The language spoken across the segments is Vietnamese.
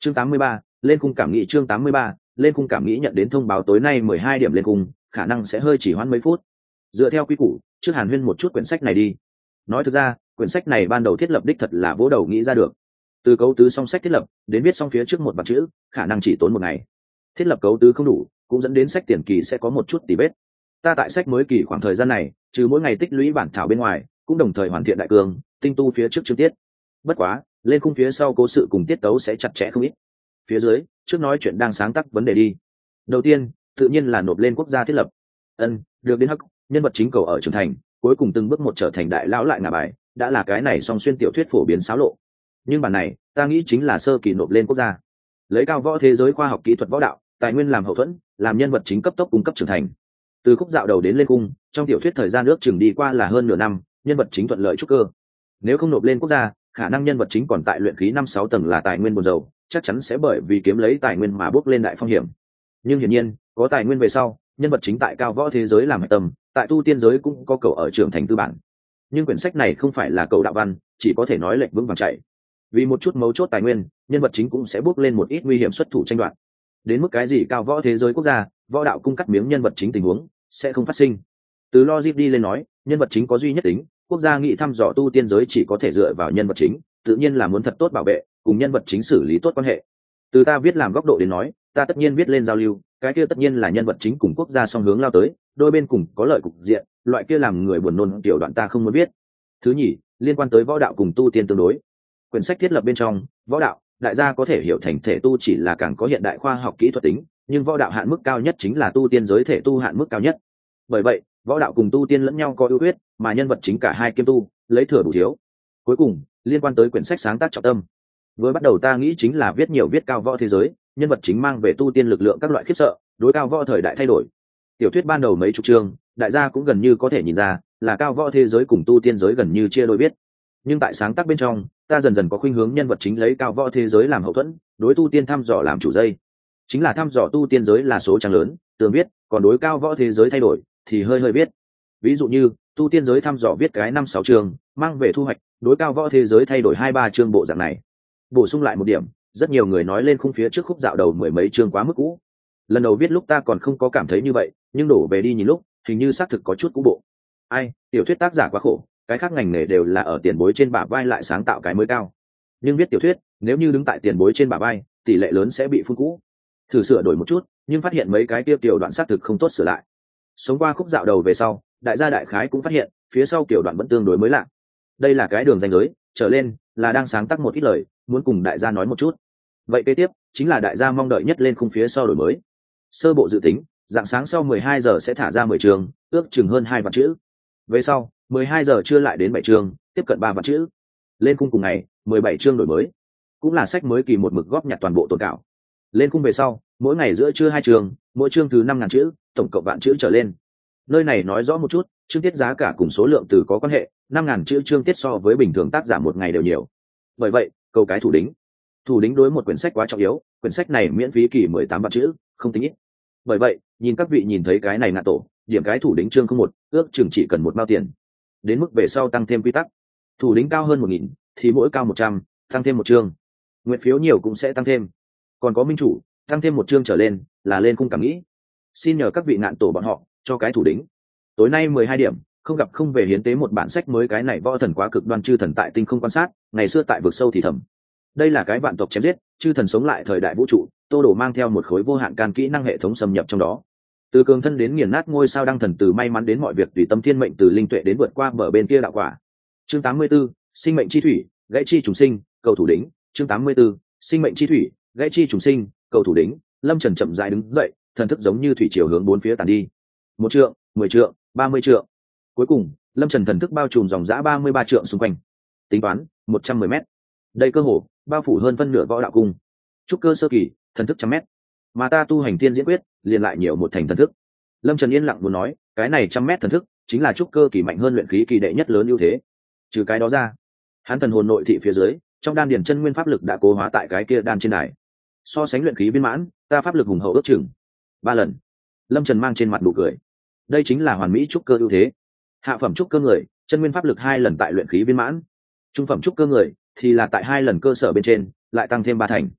Chương 83, lên cung cảm nghĩ. Chương 83, lên cung cảm nghĩ. Nhận đến thông báo tối nay 12 điểm lên cung, khả năng sẽ hơi chỉ hoãn mấy phút. Dựa theo quy củ, trước Hàn Huyên một chút quyển sách này đi. Nói thực ra, quyển sách này ban đầu thiết lập đích thật là vỗ đầu nghĩ ra được. Từ cấu tứ song sách thiết lập đến viết xong phía trước một vạn chữ, khả năng chỉ tốn một ngày. Thiết lập cấu tứ không đủ, cũng dẫn đến sách tiền kỳ sẽ có một chút tỉ vết. Ta tại sách mới kỳ khoảng thời gian này, trừ mỗi ngày tích lũy bản thảo bên ngoài, cũng đồng thời hoàn thiện đại cương, tinh tu phía trước chương tiết. Bất quá, lên khung phía sau cố sự cùng tiết tấu sẽ chặt chẽ không ít. Phía dưới, trước nói chuyện đang sáng tác vấn đề đi. Đầu tiên, tự nhiên là nộp lên quốc gia thiết lập. Được đến hắc, nhân vật chính cầu ở trưởng thành, cuối cùng từng bước một trở thành đại lão lại ngả bài, đã là cái này song xuyên tiểu thuyết phổ biến xáo lộ. Nhưng bản này, ta nghĩ chính là sơ kỳ nộp lên quốc gia. Lấy cao võ thế giới khoa học kỹ thuật võ đạo, tài nguyên làm hậu thuẫn, làm nhân vật chính cấp tốc cung cấp trưởng thành. Từ khúc dạo đầu đến lên cung, trong tiểu thuyết thời gian ước chừng đi qua là hơn nửa năm, nhân vật chính thuận lợi trúc cơ. Nếu không nộp lên quốc gia, khả năng nhân vật chính còn tại luyện khí 5-6 tầng là tài nguyên buồn dầu, chắc chắn sẽ bởi vì kiếm lấy tài nguyên mà bước lên đại phong hiểm. Nhưng hiển nhiên, có tài nguyên về sau, nhân vật chính tại cao võ thế giới làm hạch tâm, tại tu tiên giới cũng có cầu ở trưởng thành tư bản. Nhưng quyển sách này không phải là cầu đạo văn, chỉ có thể nói lệnh vững vàng chạy. Vì một chút mấu chốt tài nguyên, nhân vật chính cũng sẽ bước lên một ít nguy hiểm xuất thủ tranh đoạt. Đến mức cái gì cao võ thế giới quốc gia, võ đạo cung cắt miếng nhân vật chính tình huống sẽ không phát sinh. Từ logic đi lên nói, nhân vật chính có duy nhất tính, quốc gia nghị thăm dò tu tiên giới chỉ có thể dựa vào nhân vật chính, tự nhiên là muốn thật tốt bảo vệ, cùng nhân vật chính xử lý tốt quan hệ. Từ ta viết làm góc độ đến nói, ta tất nhiên viết lên giao lưu, cái kia tất nhiên là nhân vật chính cùng quốc gia song hướng lao tới, đôi bên cùng có lợi cục diện, loại kia làm người buồn nôn tiểu đoạn ta không muốn viết. Thứ nhì, liên quan tới võ đạo cùng tu tiên tương đối. Quyển sách thiết lập bên trong, võ đạo, đại gia có thể hiểu thành thể tu chỉ là càng có hiện đại khoa học kỹ thuật tính, nhưng võ đạo hạn mức cao nhất chính là tu tiên giới thể tu hạn mức cao nhất. Bởi vậy, võ đạo cùng tu tiên lẫn nhau có ưu huyết, mà nhân vật chính cả hai kiêm tu, lấy thừa bù thiếu. Cuối cùng, liên quan tới quyển sách sáng tác trọng tâm. Với bắt đầu ta nghĩ chính là viết nhiều viết cao võ thế giới, nhân vật chính mang về tu tiên lực lượng các loại khiếp sợ, đối cao võ thời đại thay đổi. Tiểu thuyết ban đầu mấy chục chương, đại gia cũng gần như có thể nhìn ra, là cao võ thế giới cùng tu tiên giới gần như chia đôi biết. Nhưng tại sáng tác bên trong, ta dần dần có khuynh hướng nhân vật chính lấy cao võ thế giới làm hậu thuẫn, đối tu tiên thăm dò làm chủ dây. Chính là thăm dò tu tiên giới là số trang lớn, tường viết, còn đối cao võ thế giới thay đổi thì hơi biết. Ví dụ như tu tiên giới thăm dò viết cái 5-6 chương, mang về thu hoạch, đối cao võ thế giới thay đổi 2-3 chương bộ dạng này. Bổ sung lại một điểm, rất nhiều người nói lên khung phía trước khúc dạo đầu 10 mấy chương quá mức cũ. Lần đầu viết lúc ta còn không có cảm thấy như vậy, nhưng đổ về đi nhìn lúc, hình như xác thực có chút cũ bộ. Ai, tiểu thuyết tác giả quá khổ, cái khác ngành nghề đều là ở tiền bối trên bả vai lại sáng tạo cái mới cao. Nhưng viết tiểu thuyết, nếu như đứng tại tiền bối trên bả vai, tỷ lệ lớn sẽ bị phun cũ. Thử sửa đổi một chút, nhưng phát hiện mấy cái tiêu tiểu đoạn xác thực không tốt sửa lại. Sống qua khúc dạo đầu về sau, đại gia đại khái cũng phát hiện, phía sau kiểu đoạn vẫn tương đối mới lạ. Đây là cái đường ranh giới, trở lên là đang sáng tác một ít lời, muốn cùng đại gia nói một chút. Vậy kế tiếp chính là đại gia mong đợi nhất lên khung phía sau đổi mới. Sơ bộ dự tính, dạng sáng sau 12 giờ sẽ thả ra 10 chương, ước chừng hơn 2 vạn chữ. Về sau, 12 giờ trưa lại đến 7 chương, tiếp cận 3 vạn chữ. Lên khung cùng ngày, 17 chương đổi mới. Cũng là sách mới kỳ một mực góp nhặt toàn bộ tồn cảo. Lên khung về sau, mỗi ngày giữa trưa 2 chương, mỗi chương thứ 5.000 chữ, tổng cộng vạn chữ trở lên. Nơi này nói rõ một chút, chương tiết giá cả cùng số lượng từ có quan hệ, 5.000 chữ chương tiết so với bình thường tác giả một ngày đều nhiều. Bởi vậy, câu cái thủ đính. Thủ đính đối một quyển sách quá trọng yếu, quyển sách này miễn phí kỳ 18 vạn chữ, không tính ít. Bởi vậy, nhìn các vị nhìn thấy cái này ngạ tổ, điểm cái thủ đính chương không một, ước chừng chỉ cần một mao tiền. Đến mức về sau tăng thêm quy tắc. Thủ đính cao hơn 1.000 thì mỗi cao 100, tăng thêm một chương. Nguyện phiếu nhiều cũng sẽ tăng thêm. Còn có minh chủ, tăng thêm một chương trở lên là lên khung cảm nghĩ. Xin nhờ các vị ngạn tổ bọn họ cho cái thủ đính. Tối nay 12 điểm, không gặp không về hiến tế một bản sách mới. Cái này võ thần quá cực đoan, chư thần tại tinh không quan sát, ngày xưa tại vực sâu thì thầm. Đây là cái vạn tộc chém giết, chư thần sống lại thời đại vũ trụ, Tô Đồ mang theo một khối vô hạn can kỹ năng hệ thống xâm nhập trong đó. Từ cường thân đến nghiền nát ngôi sao đăng thần, từ may mắn đến mọi việc tùy tâm thiên mệnh, từ linh tuệ đến vượt qua bờ bên kia đạo quả. Chương 84, sinh mệnh chi thủy, gãy chi trùng sinh, cầu thủ đính. Chương 84, sinh mệnh chi thủy, gãy chi trùng sinh, cầu thủ đính. Lâm Trần chậm rãi đứng dậy, thần thức giống như thủy triều hướng bốn phía tàn đi. 1 trượng, 10 trượng, 30 trượng. Cuối cùng, Lâm Trần thần thức bao trùm dòng dã 33 trượng xung quanh. Tính toán, 110 mét. Đây cơ hồ bao phủ hơn phân nửa võ đạo cung. Trúc cơ sơ kỳ, thần thức 100 mét. Mà ta tu hành thiên diễn quyết, liền lại nhiều một thành thần thức. Lâm Trần yên lặng muốn nói, cái này 100 mét thần thức chính là trúc cơ kỳ mạnh hơn luyện khí kỳ đệ nhất lớn ưu thế. Trừ cái đó ra, hắn thần hồn nội thị phía dưới, trong đan điền chân nguyên pháp lực đã cố hóa tại cái kia đan trên đài. So sánh luyện khí viên mãn, ta pháp lực hùng hậu ước chừng 3 lần. Lâm Trần mang trên mặt nụ cười. Đây chính là hoàn mỹ trúc cơ ưu thế. Hạ phẩm trúc cơ người, chân nguyên pháp lực 2 lần tại luyện khí viên mãn. Trung phẩm trúc cơ người thì là tại 2 lần cơ sở bên trên, lại tăng thêm 3 thành.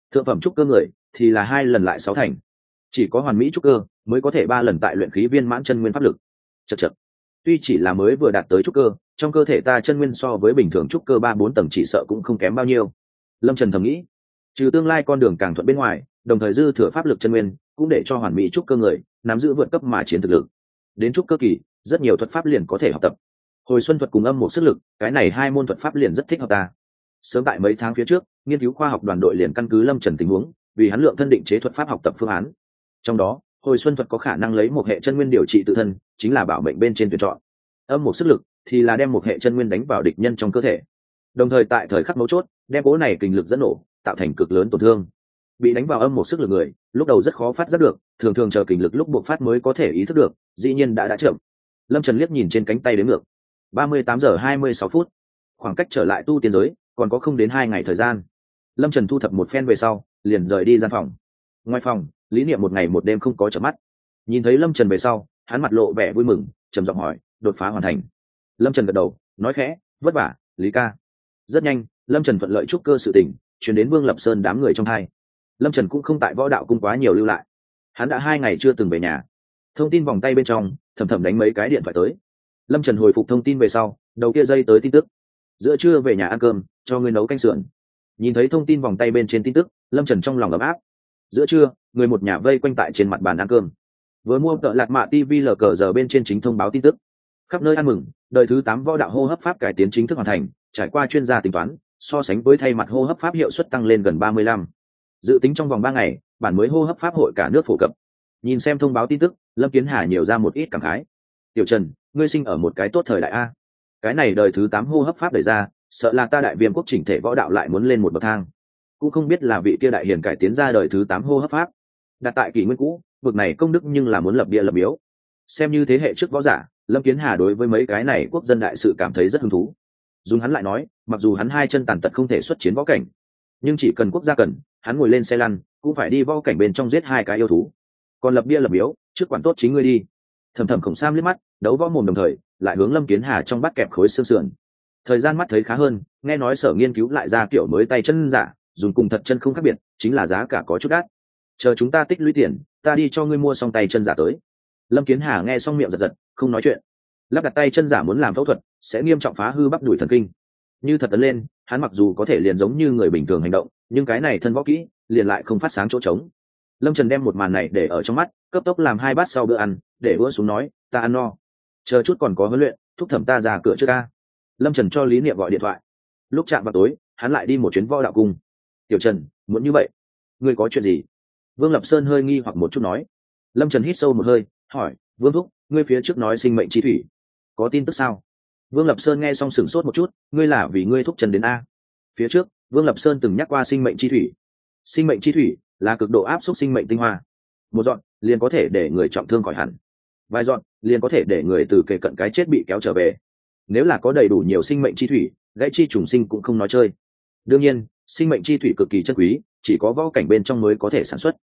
thượng phẩm trúc cơ người thì là 2 lần lại 6 thành, chỉ có hoàn mỹ trúc cơ mới có thể 3 lần tại luyện khí viên mãn chân nguyên pháp lực. Chậc chậc, tuy chỉ là mới vừa đạt tới trúc cơ, trong cơ thể ta chân nguyên so với bình thường trúc cơ 3-4 tầng chỉ sợ cũng không kém bao nhiêu. Lâm Trần thầm nghĩ, trừ tương lai con đường càng thuận bên ngoài, đồng thời dư thừa pháp lực chân nguyên cũng để cho hoàn mỹ trúc cơ người nắm giữ vượt cấp mà chiến thực lực. Đến trúc cơ kỳ, rất nhiều thuật pháp liền có thể học tập. Hồi xuân thuật cùng âm một sức lực, cái này 2 môn thuật pháp liền rất thích hợp ta. Sớm tại mấy tháng phía trước, nghiên cứu khoa học đoàn đội liền căn cứ Lâm Trần tình huống, vì hắn lượng thân định chế thuật pháp học tập phương án. Trong đó, hồi xuân thuật có khả năng lấy một hệ chân nguyên điều trị tự thân, chính là bảo mệnh bên trên tuyển chọn. Âm một sức lực thì là đem một hệ chân nguyên đánh vào địch nhân trong cơ thể, đồng thời tại thời khắc mấu chốt đem cố này kình lực dẫn nổ, tạo thành cực lớn tổn thương. Bị đánh vào âm một sức lực người lúc đầu rất khó phát giác được, thường thường chờ kình lực lúc buộc phát mới có thể ý thức được, dĩ nhiên đã chậm. Lâm Trần liếc nhìn trên cánh tay đếm ngược, 38 giờ 26 phút, khoảng cách trở lại tu tiên giới còn có không đến 2 ngày thời gian. Lâm Trần thu thập một phen về sau liền rời đi gian phòng. Ngoài phòng, Lý Niệm một ngày một đêm không có chợp mắt. Nhìn thấy Lâm Trần về sau, hắn mặt lộ vẻ vui mừng, trầm giọng hỏi, đột phá hoàn thành. Lâm Trần gật đầu, nói khẽ, vất vả, Lý ca. Rất nhanh, Lâm Trần thuận lợi trúc cơ sự tình chuyển đến Vương Lập Sơn đám người trong hai. Lâm Trần cũng không tại võ đạo cung quá nhiều lưu lại, hắn đã 2 ngày chưa từng về nhà. Thông tin vòng tay bên trong thầm thầm đánh mấy cái điện thoại tới. Lâm Trần hồi phục thông tin về sau, đầu kia dây tới tin tức, giữa trưa về nhà ăn cơm, cho người nấu canh sườn. Nhìn thấy thông tin vòng tay bên trên tin tức, Lâm Trần trong lòng ấm áp. Giữa trưa, người một nhà vây quanh tại trên mặt bàn ăn cơm. Vừa mua tợ lạt mạ TV lờ cờ giờ bên trên chính thông báo tin tức, khắp nơi ăn mừng, đời thứ 8 võ đạo hô hấp pháp cải tiến chính thức hoàn thành, trải qua chuyên gia tính toán, so sánh với thay mặt hô hấp pháp hiệu suất tăng lên gần 35. Dự tính trong vòng 3 ngày, bản mới hô hấp pháp hội cả nước phổ cập. Nhìn xem thông báo tin tức, Lâm Kiến Hà nhiều ra một ít cảm khái. Tiểu Trần, ngươi sinh ở một cái tốt thời đại a. Cái này đời thứ 8 hô hấp pháp đẩy ra, sợ là ta đại viêm quốc chỉnh thể võ đạo lại muốn lên một bậc thang. Cũng không biết là vị kia đại hiền cải tiến ra đời thứ 8 hô hấp pháp, đặt tại kỷ nguyên cũ, vực này công đức nhưng là muốn lập bia lập miếu. Xem như thế hệ trước võ giả, Lâm Kiến Hà đối với mấy cái này quốc dân đại sự cảm thấy rất hứng thú. Dùng hắn lại nói, mặc dù hắn 2 chân tàn tật không thể xuất chiến võ cảnh, nhưng chỉ cần quốc gia cần, hắn ngồi lên xe lăn cũng phải đi võ cảnh bên trong giết 2 cái yêu thú. Còn lập bia lập miếu, trước quản tốt chính ngươi đi. Thầm thầm Khổng Sam liếc mắt, đấu võ mồm đồng thời lại hướng Lâm Kiến Hà trong bát kẹp khối xương sườn. Thời gian mắt thấy khá hơn, nghe nói sở nghiên cứu lại ra kiểu mới tay chân giả, dùng cùng thật chân không khác biệt, chính là giá cả có chút đắt. Chờ chúng ta tích lũy tiền, ta đi cho ngươi mua xong tay chân giả tới. Lâm Kiến Hà nghe xong miệng giật giật, không nói chuyện. Lắp đặt tay chân giả muốn làm phẫu thuật, sẽ nghiêm trọng phá hư bắp đùi thần kinh. Như thật tấn lên, hắn mặc dù có thể liền giống như người bình thường hành động, nhưng cái này thân võ kỹ liền lại không phát sáng chỗ trống. Lâm Trần đem một màn này để ở trong mắt, cấp tốc làm 2 bát sau bữa ăn, để đũa xuống nói, ta ăn no, chờ chút còn có huấn luyện, thúc thẩm ta ra cửa trước ca. Lâm Trần cho Lý Niệm gọi điện thoại. Lúc chạm vào tối, hắn lại đi một chuyến võ đạo cung. Tiểu Trần, muốn như vậy, ngươi có chuyện gì? Vương Lập Sơn hơi nghi hoặc một chút nói. Lâm Trần hít sâu một hơi, hỏi, Vương thúc, ngươi phía trước nói sinh mệnh chi thủy, có tin tức sao? Vương Lập Sơn nghe xong sửng sốt một chút, ngươi là vì ngươi thúc Trần đến a? Phía trước, Vương Lập Sơn từng nhắc qua sinh mệnh chi thủy. Sinh mệnh chi thủy là cực độ áp suất sinh mệnh tinh hoa, một dọn liền có thể để người trọng thương khỏi hẳn, vài dọn liền có thể để người từ kề cận cái chết bị kéo trở về. Nếu là có đầy đủ nhiều sinh mệnh chi thủy, gãy chi trùng sinh cũng không nói chơi. Đương nhiên, sinh mệnh chi thủy cực kỳ chân quý, chỉ có võ cảnh bên trong mới có thể sản xuất.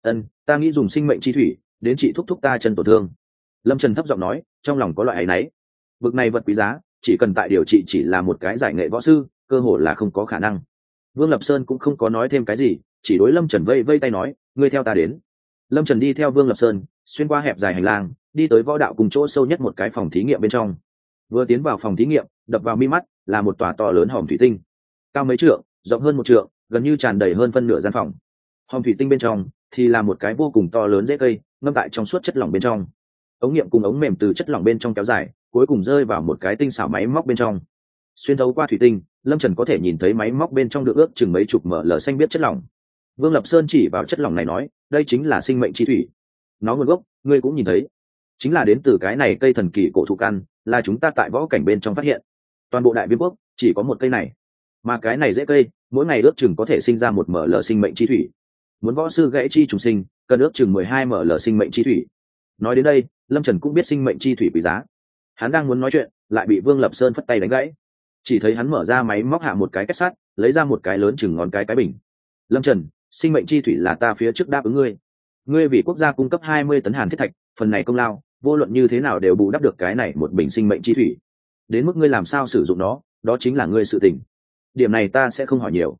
Ta nghĩ dùng sinh mệnh chi thủy đến trị thúc ta chân tổn thương. Lâm Trần thấp giọng nói, trong lòng có loại áy náy. Vực này vật quý giá, chỉ cần tại điều trị chỉ là một cái giải nghệ võ sư, cơ hội là không có khả năng. Vương Lập Sơn cũng không có nói thêm cái gì, chỉ đối Lâm Trần vây vây tay nói, ngươi theo ta đến. Lâm Trần đi theo Vương Lập Sơn, xuyên qua hẹp dài hành lang, đi tới võ đạo cùng chỗ sâu nhất một cái phòng thí nghiệm bên trong. Vừa tiến vào phòng thí nghiệm, đập vào mi mắt là một tòa to lớn hòm thủy tinh, cao mấy trượng, rộng hơn 1 trượng, gần như tràn đầy hơn phân nửa gian phòng. Hòm thủy tinh bên trong thì là một cái vô cùng to lớn rễ cây, ngâm tại trong suốt chất lỏng bên trong. Ống nghiệm cùng ống mềm từ chất lỏng bên trong kéo dài, cuối cùng rơi vào một cái tinh xảo máy móc bên trong. Xuyên thấu qua thủy tinh, Lâm Trần có thể nhìn thấy máy móc bên trong được ước chừng mấy chục ml xanh biếc chất lỏng. Vương Lập Sơn chỉ vào chất lỏng này nói, đây chính là sinh mệnh chi thủy. Nó nguồn gốc, ngươi cũng nhìn thấy, chính là đến từ cái này cây thần kỳ cổ thụ căn, là chúng ta tại võ cảnh bên trong phát hiện. Toàn bộ Đại Viêm quốc chỉ có một cây này, mà cái này rễ cây mỗi ngày ước chừng có thể sinh ra 1 ml sinh mệnh chi thủy. Muốn võ sư gãy chi trùng sinh, cần ước chừng 12 ml sinh mệnh chi thủy. Nói đến đây, Lâm Trần cũng biết sinh mệnh chi thủy quý giá. Hắn đang muốn nói chuyện, lại bị Vương Lập Sơn phất tay đánh gãy. Chỉ thấy hắn mở ra máy móc hạ một cái kết sắt, lấy ra một cái lớn chừng ngón cái bình. Lâm Trần, sinh mệnh chi thủy là ta phía trước đáp ứng ngươi. Ngươi vì quốc gia cung cấp 20 tấn hàn thiết thạch, phần này công lao, vô luận như thế nào đều bù đắp được cái này một bình sinh mệnh chi thủy. Đến mức ngươi làm sao sử dụng nó, đó chính là ngươi sự tình. Điểm này ta sẽ không hỏi nhiều.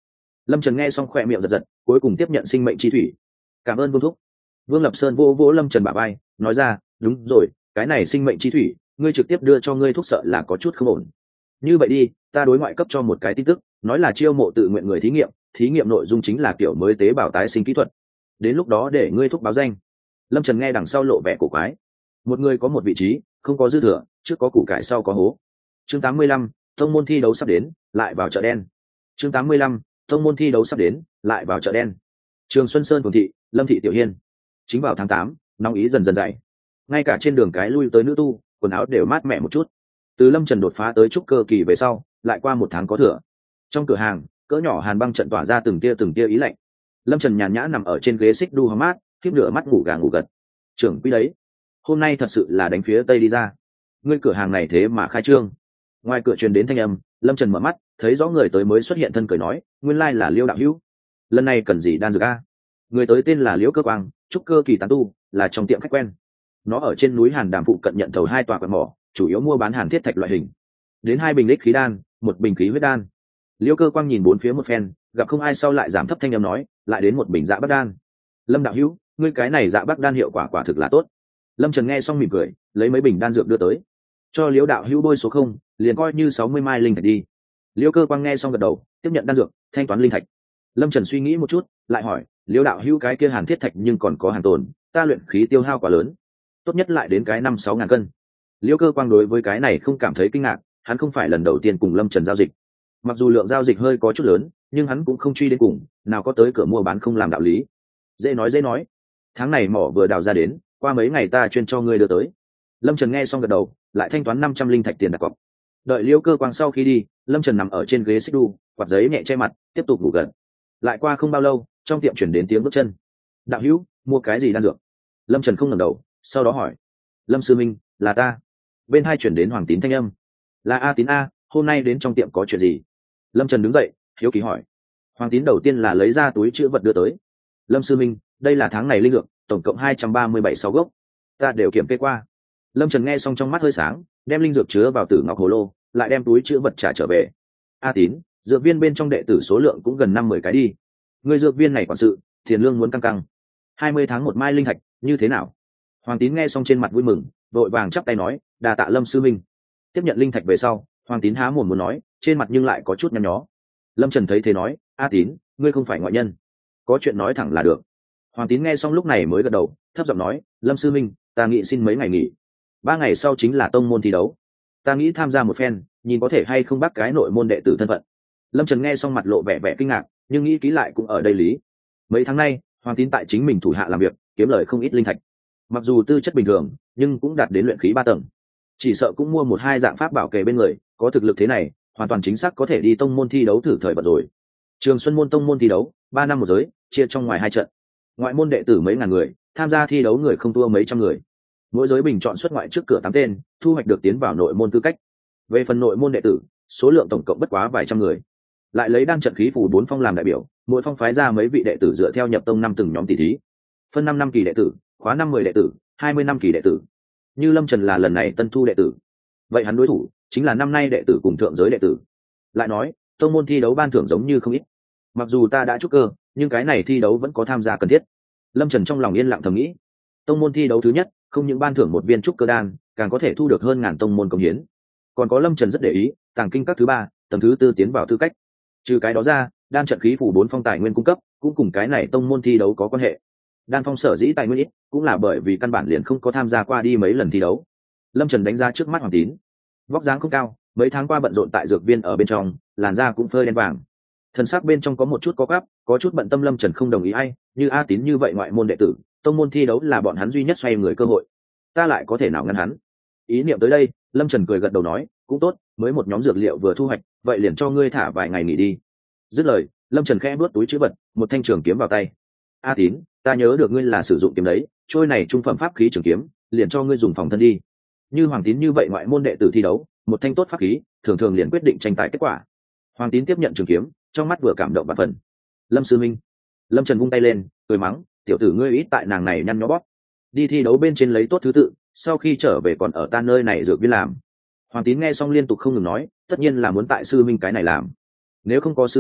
Lâm Trần nghe xong khỏe miệng giật giật, cuối cùng tiếp nhận sinh mệnh chi thủy. Cảm ơn Vương thúc. Vương Lập Sơn vô vỗ Lâm Trần bả vai, nói ra, đúng rồi, cái này sinh mệnh chi thủy ngươi trực tiếp đưa cho ngươi thuốc sợ là có chút không ổn. Như vậy đi, ta đối ngoại cấp cho một cái tin tức, nói là chiêu mộ tự nguyện người thí nghiệm nội dung chính là kiểu mới tế bào tái sinh kỹ thuật, đến lúc đó để ngươi thuốc báo danh. Lâm Trần nghe đằng sau lộ vẻ cổ quái. Một người có một vị trí, không có dư thừa, trước có củ cải sau có hố. Chương 85, tông môn thi đấu sắp đến, lại vào chợ đen. Chương 85, tông môn thi đấu sắp đến, lại vào chợ đen. Trường Xuân Sơn phường thị, Lâm thị Tiểu Hiên. Chính vào tháng 8, nóng ý dần dần dày. Ngay cả trên đường cái lui tới nữ tu, quần áo đều mát mẻ một chút. Từ Lâm Trần đột phá tới trúc cơ kỳ về sau, lại qua một tháng có thừa. Trong cửa hàng, cỡ nhỏ hàn băng trận tỏa ra từng tia ý lạnh. Lâm Trần nhàn nhã nằm ở trên ghế xích đu hóng mát, khiếp nửa mắt ngủ gà ngủ gật. Trưởng quý đấy, hôm nay thật sự là đánh phía tây đi ra. Ngươi cửa hàng này thế mà khai trương. Ngoài cửa truyền đến thanh âm, Lâm Trần mở mắt, thấy rõ người tới mới xuất hiện thân cười nói, nguyên lai là Liêu đạo hữu. Lần này cần gì đan dược a? Người tới tên là Liễu Cơ Quang, trúc cơ kỳ tán tu, là trong tiệm khách quen. Nó ở trên núi Hàn Đàm phụ cận nhận thầu 2 tòa quặng mỏ, chủ yếu mua bán hàn thiết thạch loại hình. Đến 2 bình lích khí đan, 1 bình khí huyết đan. Liễu Cơ Quang nhìn bốn phía một phen, gặp không ai sau lại giảm thấp thanh âm nói, lại đến 1 bình dạ bắc đan. Lâm đạo hữu, ngươi cái này dạ bắc đan hiệu quả quả thực là tốt. Lâm Trần nghe xong mỉm cười, lấy mấy bình đan dược đưa tới, cho Liễu đạo hữu bôi số 0, liền coi như 60 mai linh thạch đi. Liễu Cơ Quang nghe xong gật đầu, tiếp nhận đan dược, thanh toán linh thạch. Lâm Trần suy nghĩ một chút, lại hỏi, Liễu đạo hữu cái kia hàn thiết thạch nhưng còn có hàn tồn, ta luyện khí tiêu hao quá lớn, tốt nhất lại đến cái 5-6 ngàn cân. Liễu Cơ Quang đối với cái này không cảm thấy kinh ngạc, hắn không phải lần đầu tiên cùng Lâm Trần giao dịch. Mặc dù lượng giao dịch hơi có chút lớn, nhưng hắn cũng không truy đến cùng, nào có tới cửa mua bán không làm đạo lý. Dễ nói, tháng này mỏ vừa đào ra đến, qua mấy ngày ta chuyên cho ngươi đưa tới. Lâm Trần nghe xong gật đầu, lại thanh toán 500 linh thạch tiền đặt cọc. Đợi Liễu Cơ Quang sau khi đi, Lâm Trần nằm ở trên ghế xích đu, quạt giấy nhẹ che mặt, tiếp tục ngủ gần. Lại qua không bao lâu, trong tiệm chuyển đến tiếng bước chân. Đạo hữu, mua cái gì đan dược? Lâm Trần không ngẩng đầu, sau đó hỏi. Lâm sư minh, là ta. Bên hai chuyển đến Hoàng Tín thanh âm. Là A Tín a, hôm nay đến trong tiệm có chuyện gì? Lâm Trần đứng dậy, hiếu kỳ hỏi. Hoàng Tín đầu tiên là lấy ra túi chữ vật đưa tới. Lâm sư minh, đây là tháng này linh dược, tổng cộng 237 gốc, ta đều kiểm kê qua. Lâm Trần nghe xong trong mắt hơi sáng, đem linh dược chứa vào tử ngọc hồ lô, lại đem túi chữ vật trả trở về. A Tín, dược viên bên trong đệ tử số lượng cũng gần 50 cái đi. Người dược viên này quản sự, tiền lương muốn căng. 20 tháng 1 mai linh thạch, như thế nào? Hoàng Tín nghe xong trên mặt vui mừng, vội vàng chắp tay nói, đà tạ Lâm sư minh. Tiếp nhận linh thạch về sau, Hoàng Tín há mồm muốn nói, trên mặt nhưng lại có chút nhăn nhó. Lâm Trần thấy thế nói, A Tín, ngươi không phải ngoại nhân, có chuyện nói thẳng là được. Hoàng Tín nghe xong lúc này mới gật đầu, thấp giọng nói, Lâm sư minh, ta nghĩ xin mấy ngày nghỉ. 3 ngày sau chính là tông môn thi đấu, ta nghĩ tham gia một phen, nhìn có thể hay không bác cái nội môn đệ tử thân phận. Lâm Trần nghe xong mặt lộ vẻ kinh ngạc, nhưng nghĩ kỹ lại cũng ở đây lý. Mấy tháng nay, Hoàng Tín tại chính mình thủ hạ làm việc, kiếm lời không ít linh thạch. Mặc dù tư chất bình thường, nhưng cũng đạt đến luyện khí 3 tầng. Chỉ sợ cũng mua 1-2 dạng pháp bảo kề bên người, có thực lực thế này, hoàn toàn chính xác có thể đi tông môn thi đấu thử thời vận rồi. Trường Xuân môn tông môn thi đấu, 3 năm một giới, chia trong ngoài 2 trận. Ngoại môn đệ tử mấy ngàn người, tham gia thi đấu người không thua mấy trăm người. Mỗi giới bình chọn xuất ngoại trước cửa 8 tên, thu hoạch được tiến vào nội môn tư cách. Về phần nội môn đệ tử, số lượng tổng cộng bất quá vài trăm người. Lại lấy đan trận khí phủ 4 phong làm đại biểu, mỗi phong phái ra mấy vị đệ tử dựa theo nhập tông năm từng nhóm tỷ thí. Phân 5 năm kỳ đệ tử, khóa 50 đệ tử, 20 năm kỳ đệ tử. Như Lâm Trần là lần này tân thu đệ tử, vậy hắn đối thủ chính là năm nay đệ tử cùng thượng giới đệ tử. Lại nói, tông môn thi đấu ban thưởng giống như không ít. Mặc dù ta đã trúc cơ, nhưng cái này thi đấu vẫn có tham gia cần thiết. Lâm Trần trong lòng yên lặng thầm nghĩ. Tông môn thi đấu thứ nhất, không những ban thưởng một viên trúc cơ đan, càng có thể thu được hơn 1000 tông môn công hiến. Còn có Lâm Trần rất để ý, tàng kinh các thứ 3, tầng thứ 4 tiến vào tư cách. Trừ cái đó ra, đan trận khí phủ 4 phong tài nguyên cung cấp, cũng cùng cái này tông môn thi đấu có quan hệ. Đan phong sở dĩ tài nguyên ít, cũng là bởi vì căn bản liền không có tham gia qua đi mấy lần thi đấu. Lâm Trần đánh giá trước mắt Hoàng Tín, vóc dáng không cao, mấy tháng qua bận rộn tại dược viên ở bên trong, làn da cũng phơi đen vàng. Thần sắc bên trong có một chút có gáp, có chút bận tâm. Lâm Trần không đồng ý ai, như A Tín như vậy ngoại môn đệ tử, tông môn thi đấu là bọn hắn duy nhất xoay người cơ hội, ta lại có thể nào ngăn hắn? Ý niệm tới đây, Lâm Trần cười gật đầu nói, cũng tốt, mới một nhóm dược liệu vừa thu hoạch, vậy liền cho ngươi thả vài ngày nghỉ đi. Dứt lời, Lâm Trần khẽ bước túi trữ vật, một thanh trường kiếm vào tay. A Tín, ta nhớ được ngươi là sử dụng kiếm đấy, trôi này trung phẩm pháp khí trường kiếm, liền cho ngươi dùng phòng thân đi. Như Hoàng Tín như vậy ngoại môn đệ tử thi đấu, một thanh tốt pháp khí, thường thường liền quyết định tranh tài kết quả. Hoàng Tín tiếp nhận trường kiếm, trong mắt vừa cảm động vạn phần. Lâm sư minh. Lâm Trần vung tay lên, cười mắng, tiểu tử ngươi ít tại nàng này nhăn nhó bóp. Đi thi đấu bên trên lấy tốt thứ tự, sau khi trở về còn ở ta nơi này dược viên làm. Hoàng Tín nghe xong liên tục không ngừng nói, tất nhiên là muốn tại sư minh cái này làm. Nếu không có sư minh,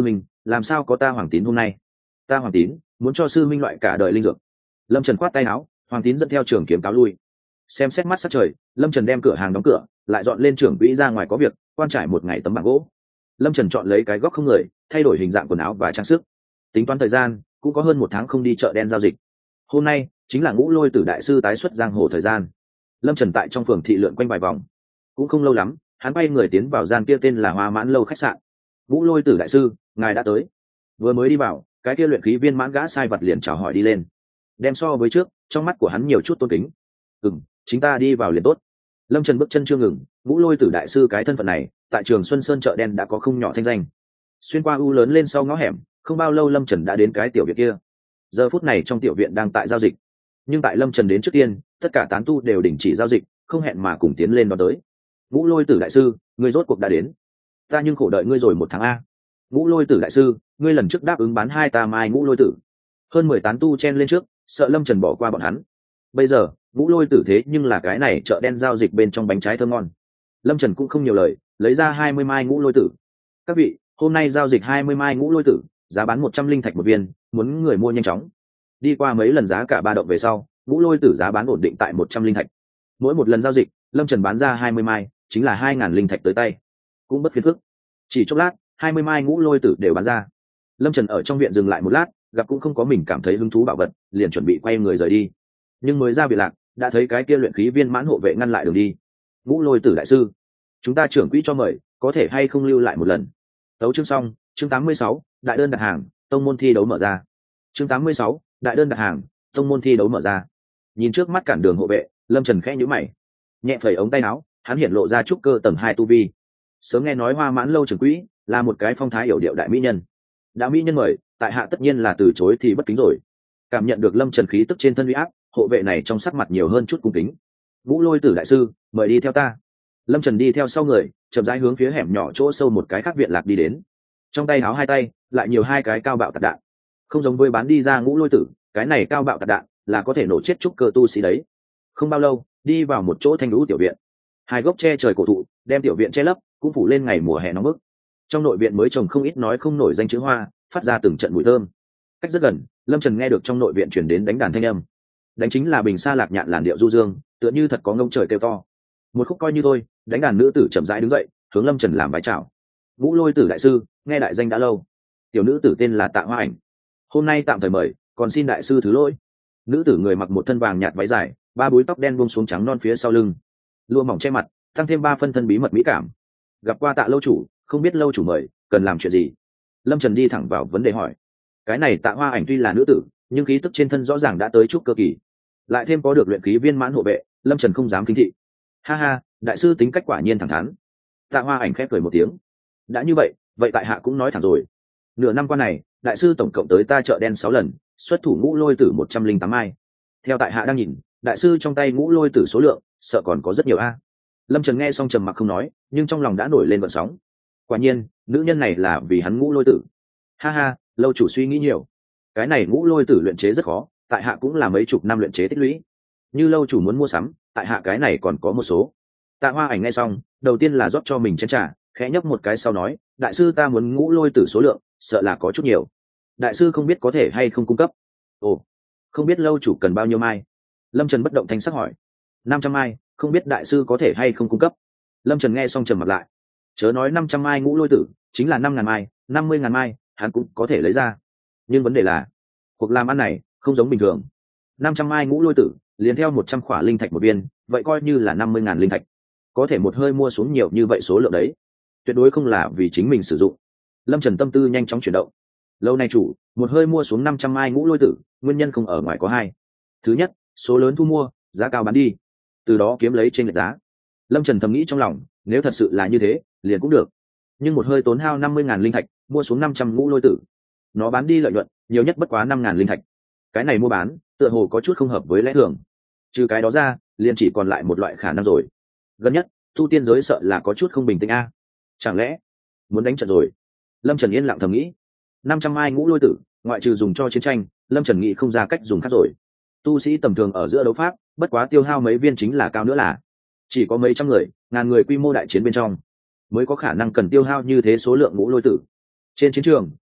làm sao có ta Hoàng Tín hôm nay? Ta Hoàng Tín muốn cho sư minh loại cả đời linh dược. Lâm Trần khoát tay áo, Hoàng Tín dẫn theo trường kiếm cáo lui. Xem xét mắt sắc trời, Lâm Trần đem cửa hàng đóng cửa, lại dọn lên trưởng quỹ ra ngoài có việc, quan trải một ngày tấm bảng gỗ. Lâm Trần chọn lấy cái góc không người, thay đổi hình dạng quần áo và trang sức. Tính toán thời gian, cũng có hơn một tháng không đi chợ đen giao dịch. Hôm nay chính là Ngũ Lôi Tử đại sư tái xuất giang hồ thời gian. Lâm Trần tại trong phường thị lượn quanh vài vòng, cũng không lâu lắm, hắn bay người tiến vào gian kia tên là Hoa Mãn lâu khách sạn. Ngũ Lôi Tử đại sư, ngài đã tới. Vừa mới đi vào, cái kia luyện khí viên mãn gã sai vật liền chào hỏi đi lên, đem so với trước, trong mắt của hắn nhiều chút tôn kính. Chính ta đi vào liền tốt. Lâm Trần bước chân chưa ngừng, Ngũ Lôi Tử đại sư cái thân phận này tại Trường Xuân Sơn chợ đen đã có không nhỏ thanh danh. Xuyên qua u lớn lên sau ngõ hẻm, không bao lâu Lâm Trần đã đến cái tiểu viện kia. Giờ phút này trong tiểu viện đang tại giao dịch, nhưng tại Lâm Trần đến trước tiên, tất cả tán tu đều đình chỉ giao dịch, không hẹn mà cùng tiến lên đón tới. Ngũ Lôi Tử đại sư, ngươi rốt cuộc đã đến. Ta nhưng khổ đợi ngươi rồi một tháng a. Ngũ Lôi Tử đại sư, ngươi lần trước đáp ứng bán 2 tà mai Ngũ Lôi Tử. Hơn 10 tán tu chen lên trước, sợ Lâm Trần bỏ qua bọn hắn. Bây giờ Ngũ Lôi Tử thế nhưng là cái này chợ đen giao dịch bên trong bánh trái thơm ngon. Lâm Trần cũng không nhiều lời, lấy ra 20 mai Ngũ Lôi Tử. Các vị, hôm nay giao dịch 20 mai Ngũ Lôi Tử, giá bán 100 linh thạch một viên, muốn người mua nhanh chóng. Đi qua mấy lần giá cả ba động về sau, Ngũ Lôi Tử giá bán ổn định tại 100 linh thạch. Mỗi một lần giao dịch, Lâm Trần bán ra 20 mai, chính là 2.000 linh thạch tới tay, cũng bất phiền phức. Chỉ chốc lát, 20 mai Ngũ Lôi Tử đều bán ra. Lâm Trần ở trong viện dừng lại một lát, gặp cũng không có mình cảm thấy hứng thú bảo vật, liền chuẩn bị quay người rời đi. Nhưng mới ra viện lạc, đã thấy cái kia luyện khí viên mãn hộ vệ ngăn lại đường đi. Ngũ Lôi Tử đại sư, chúng ta trưởng quỹ cho mời, có thể hay không lưu lại một lần? Tấu chương xong, chương 86, đại đơn đặt hàng, tông môn thi đấu mở ra. Chương 86, đại đơn đặt hàng, tông môn thi đấu mở ra. Nhìn trước mắt cản đường hộ vệ, Lâm Trần khẽ nhíu mày, nhẹ phẩy ống tay áo, hắn hiện lộ ra trúc cơ tầng 2 tu vi. Sớm nghe nói Hoa Mãn lâu trưởng quỹ là một cái phong thái hiểu điệu đại mỹ nhân. Đã mỹ nhân mời, tại hạ tất nhiên là từ chối thì bất kính rồi. Cảm nhận được Lâm Trần khí tức trên thân uy áp, hộ vệ này trong sắc mặt nhiều hơn chút cung kính. Ngũ Lôi Tử đại sư, mời đi theo ta. Lâm Trần đi theo sau người, chậm rãi hướng phía hẻm nhỏ chỗ sâu một cái khác viện lạc đi đến. Trong tay háo hai tay lại nhiều 2 cái cao bạo tạc đạn. Không giống với bán đi ra Ngũ Lôi Tử, cái này cao bạo tạc đạn là có thể nổ chết trúc cơ tu sĩ đấy. Không bao lâu, đi vào một chỗ thanh lũ tiểu viện. 2 gốc che trời cổ thụ đem tiểu viện che lấp, cũng phủ lên ngày mùa hè nóng bức. Trong nội viện mới trồng không ít nói không nổi danh chữ hoa, phát ra từng trận mùi thơm. Cách rất gần, Lâm Trần nghe được trong nội viện truyền đến đánh đàn thanh âm. Đánh chính là bình sa lạc nhạn làn điệu du dương, tựa như thật có ngông trời kêu to. Một khúc coi như thôi, đánh đàn nữ tử chậm rãi đứng dậy, hướng Lâm Trần làm vái chào. Ngũ Lôi Tử đại sư, nghe đại danh đã lâu. Tiểu nữ tử tên là Tạ Hoa Ảnh, hôm nay tạm thời mời, còn xin đại sư thứ lỗi. Nữ tử người mặc một thân vàng nhạt váy dài, 3 búi tóc đen buông xuống trắng non phía sau lưng, lụa mỏng che mặt, tăng thêm 3 phân thân bí mật mỹ cảm. Gặp qua Tạ lâu chủ, không biết lâu chủ mời, cần làm chuyện gì? Lâm Trần đi thẳng vào vấn đề hỏi. Cái này Tạ Hoa Ảnh tuy là nữ tử, nhưng khí tức trên thân rõ ràng đã tới trúc cơ kỳ, lại thêm có được luyện khí viên mãn hộ vệ, Lâm Trần không dám kinh thị. Ha ha, đại sư tính cách quả nhiên thẳng thắn. Tạ Hoa Ảnh khép cười một tiếng. Đã như vậy, vậy tại hạ cũng nói thẳng rồi. Nửa năm qua này, đại sư tổng cộng tới ta chợ đen 6 lần, xuất thủ Ngũ Lôi Tử 108 mai. Theo tại hạ đang nhìn, đại sư trong tay Ngũ Lôi Tử số lượng, sợ còn có rất nhiều a. Lâm Trần nghe xong trầm mặc không nói, nhưng trong lòng đã nổi lên vận sóng. Quả nhiên, nữ nhân này là vì hắn Ngũ Lôi Tử. Ha ha, lâu chủ suy nghĩ nhiều. Cái này Ngũ Lôi Tử luyện chế rất khó, tại hạ cũng là mấy chục năm luyện chế tích lũy. Như lâu chủ muốn mua sắm, tại hạ cái này còn có một số. Tạ Hoa Ảnh nghe xong, đầu tiên là rót cho mình chén trà, khẽ nhấp một cái sau nói, đại sư ta muốn Ngũ Lôi Tử số lượng, sợ là có chút nhiều. Đại sư không biết có thể hay không cung cấp. Ồ, không biết lâu chủ cần bao nhiêu mai? Lâm Trần bất động thanh sắc hỏi. 500 mai, không biết đại sư có thể hay không cung cấp. Lâm Trần nghe xong trầm mặt lại. Chớ nói 500 mai Ngũ Lôi Tử, chính là 5.000 mai, 50.000 mai, hắn cũng có thể lấy ra. Nhưng vấn đề là, cuộc làm ăn này không giống bình thường. 500 mai Ngũ Lôi Tử, liền theo 100 khỏa linh thạch một viên, vậy coi như là 50.000 linh thạch. Có thể một hơi mua xuống nhiều như vậy số lượng đấy, tuyệt đối không là vì chính mình sử dụng. Lâm Trần tâm tư nhanh chóng chuyển động. Lâu nay chủ, một hơi mua xuống 500 mai Ngũ Lôi Tử, nguyên nhân không ở ngoài có 2. Thứ nhất, số lớn thu mua, giá cao bán đi, từ đó kiếm lấy trên lệch giá. Lâm Trần thầm nghĩ trong lòng, nếu thật sự là như thế, liền cũng được. Nhưng một hơi tốn hao 50.000 linh thạch, mua xuống 500 Ngũ Lôi Tử, nó bán đi lợi nhuận nhiều nhất bất quá 5.000 linh thạch. Cái này mua bán, tựa hồ có chút không hợp với lẽ thường. Trừ cái đó ra, liền chỉ còn lại một loại khả năng rồi. Gần nhất, tu tiên giới sợ là có chút không bình tĩnh a. Chẳng lẽ muốn đánh trận rồi? Lâm Trần yên lặng thầm nghĩ. 500 mai Ngũ Lôi Tử, ngoại trừ dùng cho chiến tranh, Lâm Trần nghĩ không ra cách dùng khác rồi. Tu sĩ tầm thường ở giữa đấu pháp, bất quá tiêu hao mấy viên chính là cao nữa là. Chỉ có mấy trăm người, ngàn người quy mô đại chiến bên trong, mới có khả năng cần tiêu hao như thế số lượng Ngũ Lôi Tử. Trên chiến trường,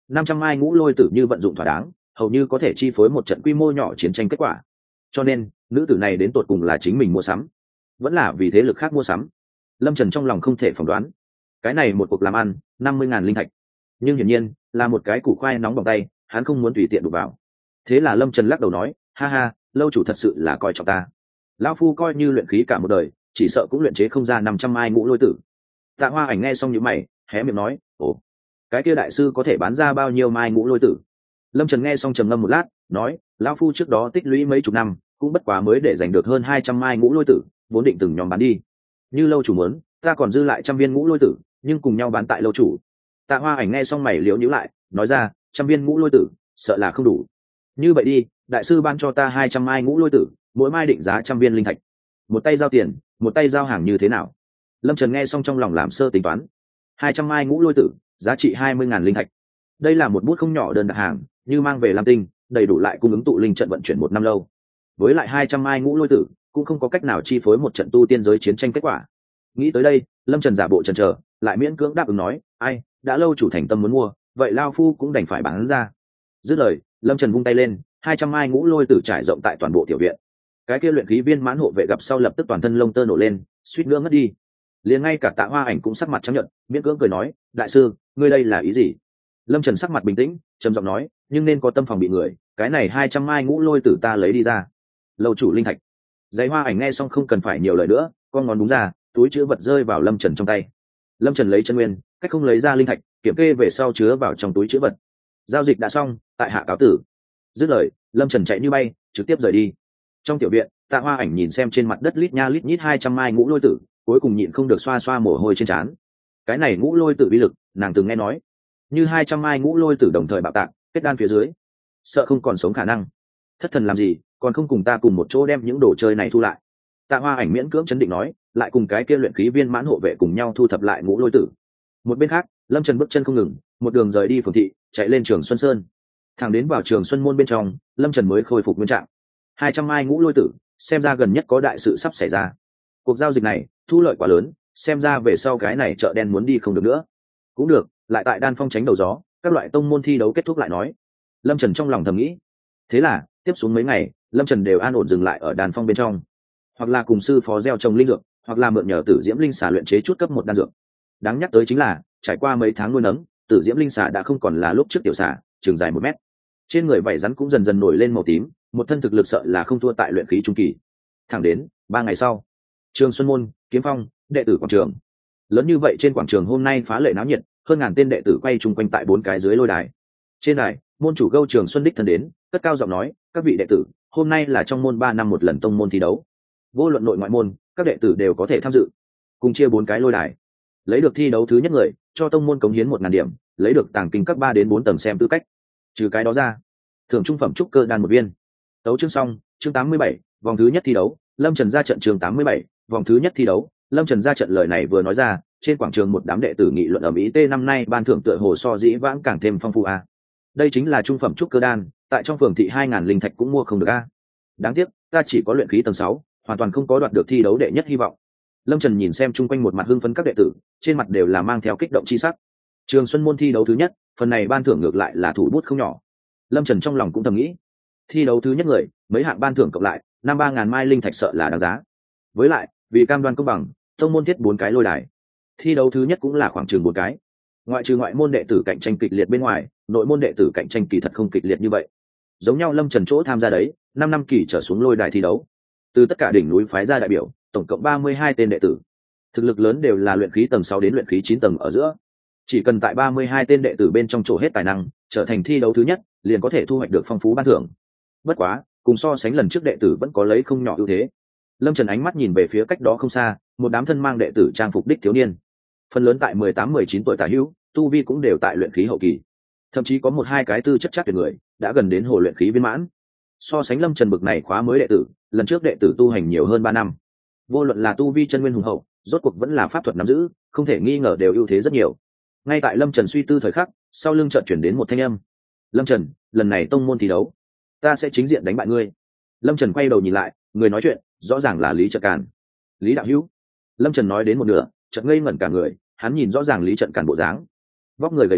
500 mai ngũ lôi tử như vận dụng thỏa đáng, hầu như có thể chi phối một trận quy mô nhỏ chiến tranh kết quả. Cho nên nữ tử này đến tột cùng là chính mình mua sắm vẫn là vì thế lực khác mua sắm, lâm trần trong lòng không thể phỏng đoán. Cái này một cuộc làm ăn 50.000 linh thạch, nhưng hiển nhiên là một cái củ khoai nóng bằng tay, hắn không muốn tùy tiện đụng vào. Thế là lâm trần lắc đầu nói, ha ha, lâu chủ thật sự là coi trọng ta. Lão phu coi như luyện khí cả một đời, chỉ sợ cũng luyện chế không ra 500 mai ngũ lôi tử. Tạ Hoa Ảnh nghe xong những mày hé miệng nói, ồ, cái kia đại sư có thể bán ra bao nhiêu mai ngũ lôi tử? Lâm Trần nghe xong trầm ngâm một lát, nói, lão phu trước đó tích lũy mấy chục năm, cũng bất quá mới để giành được hơn 200 mai ngũ lôi tử, vốn định từng nhóm bán đi. Như lâu chủ muốn, ta còn dư lại 100 viên ngũ lôi tử, nhưng cùng nhau bán tại lâu chủ. Tạ Hoa Ảnh nghe xong mày liễu nhíu lại, nói ra, 100 viên ngũ lôi tử, sợ là không đủ. Như vậy đi, đại sư ban cho ta 200 mai ngũ lôi tử, mỗi mai định giá 100 viên linh thạch. Một tay giao tiền, một tay giao hàng như thế nào? Lâm Trần nghe xong trong lòng làm sơ tính toán. 200 mai ngũ lôi tử, giá trị 20.000 linh thạch. Đây là một bút không nhỏ đơn đặt hàng, như mang về Lam Tinh, đầy đủ lại cung ứng tụ linh trận vận chuyển 1 năm lâu. Với lại 200 mai ngũ lôi tử, cũng không có cách nào chi phối một trận tu tiên giới chiến tranh kết quả. Nghĩ tới đây, Lâm Trần giả bộ chần chờ, lại miễn cưỡng đáp ứng nói, ai, đã lâu chủ thành tâm muốn mua, vậy lao phu cũng đành phải bán ra. Dứt lời, Lâm Trần vung tay lên, 200 mai ngũ lôi tử trải rộng tại toàn bộ tiểu viện. Cái kia luyện khí viên mãn hộ vệ gặp sau lập tức toàn thân lông tơ nổ lên, suýt nữa ngất đi. Liền ngay cả Tạ Hoa Ảnh cũng sắc mặt trắng nhợt, miễn cưỡng cười nói, đại sư, ngươi đây là ý gì? Lâm Trần sắc mặt bình tĩnh, trầm giọng nói, nhưng nên có tâm phòng bị người, cái này 200 mai ngũ lôi tử ta lấy đi ra. Lâu chủ linh thạch. Giấy Hoa Ảnh nghe xong không cần phải nhiều lời nữa, con ngón đúng ra, túi chứa vật rơi vào Lâm Trần trong tay. Lâm Trần lấy chân nguyên, cách không lấy ra linh thạch, kiểm kê về sau chứa vào trong túi chứa vật. Giao dịch đã xong, tại hạ cáo tử. Dứt lời, Lâm Trần chạy như bay, trực tiếp rời đi. Trong tiểu viện, Tạ Hoa Ảnh nhìn xem trên mặt đất lít nha lít nhít 200 mai ngũ lôi tử, cuối cùng nhịn không được xoa xoa mồ hôi trên trán. Cái này ngũ lôi tử uy lực, nàng từng nghe nói, như 200 mai ngũ lôi tử đồng thời bạo tạc, kết đan phía dưới, sợ không còn sống khả năng. Thất thần làm gì, còn không cùng ta cùng một chỗ đem những đồ chơi này thu lại. Tạ Hoa Ảnh miễn cưỡng chấn định nói, lại cùng cái kia luyện khí viên mãn hộ vệ cùng nhau thu thập lại ngũ lôi tử. Một bên khác, Lâm Trần bước chân không ngừng, một đường rời đi phường thị, chạy lên Trường Xuân Sơn. Thẳng đến vào Trường Xuân môn bên trong, Lâm Trần mới khôi phục nguyên trạng. 200 mai ngũ lôi tử, xem ra gần nhất có đại sự sắp xảy ra. Cuộc giao dịch này thu lợi quá lớn, xem ra về sau cái này chợ đen muốn đi không được nữa. Cũng được, lại tại Đan Phong tránh đầu gió, các loại tông môn thi đấu kết thúc lại nói. Lâm Trần trong lòng thầm nghĩ. Thế là tiếp xuống mấy ngày, Lâm Trần đều an ổn dừng lại ở Đan Phong bên trong, hoặc là cùng sư phó gieo trồng linh dược, hoặc là mượn nhờ Tử Diễm linh xà luyện chế chút cấp 1 đan dược. Đáng nhắc tới chính là, trải qua mấy tháng nuôi nấng, Tử Diễm linh xà đã không còn là lúc trước tiểu xà, trường dài 1 mét. Trên người vảy rắn cũng dần dần nổi lên màu tím, một thân thực lực sợ là không thua tại luyện khí trung kỳ. Thẳng đến 3 ngày sau, Trường Xuân môn, Kiếm Phong, đệ tử quảng trường. Lớn như vậy trên quảng trường hôm nay phá lệ náo nhiệt, hơn ngàn tên đệ tử quay chung quanh tại 4 cái dưới lôi đài. Trên đài, môn chủ Gâu Trường Xuân đích thân đến, cất cao giọng nói, các vị đệ tử, hôm nay là trong môn 3 năm một lần tông môn thi đấu. Vô luận nội ngoại môn, các đệ tử đều có thể tham dự. Cùng chia 4 cái lôi đài. Lấy được thi đấu thứ nhất người, cho tông môn cống hiến 1000 điểm, lấy được tàng kinh các 3 đến 4 tầng xem tư cách. Trừ cái đó ra, thưởng trung phẩm trúc cơ đan 1 viên. Tấu chương xong, chương 87, vòng thứ nhất thi đấu, Lâm Trần ra trận chương 87, vòng thứ nhất thi đấu, Lâm Trần ra trận. Lời này vừa nói ra, trên quảng trường một đám đệ tử nghị luận ầm ĩ, năm nay ban thưởng tựa hồ so dĩ vãng càng thêm phong phú a. Đây chính là trung phẩm trúc cơ đan, tại trong phường thị 2000 linh thạch cũng mua không được a. Đáng tiếc, ta chỉ có luyện khí tầng 6, hoàn toàn không có đoạt được thi đấu đệ nhất hy vọng. Lâm Trần nhìn xem chung quanh một mặt hưng phấn các đệ tử, trên mặt đều là mang theo kích động chi sắc. Trường Xuân môn thi đấu thứ nhất, phần này ban thưởng ngược lại là thủ bút không nhỏ. Lâm Trần trong lòng cũng thầm nghĩ, thi đấu thứ nhất người, mấy hạng ban thưởng cộng lại, 3.000 mai linh thạch sợ là đáng giá. Với lại, vì cam đoan công bằng, tông môn thiết 4 cái lôi đài. Thi đấu thứ nhất cũng là khoảng chừng 4 cái. Ngoại trừ ngoại môn đệ tử cạnh tranh kịch liệt bên ngoài, nội môn đệ tử cạnh tranh kỳ thật không kịch liệt như vậy. Giống nhau Lâm Trần chỗ tham gia đấy, 5 năm kỳ trở xuống lôi đài thi đấu. Từ tất cả đỉnh núi phái ra đại biểu, tổng cộng 32 tên đệ tử. Thực lực lớn đều là luyện khí tầng 6 đến luyện khí 9 tầng ở giữa. Chỉ cần tại 32 tên đệ tử bên trong chỗ hết tài năng, trở thành thi đấu thứ nhất, liền có thể thu hoạch được phong phú ban thưởng. Bất quá, cùng so sánh lần trước đệ tử vẫn có lấy không nhỏ ưu thế. Lâm Trần ánh mắt nhìn về phía cách đó không xa, một đám thân mang đệ tử trang phục đích thiếu niên. Phần lớn tại 18-19 tuổi tả hữu, tu vi cũng đều tại luyện khí hậu kỳ. Thậm chí có 1-2 cái tư chất chắc tuyệt người, đã gần đến hồ luyện khí viên mãn. So sánh Lâm Trần bực này khóa mới đệ tử, lần trước đệ tử tu hành nhiều hơn 3 năm. Vô luận là tu vi chân nguyên hùng hậu, rốt cuộc vẫn là pháp thuật nắm giữ, không thể nghi ngờ đều ưu thế rất nhiều. Ngay tại Lâm Trần suy tư thời khắc, sau lưng chợt chuyển đến một thanh âm. Lâm Trần, lần này tông môn thi đấu, ta sẽ chính diện đánh bại ngươi. Lâm Trần quay đầu nhìn lại, người nói chuyện rõ ràng là Lý Trận Càn. Lý đạo hữu. Lâm Trần nói đến một nửa, chợt ngây ngẩn cả người, hắn nhìn rõ ràng Lý Trận Càn bộ dáng, vóc người gầy gò,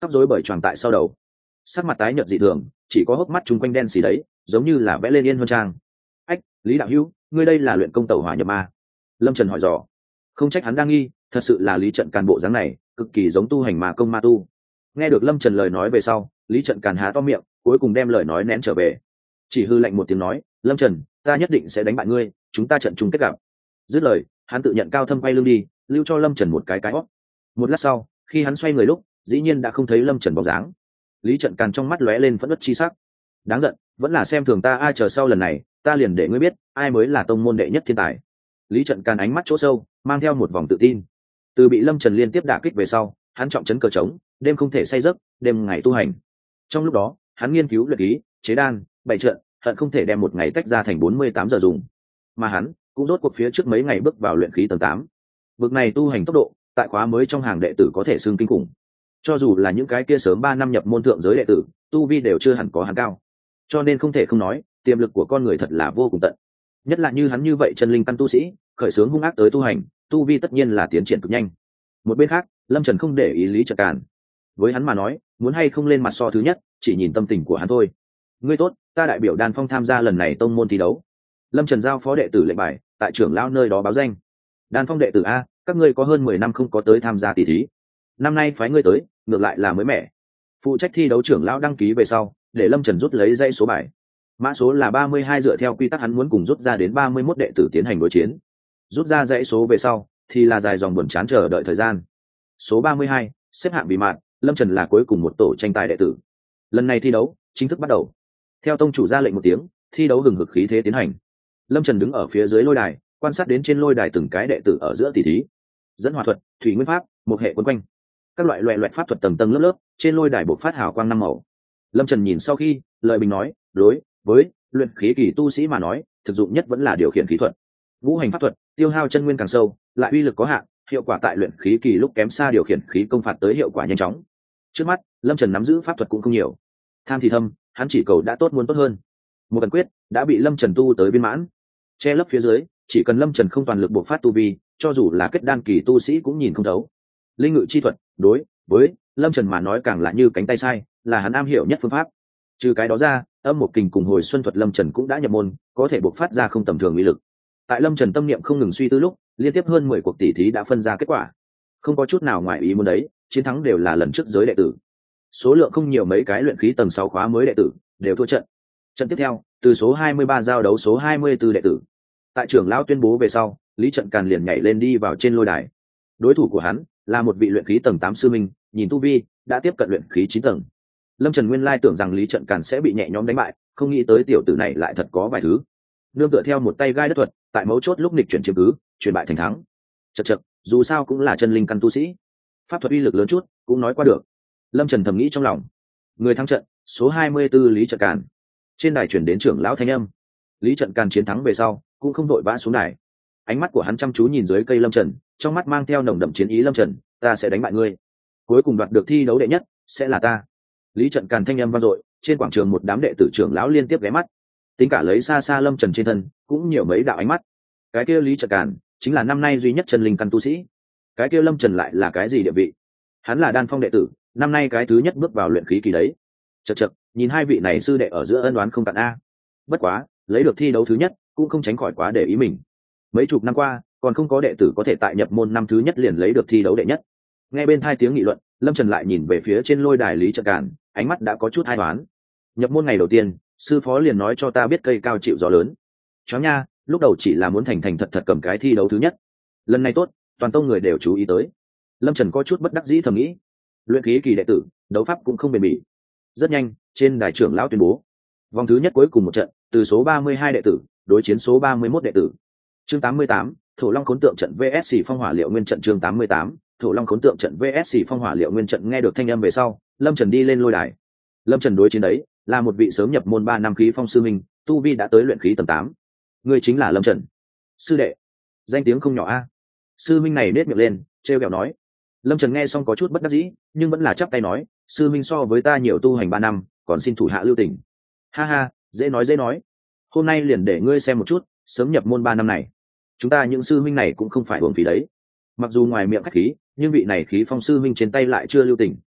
tóc rối bởi tròn tại sau đầu, sắc mặt tái nhợt dị thường, chỉ có hốc mắt chung quanh đen xì đấy, giống như là vẽ lên yên huân trang. Ách, Lý đạo hữu, ngươi đây là luyện công tẩu hỏa nhập ma? Lâm Trần hỏi dò. Không trách hắn đang nghi, thật sự là Lý Trận Càn bộ dáng này cực kỳ giống tu hành ma công ma tu. Nghe được Lâm Trần lời nói về sau, Lý Trận Càn há to miệng, cuối cùng đem lời nói nén trở về, chỉ hư lạnh một tiếng nói, Lâm Trần, ta nhất định sẽ đánh bại ngươi, chúng ta trận chung kết gặp. Dứt lời, hắn tự nhận cao thâm quay lưng đi, lưu cho Lâm Trần một cái hót. Một lát sau, khi hắn xoay người lúc, dĩ nhiên đã không thấy Lâm Trần bóng dáng. Lý Trận Càn trong mắt lóe lên phẫn uất chi sắc. Đáng giận, vẫn là xem thường ta, ai chờ sau lần này, ta liền để ngươi biết, ai mới là tông môn đệ nhất thiên tài. Lý Trận Càn ánh mắt chỗ sâu, mang theo một vòng tự tin. Từ bị Lâm Trần liên tiếp đả kích về sau, hắn trọng trấn cờ trống, đêm không thể say giấc, đêm ngày tu hành. Trong lúc đó, hắn nghiên cứu luyện khí, chế đan, bày trận, hận không thể đem một ngày tách ra thành 48 giờ dùng. Mà hắn cũng rốt cuộc phía trước mấy ngày bước vào luyện khí tầng 8. Vực này tu hành tốc độ, tại khóa mới trong hàng đệ tử có thể xưng kinh khủng. Cho dù là những cái kia sớm 3 năm nhập môn thượng giới đệ tử, tu vi đều chưa hẳn có hắn cao. Cho nên không thể không nói, tiềm lực của con người thật là vô cùng tận. Nhất là như hắn như vậy chân linh căn tu sĩ, khởi xướng hung ác tới tu hành, tu vi tất nhiên là tiến triển cực nhanh. Một bên khác, Lâm Trần không để ý Lý Trận Càn. Với hắn mà nói, muốn hay không lên mặt so thứ nhất, chỉ nhìn tâm tình của hắn thôi. Ngươi tốt, ta đại biểu Đan Phong tham gia lần này tông môn thi đấu. Lâm Trần giao phó đệ tử lệnh bài, tại trưởng lão nơi đó báo danh. Đan Phong đệ tử a, các ngươi có hơn 10 năm không có tới tham gia tỷ thí. Năm nay phái ngươi tới, ngược lại là mới mẻ. Phụ trách thi đấu trưởng lão đăng ký về sau, để Lâm Trần rút lấy dãy số bài. Mã số là 32, dựa theo quy tắc hắn muốn cùng rút ra đến 31 đệ tử tiến hành đối chiến. Rút ra dãy số về sau, thì là dài dòng buồn chán chờ đợi thời gian. Số 32, xếp hạng bị mạn, Lâm Trần là cuối cùng một tổ tranh tài đệ tử. Lần này thi đấu chính thức bắt đầu. Theo tông chủ ra lệnh một tiếng, thi đấu hừng hực khí thế tiến hành. Lâm Trần đứng ở phía dưới lôi đài, quan sát đến trên lôi đài từng cái đệ tử ở giữa tỷ thí. Dẫn hỏa thuật, thủy nguyên pháp, một hệ quấn quanh, các loại loại pháp thuật tầng tầng lớp lớp, trên lôi đài bộc phát hào quang năm màu. Lâm Trần nhìn sau khi, lời bình nói, đối với luyện khí kỳ tu sĩ mà nói, thực dụng nhất vẫn là điều khiển khí thuật. Ngũ hành pháp thuật, tiêu hao chân nguyên càng sâu, lại uy lực có hạn, hiệu quả tại luyện khí kỳ lúc kém xa điều khiển khí công phạt tới hiệu quả nhanh chóng. Trước mắt, Lâm Trần nắm giữ pháp thuật cũng không nhiều. Tham thì thâm, hắn chỉ cầu đã tốt muốn tốt hơn. Một cần quyết đã bị Lâm Trần tu tới viên mãn. Che lấp phía dưới, chỉ cần Lâm Trần không toàn lực bộc phát tu vi, cho dù là kết đan kỳ tu sĩ cũng nhìn không thấu. Linh ngự chi thuật, đối với Lâm Trần mà nói càng là như cánh tay sai, là hắn am hiểu nhất phương pháp. Trừ cái đó ra, âm một kình cùng hồi xuân thuật Lâm Trần cũng đã nhập môn, có thể bộc phát ra không tầm thường uy lực. Tại Lâm Trần tâm niệm không ngừng suy tư lúc, liên tiếp hơn 10 cuộc tỷ thí đã phân ra kết quả. Không có chút nào ngoài ý muốn đấy, chiến thắng đều là lần trước giới đệ tử. Số lượng không nhiều, mấy cái luyện khí tầng 6 khóa mới đệ tử đều thua trận. Trận tiếp theo, từ số 23 giao đấu số 24 đệ tử. Tại trưởng lão tuyên bố về sau, Lý Trận Càn liền nhảy lên đi vào trên lôi đài. Đối thủ của hắn là một vị luyện khí tầng 8 sư minh, nhìn tu vi đã tiếp cận luyện khí 9 tầng. Lâm Trần nguyên lai tưởng rằng Lý Trận Càn sẽ bị nhẹ nhõm đánh bại, không nghĩ tới tiểu tử này lại thật có vài thứ. Nương tựa theo một tay gai đất thuật, tại mấu chốt lúc nghịch chuyển chiếm cứ, chuyển bại thành thắng. Chậc chậc, dù sao cũng là chân linh căn tu sĩ, pháp thuật uy lực lớn chút, cũng nói qua được. Lâm Trần thầm nghĩ trong lòng. Người thắng trận, số 24 Lý Trận Càn. Trên đài chuyển đến trưởng lão thanh âm. Lý Trận Càn chiến thắng về sau, cũng không vội vã xuống đài. Ánh mắt của hắn chăm chú nhìn dưới cây Lâm Trần, trong mắt mang theo nồng đậm chiến ý. Lâm Trần, ta sẽ đánh bại ngươi. Cuối cùng đoạt được thi đấu đệ nhất sẽ là ta. Lý Trận Càn thanh âm vang dội, trên quảng trường một đám đệ tử trưởng lão liên tiếp ghé mắt. Tính cả lấy xa xa Lâm Trần trên thân, cũng nhiều mấy đạo ánh mắt. Cái kia Lý Trận Càn chính là năm nay duy nhất chân linh căn tu sĩ. Cái kia Lâm Trần lại là cái gì địa vị? Hắn là Đan Phong đệ tử, năm nay cái thứ nhất bước vào luyện khí kỳ đấy. Chậc chậc, nhìn hai vị này sư đệ ở giữa ân oán không cạn a. Bất quá, lấy được thi đấu thứ nhất, cũng không tránh khỏi quá để ý mình. Mấy chục năm qua, còn không có đệ tử có thể tại nhập môn năm thứ nhất liền lấy được thi đấu đệ nhất. Nghe bên hai tiếng nghị luận, Lâm Trần lại nhìn về phía trên lôi đài Lý Trận Càn, ánh mắt đã có chút hai đoán. Nhập môn ngày đầu tiên, sư phó liền nói cho ta biết cây cao chịu gió lớn. Chó nha, lúc đầu chỉ là muốn thành thành thật thật cầm cái thi đấu thứ nhất. Lần này tốt, toàn tông người đều chú ý tới. Lâm Trần có chút bất đắc dĩ thầm nghĩ. Luyện khí kỳ đệ tử, đấu pháp cũng không bền bỉ. Rất nhanh, trên đài trưởng lão tuyên bố, vòng thứ nhất cuối cùng một trận, từ số 32 đệ tử đối chiến số 31 đệ tử. Chương 88, Thổ Long Khốn Tượng trận VS Phong Hỏa Liệu Nguyên trận. Chương 88, Thổ Long Khốn Tượng trận VS Phong Hỏa Liệu Nguyên trận. Nghe được thanh âm về sau, Lâm Trần đi lên lôi đài. Lâm Trần đối chiến đấy là một vị sớm nhập môn 3 năm khí phong sư minh, tu vi đã tới luyện khí tầng 8. Người chính là Lâm Trần. Sư đệ, danh tiếng không nhỏ a. Sư minh này nết miệng lên, trêu ghẹo nói. Lâm Trần nghe xong có chút bất đắc dĩ, nhưng vẫn là chắp tay nói, sư minh so với ta nhiều tu hành 3 năm, còn xin thủ hạ lưu tình. Ha ha, dễ nói dễ nói. Hôm nay liền để ngươi xem một chút, sớm nhập môn 3 năm này, chúng ta những sư minh này cũng không phải uổng phí đấy. Mặc dù ngoài miệng khách khí, nhưng vị này khí phong sư minh trên tay lại chưa lưu tình.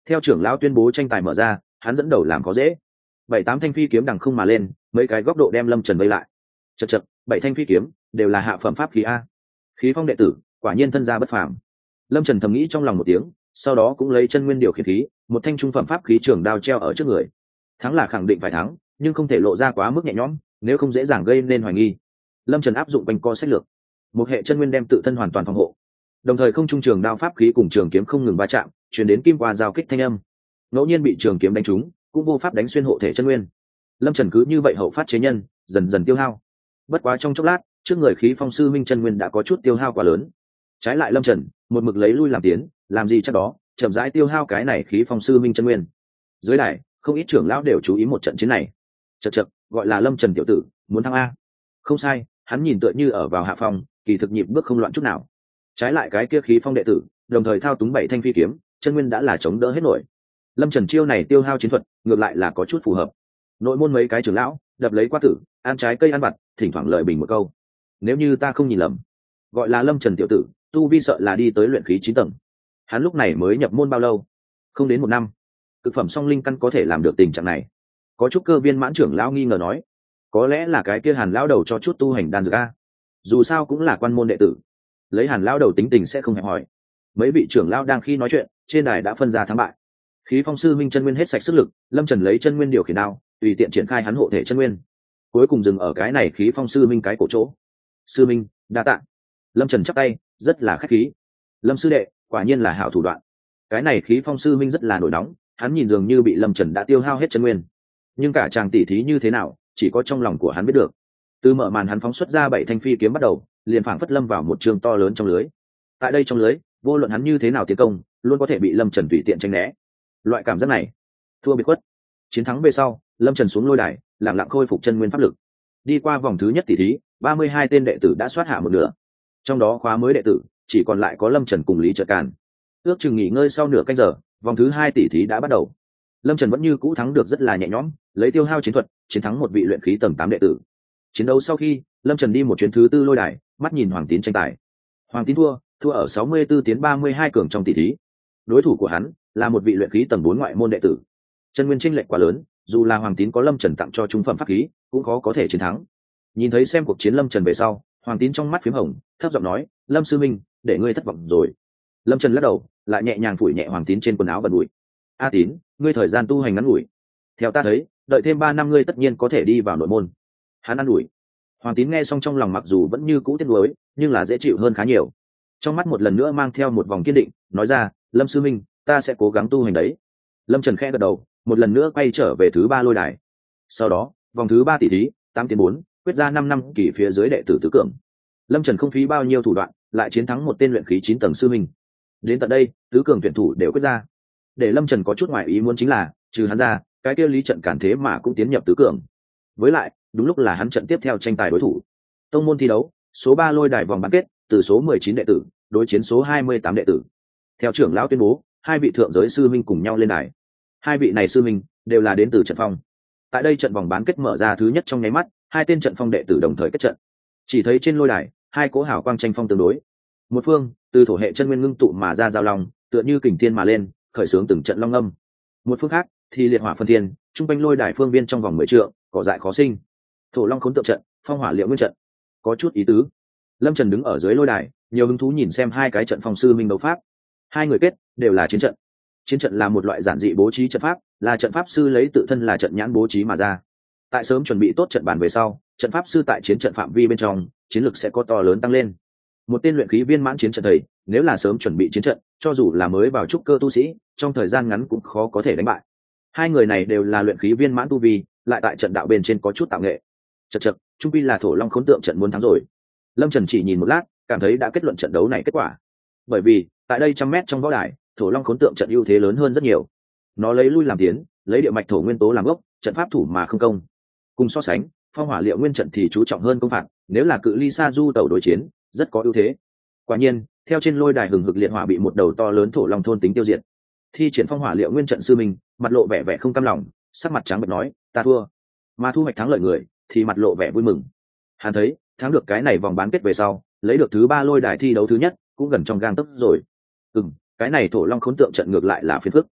Theo trưởng lão tuyên bố tranh tài mở ra, hắn dẫn đầu làm có dễ. 7-8 thanh phi kiếm đằng không mà lên, mấy cái góc độ đem Lâm Trần vây lại. Chậc chậc, 7 thanh phi kiếm đều là hạ phẩm pháp khí a. Khí phong đệ tử, quả nhiên thân gia bất phàm. Lâm Trần thầm nghĩ trong lòng một tiếng, sau đó cũng lấy chân nguyên điều khiển khí, một thanh trung phẩm pháp khí trường đao treo ở trước người. Thắng là khẳng định phải thắng, nhưng không thể lộ ra quá mức nhẹ nhõm, nếu không dễ dàng gây nên hoài nghi. Lâm Trần áp dụng quanh co sách lược, một hệ chân nguyên đem tự thân hoàn toàn phòng hộ, đồng thời không trung trường đao pháp khí cùng trường kiếm không ngừng va chạm, truyền đến kim qua giao kích thanh âm. Ngẫu nhiên bị trường kiếm đánh trúng, cũng vô pháp đánh xuyên hộ thể chân nguyên. Lâm Trần cứ như vậy hậu phát chế nhân, dần dần tiêu hao. Bất quá trong chốc lát, trước người khí phong sư minh chân nguyên đã có chút tiêu hao quá lớn. Trái lại Lâm Trần một mực lấy lui làm tiến, làm gì chắc đó, chậm rãi tiêu hao cái này khí phong sư minh chân nguyên. Dưới đài không ít trưởng lão đều chú ý một trận chiến này. Chậc chậc, gọi là Lâm Trần tiểu tử, muốn thắng a. Không sai, hắn nhìn tựa như ở vào hạ phong, kỳ thực nhịp bước không loạn chút nào. Trái lại cái kia khí phong đệ tử, đồng thời thao túng 7 thanh phi kiếm, chân nguyên đã là chống đỡ hết nổi. Lâm Trần chiêu này tiêu hao chiến thuật, ngược lại là có chút phù hợp. Nội môn mấy cái trưởng lão đập lấy qua tử, ăn trái cây ăn vặt, thỉnh thoảng lời bình một câu. Nếu như ta không nhìn lầm, gọi là Lâm Trần tiểu tử, tu vi sợ là đi tới luyện khí 9 tầng. Hắn lúc này mới nhập môn bao lâu? Không đến 1 năm. Cực phẩm song linh căn có thể làm được tình trạng này. Có chút cơ viên mãn trưởng lão nghi ngờ nói, có lẽ là cái kia Hàn lão đầu cho chút tu hành đan dược a. Dù sao cũng là quan môn đệ tử, lấy Hàn lão đầu tính tình sẽ không hẹp hỏi. Mấy vị trưởng lão đang khi nói chuyện, trên đài đã phân ra thắng bại. Khí phong sư minh chân nguyên hết sạch sức lực, Lâm Trần lấy chân nguyên điều khiển đao, tùy tiện triển khai hắn hộ thể chân nguyên. Cuối cùng dừng ở cái này khí phong sư minh cái cổ chỗ. Sư minh, đa tạ. Lâm Trần chắp tay, rất là khách khí. Lâm sư đệ, quả nhiên là hảo thủ đoạn. Cái này khí phong sư minh rất là nổi nóng, hắn nhìn dường như bị Lâm Trần đã tiêu hao hết chân nguyên. Nhưng cả chàng tỉ thí như thế nào, chỉ có trong lòng của hắn biết được. Từ mở màn hắn phóng xuất ra 7 thanh phi kiếm bắt đầu, liền phảng phất lâm vào một trường to lớn trong lưới. Tại đây trong lưới, vô luận hắn như thế nào tiến công, luôn có thể bị Lâm Trần tùy tiện tránh né. Loại cảm giác này, thua biệt khuất. Chiến thắng về sau, Lâm Trần xuống lôi đài, lặng lặng khôi phục chân nguyên pháp lực. Đi qua vòng thứ nhất tỷ thí, 32 tên đệ tử đã soát hạ một nửa. Trong đó khóa mới đệ tử chỉ còn lại có Lâm Trần cùng Lý Trợ Càn. Ước chừng nghỉ ngơi sau nửa canh giờ, vòng thứ 2 tỷ thí đã bắt đầu. Lâm Trần vẫn như cũ thắng được rất là nhẹ nhõm, lấy tiêu hao chiến thuật, chiến thắng một vị luyện khí tầng 8 đệ tử. Chiến đấu sau khi, Lâm Trần đi một chuyến thứ tư lôi đài, mắt nhìn Hoàng Tín tranh tài. Hoàng Tín thua ở 64 tiến 32 cường trong tỷ thí. Đối thủ của hắn là một vị luyện khí tầng 4 ngoại môn đệ tử. Chân nguyên chênh lệch quá lớn, dù là Hoàng Tín có Lâm Trần tặng cho trung phẩm pháp khí, cũng khó có thể chiến thắng. Nhìn thấy xem cuộc chiến Lâm Trần về sau, Hoàng Tín trong mắt phím hồng, thấp giọng nói, "Lâm sư minh, để ngươi thất vọng rồi." Lâm Trần lắc đầu, lại nhẹ nhàng phủi nhẹ Hoàng Tín trên quần áo bẩn bụi. "A Tín, ngươi thời gian tu hành ngắn ngủi. Theo ta thấy, đợi thêm 3 năm ngươi tất nhiên có thể đi vào nội môn." Hắn ăn ủi. Hoàng Tín nghe xong trong lòng mặc dù vẫn như cũ tiếc nuối, nhưng là dễ chịu hơn khá nhiều. Trong mắt một lần nữa mang theo một vòng kiên định, nói ra, "Lâm sư minh, ta sẽ cố gắng tu hành đấy." Lâm Trần khẽ gật đầu, một lần nữa quay trở về thứ 3 lôi đài. Sau đó, vòng thứ 3 tỷ thí, 8 tiến 4, quyết ra 5 năm kỳ phía dưới đệ tử tứ cường. Lâm Trần không phí bao nhiêu thủ đoạn, lại chiến thắng một tên luyện khí 9 tầng sư minh. Đến tận đây, tứ cường tuyển thủ đều quyết ra. Để Lâm Trần có chút ngoài ý muốn chính là, trừ hắn ra, cái kia Lý Trận Cản thế mà cũng tiến nhập tứ cường. Với lại, đúng lúc là hắn trận tiếp theo tranh tài đối thủ. Tông môn thi đấu, số 3 lôi đài vòng bán kết, từ số 19 đệ tử đối chiến số 28 đệ tử. Theo trưởng lão tuyên bố, 2 vị thượng giới sư minh cùng nhau lên đài. 2 vị này sư minh đều là đến từ trận phong. Tại đây trận vòng bán kết mở ra thứ nhất trong nháy mắt, 2 tên trận phong đệ tử đồng thời kết trận. Chỉ thấy trên lôi đài, 2 cỗ hào quang tranh phong tương đối. Một phương, từ thổ hệ chân nguyên ngưng tụ mà ra giao long, tựa như kình thiên mà lên, khởi xướng từng trận long âm. Một phương khác, thì liệt hỏa phân thiên, trung quanh lôi đài phương viên trong vòng 10 trượng, cỏ dại khó sinh. Thổ long khốn tượng trận, phong hỏa liệu nguyên trận. Có chút ý tứ. Lâm Trần đứng ở dưới lôi đài, nhiều hứng thú nhìn xem 2 cái trận phong sư minh đấu pháp. 2 người kết đều là chiến trận. Chiến trận là một loại giản dị bố trí trận pháp, là trận pháp sư lấy tự thân là trận nhãn bố trí mà ra. Tại sớm chuẩn bị tốt trận bàn về sau, trận pháp sư tại chiến trận phạm vi bên trong, chiến lực sẽ có to lớn tăng lên. Một tên luyện khí viên mãn chiến trận thầy, nếu là sớm chuẩn bị chiến trận, cho dù là mới vào trúc cơ tu sĩ, trong thời gian ngắn cũng khó có thể đánh bại. 2 người này đều là luyện khí viên mãn tu vi, lại tại trận đạo bên trên có chút tạo nghệ. Chậc chậc, trung quy là thổ long khốn tượng trận muốn thắng rồi. Lâm Trần chỉ nhìn một lát, cảm thấy đã kết luận trận đấu này kết quả. Bởi vì, tại đây 100 mét trong võ đài, thổ long khốn tượng trận ưu thế lớn hơn rất nhiều. Nó lấy lui làm tiến, lấy địa mạch thổ nguyên tố làm gốc, trận pháp thủ mà không công. Cùng so sánh, phong hỏa liệu nguyên trận thì chú trọng hơn công phạt, nếu là cự ly xa du tẩu đối chiến, rất có ưu thế. Quả nhiên, theo trên lôi đài hừng hực liệt hỏa bị một đầu to lớn thổ long thôn tính tiêu diệt. Thi triển phong hỏa liệu nguyên trận sư minh, mặt lộ vẻ vẻ không cam lòng, sắc mặt trắng bệch nói, "Ta thua." Mà thu hoạch thắng lợi người thì mặt lộ vẻ vui mừng. Hắn thấy, thắng được cái này vòng bán kết về sau, lấy được thứ 3 lôi đài thi đấu thứ nhất, cũng gần trong gang tấc rồi. Cái này thổ long khốn tượng trận ngược lại là phiền phức.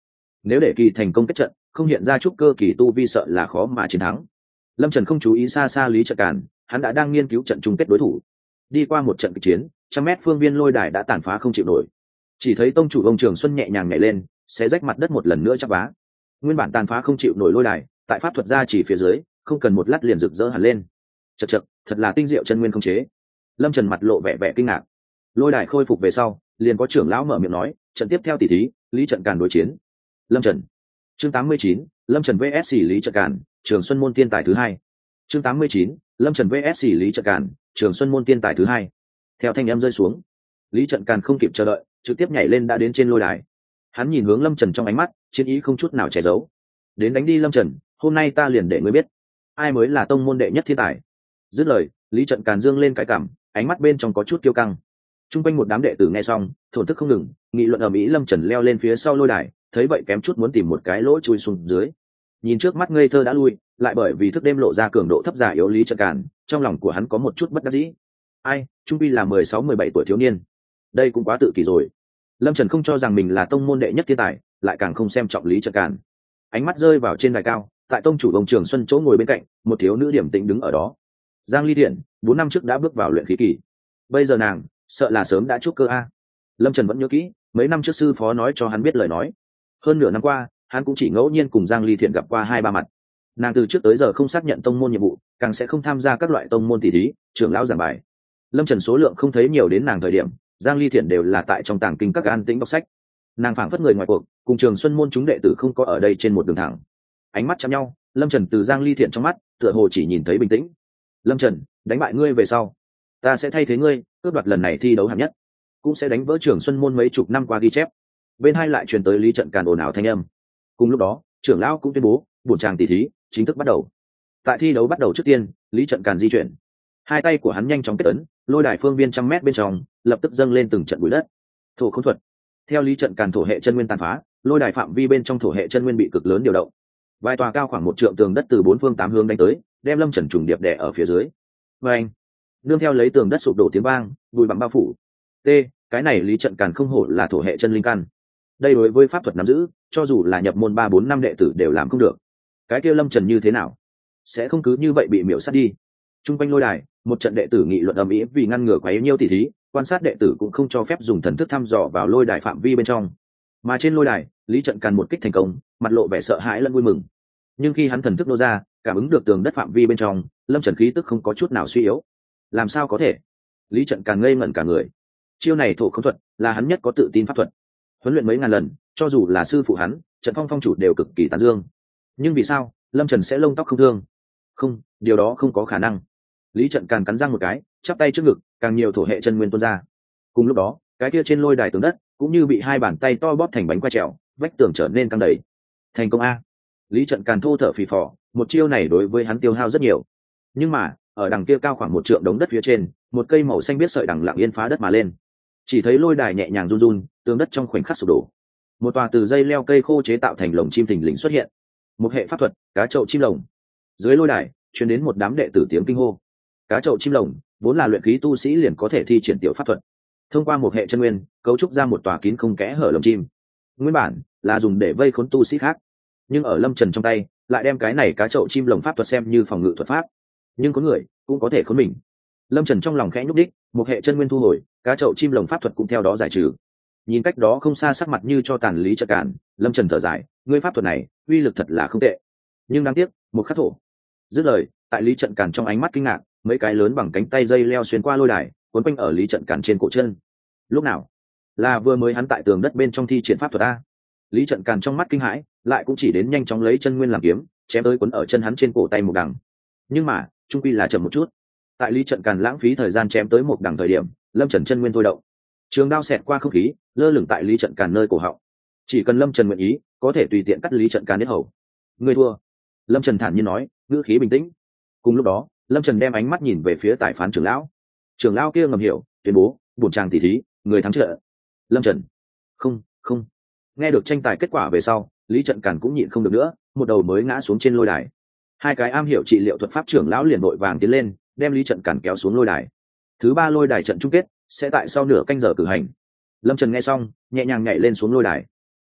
nếu để kỳ thành công kết trận, không hiện ra chút cơ kỳ tu vi sợ là khó mà chiến thắng. Lâm Trần không chú ý xa xa Lý Trận Càn, hắn đã đang nghiên cứu trận chung kết đối thủ. Đi qua một trận kịch chiến, 100 mét phương viên lôi đài đã tàn phá không chịu nổi. Chỉ thấy tông chủ ông Trường Xuân nhẹ nhàng nhảy lên, xé rách mặt đất một lần nữa chắp vá. Nguyên bản tàn phá không chịu nổi lôi đài, tại pháp thuật gia chỉ phía dưới, không cần một lát liền rực rỡ hẳn lên. Chậc chậc, thật là tinh diệu chân nguyên không chế. Lâm Trần mặt lộ vẻ vẻ kinh ngạc. Lôi đài khôi phục về sau, liền có trưởng lão mở miệng nói, trận tiếp theo tỷ thí, Lý Trận Càn đối chiến. Lâm Trần. Chương 89, Lâm Trần vs Lý Trận Càn, Trường Xuân môn tiên tài thứ hai. Chương 89, Lâm Trần vs Lý Trận Càn, Trường Xuân môn tiên tài thứ hai. Theo thanh âm rơi xuống, Lý Trận Càn không kịp chờ đợi, trực tiếp nhảy lên đã đến trên lôi đài. Hắn nhìn hướng Lâm Trần trong ánh mắt, chiến ý không chút nào che giấu. Đến đánh đi Lâm Trần, hôm nay ta liền để ngươi biết, ai mới là tông môn đệ nhất thiên tài. Dứt lời, Lý Trận Càn dương lên cái cằm, ánh mắt bên trong có chút kiêu căng. Trung quanh một đám đệ tử nghe xong, thổn thức không ngừng, nghị luận ầm ĩ. Lâm Trần leo lên phía sau lôi đài, thấy vậy kém chút muốn tìm một cái lỗ chui xuống dưới. Nhìn trước mắt ngây thơ đã lui, lại bởi vì thức đêm lộ ra cường độ thấp giả yếu Lý Trận Càn, trong lòng của hắn có một chút bất đắc dĩ. Ai, trung quy là 16-17 tuổi thiếu niên, đây cũng quá tự kỷ rồi. Lâm Trần không cho rằng mình là tông môn đệ nhất thiên tài, lại càng không xem trọng Lý Trận Càn. Ánh mắt rơi vào trên đài cao, tại tông chủ ông Trường Xuân chỗ ngồi bên cạnh, một thiếu nữ điểm tĩnh đứng ở đó. Giang Ly Thiện, 4 năm trước đã bước vào luyện khí kỳ, bây giờ nàng sợ là sớm đã trúc cơ a. Lâm Trần vẫn nhớ kỹ mấy năm trước sư phó nói cho hắn biết lời nói. Hơn nửa năm qua, hắn cũng chỉ ngẫu nhiên cùng Giang Ly Thiện gặp qua 2-3 mặt. Nàng từ trước tới giờ không xác nhận tông môn nhiệm vụ, càng sẽ không tham gia các loại tông môn tỷ thí, trưởng lão giảng bài. Lâm Trần số lượng không thấy nhiều đến nàng thời điểm, Giang Ly Thiện đều là tại trong tàng kinh các an tĩnh đọc sách. Nàng phảng phất người ngoài cuộc, cùng Trường Xuân môn chúng đệ tử không có ở đây trên một đường thẳng. Ánh mắt chạm nhau, Lâm Trần từ Giang Ly Thiện trong mắt, tựa hồ chỉ nhìn thấy bình tĩnh. Lâm Trần, đánh bại ngươi về sau, ta sẽ thay thế ngươi cướp đoạt lần này thi đấu hạng nhất, cũng sẽ đánh vỡ Trường Xuân môn mấy chục năm qua ghi chép. Bên hai lại truyền tới Lý Trận Càn ồn ào thanh âm. Cùng lúc đó, trưởng lão cũng tuyên bố buổi tràng tỷ thí chính thức bắt đầu. Tại thi đấu bắt đầu trước tiên, Lý Trận Càn di chuyển, hai tay của hắn nhanh chóng kết ấn, lôi đài phương viên 100 mét bên trong lập tức dâng lên từng trận bụi đất. Thổ khống thuật. Theo Lý Trận Càn thổ hệ chân nguyên tàn phá, lôi đài phạm vi bên trong thổ hệ chân nguyên bị cực lớn điều động. Vài tòa cao khoảng 1 trượng tường đất từ 4 phương 8 hướng đánh tới, đem Lâm Trần trùng điệp đè ở phía dưới. Oeng! Nương theo lấy tường đất sụp đổ tiếng vang, bụi bặm bao phủ. Cái này Lý Trận Càn không hổ là thổ hệ chân linh căn. Đây đối với pháp thuật nắm giữ, cho dù là nhập môn 3-4 năm đệ tử đều làm không được. Cái kia Lâm Trần như thế nào? Sẽ không cứ như vậy bị miểu sát đi. Trung quanh lôi đài, một trận đệ tử nghị luận ầm ĩ vì ngăn ngừa quá nhiêu tỷ thí, quan sát đệ tử cũng không cho phép dùng thần thức thăm dò vào lôi đài phạm vi bên trong. Mà trên lôi đài, Lý Trận Càn một kích thành công, mặt lộ vẻ sợ hãi lẫn vui mừng. Nhưng khi hắn thần thức nô ra, cảm ứng được tường đất phạm vi bên trong, Lâm Trần khí tức không có chút nào suy yếu. Làm sao có thể? Lý Trận Càn ngây ngẩn cả người. Chiêu này thổ khống thuật là hắn nhất có tự tin pháp thuật, huấn luyện mấy ngàn lần, cho dù là sư phụ hắn, Trận Phong phong chủ đều cực kỳ tán dương. Nhưng vì sao Lâm Trần sẽ lông tóc không thương? Không, điều đó không có khả năng. Lý Trận Càn cắn răng một cái, chắp tay trước ngực, càng nhiều thổ hệ chân nguyên tuôn ra. Cùng lúc đó, cái kia trên lôi đài tường đất cũng như bị hai bàn tay to bóp thành bánh quay trèo, vách tường trở nên căng đầy. Thành công a! Lý Trận Càn thô thở phì phò, một chiêu này đối với hắn tiêu hao rất nhiều. Nhưng mà, ở đằng kia cao khoảng 1 trượng đống đất phía trên, một cây màu xanh biếc sợi đằng lặng yên phá đất mà lên. Chỉ thấy lôi đài nhẹ nhàng run run, tường đất trong khoảnh khắc sụp đổ. Một tòa từ dây leo cây khô chế tạo thành lồng chim thình lình xuất hiện. Một hệ pháp thuật, cá chậu chim lồng. Dưới lôi đài, truyền đến một đám đệ tử tiếng kinh hô. Cá chậu chim lồng vốn là luyện khí tu sĩ liền có thể thi triển tiểu pháp thuật, thông qua một hệ chân nguyên cấu trúc ra một tòa kín không kẽ hở lồng chim. Nguyên bản là dùng để vây khốn tu sĩ khác, nhưng ở Lâm Trần trong tay lại đem cái này cá chậu chim lồng pháp thuật xem như phòng ngự thuật pháp. Nhưng có người cũng có thể khốn mình. Lâm Trần trong lòng khẽ nhúc đích, một hệ chân nguyên thu hồi, cá chậu chim lồng pháp thuật cũng theo đó giải trừ. Nhìn cách đó không xa sắc mặt như cho tàn Lý Trận Càn, Lâm Trần thở dài, ngươi pháp thuật này uy lực thật là không tệ, nhưng đáng tiếc một khắc thổ. Dứt lời, tại Lý Trận Càn trong ánh mắt kinh ngạc, mấy cái lớn bằng cánh tay dây leo xuyên qua lôi đài, quấn quanh ở Lý Trận Càn trên cổ chân. Lúc nào? Là vừa mới hắn tại tường đất bên trong thi triển pháp thuật a. Lý Trận Càn trong mắt kinh hãi, lại cũng chỉ đến nhanh chóng lấy chân nguyên làm kiếm, chém tới quấn ở chân hắn trên cổ tay một đằng. Nhưng mà, trung quy là chậm một chút. Tại Lý Trận Càn lãng phí thời gian chém tới một đằng thời điểm, Lâm Trần chân nguyên thôi động, trường đao xẹt qua không khí, lơ lửng tại Lý Trận Càn nơi cổ họng. Chỉ cần Lâm Trần nguyện ý, có thể tùy tiện cắt Lý Trận Càn đến hầu. Ngươi thua. Lâm Trần thản nhiên nói, ngữ khí bình tĩnh. Cùng lúc đó, Lâm Trần đem ánh mắt nhìn về phía tài phán trưởng lão. Trưởng lão kia ngầm hiểu, tuyên bố bổn tràng tỷ thí, người thắng trận. Lâm Trần. Không. Nghe được tranh tài kết quả về sau, Lý Trận Càn cũng nhịn không được nữa, một đầu mới ngã xuống trên lôi đài. Hai cái am hiểu trị liệu thuật pháp trưởng lão liền vội vàng tiến lên, đem Lý Trận Càn kéo xuống lôi đài. Thứ 3 lôi đài trận chung kết sẽ tại sau nửa canh giờ cử hành. Lâm Trần nghe xong, nhẹ nhàng nhảy lên xuống lôi đài.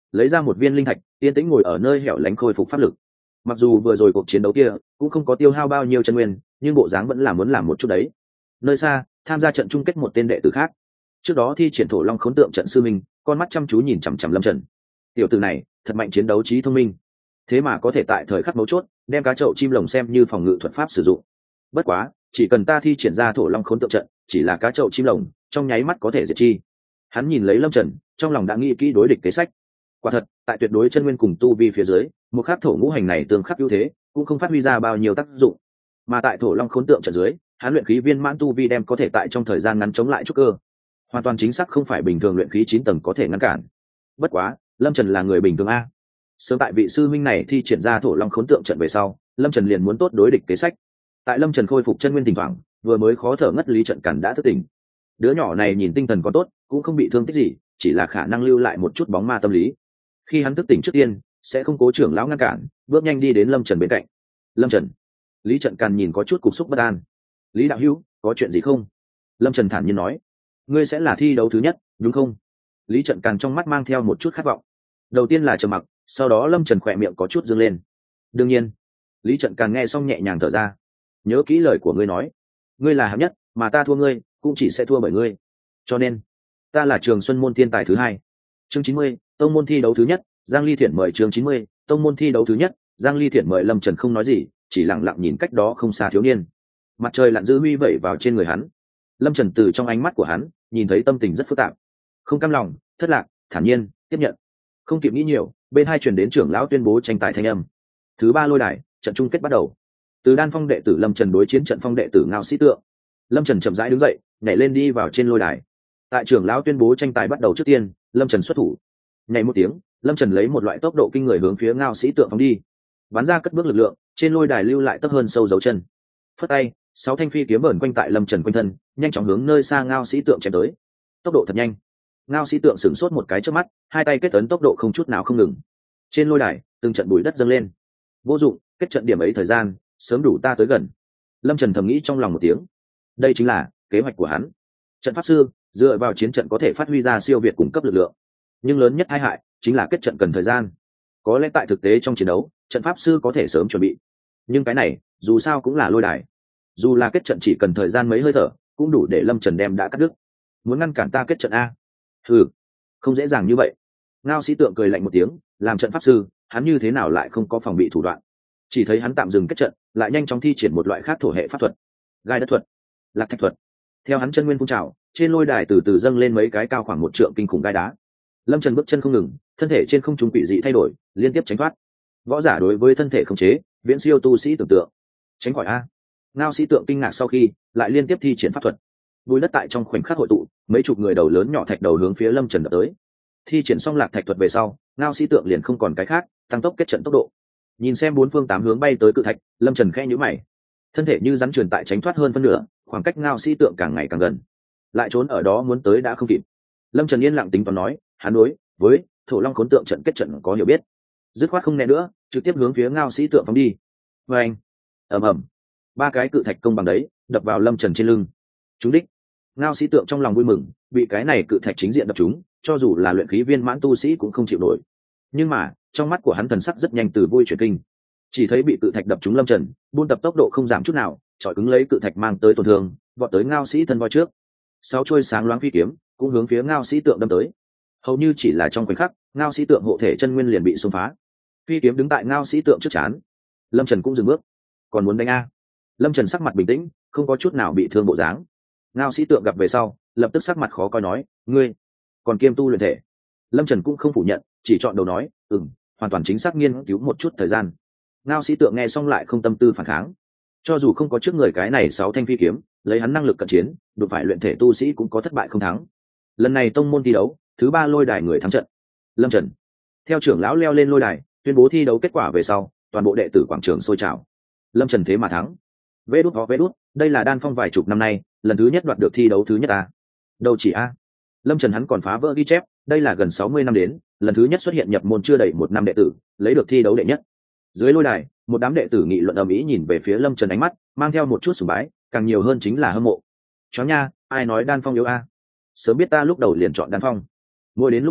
lấy ra một viên linh thạch, yên tĩnh ngồi ở nơi hẻo lánh khôi phục pháp lực. Mặc dù vừa rồi cuộc chiến đấu kia cũng không có tiêu hao bao nhiêu chân nguyên, nhưng bộ dáng vẫn là muốn làm một chút đấy. Nơi xa, tham gia trận chung kết một tên đệ tử khác, trước đó thi triển thổ long khốn tượng trận sư minh, con mắt chăm chú nhìn chằm chằm Lâm Trần. Tiểu tử này thật mạnh, chiến đấu trí thông minh, thế mà có thể tại thời khắc mấu chốt đem cá chậu chim lồng xem như phòng ngự thuật pháp sử dụng. Bất quá, chỉ cần ta thi triển ra thổ long khốn tượng trận, chỉ là cá chậu chim lồng, trong nháy mắt có thể diệt chi. Hắn nhìn lấy Lâm Trần, trong lòng đã nghĩ kỹ đối địch kế sách. Quả thật, tại tuyệt đối chân nguyên cùng tu vi phía dưới, một khắc thổ ngũ hành này tương khắc ưu thế, cũng không phát huy ra bao nhiêu tác dụng. Mà tại thổ long khốn tượng trận dưới, hắn luyện khí viên mãn tu vi đem có thể tại trong thời gian ngắn chống lại trúc cơ. Hoàn toàn chính xác không phải bình thường luyện khí 9 tầng có thể ngăn cản. Bất quá, Lâm Trần là người bình thường a. Sớm tại vị sư minh này thi triển ra thổ long khốn tượng trận về sau, Lâm Trần liền muốn tốt đối địch kế sách. Tại Lâm Trần khôi phục chân nguyên thỉnh thoảng, vừa mới khó thở ngất Lý Trận Càn đã thức tỉnh. Đứa nhỏ này nhìn tinh thần có tốt, cũng không bị thương tích gì, chỉ là khả năng lưu lại một chút bóng ma tâm lý. Khi hắn thức tỉnh trước tiên, sẽ không cố trưởng lão ngăn cản, bước nhanh đi đến Lâm Trần bên cạnh. Lâm Trần. Lý Trận Càn nhìn có chút cục xúc bất an. Lý đạo hữu, có chuyện gì không? Lâm Trần thản nhiên nói. Ngươi sẽ là thi đấu thứ nhất, đúng không? Lý Trận Càn trong mắt mang theo một chút khát vọng. Đầu tiên là trầm mặc, sau đó Lâm Trần khỏe miệng có chút dương lên. Đương nhiên. Lý Trận Càn nghe xong nhẹ nhàng thở ra. Nhớ kỹ lời của ngươi nói, ngươi là hạng nhất, mà ta thua ngươi cũng chỉ sẽ thua bởi ngươi, cho nên ta là Trường Xuân môn thiên tài thứ hai. Chương 90, tông môn thi đấu thứ nhất, Giang Ly Thiển mời. Chương 90, tông môn thi đấu thứ nhất, Giang Ly Thiển mời. Lâm Trần không nói gì, chỉ lặng lặng nhìn cách đó không xa thiếu niên. Mặt trời lặn dư huy vẩy vào trên người hắn. Lâm Trần từ trong ánh mắt của hắn nhìn thấy tâm tình rất phức tạp, không cam lòng, thất lạc, thản nhiên, tiếp nhận. Không kịp nghĩ nhiều, bên hai truyền đến trưởng lão tuyên bố tranh tài thanh âm. Thứ ba lôi đài, trận chung kết bắt đầu. Từ đan phong đệ tử Lâm Trần đối chiến trận phong đệ tử Ngao Sĩ Tượng. Lâm Trần chậm rãi đứng dậy, nhảy lên đi vào trên lôi đài. Tại trưởng lão tuyên bố tranh tài bắt đầu trước tiên, Lâm Trần xuất thủ. Nhảy một tiếng, Lâm Trần lấy một loại tốc độ kinh người hướng phía Ngao Sĩ Tượng phóng đi. Bắn ra cất bước lực lượng, trên lôi đài lưu lại tấp hơn sâu dấu chân. Phất tay, 6 thanh phi kiếm vờn quanh tại Lâm Trần quanh thân, nhanh chóng hướng nơi xa Ngao Sĩ Tượng chém tới. Tốc độ thật nhanh. Ngao Sĩ Tượng sửng sốt một cái trước mắt, hai tay kết ấn tốc độ không chút nào không ngừng. Trên lôi đài, từng trận bụi đất dâng lên. Vô dụng, kết trận điểm ấy thời gian, sớm đủ ta tới gần. Lâm Trần thầm nghĩ trong lòng một tiếng. Đây chính là kế hoạch của hắn. Trận pháp sư dựa vào chiến trận có thể phát huy ra siêu việt cung cấp lực lượng, nhưng lớn nhất tai hại chính là kết trận cần thời gian. Có lẽ tại thực tế trong chiến đấu, trận pháp sư có thể sớm chuẩn bị, nhưng cái này dù sao cũng là lôi đài, dù là kết trận chỉ cần thời gian mấy hơi thở cũng đủ để Lâm Trần đem đã cắt đứt. Muốn ngăn cản ta kết trận a? Ừ, không dễ dàng như vậy. Ngao Sĩ Tượng cười lạnh một tiếng, làm trận pháp sư hắn như thế nào lại không có phòng bị thủ đoạn. Chỉ thấy hắn tạm dừng kết trận, lại nhanh chóng thi triển một loại khác thổ hệ pháp thuật, gai đất thuật, lạc thạch thuật. Theo hắn chân nguyên phun trào, trên lôi đài từ từ dâng lên mấy cái cao khoảng 1 trượng kinh khủng gai đá. Lâm Trần bước chân không ngừng, thân thể trên không trung quỷ dị thay đổi, liên tiếp tránh thoát. Võ giả đối với thân thể khống chế viễn siêu tu sĩ tưởng tượng. Tránh khỏi a? Ngao Sĩ Tượng kinh ngạc sau khi lại liên tiếp thi triển pháp thuật. Bùi đất tại trong khoảnh khắc hội tụ, mấy chục người đầu lớn nhỏ thạch đầu hướng phía Lâm Trần đập tới. Thi triển xong lạc thạch thuật về sau, Ngao Sĩ Tượng liền không còn cái khác, tăng tốc kết trận tốc độ. Nhìn xem 4 phương 8 hướng bay tới cự thạch, Lâm Trần khẽ nhíu mày. Thân thể như rắn truyền tại tránh thoát hơn phân nửa, khoảng cách Ngao Sĩ Tượng càng ngày càng gần. Lại trốn ở đó muốn tới đã không kịp. Lâm Trần yên lặng tính toán nói, hắn đối với thổ long khốn tượng trận kết trận có hiểu biết, dứt khoát không né nữa, trực tiếp hướng phía Ngao Sĩ Tượng phóng đi. Oeng, ầm ầm, 3 cái cự thạch công bằng đấy đập vào Lâm Trần trên lưng. Trúng đích. Ngao Sĩ Tượng trong lòng vui mừng, bị cái này cự thạch chính diện đập trúng, cho dù là luyện khí viên mãn tu sĩ cũng không chịu nổi. Nhưng mà trong mắt của hắn thần sắc rất nhanh từ vui chuyển kinh. Chỉ thấy bị cự thạch đập trúng Lâm Trần buôn tập tốc độ không giảm chút nào, chọi cứng lấy cự thạch mang tới tổn thương, vọt tới Ngao Sĩ thân voi trước. 6 chuôi sáng loáng phi kiếm cũng hướng phía Ngao Sĩ Tượng đâm tới. Hầu như chỉ là trong khoảnh khắc, Ngao Sĩ Tượng hộ thể chân nguyên liền bị xung phá. Phi kiếm đứng tại Ngao Sĩ Tượng trước chán. Lâm Trần cũng dừng bước. Còn muốn đánh a? Lâm Trần sắc mặt bình tĩnh, không có chút nào bị thương bộ dáng. Ngao Sĩ Tượng gặp về sau, lập tức sắc mặt khó coi nói, ngươi còn kiêm tu luyện thể? Lâm Trần cũng không phủ nhận, chỉ chọn đầu nói, hoàn toàn chính xác nghiên cứu một chút thời gian. Ngao Sĩ Tượng nghe xong lại không tâm tư phản kháng. Cho dù không có trước người cái này 6 thanh phi kiếm, lấy hắn năng lực cận chiến, đụng phải luyện thể tu sĩ cũng có thất bại không thắng. Lần này tông môn thi đấu, thứ 3 lôi đài người thắng trận. Lâm Trần. Theo trưởng lão leo lên lôi đài, tuyên bố thi đấu kết quả về sau, toàn bộ đệ tử quảng trường sôi trào. Lâm Trần thế mà thắng. Vê đút, đây là đan phong vài chục năm nay, lần thứ nhất đoạt được thi đấu thứ nhất a. Đâu chỉ a. Lâm Trần hắn còn phá vỡ ghi chép, đây là gần 60 năm đến, lần thứ nhất xuất hiện nhập môn chưa đầy 1 năm đệ tử, lấy được thi đấu đệ nhất. Dưới lôi đài, một đám đệ tử nghị luận ầm ĩ nhìn về phía Lâm Trần, ánh mắt mang theo một chút sùng bái, càng nhiều hơn chính là hâm mộ. Chó nha, ai nói đan phong yếu a? Sớm biết ta lúc đầu liền chọn đan phong. Mỗi đến lúc này,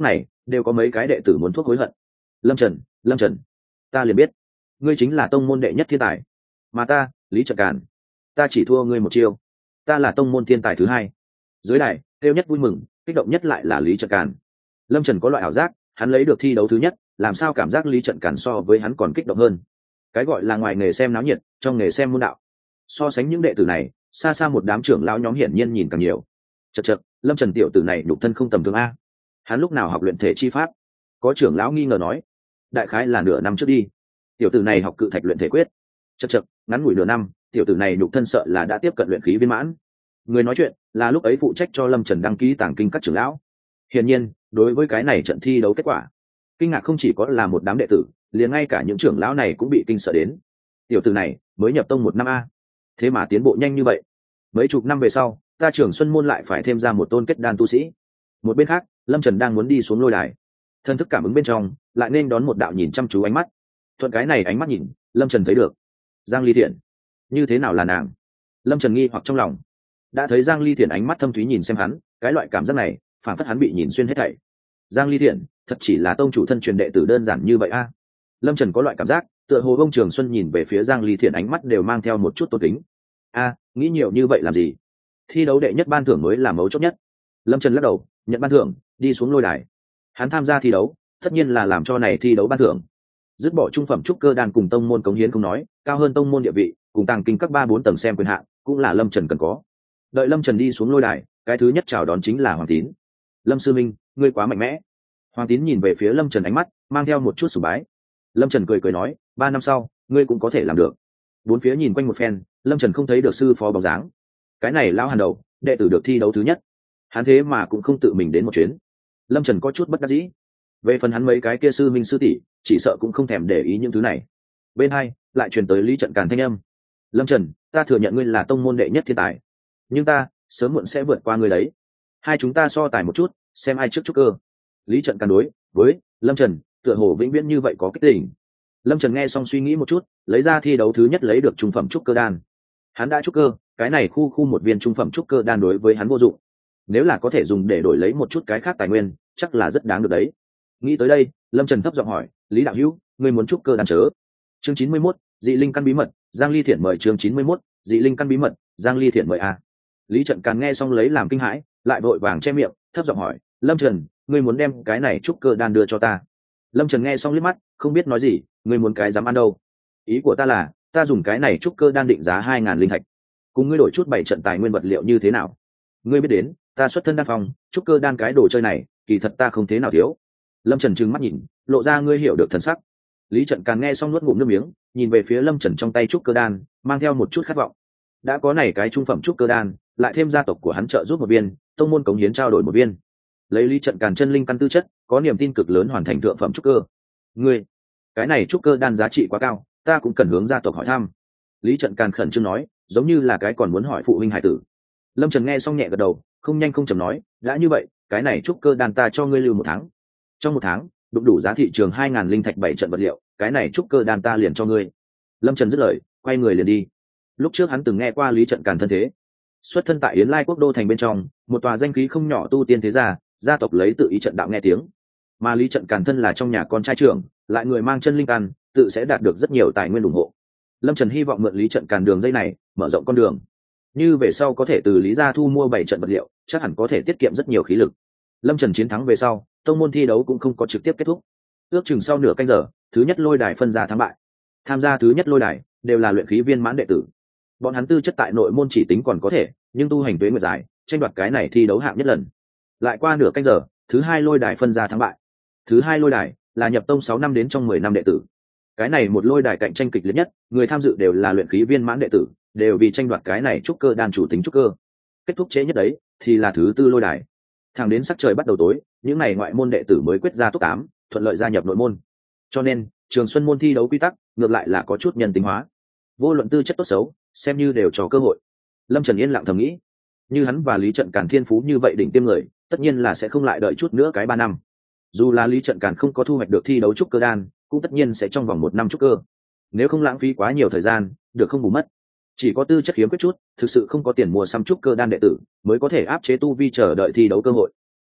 đều có mấy cái đệ tử muốn thuốc hối hận. Lâm Trần, ta liền biết ngươi chính là tông môn đệ nhất thiên tài, mà ta Lý Trận Càn, ta chỉ thua ngươi một chiêu, ta là tông môn thiên tài thứ hai. Dưới đài kêu nhất vui mừng, kích động nhất lại là Lý Trận Càn. Lâm Trần có loại ảo giác, hắn lấy được thi đấu thứ nhất, làm sao cảm giác Lý Trận Càn so với hắn còn kích động hơn. Cái gọi là ngoài nghề xem náo nhiệt, trong nghề xem môn đạo. So sánh những đệ tử này, xa xa một đám trưởng lão nhóm hiển nhiên nhìn càng nhiều. Chậc, Lâm Trần tiểu tử này nhục thân không tầm thường a. Hắn lúc nào học luyện thể chi pháp? Có trưởng lão nghi ngờ nói. Đại khái là nửa năm trước đi. Tiểu tử này học cự thạch luyện thể quyết. Chậc, ngắn ngủi nửa năm, tiểu tử này nhục thân sợ là đã tiếp cận luyện khí viên mãn. Người nói chuyện là lúc ấy phụ trách cho Lâm Trần đăng ký tàng kinh các trưởng lão. Hiển nhiên, đối với cái này trận thi đấu kết quả, kinh ngạc không chỉ có là một đám đệ tử, liền ngay cả những trưởng lão này cũng bị kinh sợ đến. Tiểu tử này mới nhập tông 1 năm a, thế mà tiến bộ nhanh như vậy. Mấy chục năm về sau, ta Trường Xuân môn lại phải thêm ra một tôn kết đan tu sĩ. Một bên khác, Lâm Trần đang muốn đi xuống lôi đài, thân thức cảm ứng bên trong lại nên đón một đạo nhìn chăm chú ánh mắt. Thuận cái này ánh mắt nhìn, Lâm Trần thấy được Giang Ly Thiện. Như thế nào là nàng? Lâm Trần nghi hoặc trong lòng. Đã thấy Giang Ly Thiện ánh mắt thâm thúy nhìn xem hắn, cái loại cảm giác này phản phất hắn bị nhìn xuyên hết thảy. Giang Ly Thiện thật chỉ là tông chủ thân truyền đệ tử đơn giản như vậy a? Lâm Trần có loại cảm giác tựa hồ Bông Trường Xuân nhìn về phía Giang Ly Thiện ánh mắt đều mang theo một chút tôn kính. A, nghĩ nhiều như vậy làm gì? Thi đấu đệ nhất ban thưởng mới là mấu chốt nhất. Lâm Trần lắc đầu, nhận ban thưởng, đi xuống lôi đài. Hắn tham gia thi đấu, tất nhiên là làm cho này thi đấu ban thưởng. Dứt bỏ trung phẩm trúc cơ đan cùng tông môn cống hiến không nói, cao hơn tông môn địa vị, cùng tàng kinh các 3-4 tầng xem quyền hạn, cũng là Lâm Trần cần có. Đợi Lâm Trần đi xuống lôi đài, cái thứ nhất chào đón chính là Hoàng Tín. Lâm sư minh, ngươi quá mạnh mẽ. Hoàng Tín nhìn về phía Lâm Trần ánh mắt mang theo một chút sùng bái. Lâm Trần cười nói, 3 năm sau ngươi cũng có thể làm được. Bốn phía nhìn quanh một phen, Lâm Trần không thấy được sư phó bóng dáng. Cái này lão hàn đầu, đệ tử được thi đấu thứ nhất, hắn thế mà cũng không tự mình đến một chuyến. Lâm Trần có chút bất đắc dĩ. Về phần hắn mấy cái kia sư minh sư tỷ, chỉ sợ cũng không thèm để ý những thứ này. Bên hai lại truyền tới Lý Trận Càn thanh âm. Lâm Trần, ta thừa nhận ngươi là tông môn đệ nhất thiên tài, nhưng ta sớm muộn sẽ vượt qua ngươi đấy. Hai chúng ta so tài một chút, xem ai trước trúc cơ. Lý Trận Càn đối với Lâm Trần tựa hồ vĩnh viễn như vậy có kích tình. Lâm Trần nghe xong suy nghĩ một chút, lấy ra thi đấu thứ nhất lấy được trung phẩm trúc cơ đan. Hắn đã trúc cơ, cái này khu một viên trung phẩm trúc cơ đan đối với hắn vô dụng. Nếu là có thể dùng để đổi lấy một chút cái khác tài nguyên, chắc là rất đáng được đấy. Nghĩ tới đây, Lâm Trần thấp giọng hỏi, Lý đạo hữu, ngươi muốn trúc cơ đan chớ? Chương 91, dị linh căn bí mật, Giang Ly Thiện mời. Chương 91, dị linh căn bí mật, Giang Ly Thiện mời a. Lý Trận Càn nghe xong lấy làm kinh hãi, lại vội vàng che miệng, thấp giọng hỏi, Lâm Trần, ngươi muốn đem cái này trúc cơ đan đưa cho ta? Lâm Trần nghe xong liếc mắt, không biết nói gì, ngươi muốn cái dám ăn đâu? Ý của ta là, ta dùng cái này trúc cơ đan định giá 2.000 linh thạch, cùng ngươi đổi chút 7 trận tài nguyên vật liệu như thế nào? Ngươi biết đến, ta xuất thân đan phong, trúc cơ đan cái đồ chơi này, kỳ thật ta không thế nào thiếu. Lâm Trần trừng mắt nhìn, lộ ra ngươi hiểu được thần sắc. Lý Trận Càn nghe xong nuốt ngụm nước miếng, nhìn về phía Lâm Trần trong tay trúc cơ đan, mang theo một chút khát vọng. Đã có này cái trung phẩm trúc cơ đan, lại thêm gia tộc của hắn trợ giúp một viên, tông môn cống hiến trao đổi một viên. Lấy Lý Trận Càn chân linh căn tư chất, có niềm tin cực lớn hoàn thành thượng phẩm trúc cơ. Ngươi, cái này trúc cơ đan giá trị quá cao, ta cũng cần hướng gia tộc hỏi thăm. Lý Trận Càn khẩn trương nói, giống như là cái còn muốn hỏi phụ huynh hải tử. Lâm Trần nghe xong nhẹ gật đầu, không nhanh không chậm nói, đã như vậy, cái này trúc cơ đan ta cho ngươi lưu 1 tháng. Trong 1 tháng, đụng đủ giá thị trường 2.000 linh thạch 7 trận vật liệu, cái này trúc cơ đan ta liền cho ngươi. Lâm Trần dứt lời, quay người liền đi. Lúc trước hắn từng nghe qua Lý Trận Càn thân thế, xuất thân tại Yến Lai Quốc đô thành bên trong, một tòa danh khí không nhỏ tu tiên thế gia, gia tộc lấy tự ý trận đạo nghe tiếng. Mà Lý Trận Càn thân là trong nhà con trai trưởng, lại người mang chân linh căn, tự sẽ đạt được rất nhiều tài nguyên ủng hộ. Lâm Trần hy vọng mượn Lý Trận Càn đường dây này, mở rộng con đường. Như về sau có thể từ Lý gia thu mua 7 trận vật liệu, chắc hẳn có thể tiết kiệm rất nhiều khí lực. Lâm Trần chiến thắng về sau, tông môn thi đấu cũng không có trực tiếp kết thúc. Ước chừng sau nửa canh giờ, thứ nhất lôi đài phân ra thắng bại. Tham gia thứ nhất lôi đài đều là luyện khí viên mãn đệ tử. Bọn hắn tư chất tại nội môn chỉ tính còn có thể, nhưng tu hành tuế nguyệt dài, tranh đoạt cái này thi đấu hạng nhất lần. Lại qua nửa canh giờ, thứ hai lôi đài phân ra thắng bại. Thứ hai lôi đài là nhập tông 6 năm đến trong 10 năm đệ tử. Cái này một lôi đài cạnh tranh kịch liệt nhất, người tham dự đều là luyện khí viên mãn đệ tử, đều vì tranh đoạt cái này trúc cơ đan chủ tính trúc cơ. Kết thúc chế nhất đấy thì là thứ tư lôi đài. Thẳng đến sắc trời bắt đầu tối, những này ngoại môn đệ tử mới quyết ra top 8, thuận lợi gia nhập nội môn. Cho nên, Trường Xuân môn thi đấu quy tắc ngược lại là có chút nhân tính hóa. Vô luận tư chất tốt xấu, xem như đều cho cơ hội. Lâm Trần yên lặng thầm nghĩ, như hắn và Lý Trận Càn thiên phú như vậy đỉnh tiêm người, tất nhiên là sẽ không lại đợi chút nữa cái 3 năm. Dù là Lý Trận Càn không có thu hoạch được thi đấu trúc cơ đan, cũng tất nhiên sẽ trong vòng 1 năm trúc cơ. Nếu không lãng phí quá nhiều thời gian, được không bù mất. Chỉ có tư chất khiếm khuyết chút, thực sự không có tiền mua xăm trúc cơ đan đệ tử, mới có thể áp chế tu vi chờ đợi thi đấu cơ hội.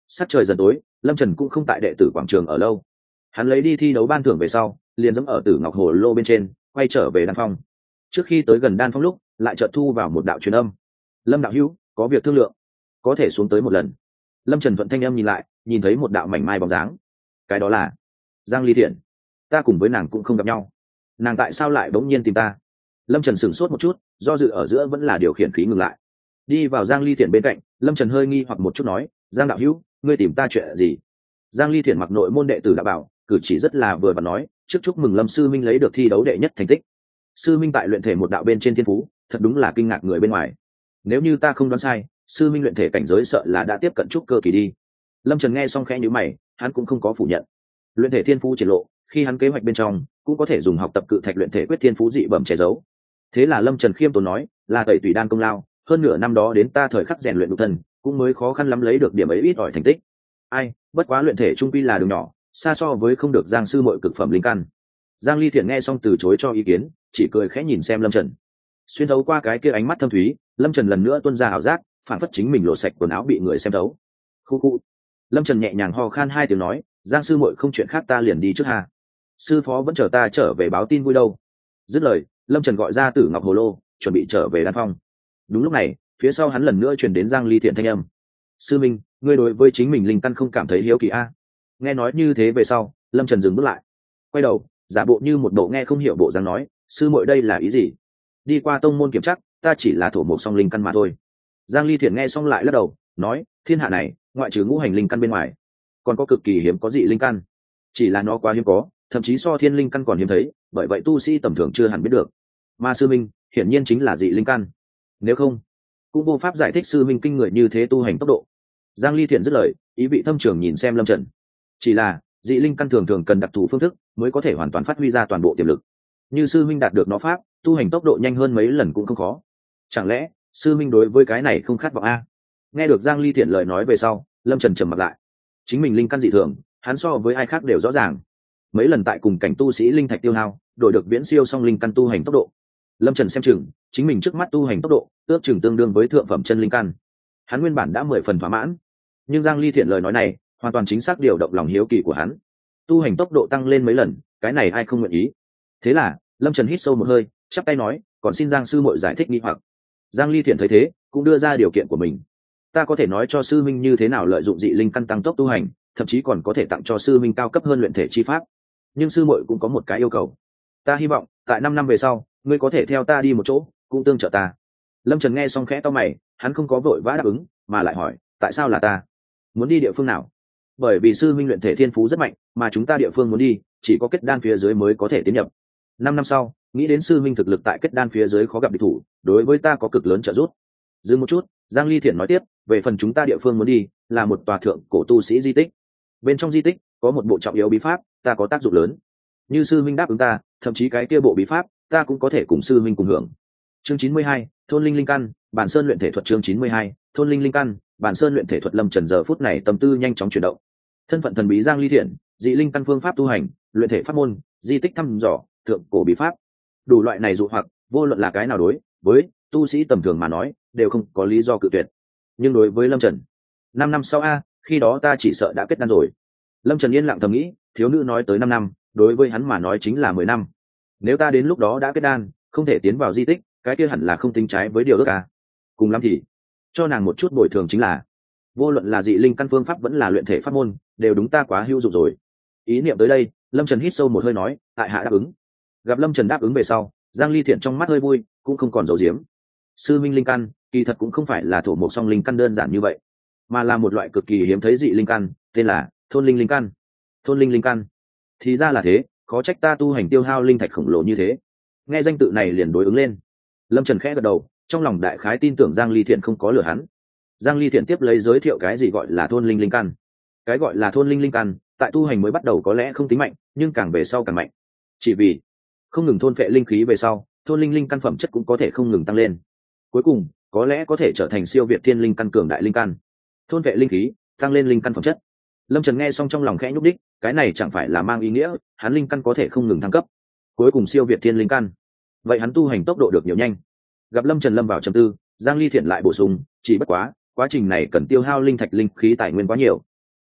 Sắc trời dần tối, Lâm Trần cũng không tại đệ tử quảng trường ở lâu. Hắn lấy đi thi đấu ban thưởng về sau, liền dẫm ở Tử Ngọc Hồ Lô bên trên, quay trở về đan phong. Trước khi tới gần đan phong lúc, lại chợt thu vào một đạo truyền âm. Lâm đạo hữu, có việc thương lượng, có thể xuống tới một lần. Lâm Trần thuận thanh âm nhìn lại, nhìn thấy một đạo mảnh mai bóng dáng. Cái đó là Giang Ly Thiện. Ta cùng với nàng cũng không gặp nhau, nàng tại sao lại bỗng nhiên tìm ta? Lâm Trần sửng sốt một chút, do dự ở giữa vẫn là điều khiển khí ngừng lại. Đi vào Giang Ly Thiện bên cạnh, Lâm Trần hơi nghi hoặc một chút nói, Giang đạo hữu, ngươi tìm ta chuyện gì? Giang Ly Thiện mặc nội môn đệ tử đã bảo, cử chỉ rất là vừa và nói, trước chúc mừng Lâm sư minh lấy được thi đấu đệ nhất thành tích. Sư minh tại luyện thể một đạo bên trên thiên phú, thật đúng là kinh ngạc người bên ngoài. Nếu như ta không đoán sai, sư minh luyện thể cảnh giới sợ là đã tiếp cận trúc cơ kỳ đi. Lâm Trần nghe xong khẽ nhíu mày, hắn cũng không có phủ nhận. Luyện thể thiên phú triển lộ, khi hắn kế hoạch bên trong, cũng có thể dùng học tập cự thạch luyện thể quyết thiên phú dị bẩm che giấu. Thế là Lâm Trần khiêm tốn nói, là tẩy tùy đan công lao, hơn nửa năm đó đến ta thời khắc rèn luyện nhục thân, cũng mới khó khăn lắm lấy được điểm ấy ít ỏi thành tích. Ai, bất quá luyện thể trung quy là đường nhỏ, xa so với không được Giang sư muội cực phẩm linh căn. Giang Ly Thiện nghe xong từ chối cho ý kiến, chỉ cười khẽ nhìn xem Lâm Trần. Xuyên thấu qua cái kia ánh mắt thâm thúy, Lâm Trần lần nữa tuôn ra ảo giác, phản phất chính mình lộ sạch quần áo bị người xem thấu. Khu khu. Lâm Trần nhẹ nhàng ho khan hai tiếng nói, Giang sư muội không chuyện khác ta liền đi trước ha. Sư phó vẫn chờ ta trở về báo tin vui đâu. Dứt lời, Lâm Trần gọi ra Tử Ngọc Hồ Lô, chuẩn bị trở về đan phong. Đúng lúc này, phía sau hắn lần nữa truyền đến Giang Ly Thiện thanh âm. Sư minh, ngươi đối với chính mình linh căn không cảm thấy hiếu kỳ a? Nghe nói như thế về sau, Lâm Trần dừng bước lại, quay đầu, giả bộ như một bộ nghe không hiểu bộ dáng nói, sư muội đây là ý gì? Đi qua tông môn kiểm tra, ta chỉ là thổ mộc song linh căn mà thôi. Giang Ly Thiện nghe xong lại lắc đầu, nói, thiên hạ này, ngoại trừ ngũ hành linh căn bên ngoài, còn có cực kỳ hiếm có dị linh căn, chỉ là nó quá hiếm có, thậm chí so thiên linh căn còn hiếm thấy, bởi vậy tu sĩ tầm thường chưa hẳn biết được. Mà sư minh, hiển nhiên chính là dị linh căn. Nếu không, cũng vô pháp giải thích sư minh kinh người như thế tu hành tốc độ. Giang Ly Thiện dứt lời, ý vị thâm trường nhìn xem Lâm Trần. Chỉ là dị linh căn thường thường cần đặc thù phương thức mới có thể hoàn toàn phát huy ra toàn bộ tiềm lực. Như sư minh đạt được nó pháp, tu hành tốc độ nhanh hơn mấy lần cũng không khó. Chẳng lẽ sư minh đối với cái này không khát vọng a? Nghe được Giang Ly Thiện lời nói về sau, Lâm Trần trầm mặt lại. Chính mình linh căn dị thường, hắn so với ai khác đều rõ ràng. Mấy lần tại cùng cảnh tu sĩ linh thạch tiêu hao, đổi được viễn siêu song linh căn tu hành tốc độ. Lâm Trần xem chừng, chính mình trước mắt tu hành tốc độ, ước chừng tương đương với thượng phẩm chân linh căn. Hắn nguyên bản đã 10 phần thỏa mãn, nhưng Giang Ly Thiện lời nói này, hoàn toàn chính xác điều động lòng hiếu kỳ của hắn. Tu hành tốc độ tăng lên mấy lần, cái này ai không nguyện ý. Thế là, Lâm Trần hít sâu một hơi, chắp tay nói, còn xin Giang sư muội giải thích nghi hoặc. Giang Ly Thiện thấy thế, cũng đưa ra điều kiện của mình. Ta có thể nói cho sư minh như thế nào lợi dụng dị linh căn tăng tốc tu hành, thậm chí còn có thể tặng cho sư minh cao cấp hơn luyện thể chi pháp. Nhưng sư muội cũng có một cái yêu cầu. Ta hy vọng, tại 5 năm về sau, ngươi có thể theo ta đi một chỗ, cũng tương trợ ta. Lâm Trần nghe xong khẽ cau mày, hắn không có vội vã đáp ứng, mà lại hỏi, tại sao là ta? Muốn đi địa phương nào? Bởi vì sư minh luyện thể thiên phú rất mạnh, mà chúng ta địa phương muốn đi, chỉ có kết đan phía dưới mới có thể tiến nhập. 5 năm sau, nghĩ đến sư minh thực lực tại kết đan phía dưới khó gặp địch thủ, đối với ta có cực lớn trợ giúp. Dừng một chút, Giang Ly Thiện nói tiếp, về phần chúng ta địa phương muốn đi, là một tòa thượng cổ tu sĩ di tích. Bên trong di tích có một bộ trọng yếu bí pháp, ta có tác dụng lớn. Như sư minh đáp ứng ta, thậm chí cái kia bộ bí pháp, ta cũng có thể cùng sư minh cùng hưởng. Chương 92, thôn linh linh căn, bản sơn luyện thể thuật. Chương 92, thôn linh linh căn, bản sơn luyện thể thuật. Lâm Trần giờ phút này tâm tư nhanh chóng chuyển động. Thân phận thần bí Giang Ly Thiện, dị linh căn phương pháp tu hành, luyện thể pháp môn, di tích thăm dò, thượng cổ bí pháp, đủ loại này dụ hoặc, vô luận là cái nào đối với tu sĩ tầm thường mà nói, đều không có lý do cự tuyệt. Nhưng đối với Lâm Trần, 5 năm sau khi đó ta chỉ sợ đã kết đan rồi. Lâm Trần yên lặng thầm nghĩ, thiếu nữ nói tới 5 năm, đối với hắn mà nói chính là 10 năm. Nếu ta đến lúc đó đã kết đan, không thể tiến vào di tích, cái kia hẳn là không tính trái với điều ước cùng lắm thì cho nàng một chút bồi thường chính là. Vô luận là dị linh căn phương pháp vẫn là luyện thể pháp môn, đều đúng ta quá hữu dụng rồi. Ý niệm tới đây, Lâm Trần hít sâu một hơi nói, tại hạ đáp ứng. Gặp Lâm Trần đáp ứng về sau, Giang Ly Thiện trong mắt hơi vui, cũng không còn giấu giếm. Sư minh linh căn, kỳ thật cũng không phải là thổ mộc song linh căn đơn giản như vậy, mà là một loại cực kỳ hiếm thấy dị linh căn, tên là thôn linh linh căn. Thôn linh linh căn, thì ra là thế, khó trách ta tu hành tiêu hao linh thạch khổng lồ như thế. Nghe danh tự này liền đối ứng lên. Lâm Trần khẽ gật đầu, trong lòng đại khái tin tưởng Giang Ly Thiện không có lừa hắn. Giang Ly Thiện tiếp lấy giới thiệu cái gì gọi là thôn linh linh căn. Cái gọi là thôn linh linh căn, tại tu hành mới bắt đầu có lẽ không tính mạnh, nhưng càng về sau càng mạnh. Chỉ vì không ngừng thôn phệ linh khí về sau, thôn linh linh căn phẩm chất cũng có thể không ngừng tăng lên. Cuối cùng, có lẽ có thể trở thành siêu việt thiên linh căn cường đại linh căn. Thôn phệ linh khí, tăng lên linh căn phẩm chất. Lâm Trần nghe xong trong lòng khẽ nhúc đích, cái này chẳng phải là mang ý nghĩa hắn linh căn có thể không ngừng thăng cấp, cuối cùng siêu việt thiên linh căn. Vậy hắn tu hành tốc độ được nhiều nhanh. Gặp Lâm Trần lâm vào trầm tư, Giang Ly Thiện lại bổ sung, chỉ bất quá, quá trình này cần tiêu hao linh thạch linh khí tài nguyên quá nhiều,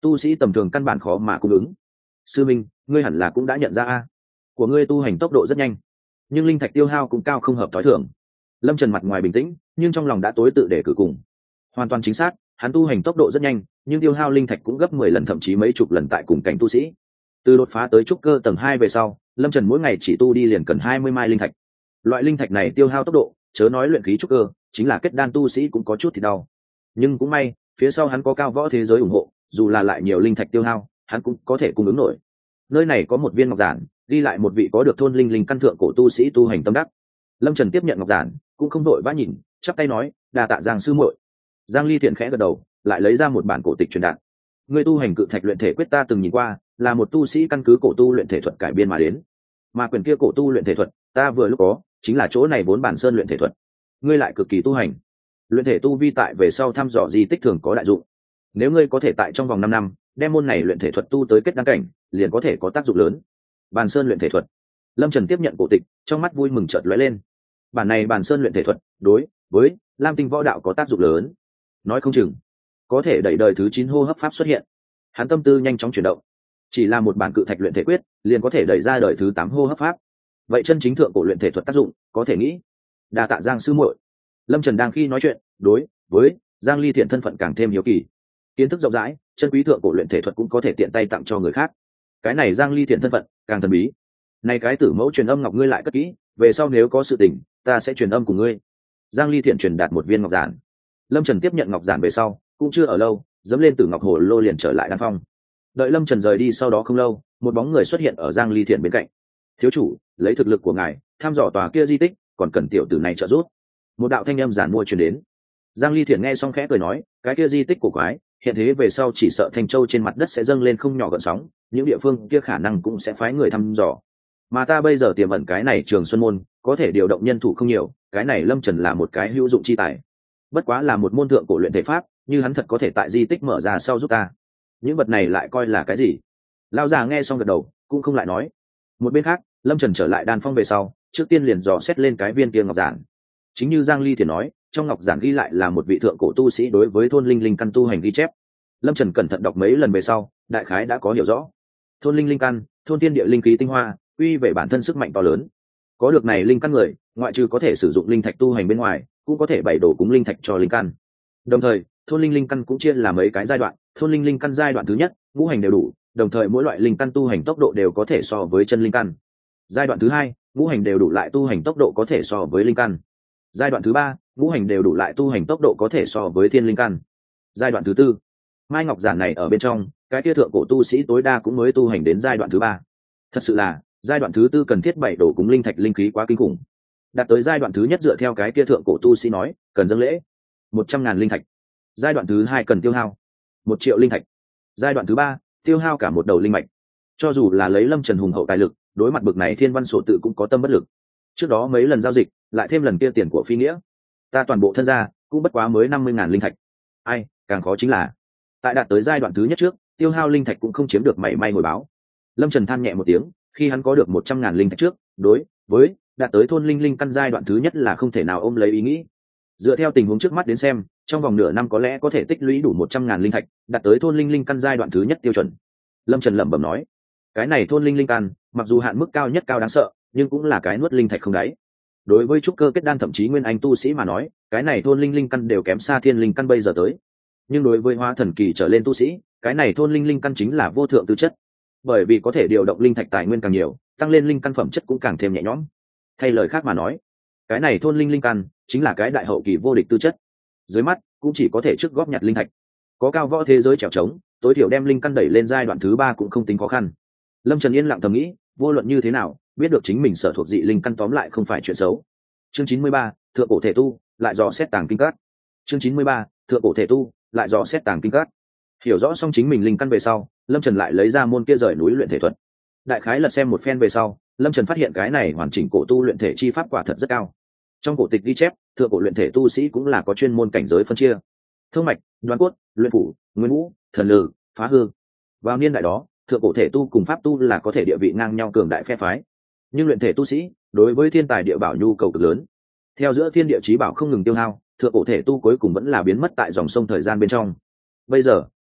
tu sĩ tầm thường căn bản khó mà cung ứng. Sư minh, ngươi hẳn là cũng đã nhận ra a, của ngươi tu hành tốc độ rất nhanh, nhưng linh thạch tiêu hao cũng cao không hợp thói thường. Lâm Trần mặt ngoài bình tĩnh, nhưng trong lòng đã tối tự để cử cùng. Hoàn toàn chính xác, hắn tu hành tốc độ rất nhanh, nhưng tiêu hao linh thạch cũng gấp 10 lần thậm chí mấy chục lần tại cùng cảnh tu sĩ. Từ đột phá tới trúc cơ tầng 2 về sau, Lâm Trần mỗi ngày chỉ tu đi liền cần 20 mai linh thạch. Loại linh thạch này tiêu hao tốc độ, chớ nói luyện khí trúc cơ, chính là kết đan tu sĩ cũng có chút thì đau. Nhưng cũng may, phía sau hắn có cao võ thế giới ủng hộ, dù là lại nhiều linh thạch tiêu hao, hắn cũng có thể cung ứng nổi. Nơi này có một viên ngọc giản, ghi lại một vị có được thôn linh linh căn thượng cổ tu sĩ tu hành tâm đắc. Lâm Trần tiếp nhận ngọc giản, cũng không đội vã nhìn, chắp tay nói, đa tạ Giang sư muội. Giang Ly Thiện khẽ gật đầu, lại lấy ra một bản cổ tịch truyền đạt. Ngươi tu hành cự thạch luyện thể quyết ta từng nhìn qua, là một tu sĩ căn cứ cổ tu luyện thể thuật cải biên mà đến. Mà quyển kia cổ tu luyện thể thuật, ta vừa lúc có, chính là chỗ này vốn bản sơn luyện thể thuật. Ngươi lại cực kỳ tu hành, luyện thể tu vi tại về sau thăm dò di tích thường có đại dụng. Nếu ngươi có thể tại trong vòng 5 năm đem môn này luyện thể thuật tu tới kết đăng cảnh, liền có thể có tác dụng lớn. Bản sơn luyện thể thuật. Lâm Trần tiếp nhận cổ tịch, trong mắt vui mừng chợt lóe lên. Bản này bản sơn luyện thể thuật, đối với Lam Tinh võ đạo có tác dụng lớn. Nói không chừng có thể đẩy đời thứ 9 hô hấp pháp xuất hiện. Hắn tâm tư nhanh chóng chuyển động. Chỉ là một bản cự thạch luyện thể quyết, liền có thể đẩy ra đời thứ 8 hô hấp pháp. Vậy chân chính thượng cổ luyện thể thuật tác dụng, có thể nghĩ. Đa tạ Giang sư muội. Lâm Trần đang khi nói chuyện, đối với Giang Ly Thiện thân phận càng thêm hiếu kỳ. Kiến thức rộng rãi, chân quý thượng cổ luyện thể thuật cũng có thể tiện tay tặng cho người khác. Cái này Giang Ly Thiện thân phận càng thần bí. Này cái tử mẫu truyền âm ngọc ngươi lại cất kỹ, về sau nếu có sự tình, ta sẽ truyền âm cùng ngươi. Giang Ly Thiện truyền đạt một viên ngọc giản. Lâm Trần tiếp nhận ngọc giản về sau, cũng chưa ở lâu, dẫm lên tử ngọc hồ lô liền trở lại đan phong. Đợi Lâm Trần rời đi sau đó không lâu, một bóng người xuất hiện ở Giang Ly Thiện bên cạnh. Thiếu chủ, lấy thực lực của ngài, thăm dò tòa kia di tích, còn cần tiểu tử này trợ giúp. Một đạo thanh âm giản mua truyền đến. Giang Ly Thiện nghe xong khẽ cười nói, cái kia di tích của quái, hiện thế về sau chỉ sợ Thanh Châu trên mặt đất sẽ dâng lên không nhỏ gợn sóng, những địa phương kia khả năng cũng sẽ phái người thăm dò. Mà ta bây giờ tiềm ẩn cái này Trường Xuân môn, có thể điều động nhân thủ không nhiều, cái này Lâm Trần là một cái hữu dụng chi tài. Bất quá là một môn thượng cổ luyện thể pháp, như hắn thật có thể tại di tích mở ra sau giúp ta. Những vật này lại coi là cái gì? Lão già nghe xong gật đầu, cũng không lại nói. Một bên khác, Lâm Trần trở lại đan phong về sau, trước tiên liền dò xét lên cái viên kia ngọc giản. Chính như Giang Ly Thiền nói, trong ngọc giản ghi lại là một vị thượng cổ tu sĩ đối với thôn linh linh căn tu hành ghi chép. Lâm Trần cẩn thận đọc mấy lần về sau, đại khái đã có hiểu rõ. Thôn linh linh căn, thôn tiên địa linh khí tinh hoa, uy về bản thân sức mạnh to lớn. Có được này linh căn người, ngoại trừ có thể sử dụng linh thạch tu hành bên ngoài, cũng có thể bày đổ cúng linh thạch cho linh căn. Đồng thời, thôn linh linh căn cũng chia là mấy cái giai đoạn, thôn linh linh căn giai đoạn thứ nhất, ngũ hành đều đủ, đồng thời mỗi loại linh căn tu hành tốc độ đều có thể so với chân linh căn. Giai đoạn thứ hai, ngũ hành đều đủ lại tu hành tốc độ có thể so với linh căn. Giai đoạn thứ ba, ngũ hành đều đủ lại tu hành tốc độ có thể so với thiên linh căn. Giai đoạn thứ tư, mai ngọc giản này ở bên trong, cái kia thượng cổ tu sĩ tối đa cũng mới tu hành đến giai đoạn thứ ba. Thật sự là giai đoạn thứ tư cần thiết bảy đổ cúng linh thạch linh khí quá kinh khủng. Đạt tới giai đoạn thứ nhất dựa theo cái kia thượng cổ tu sĩ nói, cần dâng lễ 100.000 linh thạch. Giai đoạn thứ hai cần tiêu hao 1 triệu linh thạch. Giai đoạn thứ ba, tiêu hao cả một đầu linh mạch. Cho dù là lấy Lâm Trần hùng hậu tài lực, đối mặt bực này thiên văn sổ tự cũng có tâm bất lực. Trước đó mấy lần giao dịch, lại thêm lần kia tiền của phi nghĩa, ta toàn bộ thân gia cũng bất quá mới 50.000 linh thạch. Ai, càng khó chính là tại đạt tới giai đoạn thứ nhất trước, tiêu hao linh thạch cũng không chiếm được mảy may hồi báo. Lâm Trần than nhẹ một tiếng, khi hắn có được 100.000 linh thạch trước, đối với đạt tới thôn linh linh căn giai đoạn thứ nhất là không thể nào ôm lấy ý nghĩ. Dựa theo tình huống trước mắt đến xem, trong vòng nửa năm có lẽ có thể tích lũy đủ 100.000 linh thạch, đạt tới thôn linh linh căn giai đoạn thứ nhất tiêu chuẩn. Lâm Trần lẩm bẩm nói, cái này thôn linh linh căn, mặc dù hạn mức cao nhất cao đáng sợ, nhưng cũng là cái nuốt linh thạch không đáy. Đối với trúc cơ kết đan thậm chí nguyên anh tu sĩ mà nói, cái này thôn linh linh căn đều kém xa thiên linh căn bây giờ tới. Nhưng đối với hóa thần kỳ trở lên tu sĩ, cái này thôn linh linh căn chính là vô thượng tư chất. Bởi vì có thể điều động linh thạch tài nguyên càng nhiều, tăng lên linh căn phẩm chất cũng càng thêm nhẹ nhõm. Thay lời khác mà nói, cái này thôn linh linh căn chính là cái đại hậu kỳ vô địch tư chất. Dưới mắt cũng chỉ có thể trước góp nhặt linh thạch. Có cao võ thế giới trèo trống, tối thiểu đem linh căn đẩy lên giai đoạn thứ ba cũng không tính khó khăn. Lâm Trần yên lặng thầm nghĩ, vô luận như thế nào, biết được chính mình sở thuộc dị linh căn tóm lại không phải chuyện xấu. Chương 93, thượng cổ thể tu, lại dò xét tàng kinh cát. Chương 93, thượng cổ thể tu, lại dò xét tàng kinh cát. Hiểu rõ xong chính mình linh căn về sau, Lâm Trần lại lấy ra môn kia rời núi luyện thể thuật. Đại khái lật xem một phen về sau, Lâm Trần phát hiện cái này hoàn chỉnh cổ tu luyện thể chi pháp quả thật rất cao. Trong cổ tịch ghi chép, thượng cổ luyện thể tu sĩ cũng là có chuyên môn cảnh giới phân chia: thông mạch, đoán cốt, luyện phủ, nguyên vũ, thần lử, phá hư. Vào niên đại đó, thượng cổ thể tu cùng pháp tu là có thể địa vị ngang nhau cường đại phe phái. Nhưng luyện thể tu sĩ đối với thiên tài địa bảo nhu cầu cực lớn. Theo giữa thiên địa chí bảo không ngừng tiêu hao, thượng cổ thể tu cuối cùng vẫn là biến mất tại dòng sông thời gian bên trong. Bây giờ,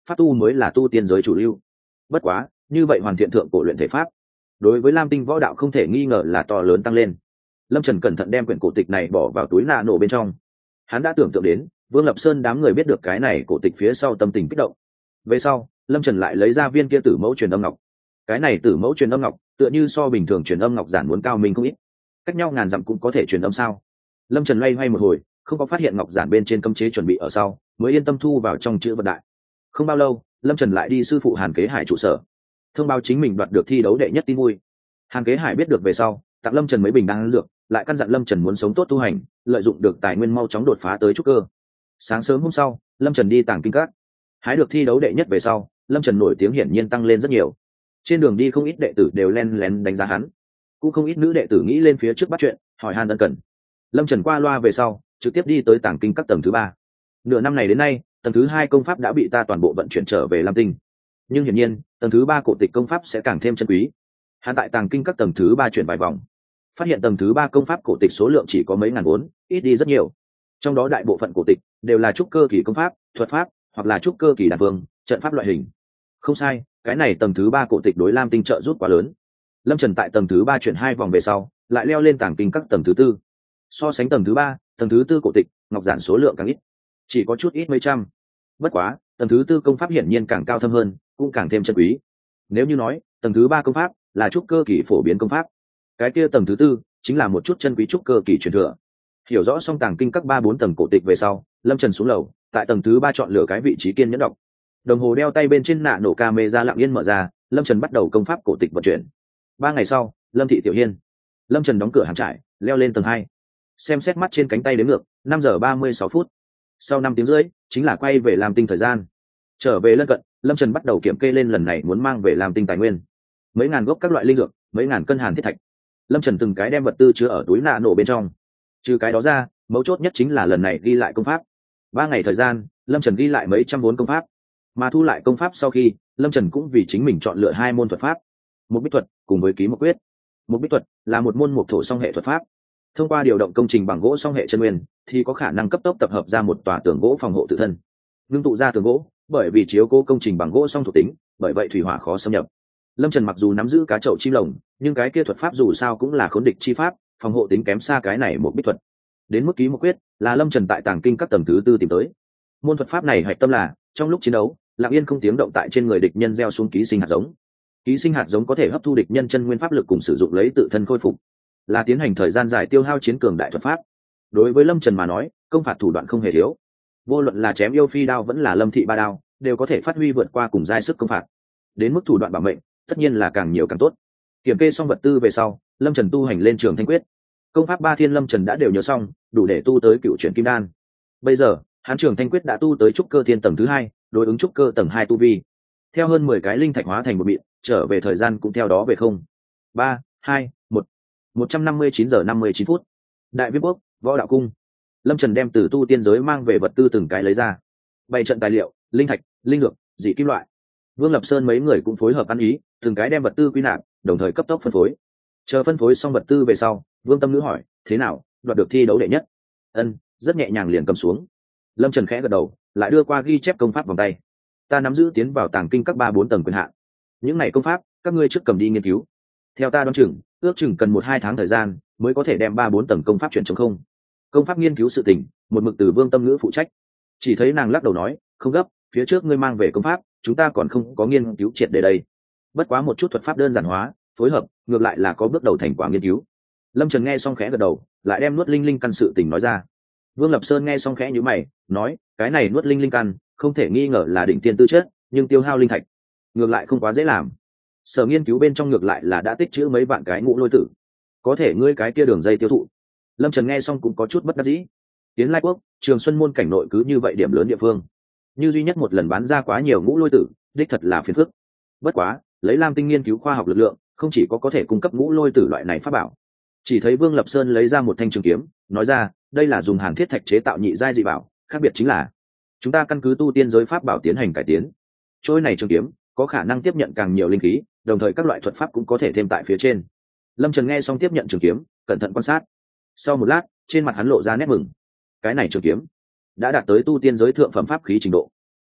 pháp tu mới là tu tiên giới chủ lưu. Bất quá như vậy hoàn thiện thượng cổ luyện thể pháp đối với lam tinh võ đạo không thể nghi ngờ là to lớn tăng lên. Lâm Trần cẩn thận đem quyển cổ tịch này bỏ vào túi nạ nổ bên trong. Hắn đã tưởng tượng đến Vương Lập Sơn đám người biết được cái này cổ tịch phía sau tâm tình kích động. Về sau Lâm Trần lại lấy ra viên kia tử mẫu truyền âm ngọc. Cái này tử mẫu truyền âm ngọc tựa như so bình thường truyền âm ngọc giản muốn cao mình không ít. Cách nhau ngàn dặm cũng có thể truyền âm sao? Lâm Trần loay hoay một hồi không có phát hiện ngọc giản bên trên cấm chế chuẩn bị ở sau, mới yên tâm thu vào trong chữ vật đại. Không bao lâu Lâm Trần lại đi sư phụ Hàn Kế Hải trụ sở, thông báo chính mình đoạt được thi đấu đệ nhất tin vui. Hàn Kế Hải biết được về sau tặng Lâm Trần mấy bình đan dược, lại căn dặn Lâm Trần muốn sống tốt tu hành, lợi dụng được tài nguyên mau chóng đột phá tới trúc cơ. Sáng sớm hôm sau Lâm Trần đi Tàng Kinh Các, hái được thi đấu đệ nhất về sau Lâm Trần nổi tiếng hiển nhiên tăng lên rất nhiều. Trên đường đi không ít đệ tử đều len lén đánh giá hắn, cũng không ít nữ đệ tử nghĩ lên phía trước bắt chuyện hỏi han ân cần. Lâm Trần qua loa về sau trực tiếp đi tới Tàng Kinh Các tầng thứ 3. Nửa năm này đến nay tầng thứ 2 công pháp đã bị ta toàn bộ vận chuyển trở về Lam Tinh, nhưng hiển nhiên tầng thứ 3 cổ tịch công pháp sẽ càng thêm chân quý. Hắn tại Tàng Kinh Các tầng thứ 3 chuyển vài vòng, phát hiện tầng thứ 3 công pháp cổ tịch số lượng chỉ có mấy ngàn vốn, ít đi rất nhiều. Trong đó đại bộ phận cổ tịch đều là trúc cơ kỳ công pháp, thuật pháp, hoặc là trúc cơ kỳ đan vương, trận pháp loại hình. Không sai, cái này tầng thứ 3 cổ tịch đối Lam Tinh trợ giúp quá lớn. Lâm Trần tại tầng thứ 3 chuyển 2 vòng về sau lại leo lên Tàng Kinh Các tầng thứ 4. So sánh tầng thứ 3, tầng thứ 4 cổ tịch ngọc giản số lượng càng ít, chỉ có chút ít mấy trăm. Bất quá tầng thứ 4 công pháp hiển nhiên càng cao thâm hơn, cũng càng thêm chân quý. Nếu như nói tầng thứ 3 công pháp là trúc cơ kỳ phổ biến công pháp, cái kia tầng thứ 4 chính là một chút chân quý trúc cơ kỳ truyền thừa. Hiểu rõ xong Tàng Kinh Các 3-4 tầng cổ tịch về sau Lâm Trần xuống lầu, tại tầng thứ 3 chọn lựa cái vị trí kiên nhẫn đọc. Đồng hồ đeo tay bên trên nạ nổ camera lặng yên mở ra, Lâm Trần bắt đầu công pháp cổ tịch vận chuyển. 3 ngày sau, Lâm thị tiểu hiên. Lâm Trần đóng cửa hàng trại, leo lên tầng 2. Xem xét mắt trên cánh tay đếm ngược, 5 giờ 36 phút. Sau 5 tiếng rưỡi, chính là quay về Lam Tinh thời gian. Trở về lân cận, Lâm Trần bắt đầu kiểm kê lên lần này muốn mang về Lam Tinh tài nguyên. Mấy ngàn gốc các loại linh dược, mấy ngàn cân hàn thiết thạch. Lâm Trần từng cái đem vật tư chứa ở túi nạ nổ bên trong. Trừ cái đó ra, mấu chốt nhất chính là lần này ghi lại công pháp. 3 ngày thời gian, Lâm Trần ghi lại mấy trăm vốn công pháp. Mà thu lại công pháp sau khi, Lâm Trần cũng vì chính mình chọn lựa 2 môn thuật pháp, một bích thuật cùng với ký một quyết. Một bích thuật là một môn mộc thổ song hệ thuật pháp, thông qua điều động công trình bằng gỗ song hệ chân nguyên thì có khả năng cấp tốc tập hợp ra một tòa tường gỗ phòng hộ tự thân. Ngưng tụ ra tường gỗ bởi vì chiếu cố công trình bằng gỗ song thuộc tính, bởi vậy thủy hỏa khó xâm nhập. Lâm Trần mặc dù nắm giữ cá chậu chim lồng, nhưng cái kia thuật pháp dù sao cũng là khốn địch chi pháp, phòng hộ tính kém xa cái này một bích thuật. Đến mức ký một quyết là Lâm Trần tại Tàng Kinh Các tầng thứ 4 tìm tới. Môn thuật pháp này hạch tâm là trong lúc chiến đấu lặng yên không tiếng động tại trên người địch nhân gieo xuống ký sinh hạt giống. Ký sinh hạt giống có thể hấp thu địch nhân chân nguyên pháp lực cùng sử dụng lấy tự thân khôi phục, là tiến hành thời gian dài tiêu hao chiến cường đại thuật pháp. Đối với Lâm Trần mà nói, công phạt thủ đoạn không hề thiếu, vô luận là chém yêu phi đao vẫn là lâm thị ba đao đều có thể phát huy vượt qua cùng giai sức công phạt. Đến mức thủ đoạn bảo mệnh tất nhiên là càng nhiều càng tốt. Kiểm kê xong vật tư về sau, Lâm Trần tu hành lên Trường Thanh Quyết. Công pháp 3 thiên Lâm Trần đã đều nhớ xong, đủ để tu tới cựu chuyển kim đan. Bây giờ hắn Trường Thanh Quyết đã tu tới trúc cơ thiên tầng thứ 2, đối ứng trúc cơ tầng 2 tu vi. Theo hơn 10 cái linh thạch hóa thành một mịn, trở về thời gian cũng theo đó về không. 3, 2, 1. 159 giờ 59 phút. Đại Viêm Quốc, Võ Đạo Cung. Lâm Trần đem từ tu tiên giới mang về vật tư từng cái lấy ra. Bày trận tài liệu, linh thạch, linh dược, dị kim loại. Vương Lập Sơn mấy người cũng phối hợp ăn ý, từng cái đem vật tư quy nạp, đồng thời cấp tốc phân phối. Chờ phân phối xong vật tư về sau, Vương Tâm Nữ hỏi, thế nào, đoạt được thi đấu đệ nhất? Ân, rất nhẹ nhàng liền cầm xuống. Lâm Trần khẽ gật đầu, lại đưa qua ghi chép công pháp vòng tay. Ta nắm giữ tiến vào Tàng Kinh Các 3-4 tầng quyền hạn. Những này công pháp, các ngươi trước cầm đi nghiên cứu. Theo ta đoán chừng, ước chừng cần 1-2 tháng thời gian mới có thể đem 3-4 tầng công pháp chuyển trống không. Công pháp nghiên cứu sự tình, một mực từ Vương Tâm Ngữ phụ trách. Chỉ thấy nàng lắc đầu nói, không gấp, phía trước ngươi mang về công pháp, chúng ta còn không có nghiên cứu triệt để đây. Bất quá một chút thuật pháp đơn giản hóa, phối hợp, ngược lại là có bước đầu thành quả nghiên cứu. Lâm Trần nghe xong khẽ gật đầu, lại đem nuốt linh linh căn sự tình nói ra. Vương Lập Sơn nghe xong khẽ nhíu mày, nói, cái này nuốt linh linh căn, không thể nghi ngờ là đỉnh tiên tư chất, nhưng tiêu hao linh thạch, ngược lại không quá dễ làm. Sở nghiên cứu bên trong ngược lại là đã tích trữ mấy vạn cái ngũ lôi tử, có thể ngươi cái kia đường dây tiêu thụ. Lâm Trần nghe xong cũng có chút bất đắc dĩ. Tiến Lai Quốc, Trường Xuân môn cảnh nội cứ như vậy điểm lớn địa phương, như duy nhất một lần bán ra quá nhiều ngũ lôi tử, đích thật là phiền phức. Bất quá, lấy Lam Tinh nghiên cứu khoa học lực lượng, không chỉ có thể cung cấp ngũ lôi tử loại này pháp bảo. Chỉ thấy Vương Lập Sơn lấy ra một thanh trường kiếm, nói ra, đây là dùng hàn thiết thạch chế tạo nhị giai dị bảo, khác biệt chính là chúng ta căn cứ tu tiên giới pháp bảo tiến hành cải tiến. Trôi này trường kiếm có khả năng tiếp nhận càng nhiều linh khí, đồng thời các loại thuật pháp cũng có thể thêm tại phía trên. Lâm Trần nghe xong tiếp nhận trường kiếm, cẩn thận quan sát. Sau một lát, trên mặt hắn lộ ra nét mừng. Cái này trường kiếm đã đạt tới tu tiên giới thượng phẩm pháp khí trình độ.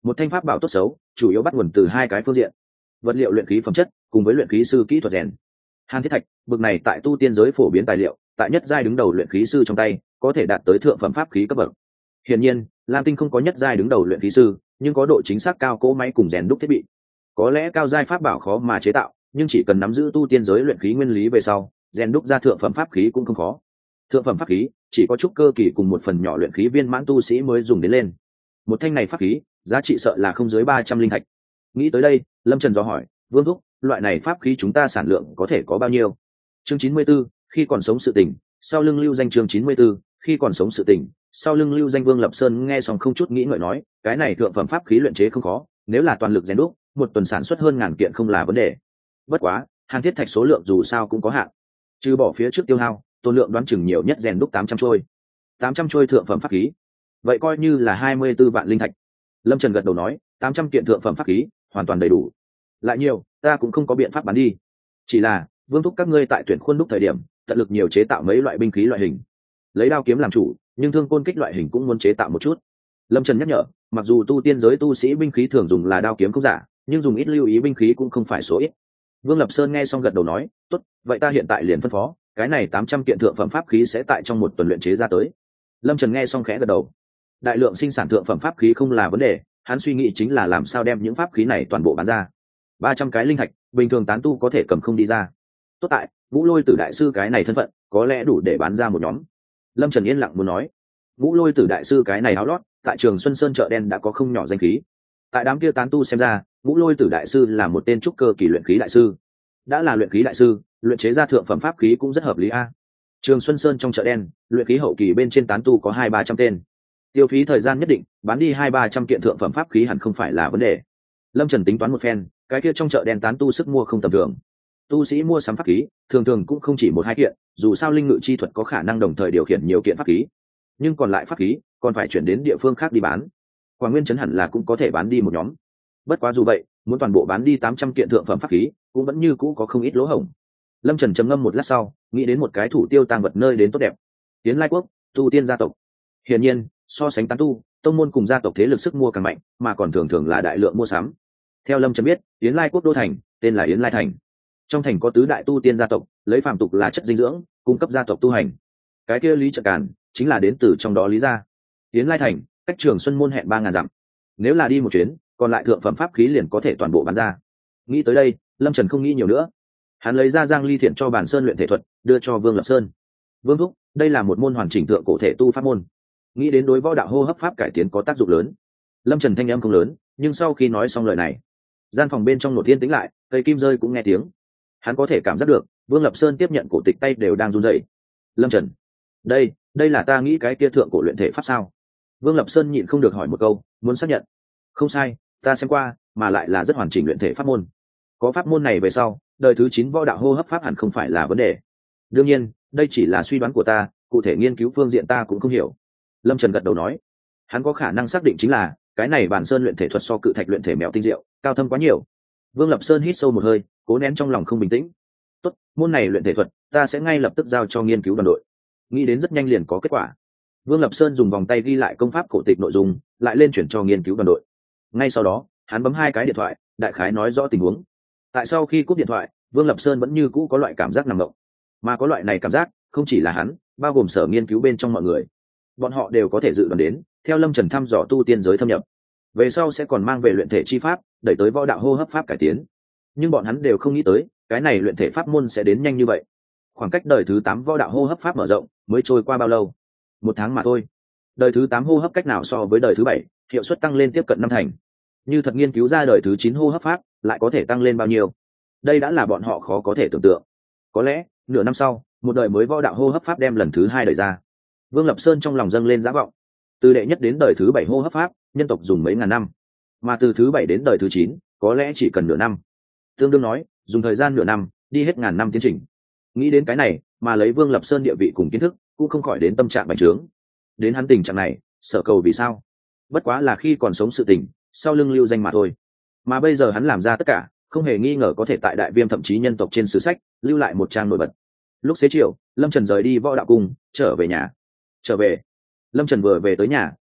Một thanh pháp bảo tốt xấu chủ yếu bắt nguồn từ hai cái phương diện: vật liệu luyện khí phẩm chất cùng với luyện khí sư kỹ thuật rèn. Hàn thiết thạch bực này tại tu tiên giới phổ biến tài liệu, tại nhất giai đứng đầu luyện khí sư trong tay có thể đạt tới thượng phẩm pháp khí cấp bậc. Hiển nhiên lam tinh không có nhất giai đứng đầu luyện khí sư, nhưng có độ chính xác cao cỗ máy cùng rèn đúc thiết bị. Có lẽ cao giai pháp bảo khó mà chế tạo, nhưng chỉ cần nắm giữ tu tiên giới luyện khí nguyên lý về sau, rèn đúc ra thượng phẩm pháp khí cũng không khó. Thượng phẩm pháp khí chỉ có chút cơ kỳ cùng một phần nhỏ luyện khí viên mãn tu sĩ mới dùng đến lên. Một thanh này pháp khí giá trị sợ là không dưới 300 linh thạch. Nghĩ tới đây, Lâm Trần dò hỏi, Vương thúc, loại này pháp khí chúng ta sản lượng có thể có bao nhiêu? Chương 94, khi còn sống sự tình, sau lưng lưu danh. Chương 94, khi còn sống sự tình, sau lưng lưu danh. Vương Lập Sơn nghe xong không chút nghĩ ngợi nói, cái này thượng phẩm pháp khí luyện chế không khó, nếu là toàn lực rèn đúc, một tuần sản xuất hơn 1000 kiện không là vấn đề. Bất quá, hàn thiết thạch số lượng dù sao cũng có hạn, trừ bỏ phía trước tiêu hao, tôn lượng đoán chừng nhiều nhất rèn đúc 800 trôi. 800 trôi thượng phẩm pháp khí, vậy coi như là 24 vạn linh thạch. Lâm Trần gật đầu nói, 800 kiện thượng phẩm pháp khí hoàn toàn đầy đủ. Lại nhiều ta cũng không có biện pháp bán đi, chỉ là Vương thúc các ngươi tại tuyển khuôn đúc thời điểm tận lực nhiều chế tạo mấy loại binh khí loại hình, lấy đao kiếm làm chủ, nhưng thương côn kích loại hình cũng muốn chế tạo một chút. Lâm Trần nhắc nhở, mặc dù tu tiên giới tu sĩ binh khí thường dùng là đao kiếm không giả, nhưng dùng ít lưu ý binh khí cũng không phải số ít. Vương Lập Sơn nghe xong gật đầu nói, tốt, vậy ta hiện tại liền phân phó, cái này 800 kiện thượng phẩm pháp khí sẽ tại trong một tuần luyện chế ra tới. Lâm Trần nghe xong khẽ gật đầu. Đại lượng sinh sản thượng phẩm pháp khí không là vấn đề, hắn suy nghĩ chính là làm sao đem những pháp khí này toàn bộ bán ra. 300 cái linh thạch, bình thường tán tu có thể cầm không đi ra. Tốt tại, Ngũ Lôi Tử đại sư cái này thân phận, có lẽ đủ để bán ra một nhóm. Lâm Trần yên lặng muốn nói, Ngũ Lôi Tử đại sư cái này áo lót, tại Trường Xuân Sơn chợ đen đã có không nhỏ danh khí. Tại đám kia tán tu xem ra, Ngũ Lôi Tử đại sư là một tên trúc cơ kỳ luyện khí đại sư. Đã là luyện khí đại sư, luyện chế ra thượng phẩm pháp khí cũng rất hợp lý a. Trường Xuân Sơn trong chợ đen, luyện khí hậu kỳ bên trên tán tu có 200-300 tên. Tiêu phí thời gian nhất định, bán đi 200-300 kiện thượng phẩm pháp khí hẳn không phải là vấn đề. Lâm Trần tính toán một phen, cái kia trong chợ đen tán tu sức mua không tầm thường. Tu sĩ mua sắm pháp khí, thường thường cũng không chỉ 1-2 kiện, dù sao linh ngự chi thuật có khả năng đồng thời điều khiển nhiều kiện pháp khí. Nhưng còn lại pháp khí, còn phải chuyển đến địa phương khác đi bán. Quảng Nguyên trấn hẳn là cũng có thể bán đi một nhóm. Bất quá dù vậy, muốn toàn bộ bán đi 800 kiện thượng phẩm pháp khí, cũng vẫn như cũ có không ít lỗ hổng. Lâm Trần trầm ngâm một lát sau, nghĩ đến một cái thủ tiêu tang vật nơi đến tốt đẹp. Tiến Lai quốc, tu tiên gia tộc. Hiển nhiên, so sánh tán tu, tông môn cùng gia tộc thế lực sức mua càng mạnh, mà còn thường thường là đại lượng mua sắm. Theo Lâm Trần biết, Yến Lai quốc đô thành, tên là Yến Lai thành. Trong thành có tứ đại tu tiên gia tộc, lấy phàm tục là chất dinh dưỡng, cung cấp gia tộc tu hành. Cái kia Lý Trợ Càn, chính là đến từ trong đó Lý gia. Yến Lai thành, cách Trường Xuân môn hẹn 3000 dặm. Nếu là đi một chuyến, còn lại thượng phẩm pháp khí liền có thể toàn bộ bán ra. Nghĩ tới đây, Lâm Trần không nghĩ nhiều nữa. Hắn lấy ra Giang Ly Thiện cho Bản Sơn luyện thể thuật, đưa cho Vương Lập Sơn. Vương thúc, đây là một môn hoàn chỉnh thượng cổ thể tu pháp môn, nghĩ đến đối võ đạo hô hấp pháp cải tiến có tác dụng lớn. Lâm Trần thanh âm không lớn, nhưng sau khi nói xong lời này, gian phòng bên trong nổi tiên tĩnh lại, cây kim rơi cũng nghe tiếng. Hắn có thể cảm giác được Vương Lập Sơn tiếp nhận cổ tịch tay đều đang run rẩy. Lâm Trần, đây là ta nghĩ cái kia thượng cổ luyện thể pháp sao? Vương Lập Sơn nhịn không được hỏi một câu, muốn xác nhận. Không sai, ta xem qua, mà lại là rất hoàn chỉnh luyện thể pháp môn. Có pháp môn này về sau, đời thứ 9 võ đạo hô hấp pháp hẳn không phải là vấn đề. Đương nhiên, đây chỉ là suy đoán của ta, cụ thể nghiên cứu phương diện ta cũng không hiểu. Lâm Trần gật đầu nói, hắn có khả năng xác định chính là cái này Bản Sơn luyện thể thuật so cự thạch luyện thể mèo tinh diệu, cao thâm quá nhiều. Vương Lập Sơn hít sâu một hơi, cố nén trong lòng không bình tĩnh. Tốt, môn này luyện thể thuật, ta sẽ ngay lập tức giao cho nghiên cứu đoàn đội. Nghĩ đến rất nhanh liền có kết quả. Vương Lập Sơn dùng vòng tay ghi lại công pháp cổ tịch nội dung, lại lên chuyển cho nghiên cứu đoàn đội. Ngay sau đó, hắn bấm 2 cái điện thoại, đại khái nói rõ tình huống. Tại sau khi cúp điện thoại, Vương Lập Sơn vẫn như cũ có loại cảm giác nằm mộng. Mà có loại này cảm giác, không chỉ là hắn, bao gồm sở nghiên cứu bên trong mọi người. Bọn họ đều có thể dự đoán đến, theo Lâm Trần thăm dò tu tiên giới thâm nhập, về sau sẽ còn mang về luyện thể chi pháp, đẩy tới võ đạo hô hấp pháp cải tiến. Nhưng bọn hắn đều không nghĩ tới, cái này luyện thể pháp môn sẽ đến nhanh như vậy. Khoảng cách đời thứ 8 võ đạo hô hấp pháp mở rộng, mới trôi qua bao lâu? 1 tháng mà thôi. Đời thứ 8 hô hấp cách nào so với đời thứ 7, hiệu suất tăng lên tiếp cận 5 thành. Như thật nghiên cứu ra đời thứ 9 hô hấp pháp, lại có thể tăng lên bao nhiêu? Đây đã là bọn họ khó có thể tưởng tượng. Có lẽ, nửa năm sau, một đời mới võ đạo hô hấp pháp đem lần thứ 2 đời ra. Vương Lập Sơn trong lòng dâng lên dã vọng. Từ đệ nhất đến đời thứ 7 hô hấp pháp, nhân tộc dùng mấy ngàn năm, mà từ thứ 7 đến đời thứ 9, có lẽ chỉ cần nửa năm. Tương đương nói, dùng thời gian nửa năm, đi hết ngàn năm tiến trình. Nghĩ đến cái này, mà lấy Vương Lập Sơn địa vị cùng kiến thức, cũng không khỏi đến tâm trạng bành trướng. Đến hắn tình trạng này, sở cầu vì sao? Bất quá là khi còn sống sự tình, sau lưng lưu danh mà thôi. Mà bây giờ hắn làm ra tất cả, không hề nghi ngờ có thể tại Đại Viêm thậm chí nhân tộc trên sử sách lưu lại một trang nổi bật. Lúc xế chiều, Lâm Trần rời đi võ đạo cung, trở về nhà. Trở về, Lâm Trần vừa về tới nhà,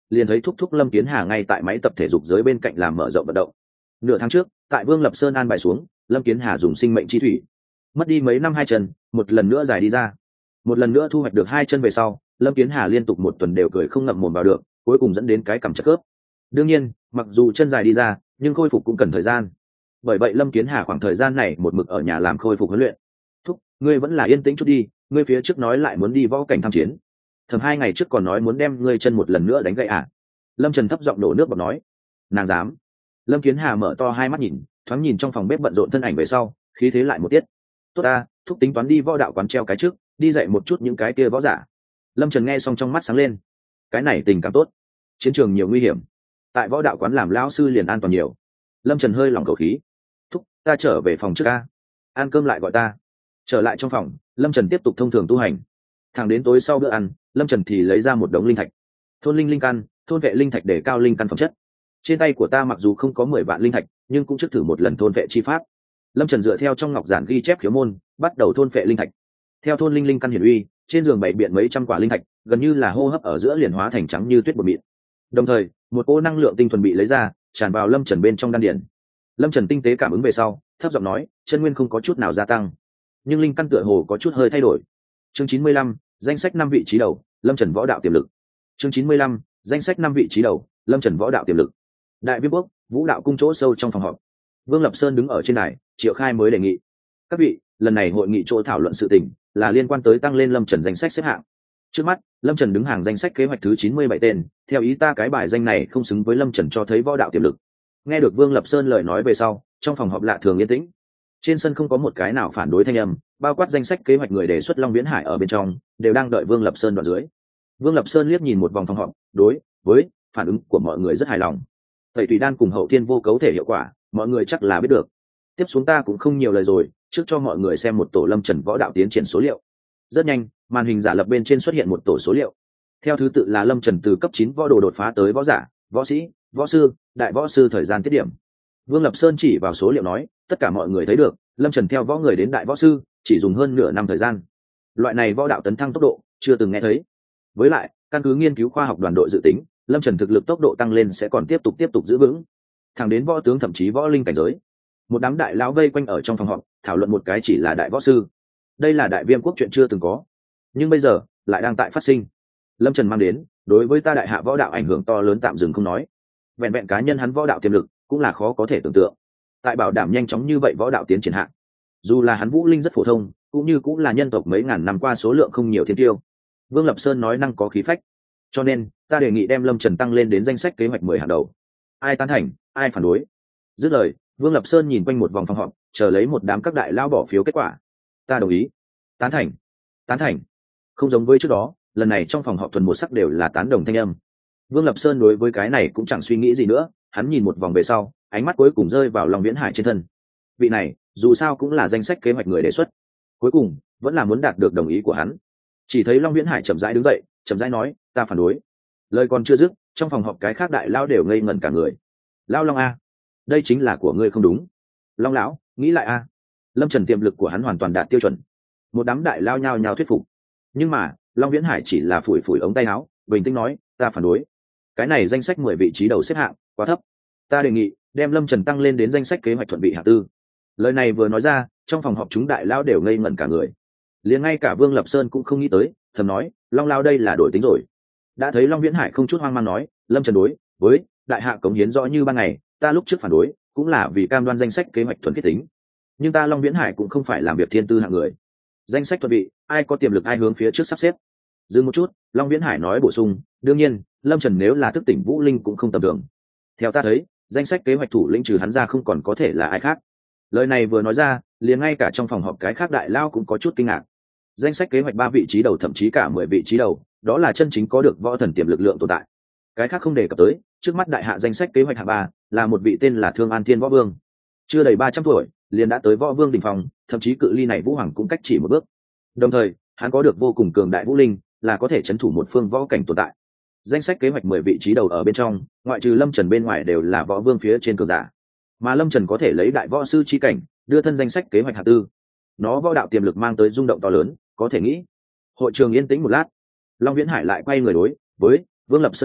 liền thấy thúc thúc Lâm Kiến Hà ngay tại máy tập thể dục giới bên cạnh làm mở rộng vận động. Nửa tháng trước, tại Vương Lập Sơn an bài xuống, Lâm Kiến Hà dùng sinh mệnh chi thủy, mất đi mấy năm hai chân, một lần nữa dài đi ra. Một lần nữa thu hoạch được hai chân về sau, Lâm Kiến Hà liên tục một tuần đều cười không ngậm mồm vào được, cuối cùng dẫn đến cái cằm chật khớp. Đương nhiên, mặc dù chân dài đi ra, nhưng khôi phục cũng cần thời gian. Bởi vậy Lâm Kiến Hà khoảng thời gian này một mực ở nhà làm khôi phục huấn luyện. Thúc, ngươi vẫn là yên tĩnh chút đi, ngươi phía trước nói lại muốn đi võ cảnh tham chiến. Thầm 2 ngày trước còn nói muốn đem ngươi chân một lần nữa đánh gãy à? Lâm Trần thấp giọng đổ nước bọt nói. Nàng dám? Lâm Kiến Hà mở to hai mắt nhìn, thoáng nhìn trong phòng bếp bận rộn thân ảnh về sau, khí thế lại một tiết. Tốt ta, thúc tính toán đi võ đạo quán treo cái trước, đi dạy một chút những cái kia võ giả. Lâm Trần nghe xong trong mắt sáng lên. Cái này tình cảm tốt. Chiến trường nhiều nguy hiểm, tại võ đạo quán làm lão sư liền an toàn nhiều. Lâm Trần hơi lỏng khẩu khí. Thúc, ta trở về phòng trước a, ăn cơm lại gọi ta. Trở lại trong phòng, Lâm Trần tiếp tục thông thường tu hành. Thẳng đến tối sau bữa ăn, Lâm Trần thì lấy ra một đống linh thạch. Thôn linh linh căn, thôn vệ linh thạch để cao linh căn phẩm chất. Trên tay của ta mặc dù không có 10 vạn linh thạch, nhưng cũng trước thử một lần thôn vệ chi pháp. Lâm Trần dựa theo trong ngọc giản ghi chép khiếu môn, bắt đầu thôn vệ linh thạch. Theo thôn linh linh căn hiển uy, trên giường bày biện mấy trăm quả linh thạch, gần như là hô hấp ở giữa liền hóa thành trắng như tuyết bột mịn. Đồng thời, một cỗ năng lượng tinh thuần bị lấy ra, tràn vào Lâm Trần bên trong đan điền. Lâm Trần tinh tế cảm ứng về sau, thấp giọng nói, chân nguyên không có chút nào gia tăng, nhưng linh căn tựa hồ có chút hơi thay đổi. Chương 95, danh sách 5 vị trí đầu, Lâm Trần võ đạo tiềm lực. Chương 95, danh sách 5 vị trí đầu, Lâm Trần võ đạo tiềm lực. Đại Viêm Quốc, Vũ đạo cung chỗ sâu trong phòng họp. Vương Lập Sơn đứng ở trên đài, Triệu Khai mới đề nghị: "Các vị, lần này hội nghị chỗ thảo luận sự tình là liên quan tới tăng lên Lâm Trần danh sách xếp hạng. Trước mắt, Lâm Trần đứng hàng danh sách kế hoạch thứ 97 tên, theo ý ta cái bài danh này không xứng với Lâm Trần cho thấy võ đạo tiềm lực." Nghe được Vương Lập Sơn lời nói về sau, trong phòng họp lạ thường yên tĩnh. Trên sân không có một cái nào phản đối thanh âm, bao quát danh sách kế hoạch người đề xuất Long Viễn Hải ở bên trong, đều đang đợi Vương Lập Sơn đoạn dưới. Vương Lập Sơn liếc nhìn một vòng phòng họp, đối với phản ứng của mọi người rất hài lòng. Tẩy tùy đan cùng hậu thiên vô cấu thể hiệu quả, mọi người chắc là biết được. Tiếp xuống ta cũng không nhiều lời rồi, trước cho mọi người xem một tổ Lâm Trần võ đạo tiến triển số liệu. Rất nhanh, màn hình giả lập bên trên xuất hiện một tổ số liệu. Theo thứ tự là Lâm Trần từ cấp 9 võ đồ đột phá tới võ giả, võ sĩ, võ sư, đại võ sư thời gian tiết điểm. Vương Lập Sơn chỉ vào số liệu nói, tất cả mọi người thấy được, Lâm Trần theo võ người đến đại võ sư chỉ dùng hơn nửa năm thời gian. Loại này võ đạo tấn thăng tốc độ chưa từng nghe thấy. Với lại, căn cứ nghiên cứu khoa học đoàn đội dự tính, Lâm Trần thực lực tốc độ tăng lên sẽ còn tiếp tục giữ vững, thẳng đến võ tướng thậm chí võ linh cảnh giới. Một đám đại lão vây quanh ở trong phòng họp, thảo luận một cái chỉ là đại võ sư. Đây là Đại Viêm Quốc chuyện chưa từng có, nhưng bây giờ lại đang tại phát sinh. Lâm Trần mang đến, đối với ta đại hạ võ đạo ảnh hưởng to lớn tạm dừng không nói. Vẹn vẹn cá nhân hắn võ đạo tiềm lực cũng là khó có thể tưởng tượng. Tại bảo đảm nhanh chóng như vậy võ đạo tiến triển hạng, dù là hắn vũ linh rất phổ thông, cũng là nhân tộc mấy ngàn năm qua số lượng không nhiều thiên tiêu. Vương Lập Sơn nói năng có khí phách, cho nên ta đề nghị đem Lâm Trần tăng lên đến danh sách kế hoạch 10 hàng đầu. Ai tán thành, ai phản đối? Dứt lời, Vương Lập Sơn nhìn quanh một vòng phòng họp, chờ lấy một đám các đại lao bỏ phiếu kết quả. Ta đồng ý. Tán thành. Tán thành. Không giống với trước đó, lần này trong phòng họp thuần một sắc đều là tán đồng thanh âm. Vương Lập Sơn đối với cái này cũng chẳng suy nghĩ gì nữa, hắn nhìn một vòng về sau, ánh mắt cuối cùng rơi vào Long Viễn Hải trên thân. Vị này, dù sao cũng là danh sách kế hoạch người đề xuất, cuối cùng vẫn là muốn đạt được đồng ý của hắn. Chỉ thấy Long Viễn Hải chậm rãi đứng dậy, chậm rãi nói, ta phản đối. Lời còn chưa dứt, trong phòng họp cái khác đại lao đều ngây ngẩn cả người. Lao Long a, đây chính là của ngươi không đúng. Long lão, nghĩ lại a. Lâm Trần tiềm lực của hắn hoàn toàn đạt tiêu chuẩn. Một đám đại lao nhao nhao thuyết phục. Nhưng mà Long Viễn Hải chỉ là phủi phủi ống tay áo, bình tĩnh nói, ta phản đối. Cái này danh sách 10 vị trí đầu xếp hạng quá thấp, ta đề nghị đem Lâm Trần tăng lên đến danh sách kế hoạch thuận vị hạng tư. Lời này vừa nói ra, trong phòng họp chúng đại lao đều ngây ngẩn cả người. Liền ngay cả Vương Lập Sơn cũng không nghĩ tới, thầm nói, Long lao đây là đổi tính rồi. Đã thấy Long Viễn Hải không chút hoang mang nói, Lâm Trần đối với đại hạ cống hiến rõ như ban ngày, ta lúc trước phản đối cũng là vì cam đoan danh sách kế hoạch thuận khiết tính. Nhưng ta Long Viễn Hải cũng không phải làm việc thiên tư hạng người. Danh sách thuận vị, ai có tiềm lực ai hướng phía trước sắp xếp. Dừng một chút, Long Viễn Hải nói bổ sung, đương nhiên, Lâm Trần nếu là thức tỉnh vũ linh cũng không tầm thường. Theo ta thấy, danh sách kế hoạch thủ lĩnh trừ hắn ra không còn có thể là ai khác. Lời này vừa nói ra, liền ngay cả trong phòng họp cái khác đại lao cũng có chút kinh ngạc. Danh sách kế hoạch 3 vị trí đầu thậm chí cả 10 vị trí đầu, đó là chân chính có được võ thần tiềm lực lượng tồn tại. Cái khác không đề cập tới, trước mắt đại hạ danh sách kế hoạch hạng 3 là một vị tên là Thương An Thiên Võ Vương. Chưa đầy 300 tuổi, liền đã tới Võ Vương đỉnh phong, thậm chí cự ly này Vũ Hoàng cũng cách chỉ một bước. Đồng thời, hắn có được vô cùng cường đại vũ linh, là có thể trấn thủ một phương võ cảnh tồn tại. Danh sách kế hoạch 10 vị trí đầu ở bên trong, ngoại trừ Lâm Trần bên ngoài đều là võ vương phía trên cường giả. Mà Lâm Trần có thể lấy đại võ sư chi cảnh, đưa thân danh sách kế hoạch hạng tư. Nó võ đạo tiềm lực mang tới rung động to lớn, có thể nghĩ. Hội trường yên tĩnh một lát, Long Viễn Hải lại quay người đối với Vương Lập Sơn nói,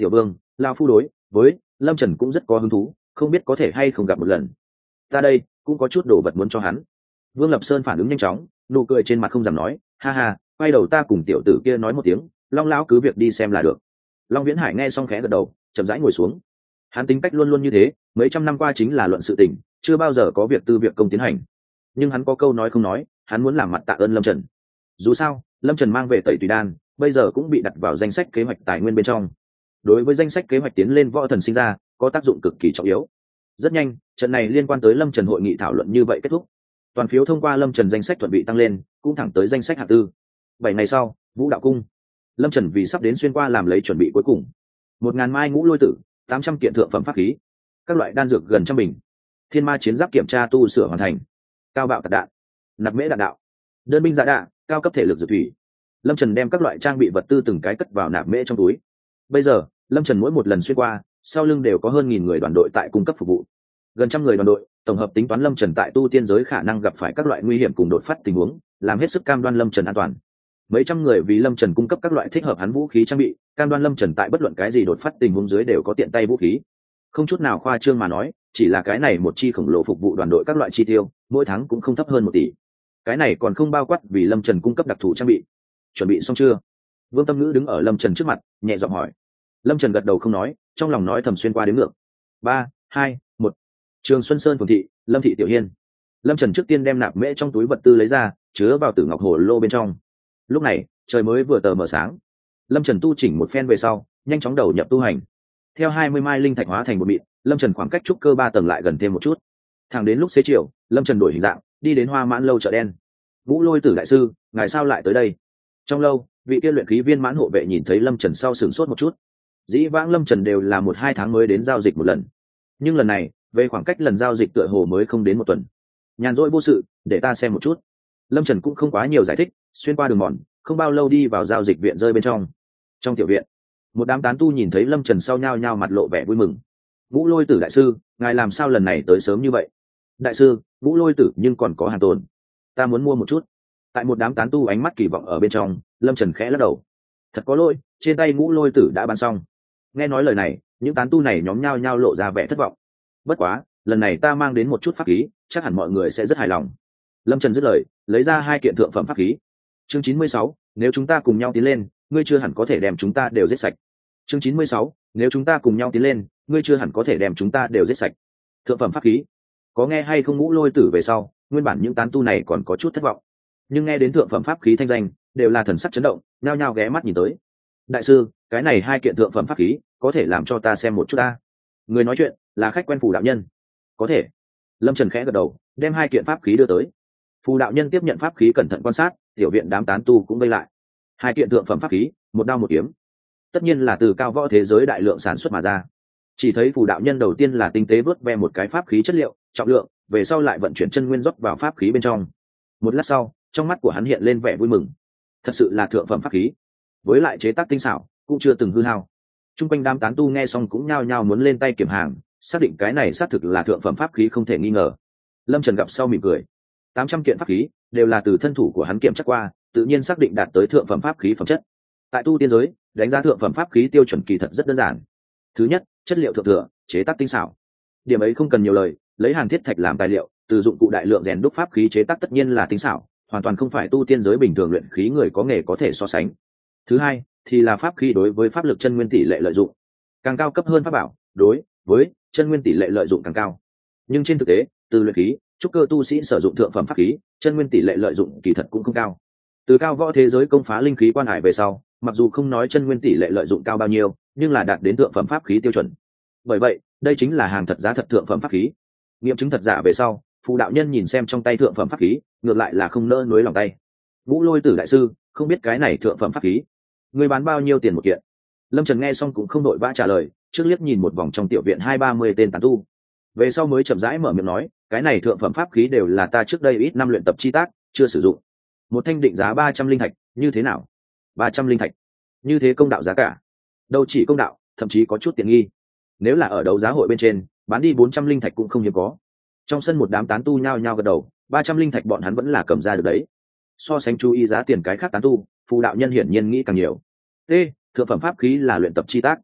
tiểu vương lao phu đối với lâm trần cũng rất có hứng thú, không biết có thể hay không gặp một lần. Ta đây cũng có chút đồ vật muốn cho hắn. Vương Lập Sơn phản ứng nhanh chóng, nụ cười trên mặt không dám nói, ha ha, quay đầu ta cùng tiểu tử kia nói một tiếng, Long lão cứ việc đi xem là được. Long Viễn Hải nghe xong khẽ gật đầu, chậm rãi ngồi xuống. Hắn tính cách luôn luôn như thế, mấy trăm năm qua chính là luận sự tình, chưa bao giờ có việc tư việc công tiến hành. Nhưng hắn có câu nói không nói, hắn muốn làm mặt tạ ơn Lâm Trần. Dù sao, Lâm Trần mang về Tẩy Tùy Đan, bây giờ cũng bị đặt vào danh sách kế hoạch tài nguyên bên trong. Đối với danh sách kế hoạch tiến lên võ thần sinh ra, có tác dụng cực kỳ trọng yếu. Rất nhanh, trận này liên quan tới Lâm Trần hội nghị thảo luận như vậy kết thúc. Toàn phiếu thông qua Lâm Trần danh sách thuận bị tăng lên, cũng thẳng tới danh sách hạng tư. 7 ngày sau, Vũ Đạo Cung. Lâm Trần vì sắp đến xuyên qua làm lấy chuẩn bị cuối cùng. 1000 mai ngũ lôi tử, 800 kiện thượng phẩm pháp khí, các loại đan dược gần trăm bình, thiên ma chiến giáp kiểm tra tu sửa hoàn thành, cao bạo tạc đạn, nạp mễ đạn đạo, đơn binh dạ đạ, cao cấp thể lực dược thủy. Lâm Trần đem các loại trang bị vật tư từng cái cất vào nạp mễ trong túi. Bây giờ, Lâm Trần mỗi một lần xuyên qua, sau lưng đều có hơn 1000 người đoàn đội tại cung cấp phục vụ. Gần trăm người đoàn đội, tổng hợp tính toán Lâm Trần tại tu tiên giới khả năng gặp phải các loại nguy hiểm cùng đột phát tình huống, làm hết sức cam đoan Lâm Trần an toàn. Mấy trăm người vì Lâm Trần cung cấp các loại thích hợp hắn vũ khí trang bị, cam đoan Lâm Trần tại bất luận cái gì đột phát tình huống dưới đều có tiện tay vũ khí. Không chút nào khoa trương mà nói, chỉ là cái này một chi khổng lồ phục vụ đoàn đội các loại chi tiêu, mỗi tháng cũng không thấp hơn 1 tỷ. Cái này còn không bao quát vì Lâm Trần cung cấp đặc thù trang bị. Chuẩn bị xong chưa? Vương Tâm Ngữ đứng ở Lâm Trần trước mặt, nhẹ giọng hỏi. Lâm Trần gật đầu không nói, trong lòng nói thầm xuyên qua đến ngược. 3, 2, 1. Trường Xuân Sơn phường thị, Lâm thị tiểu hiên. Lâm Trần trước tiên đem nạp mễ trong túi vật tư lấy ra, chứa vào Tử Ngọc hồ lô bên trong. Lúc này, trời mới vừa tờ mờ sáng. Lâm Trần tu chỉnh một phen về sau, nhanh chóng đầu nhập tu hành. Theo 20 mai linh thạch hóa thành một mịn, Lâm Trần khoảng cách trúc cơ 3 tầng lại gần thêm một chút. Thẳng đến lúc xế chiều, Lâm Trần đổi hình dạng, đi đến Hoa Mãn lâu chợ đen. Vũ Lôi Tử đại sư, ngài sao lại tới đây? Trong lâu, vị kia luyện khí viên mãn hộ vệ nhìn thấy Lâm Trần sau sửng sốt một chút. Dĩ vãng Lâm Trần đều là 1-2 tháng mới đến giao dịch một lần, nhưng lần này, về khoảng cách lần giao dịch tựa hồ mới không đến 1 tuần. Nhàn rỗi vô sự, để ta xem một chút. Lâm Trần cũng không quá nhiều giải thích, xuyên qua đường mòn, không bao lâu đi vào giao dịch viện rơi bên trong. Trong tiểu viện, một đám tán tu nhìn thấy Lâm Trần sau nhao nhao mặt lộ vẻ vui mừng. Vũ Lôi Tử đại sư, ngài làm sao lần này tới sớm như vậy? Đại sư, Vũ Lôi Tử nhưng còn có hàng tồn, ta muốn mua một chút. Tại một đám tán tu ánh mắt kỳ vọng ở bên trong, Lâm Trần khẽ lắc đầu. Thật có lỗi, trên tay Vũ Lôi Tử đã bán xong. Nghe nói lời này, những tán tu này nhóm nhao nhao lộ ra vẻ thất vọng. Bất quá, lần này ta mang đến một chút pháp khí, chắc hẳn mọi người sẽ rất hài lòng. Lâm Trần dứt lời, lấy ra 2 kiện thượng phẩm pháp khí. Chương 96, nếu chúng ta cùng nhau tiến lên, ngươi chưa hẳn có thể đem chúng ta đều giết sạch. Chương 96, nếu chúng ta cùng nhau tiến lên, ngươi chưa hẳn có thể đem chúng ta đều giết sạch. Thượng phẩm pháp khí, có nghe hay không? Ngũ Lôi Tử về sau, nguyên bản những tán tu này còn có chút thất vọng, nhưng nghe đến thượng phẩm pháp khí thanh danh, đều là thần sắc chấn động, nhao nhao ghé mắt nhìn tới. Đại sư, cái này 2 kiện thượng phẩm pháp khí, có thể làm cho ta xem một chút ta? Người nói chuyện là khách quen Phù đạo nhân. Có thể. Lâm Trần khẽ gật đầu, đem 2 kiện pháp khí đưa tới. Phù đạo nhân tiếp nhận pháp khí cẩn thận quan sát, tiểu viện đám tán tu cũng vây lại. 2 kiện thượng phẩm pháp khí, một đao một kiếm, tất nhiên là từ cao võ thế giới đại lượng sản xuất mà ra. Chỉ thấy Phù đạo nhân đầu tiên là tinh tế vớt ve một cái pháp khí chất liệu, trọng lượng, về sau lại vận chuyển chân nguyên rót vào pháp khí bên trong. Một lát sau, trong mắt của hắn hiện lên vẻ vui mừng. Thật sự là thượng phẩm pháp khí, với lại chế tác tinh xảo, cũng chưa từng hư hao. Trung quanh đám tán tu nghe xong cũng nhao nhao muốn lên tay kiểm hàng, xác định cái này xác thực là thượng phẩm pháp khí không thể nghi ngờ. Lâm Trần gặp sau mỉm cười. 800 kiện pháp khí đều là từ thân thủ của hắn kiểm tra qua, tự nhiên xác định đạt tới thượng phẩm pháp khí phẩm chất. Tại tu tiên giới, đánh giá thượng phẩm pháp khí tiêu chuẩn kỳ thật rất đơn giản. Thứ nhất, chất liệu thượng thừa, chế tác tinh xảo. Điểm ấy không cần nhiều lời, lấy hàn thiết thạch làm tài liệu, từ dụng cụ đại lượng rèn đúc pháp khí chế tác tất nhiên là tinh xảo, hoàn toàn không phải tu tiên giới bình thường luyện khí người có nghề có thể so sánh. Thứ hai, thì là pháp khí đối với pháp lực chân nguyên tỷ lệ lợi dụng. Càng cao cấp hơn pháp bảo, đối với chân nguyên tỷ lệ lợi dụng càng cao. Nhưng trên thực tế, từ luyện khí, trúc cơ tu sĩ sử dụng thượng phẩm pháp khí, chân nguyên tỷ lệ lợi dụng kỳ thật cũng không cao. Từ cao võ thế giới công phá linh khí quan hải về sau, mặc dù không nói chân nguyên tỷ lệ lợi dụng cao bao nhiêu, nhưng là đạt đến thượng phẩm pháp khí tiêu chuẩn. Bởi vậy, đây chính là hàng thật giá thật thượng phẩm pháp khí. Nghiệm chứng thật giả về sau, Phù đạo nhân nhìn xem trong tay thượng phẩm pháp khí, ngược lại là không nỡ nuối lòng tay. Vũ Lôi Tử đại sư, không biết cái này thượng phẩm pháp khí, người bán bao nhiêu tiền một kiện? Lâm Trần nghe xong cũng không đội vã trả lời, trước liếc nhìn một vòng trong tiểu viện 20-30 tên tán tu, về sau mới chậm rãi mở miệng nói, cái này thượng phẩm pháp khí đều là ta trước đây ít năm luyện tập chi tác, chưa sử dụng. Một thanh định giá 300 linh thạch, như thế nào? 300 linh thạch, như thế công đạo giá cả? Đâu chỉ công đạo, thậm chí có chút tiện nghi. Nếu là ở đấu giá hội bên trên, bán đi 400 linh thạch cũng không hiếm có. Trong sân một đám tán tu nhao nhao gật đầu, 300 linh thạch bọn hắn vẫn là cầm ra được đấy. So sánh chú ý giá tiền cái khác tán tu, Phù đạo nhân hiển nhiên nghĩ càng nhiều. T, thượng phẩm pháp khí là luyện tập chi tác.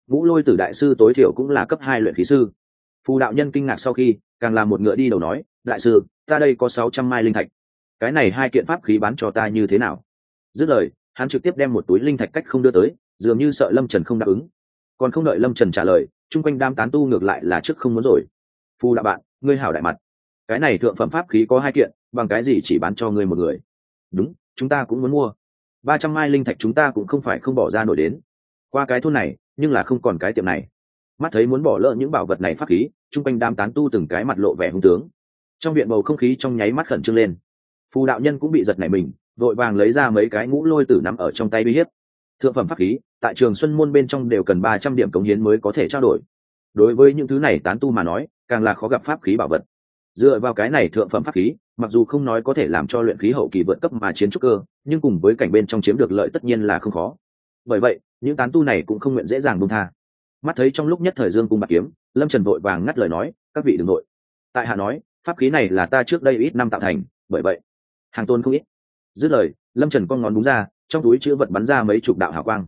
Ngũ Lôi Tử đại sư tối thiểu cũng là cấp 2 luyện khí sư. Phù đạo nhân kinh ngạc sau khi, càng làm một ngựa đi đầu nói, đại sư, ta đây có 600 mai linh thạch, cái này 2 kiện pháp khí bán cho ta như thế nào? Dứt lời, hắn trực tiếp đem một túi linh thạch cách không đưa tới, dường như sợ Lâm Trần không đáp ứng. Còn không đợi Lâm Trần trả lời, chung quanh đám tán tu ngược lại là trước không muốn rồi. Phù đạo bạn, ngươi hảo đại mặt, cái này thượng phẩm pháp khí có 2 kiện, bằng cái gì chỉ bán cho ngươi một người? Đúng, chúng ta cũng muốn mua. 300 mai linh thạch chúng ta cũng không phải không bỏ ra nổi đến. Qua cái thôn này, nhưng là không còn cái tiệm này. Mắt thấy muốn bỏ lỡ những bảo vật này pháp khí, chung quanh đám tán tu từng cái mặt lộ vẻ hung tướng. Trong viện bầu không khí trong nháy mắt khẩn trương lên. Phù đạo nhân cũng bị giật nảy mình, vội vàng lấy ra mấy cái ngũ lôi tử nắm ở trong tay uy hiếp. Thượng phẩm pháp khí, tại Trường Xuân môn bên trong đều cần 300 điểm cống hiến mới có thể trao đổi. Đối với những thứ này tán tu mà nói, càng là khó gặp pháp khí bảo vật. Dựa vào cái này thượng phẩm pháp khí, mặc dù không nói có thể làm cho luyện khí hậu kỳ vượt cấp mà chiến trúc cơ, nhưng cùng với cảnh bên trong chiếm được lợi tất nhiên là không khó. Bởi vậy, những tán tu này cũng không nguyện dễ dàng buông tha. Mắt thấy trong lúc nhất thời dương cung bạc kiếm, Lâm Trần vội vàng ngắt lời nói, các vị đừng nội. Tại hạ nói, pháp khí này là ta trước đây ít năm tạo thành, bởi vậy hàng tôn không ít. Dứt lời, Lâm Trần con ngón đúng ra, trong túi chứa vật bắn ra mấy chục đạo hào quang.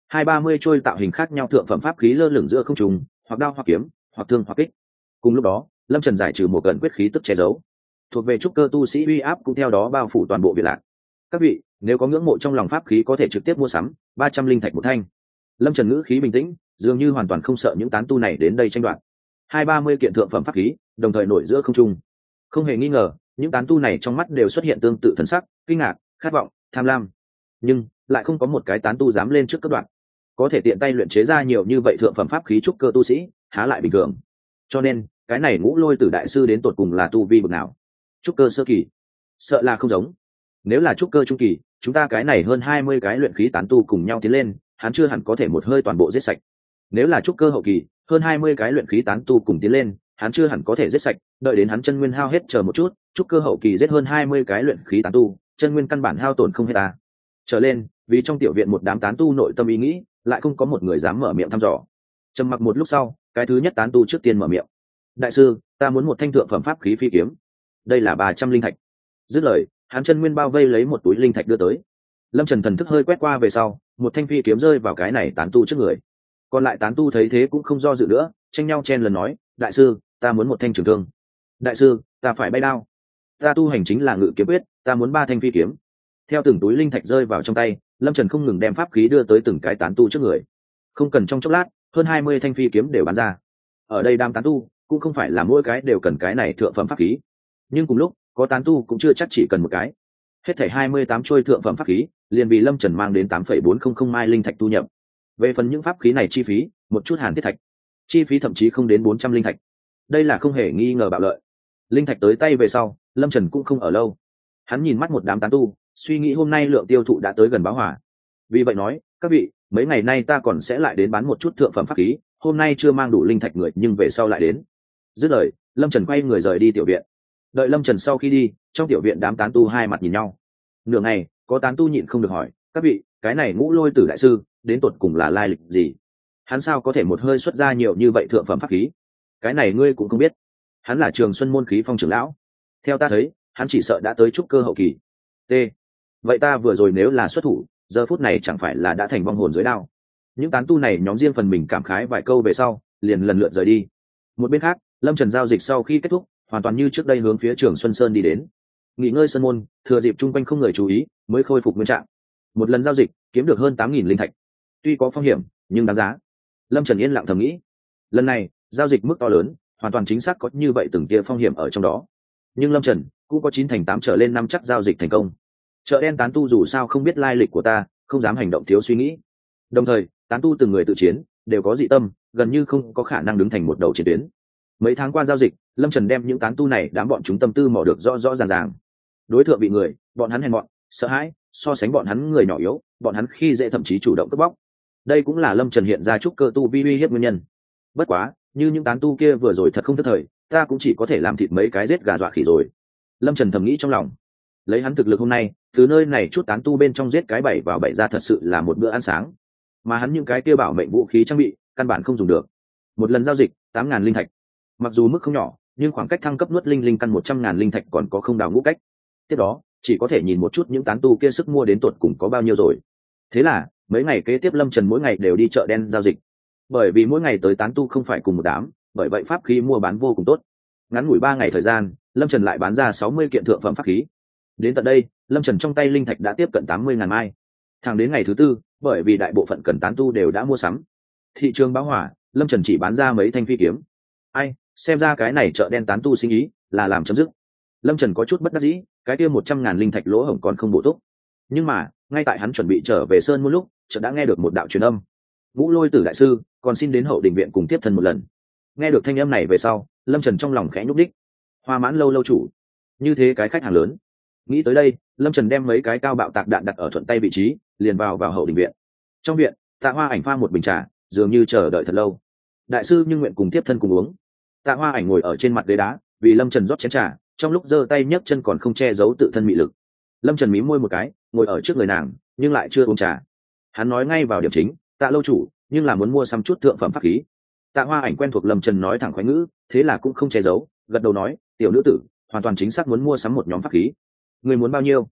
230 trôi tạo hình khác nhau thượng phẩm pháp khí lơ lửng giữa không trung, hoặc đao hoặc kiếm, hoặc thương hoặc kích. Cùng lúc đó, Lâm Trần giải trừ một cận quyết khí tức che giấu, thuộc về trúc cơ tu sĩ uy áp cũng theo đó bao phủ toàn bộ Việt Lạc. Các vị, nếu có ngưỡng mộ trong lòng pháp khí có thể trực tiếp mua sắm, 300 linh thạch một thanh. Lâm Trần ngữ khí bình tĩnh, dường như hoàn toàn không sợ những tán tu này đến đây tranh đoạt. 230 kiện thượng phẩm pháp khí, đồng thời nổi giữa không trung. Không hề nghi ngờ, những tán tu này trong mắt đều xuất hiện tương tự thần sắc, kinh ngạc, khát vọng, tham lam. Nhưng lại không có một cái tán tu dám lên trước cấp đoạn. Có thể tiện tay luyện chế ra nhiều như vậy thượng phẩm pháp khí trúc cơ tu sĩ, há lại bình thường. Cho nên, cái này Ngũ Lôi Tử đại sư đến tột cùng là tu vi bậc nào? Trúc cơ sơ kỳ, sợ là không giống. Nếu là trúc cơ trung kỳ, chúng ta cái này hơn 20 cái luyện khí tán tu cùng nhau tiến lên, hắn chưa hẳn có thể một hơi toàn bộ giết sạch. Nếu là trúc cơ hậu kỳ, hơn 20 cái luyện khí tán tu cùng tiến lên, hắn chưa hẳn có thể giết sạch, đợi đến hắn chân nguyên hao hết chờ một chút, trúc cơ hậu kỳ giết hơn 20 cái luyện khí tán tu, chân nguyên căn bản hao tổn không hết ta. Trở lên, vì trong tiểu viện một đám tán tu nội tâm ý nghĩ, lại không có một người dám mở miệng thăm dò. Trầm mặc một lúc sau, cái thứ nhất tán tu trước tiên mở miệng. Đại sư, ta muốn một thanh thượng phẩm pháp khí phi kiếm. Đây là 300 linh thạch. Dứt lời, hắn chân nguyên bao vây lấy một túi linh thạch đưa tới. Lâm Trần thần thức hơi quét qua về sau, một thanh phi kiếm rơi vào cái này tán tu trước người. Còn lại tán tu thấy thế cũng không do dự nữa, tranh nhau chen lần nói, đại sư, ta muốn một thanh trường thương. Đại sư, ta phải bay đao. Ta tu hành chính là ngự kiếm quyết, ta muốn 3 thanh phi kiếm. Theo từng túi linh thạch rơi vào trong tay, Lâm Trần không ngừng đem pháp khí đưa tới từng cái tán tu trước người. Không cần trong chốc lát, hơn 20 thanh phi kiếm đều bán ra. Ở đây đám tán tu cũng không phải là mỗi cái đều cần cái này thượng phẩm pháp khí, nhưng cùng lúc có tán tu cũng chưa chắc chỉ cần một cái. Hết thảy 28 trôi thượng phẩm pháp khí, liền bị Lâm Trần mang đến 8,400 mai linh thạch thu nhập. Về phần những pháp khí này chi phí, một chút hàn thiết thạch, chi phí thậm chí không đến 400 linh thạch. Đây là không hề nghi ngờ bạo lợi. Linh thạch tới tay về sau, Lâm Trần cũng không ở lâu. Hắn nhìn mắt một đám tán tu, suy nghĩ hôm nay lượng tiêu thụ đã tới gần báo hỏa. Vì vậy nói, các vị, mấy ngày nay ta còn sẽ lại đến bán một chút thượng phẩm pháp khí, hôm nay chưa mang đủ linh thạch người nhưng về sau lại đến. Dứt lời, Lâm Trần quay người rời đi tiểu viện. Đợi Lâm Trần sau khi đi, trong tiểu viện đám tán tu hai mặt nhìn nhau. Nửa ngày, có tán tu nhịn không được hỏi, các vị, cái này Ngũ Lôi Tử đại sư đến tột cùng là lai lịch gì? Hắn sao có thể một hơi xuất ra nhiều như vậy thượng phẩm pháp khí? Cái này ngươi cũng không biết. Hắn là Trường Xuân môn khí phong trưởng lão. Theo ta thấy, hắn chỉ sợ đã tới trúc cơ hậu kỳ. T. Vậy ta vừa rồi nếu là xuất thủ, giờ phút này chẳng phải là đã thành vong hồn dưới đao? Những tán tu này nhóm riêng phần mình cảm khái vài câu về sau, liền lần lượt rời đi. Một bên khác, Lâm Trần giao dịch sau khi kết thúc, hoàn toàn như trước đây hướng phía Trường Xuân Sơn đi đến. Nghỉ ngơi sân môn, thừa dịp chung quanh không người chú ý, mới khôi phục nguyên trạng. Một lần giao dịch, kiếm được hơn 8.000 linh thạch. Tuy có phong hiểm, nhưng đáng giá. Lâm Trần yên lặng thầm nghĩ. Lần này, giao dịch mức to lớn, hoàn toàn chính xác có như vậy từng tia phong hiểm ở trong đó. Nhưng Lâm Trần cũng có 9 thành 8 trở lên năm chắc giao dịch thành công. Chợ đen tán tu dù sao không biết lai lịch của ta, không dám hành động thiếu suy nghĩ. Đồng thời, tán tu từng người tự chiến, đều có dị tâm, gần như không có khả năng đứng thành một đầu chiến tuyến. Mấy tháng qua giao dịch, Lâm Trần đem những tán tu này đám bọn chúng tâm tư mò được rõ rõ ràng ràng. Đối tượng bị người, bọn hắn hèn mọn, sợ hãi, so sánh bọn hắn người nhỏ yếu, bọn hắn khi dễ thậm chí chủ động cướp bóc. Đây cũng là Lâm Trần hiện ra trúc cơ tu vi uy hiếp nguyên nhân. Bất quá, như những tán tu kia vừa rồi thật không thất thời, ta cũng chỉ có thể làm thịt mấy cái giết gà dọa khỉ rồi. Lâm Trần thầm nghĩ trong lòng. Lấy hắn thực lực hôm nay, từ nơi này chút tán tu bên trong giết cái 7 vào 7 ra thật sự là một bữa ăn sáng. Mà hắn những cái kia bảo mệnh vũ khí trang bị, căn bản không dùng được. Một lần giao dịch, 8.000 linh thạch. Mặc dù mức không nhỏ, nhưng khoảng cách thăng cấp nuốt linh căn 100.000 linh thạch còn có không đào ngũ cách. Tiếp đó, chỉ có thể nhìn một chút những tán tu kia sức mua đến tột cùng có bao nhiêu rồi. Thế là, mấy ngày kế tiếp Lâm Trần mỗi ngày đều đi chợ đen giao dịch. bởi vì mỗi ngày tới tán tu không phải cùng một đám, bởi vậy pháp khí mua bán vô cùng tốt. Ngắn ngủi 3 ngày thời gian, lâm trần lại bán ra 60 kiện thượng phẩm pháp khí. Đến tận đây, lâm trần trong tay linh thạch đã tiếp cận 80.000 mai. Thẳng đến ngày thứ tư, bởi vì đại bộ phận cần tán tu đều đã mua sắm, thị trường bão hỏa, lâm trần chỉ bán ra mấy thanh phi kiếm. Ai, xem ra cái này chợ đen tán tu sinh ý là làm chấm dứt. Lâm trần có chút bất đắc dĩ, cái kia 100.000 linh thạch lỗ hổng còn không bổ túc. Nhưng mà ngay tại hắn chuẩn bị trở về sơn một lúc, chợt đã nghe được một đạo truyền âm. Vũ Lôi Tử đại sư còn xin đến hậu đình viện cùng tiếp thân một lần. Nghe được thanh âm này về sau, lâm trần trong lòng khẽ nhúc đích. Hoa Mãn lâu lâu chủ, như thế cái khách hàng lớn. Nghĩ tới đây, lâm trần đem mấy cái cao bạo tạc đạn đặt ở thuận tay vị trí, liền vào hậu đình viện. Trong viện, Tạ Hoa Ảnh pha một bình trà, dường như chờ đợi thật lâu. Đại sư nhưng nguyện cùng tiếp thân cùng uống. Tạ Hoa Ảnh ngồi ở trên mặt ghế đá, vì lâm trần rót chén trà, trong lúc giơ tay nhấc chân còn không che giấu tự thân mị lực. Lâm trần mím môi một cái, ngồi ở trước người nàng, nhưng lại chưa uống trà. Hắn nói ngay vào điểm chính, Tạ lâu chủ, nhưng là muốn mua xăm chút thượng phẩm pháp khí. Tạ Hoa Ảnh quen thuộc lâm trần nói thẳng khoái ngữ, thế là cũng không che giấu, gật đầu nói, tiểu nữ tử hoàn toàn chính xác muốn mua sắm một nhóm pháp khí. Người muốn bao nhiêu?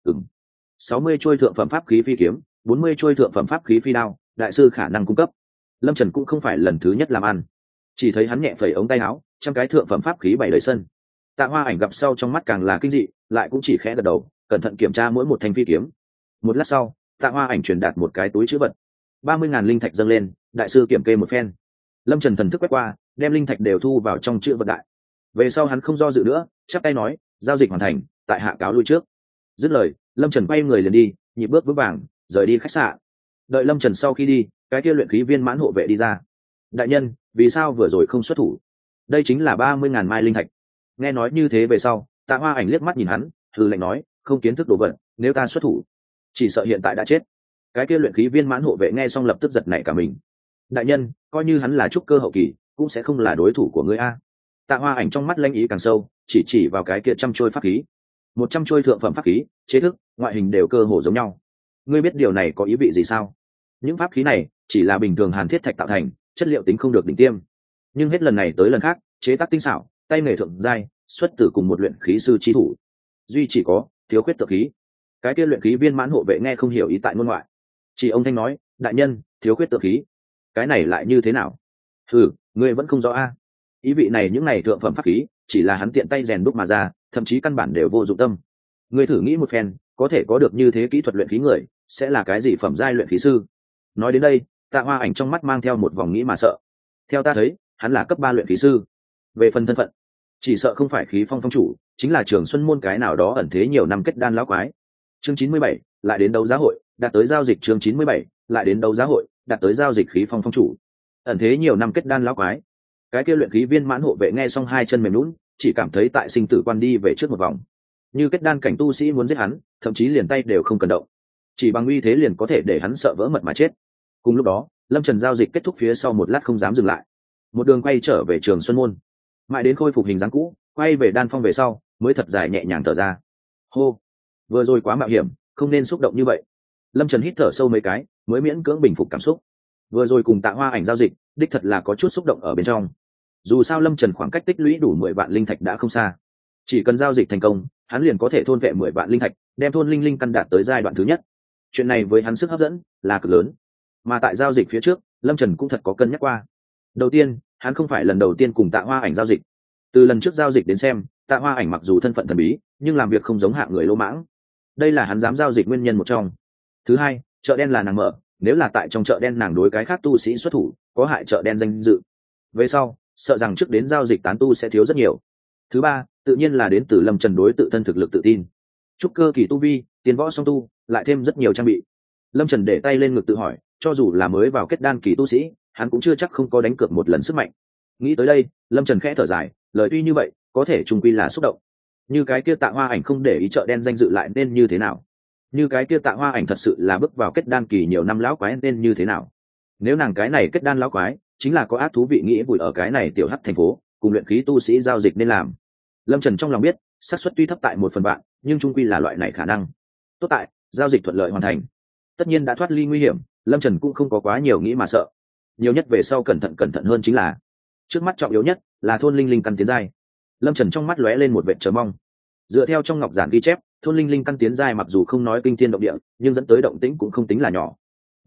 60 trôi thượng phẩm pháp khí phi kiếm, 40 trôi thượng phẩm pháp khí phi đao, đại sư khả năng cung cấp. Lâm trần cũng không phải lần thứ nhất làm ăn, chỉ thấy hắn nhẹ phẩy ống tay áo, trăm cái thượng phẩm pháp khí bày đầy sân. Tạ Hoa Ảnh gặp sau trong mắt càng là kinh dị, lại cũng chỉ khẽ gật đầu, cẩn thận kiểm tra mỗi một thanh phi kiếm. Một lát sau, Tạ Hoa Ảnh truyền đạt một cái túi trữ vật. 30.000 linh thạch dâng lên, đại sư kiểm kê một phen. Lâm trần thần thức quét qua, đem linh thạch đều thu vào trong trữ vật đại. Về sau hắn không do dự nữa, chắp tay nói, giao dịch hoàn thành, tại hạ cáo lui trước. Dứt lời, lâm trần quay người liền đi, nhịp bước vững vàng rời đi khách sạn. Đợi lâm trần sau khi đi, cái kia luyện khí viên mãn hộ vệ đi ra. Đại nhân, vì sao vừa rồi không xuất thủ? Đây chính là 30.000 mai linh thạch. Nghe nói như thế về sau, Tạ Hoa Ảnh liếc mắt nhìn hắn, hừ lạnh nói, không kiến thức đồ vật, nếu ta xuất thủ, chỉ sợ hiện tại đã chết. Cái kia luyện khí viên mãn hộ vệ nghe xong lập tức giật nảy cả mình. Đại nhân, coi như hắn là trúc cơ hậu kỳ, cũng sẽ không là đối thủ của ngươi a. Tạ Hoa Ảnh trong mắt lanh ý càng sâu, chỉ vào cái kia 100 trôi pháp khí. 100 trôi thượng phẩm pháp khí, chế thức, ngoại hình đều cơ hồ giống nhau. Ngươi biết điều này có ý vị gì sao? Những pháp khí này chỉ là bình thường hàn thiết thạch tạo thành, chất liệu tính không được đỉnh tiêm. Nhưng hết lần này tới lần khác, chế tác tinh xảo, tay nghề thượng giai, xuất từ cùng một luyện khí sư chi thủ. Duy chỉ có thiếu khuyết tự khí. Cái kia luyện khí viên mãn hộ vệ nghe không hiểu ý tại ngôn ngoại. Chỉ ông thanh nói, đại nhân, thiếu khuyết tự khí. Cái này lại như thế nào? Ngươi vẫn không rõ a? Ý vị này những này thượng phẩm pháp khí chỉ là hắn tiện tay rèn đúc mà ra, thậm chí căn bản đều vô dụng tâm. Ngươi thử nghĩ một phen, có thể có được như thế kỹ thuật luyện khí người, sẽ là cái gì phẩm giai luyện khí sư? Nói đến đây, Tạ Hoa Ảnh trong mắt mang theo một vòng nghĩ mà sợ. Theo ta thấy, hắn là cấp 3 luyện khí sư. Về phần thân phận, chỉ sợ không phải Khí Phong phong chủ, chính là Trường Xuân môn cái nào đó ẩn thế nhiều năm kết đan lão quái. Chương 97, lại đến đấu giá hội, đạt tới giao dịch. Chương 97, lại đến đấu giá hội, đạt tới giao dịch. Khí Phong phong chủ, ẩn thế nhiều năm kết đan lão quái. Cái kia luyện khí viên mãn hộ vệ nghe xong hai chân mềm nhũn, chỉ cảm thấy tại sinh tử quan đi về trước một vòng. Như kết đan cảnh tu sĩ muốn giết hắn, thậm chí liền tay đều không cần động, chỉ bằng uy thế liền có thể để hắn sợ vỡ mật mà chết. Cùng lúc đó, lâm trần giao dịch kết thúc phía sau một lát không dám dừng lại, một đường quay trở về Trường Xuân môn, mãi đến khôi phục hình dáng cũ, quay về đan phong về sau mới thật dài nhẹ nhàng thở ra. Hô, vừa rồi quá mạo hiểm, không nên xúc động như vậy. Lâm trần hít thở sâu mấy cái mới miễn cưỡng bình phục cảm xúc. Vừa rồi cùng Tạ Hoa Ảnh giao dịch, đích thật là có chút xúc động ở bên trong. Dù sao lâm trần khoảng cách tích lũy đủ 10 vạn linh thạch đã không xa, chỉ cần giao dịch thành công, hắn liền có thể thôn vệ 10 vạn linh thạch, đem thôn linh linh căn đạt tới giai đoạn thứ nhất. Chuyện này với hắn sức hấp dẫn là cực lớn. Mà tại giao dịch phía trước, lâm trần cũng thật có cân nhắc qua. Đầu tiên, hắn không phải lần đầu tiên cùng Tạ Hoa Ảnh giao dịch. Từ lần trước giao dịch đến xem, Tạ Hoa Ảnh mặc dù thân phận thần bí, nhưng làm việc không giống hạng người lỗ mãng. Đây là hắn dám giao dịch nguyên nhân một trong. Thứ hai, chợ đen là nàng mở, nếu là tại trong chợ đen nàng đối cái khác tu sĩ xuất thủ, có hại chợ đen danh dự. Về sau, sợ rằng trước đến giao dịch tán tu sẽ thiếu rất nhiều. Thứ ba, tự nhiên là đến từ lâm trần đối tự thân thực lực tự tin. Trúc cơ kỳ tu vi, tiến võ song tu, lại thêm rất nhiều trang bị. Lâm trần để tay lên ngực tự hỏi, cho dù là mới vào kết đan kỳ tu sĩ, hắn cũng chưa chắc không có đánh cược một lần sức mạnh. Nghĩ tới đây, lâm trần khẽ thở dài, lời tuy như vậy, có thể trung quy là xúc động. Như cái kia Tạ Hoa Ảnh không để ý chợ đen danh dự lại nên như thế nào? Như cái kia Tạ Hoa Ảnh thật sự là bước vào kết đan kỳ nhiều năm lão quái nên như thế nào? Nếu nàng cái này kết đan lão quái chính là có ác thú vị nghĩ vùi ở cái này tiểu hắc thành phố, cùng luyện khí tu sĩ giao dịch nên làm. Lâm trần trong lòng biết, xác suất tuy thấp tại 1/1000, nhưng trung quy là loại này khả năng. Tốt tại giao dịch thuận lợi hoàn thành, tất nhiên đã thoát ly nguy hiểm, lâm trần cũng không có quá nhiều nghĩ mà sợ. Nhiều nhất về sau cẩn thận hơn chính là, trước mắt trọng yếu nhất là thôn linh linh căn tiến giai. Lâm trần trong mắt lóe lên một vệt chờ mong. Dựa theo trong ngọc giản ghi chép, thôn linh linh căn tiến giai mặc dù không nói kinh thiên động địa, nhưng dẫn tới động tĩnh cũng không tính là nhỏ. Bởi vậy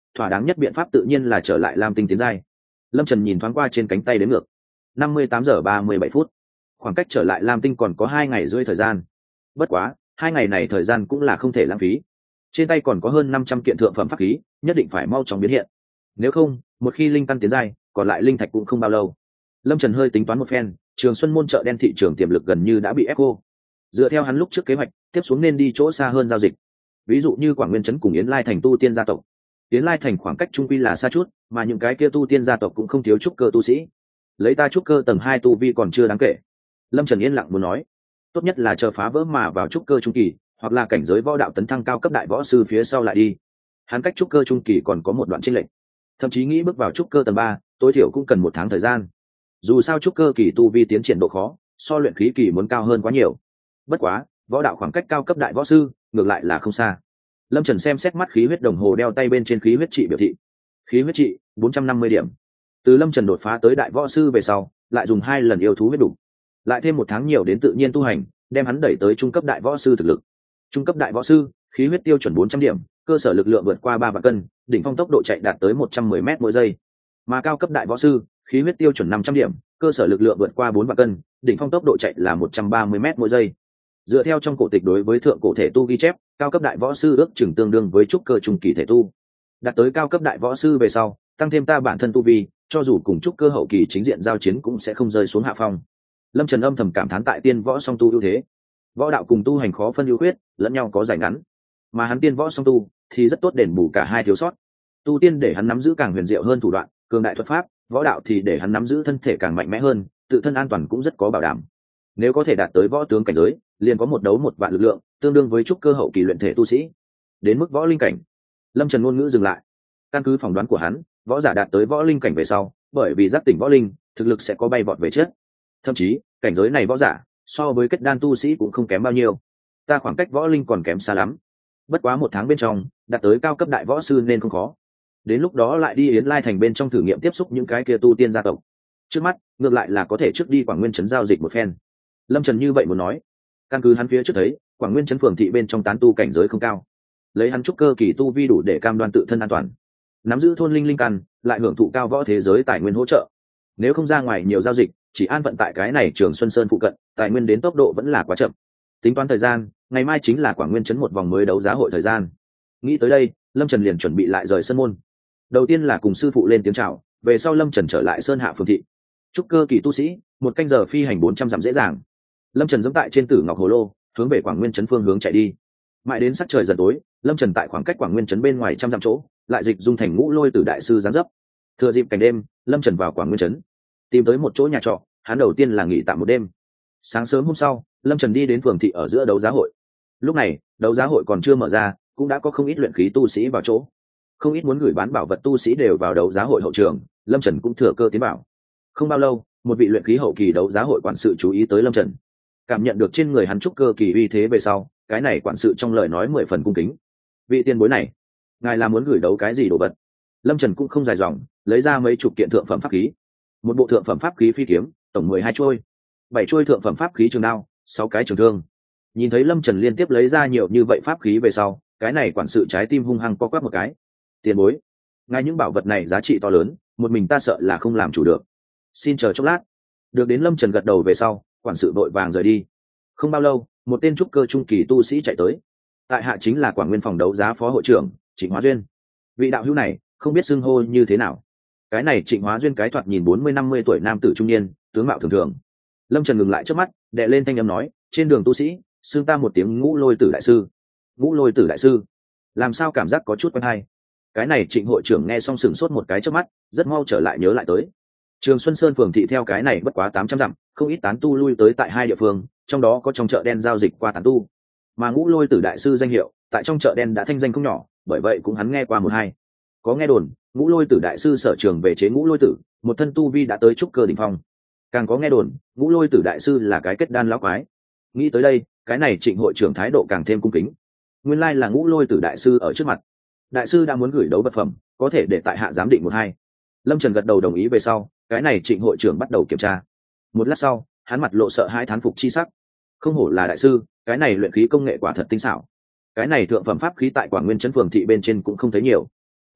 thỏa đáng nhất biện pháp tự nhiên là trở lại lam tinh tiến giai. Lâm Trần nhìn thoáng qua trên cánh tay đếm ngược, 58 giờ 37 phút, khoảng cách trở lại lam tinh còn có 2 ngày rưỡi thời gian. Bất quá 2 ngày này thời gian cũng là không thể lãng phí, trên tay còn có hơn 500 kiện thượng phẩm pháp khí, nhất định phải mau chóng biến hiện, nếu không một khi linh căn tiến giai, còn lại linh thạch cũng không bao lâu. Lâm Trần hơi tính toán một phen, Trường Xuân môn chợ đen thị trường tiềm lực gần như đã bị ép khô. Dựa theo hắn lúc trước kế hoạch, tiếp xuống nên đi chỗ xa hơn giao dịch, ví dụ như Quảng Nguyên trấn cùng Yến Lai thành tu tiên gia tộc. Yến Lai thành khoảng cách trung quy là xa chút, mà những cái kia tu tiên gia tộc cũng không thiếu trúc cơ tu sĩ. Lấy ta trúc cơ tầng 2 tu vi còn chưa đáng kể. Lâm Trần yên lặng muốn nói, tốt nhất là chờ phá vỡ mà vào trúc cơ trung kỳ, hoặc là cảnh giới võ đạo tấn thăng cao cấp đại võ sư phía sau lại đi. Hắn cách trúc cơ trung kỳ còn có một đoạn chênh lệch, thậm chí nghĩ bước vào trúc cơ tầng 3, tối thiểu cũng cần 1 tháng thời gian. Dù sao trúc cơ kỳ tu vi tiến triển độ khó, so luyện khí kỳ muốn cao hơn quá nhiều. Bất quá, võ đạo khoảng cách cao cấp đại võ sư, ngược lại là không xa. Lâm Trần xem xét mắt khí huyết đồng hồ đeo tay bên trên khí huyết trị biểu thị. Khí huyết trị 450 điểm. Từ Lâm Trần đột phá tới đại võ sư về sau, lại dùng 2 lần yêu thú huyết đủ, lại thêm 1 tháng nhiều đến tự nhiên tu hành, đem hắn đẩy tới trung cấp đại võ sư thực lực. Trung cấp đại võ sư, khí huyết tiêu chuẩn 400 điểm, cơ sở lực lượng vượt qua 3 vạn cân, đỉnh phong tốc độ chạy đạt tới 110 m mỗi giây. Mà cao cấp đại võ sư, khí huyết tiêu chuẩn 500 điểm, cơ sở lực lượng vượt qua 4 vạn cân, đỉnh phong tốc độ chạy là 130 m mỗi giây. Dựa theo trong cổ tịch đối với thượng cổ thể tu ghi chép, cao cấp đại võ sư ước chừng tương đương với trúc cơ trung kỳ thể tu. Đạt tới cao cấp đại võ sư về sau, tăng thêm ta bản thân tu vi, cho dù cùng trúc cơ hậu kỳ chính diện giao chiến cũng sẽ không rơi xuống hạ phong. Lâm Trần âm thầm cảm thán tại tiên võ song tu ưu thế. Võ đạo cùng tu hành khó phân ưu khuyết, lẫn nhau có dài ngắn, mà hắn tiên võ song tu thì rất tốt đền bù cả hai thiếu sót. Tu tiên để hắn nắm giữ càng huyền diệu hơn thủ đoạn, cường đại thuật pháp, võ đạo thì để hắn nắm giữ thân thể càng mạnh mẽ hơn, tự thân an toàn cũng rất có bảo đảm. Nếu có thể đạt tới võ tướng cảnh giới, liền có một đấu 1 vạn lực lượng, tương đương với trúc cơ hậu kỳ luyện thể tu sĩ. Đến mức võ linh cảnh, Lâm Trần ngôn ngữ dừng lại. Căn cứ phỏng đoán của hắn, võ giả đạt tới võ linh cảnh về sau, bởi vì giác tỉnh võ linh, thực lực sẽ có bay vọt về trước. Thậm chí, cảnh giới này võ giả, so với kết đan tu sĩ cũng không kém bao nhiêu. Ta khoảng cách võ linh còn kém xa lắm. Bất quá 1 tháng bên trong, đạt tới cao cấp đại võ sư nên không khó. Đến lúc đó lại đi Yến Lai thành bên trong thử nghiệm tiếp xúc những cái kia tu tiên gia tộc. Trước mắt, ngược lại là có thể trước đi Quảng Nguyên trấn giao dịch một phen. Lâm Trần như vậy muốn nói, căn cứ hắn phía trước thấy, Quảng Nguyên trấn phường thị bên trong tán tu cảnh giới không cao, lấy hắn trúc cơ kỳ tu vi đủ để cam đoan tự thân an toàn, nắm giữ thôn linh linh căn, lại hưởng thụ cao võ thế giới tài nguyên hỗ trợ. Nếu không ra ngoài nhiều giao dịch, chỉ an vận tại cái này Trường Xuân Sơn phụ cận, tài nguyên đến tốc độ vẫn là quá chậm. Tính toán thời gian, ngày mai chính là Quảng Nguyên trấn một vòng mới đấu giá hội thời gian. Nghĩ tới đây, Lâm Trần liền chuẩn bị lại rời sân môn. Đầu tiên là cùng sư phụ lên tiếng chào, về sau Lâm Trần trở lại Sơn Hạ phường thị. Trúc cơ kỳ tu sĩ, 1 canh giờ phi hành 400 dặm dễ dàng. Lâm Trần giẫm tại trên Tử Ngọc Hồ Lô, hướng về Quảng Nguyên trấn phương hướng chạy đi. Mãi đến sắc trời dần tối, Lâm Trần tại khoảng cách Quảng Nguyên trấn bên ngoài trăm dặm chỗ, lại dịch dung thành Ngũ Lôi Tử đại sư giáng dấp. Thừa dịp cảnh đêm, Lâm Trần vào Quảng Nguyên trấn, tìm tới một chỗ nhà trọ, hắn đầu tiên là nghỉ tạm một đêm. Sáng sớm hôm sau, Lâm Trần đi đến phường thị ở giữa đấu giá hội. Lúc này, đấu giá hội còn chưa mở ra, cũng đã có không ít luyện khí tu sĩ vào chỗ. Không ít muốn gửi bán bảo vật tu sĩ đều vào đấu giá hội hậu trường, Lâm Trần cũng thừa cơ tiến vào. Không bao lâu, một vị luyện khí hậu kỳ đấu giá hội quản sự chú ý tới Lâm Trần. Cảm nhận được trên người hắn trúc cơ kỳ uy thế về sau, cái này quản sự trong lời nói 10 phần cung kính. Vị tiền bối này, ngài là muốn gửi đấu cái gì đồ vật? Lâm Trần cũng không dài dòng, lấy ra mấy chục kiện thượng phẩm pháp khí. Một bộ thượng phẩm pháp khí phi kiếm, tổng 12 chuôi, 7 chuôi thượng phẩm pháp khí trường đao, 6 cái trường thương. Nhìn thấy Lâm Trần liên tiếp lấy ra nhiều như vậy pháp khí về sau, cái này quản sự trái tim hung hăng co quắp một cái. Tiền bối, ngài những bảo vật này giá trị to lớn, một mình ta sợ là không làm chủ được. Xin chờ chốc lát. Được đến Lâm Trần gật đầu về sau, quản sự vội vàng rời đi. Không bao lâu, một tên trúc cơ trung kỳ tu sĩ chạy tới. Tại hạ chính là Quảng Nguyên phòng đấu giá phó hội trưởng Trịnh Hóa Duyên. Vị đạo hữu này, không biết xưng hô như thế nào? Cái này Trịnh Hóa Duyên cái thoạt nhìn 40-50 tuổi nam tử trung niên, tướng mạo thường thường. Lâm Trần ngừng lại trước mắt, đệ lên thanh âm nói, trên đường tu sĩ, xưng ta một tiếng Ngũ Lôi Tử đại sư. Ngũ Lôi Tử đại sư? Làm sao cảm giác có chút quen hay? Cái này Trịnh hội trưởng nghe xong sửng sốt một cái trước mắt, rất mau trở lại nhớ lại tới. Trường Xuân Sơn phường thị theo cái này bất quá 800 dặm, không ít tán tu lui tới tại 2 địa phương, trong đó có trong chợ đen giao dịch qua tán tu. Mà Ngũ Lôi Tử đại sư danh hiệu, tại trong chợ đen đã thanh danh không nhỏ, bởi vậy cũng hắn nghe qua một hai. Có nghe đồn, Ngũ Lôi Tử đại sư sở trường về chế ngũ lôi tử, một thân tu vi đã tới trúc cơ đỉnh phong. Càng có nghe đồn, Ngũ Lôi Tử đại sư là cái kết đan lão quái. Nghĩ tới đây, cái này Trịnh hội trưởng thái độ càng thêm cung kính. Nguyên lai là Ngũ Lôi Tử đại sư ở trước mặt. Đại sư đã muốn gửi đấu vật phẩm, có thể để tại hạ giám định một hai. Lâm Trần gật đầu đồng ý về sau, cái này Trịnh hội trưởng bắt đầu kiểm tra. Một lát sau, hắn mặt lộ sợ hãi thán phục chi sắc. Không hổ là đại sư, cái này luyện khí công nghệ quả thật tinh xảo. Cái này thượng phẩm pháp khí tại Quảng Nguyên trấn phường thị bên trên cũng không thấy nhiều.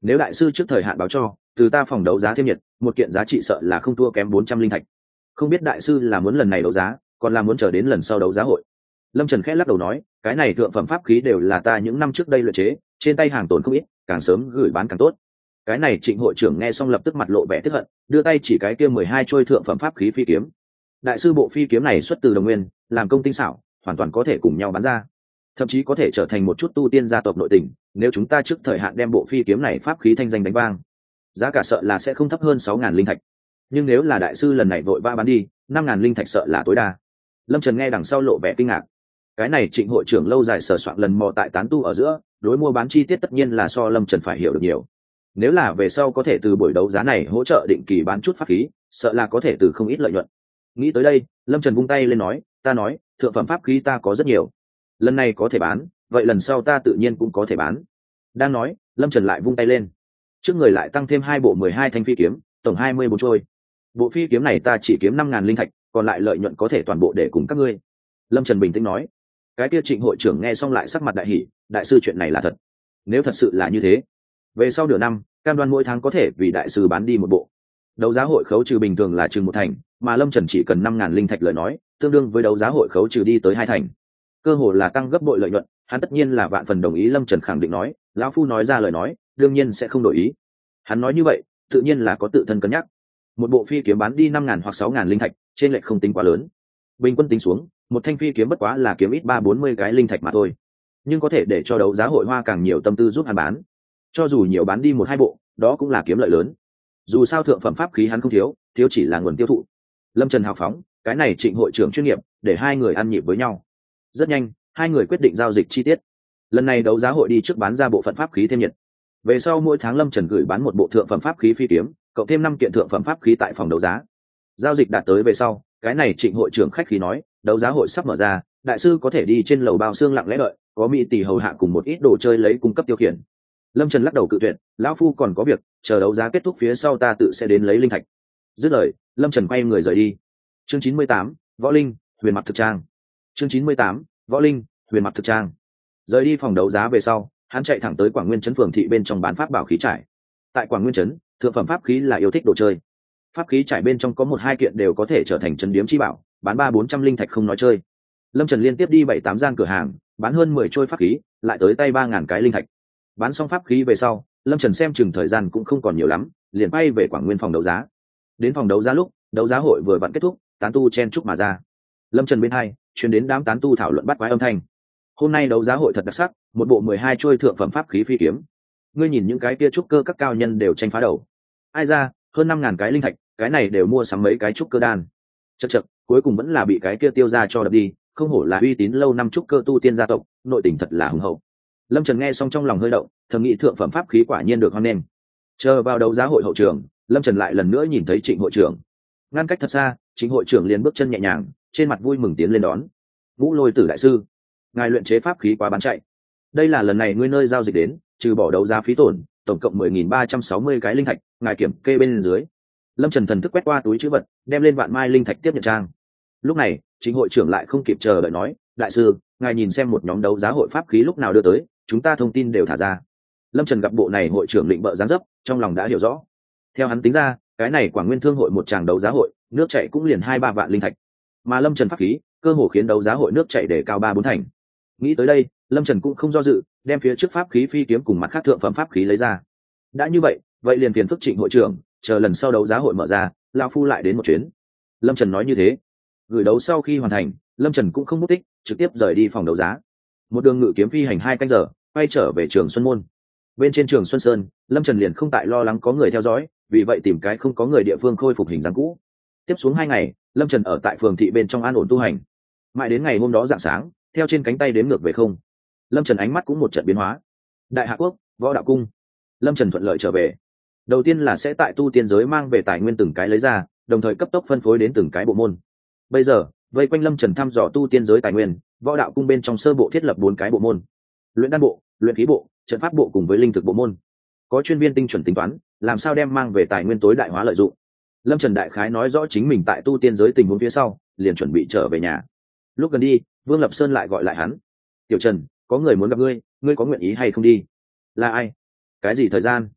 nếu đại sư trước thời hạn báo cho, từ ta phòng đấu giá thêm nhiệt, một kiện giá trị sợ là không thua kém 400 linh thạch. Không biết đại sư là muốn lần này đấu giá, còn là muốn chờ đến lần sau đấu giá hội. Lâm Trần khẽ lắc đầu nói, cái này thượng phẩm pháp khí đều là ta những năm trước đây luyện chế, trên tay hàng tồn không ít, càng sớm gửi bán càng tốt. Cái này Trịnh hội trưởng nghe xong lập tức mặt lộ vẻ tức hận, đưa tay chỉ cái kia 12 trôi thượng phẩm pháp khí phi kiếm. Đại sư bộ phi kiếm này xuất từ Đồng Nguyên, làm công tinh xảo, hoàn toàn có thể cùng nhau bán ra, thậm chí có thể trở thành một chút tu tiên gia tộc nội tình. Nếu chúng ta trước thời hạn đem bộ phi kiếm này pháp khí thanh danh đánh vang, giá cả sợ là sẽ không thấp hơn 6.000 linh thạch. Nhưng nếu là đại sư lần này vội vã bán đi, 5.000 linh thạch sợ là tối đa. Lâm Trần nghe đằng sau lộ vẻ kinh ngạc. Cái này Trịnh hội trưởng lâu dài sờ soạn lần mò tại tán tu ở giữa, đối mua bán chi tiết tất nhiên là so Lâm Trần phải hiểu được nhiều. Nếu là về sau có thể từ buổi đấu giá này hỗ trợ định kỳ bán chút pháp khí, sợ là có thể từ không ít lợi nhuận. Nghĩ tới đây, Lâm Trần vung tay lên nói, ta nói, thượng phẩm pháp khí ta có rất nhiều, lần này có thể bán, vậy lần sau ta tự nhiên cũng có thể bán. Đang nói, Lâm Trần lại vung tay lên, trước người lại tăng thêm 2 bộ 12 thanh phi kiếm, tổng 24 trôi. Bộ phi kiếm này ta chỉ kiếm 5.000 linh thạch, còn lại lợi nhuận có thể toàn bộ để cùng các ngươi. Lâm Trần bình tĩnh nói. Cái kia Trịnh hội trưởng nghe xong lại sắc mặt đại hỉ, đại sư chuyện này là thật. Nếu thật sự là như thế, về sau nửa năm, cam đoan mỗi tháng có thể vì đại sư bán đi một bộ. Đấu giá hội khấu trừ bình thường là chừng 1 thành, mà Lâm Trần chỉ cần 5.000 linh thạch lời nói, tương đương với đấu giá hội khấu trừ đi tới 2 thành. Cơ hồ là tăng gấp bội lợi nhuận, hắn tất nhiên là vạn phần đồng ý. Lâm Trần khẳng định nói, lão phu nói ra lời nói, đương nhiên sẽ không đổi ý. Hắn nói như vậy, tự nhiên là có tự thân cân nhắc. Một bộ phi kiếm bán đi 5.000 hoặc 6.000 linh thạch, trên lệch không tính quá lớn. Bình quân tính xuống, một thanh phi kiếm bất quá là kiếm ít 30-40 cái linh thạch mà thôi, nhưng có thể để cho đấu giá hội hoa càng nhiều tâm tư giúp hắn bán. Cho dù nhiều bán đi 1-2 bộ, đó cũng là kiếm lợi lớn. Dù sao thượng phẩm pháp khí hắn không thiếu, thiếu chỉ là nguồn tiêu thụ. Lâm Trần hào phóng, cái này Trịnh hội trưởng chuyên nghiệp, để hai người ăn nhịp với nhau. Rất nhanh, hai người quyết định giao dịch chi tiết. Lần này đấu giá hội đi trước bán ra bộ phận pháp khí thêm nhiệt, về sau mỗi tháng Lâm Trần gửi bán một bộ thượng phẩm pháp khí phi kiếm, cộng thêm 5 kiện thượng phẩm pháp khí tại phòng đấu giá. Giao dịch đạt tới về sau, cái này Trịnh hội trưởng khách khí nói, đấu giá hội sắp mở ra, đại sư có thể đi trên lầu bao xương lặng lẽ đợi, có mỹ tỷ hầu hạ cùng một ít đồ chơi lấy cung cấp tiêu khiển. Lâm Trần lắc đầu cự tuyệt, lão phu còn có việc, chờ đấu giá kết thúc phía sau ta tự sẽ đến lấy linh thạch. Dứt lời, Lâm Trần quay người rời đi. Chương 98, Võ Linh, Huyền Mặc Thực Trang. Chương 98, Võ Linh, Huyền Mặc Thực Trang. Rời đi phòng đấu giá về sau, hắn chạy thẳng tới Quảng Nguyên trấn phường thị bên trong bán pháp bảo khí trải. Tại Quảng Nguyên trấn, thượng phẩm pháp khí là yêu thích đồ chơi. Pháp khí trải bên trong có 1-2 kiện đều có thể trở thành trấn điếm chi bảo, bán 300-400 linh thạch không nói chơi. Lâm Trần liên tiếp đi 7-8 gian cửa hàng, bán hơn 10 trôi pháp khí, lại tới tay 3.000 cái linh thạch. Bán xong pháp khí về sau, Lâm Trần xem chừng thời gian cũng không còn nhiều lắm, liền bay về Quảng Nguyên phòng đấu giá. Đến phòng đấu giá lúc, đấu giá hội vừa vặn kết thúc, tán tu chen chúc mà ra. Lâm Trần bên hai, truyền đến đám tán tu thảo luận bắt quái âm thanh. Hôm nay đấu giá hội thật đặc sắc, một bộ 12 trôi thượng phẩm pháp khí phi kiếm. Ngươi nhìn những cái kia trúc cơ các cao nhân đều tranh phá đầu. Ai ra, hơn 5.000 cái linh thạch, cái này đều mua sắm mấy cái trúc cơ đan. Chậc chậc, cuối cùng vẫn là bị cái kia tiêu ra cho đập đi, không hổ là uy tín lâu năm trúc cơ tu tiên gia tộc, nội tình thật là hùng hậu. Lâm Trần nghe xong trong lòng hơi động, thầm nghĩ thượng phẩm pháp khí quả nhiên được hoan nghênh. Chờ vào đấu giá hội hậu trường, Lâm Trần lại lần nữa nhìn thấy Trịnh hội trưởng. Ngăn cách thật xa, Trịnh hội trưởng liền bước chân nhẹ nhàng, trên mặt vui mừng tiến lên đón. Ngũ Lôi Tử đại sư, ngài luyện chế pháp khí quá bán chạy. Đây là lần này ngươi nơi giao dịch đến, trừ bỏ đấu giá phí tổn, tổng cộng 10.360 cái linh thạch, ngài kiểm kê bên dưới. Lâm Trần thần thức quét qua túi trữ vật, đem lên vạn mai linh thạch tiếp nhận trang. Lúc này, Trịnh hội trưởng lại không kịp chờ đợi nói, đại sư, ngài nhìn xem một nhóm đấu giá hội pháp khí lúc nào đưa tới, chúng ta thông tin đều thả ra. Lâm Trần gặp bộ này hội trưởng định bợ dáng dấp, trong lòng đã hiểu rõ. Theo hắn tính ra, cái này Quảng Nguyên thương hội một tràng đấu giá hội, nước chảy cũng liền 2-3 vạn linh thạch, mà Lâm Trần pháp khí, cơ hồ khiến đấu giá hội nước chảy để cao 3-4 thành. Nghĩ tới đây, Lâm Trần cũng không do dự, đem phía trước pháp khí phi kiếm cùng mặt khác thượng phẩm pháp khí lấy ra. Đã như vậy, vậy liền phiền phức Trịnh hội trưởng, chờ lần sau đấu giá hội mở ra, lão phu lại đến một chuyến. Lâm Trần nói như thế. Gửi đấu sau khi hoàn thành, Lâm Trần cũng không mất tích, trực tiếp rời đi phòng đấu giá. Một đường ngự kiếm phi hành 2 canh giờ, quay trở về Trường Xuân Môn. Bên trên Trường Xuân Sơn, Lâm Trần liền không tại lo lắng có người theo dõi, vì vậy tìm cái không có người địa phương khôi phục hình dáng cũ. Tiếp xuống 2 ngày, Lâm Trần ở tại phường thị bên trong an ổn tu hành. Mãi đến ngày hôm đó rạng sáng, theo trên cánh tay đếm ngược về không, Lâm Trần ánh mắt cũng một trận biến hóa. Đại Hạ Quốc, Võ Đạo Cung. Lâm Trần thuận lợi trở về. Đầu tiên là sẽ tại tu tiên giới mang về tài nguyên từng cái lấy ra, đồng thời cấp tốc phân phối đến từng cái bộ môn. Bây giờ, vây quanh Lâm Trần thăm dò tu tiên giới tài nguyên, Võ Đạo Cung bên trong sơ bộ thiết lập 4 cái bộ môn: luyện đan bộ, luyện khí bộ, trận pháp bộ cùng với linh thực bộ môn. Có chuyên viên tinh chuẩn tính toán, làm sao đem mang về tài nguyên tối đại hóa lợi dụng. Lâm Trần đại khái nói rõ chính mình tại tu tiên giới tình huống phía sau, liền chuẩn bị trở về nhà. Lúc gần đi, Vương Lập Sơn lại gọi lại hắn. Tiểu Trần, có người muốn gặp ngươi, ngươi có nguyện ý hay không đi? Là ai? Cái gì thời gian?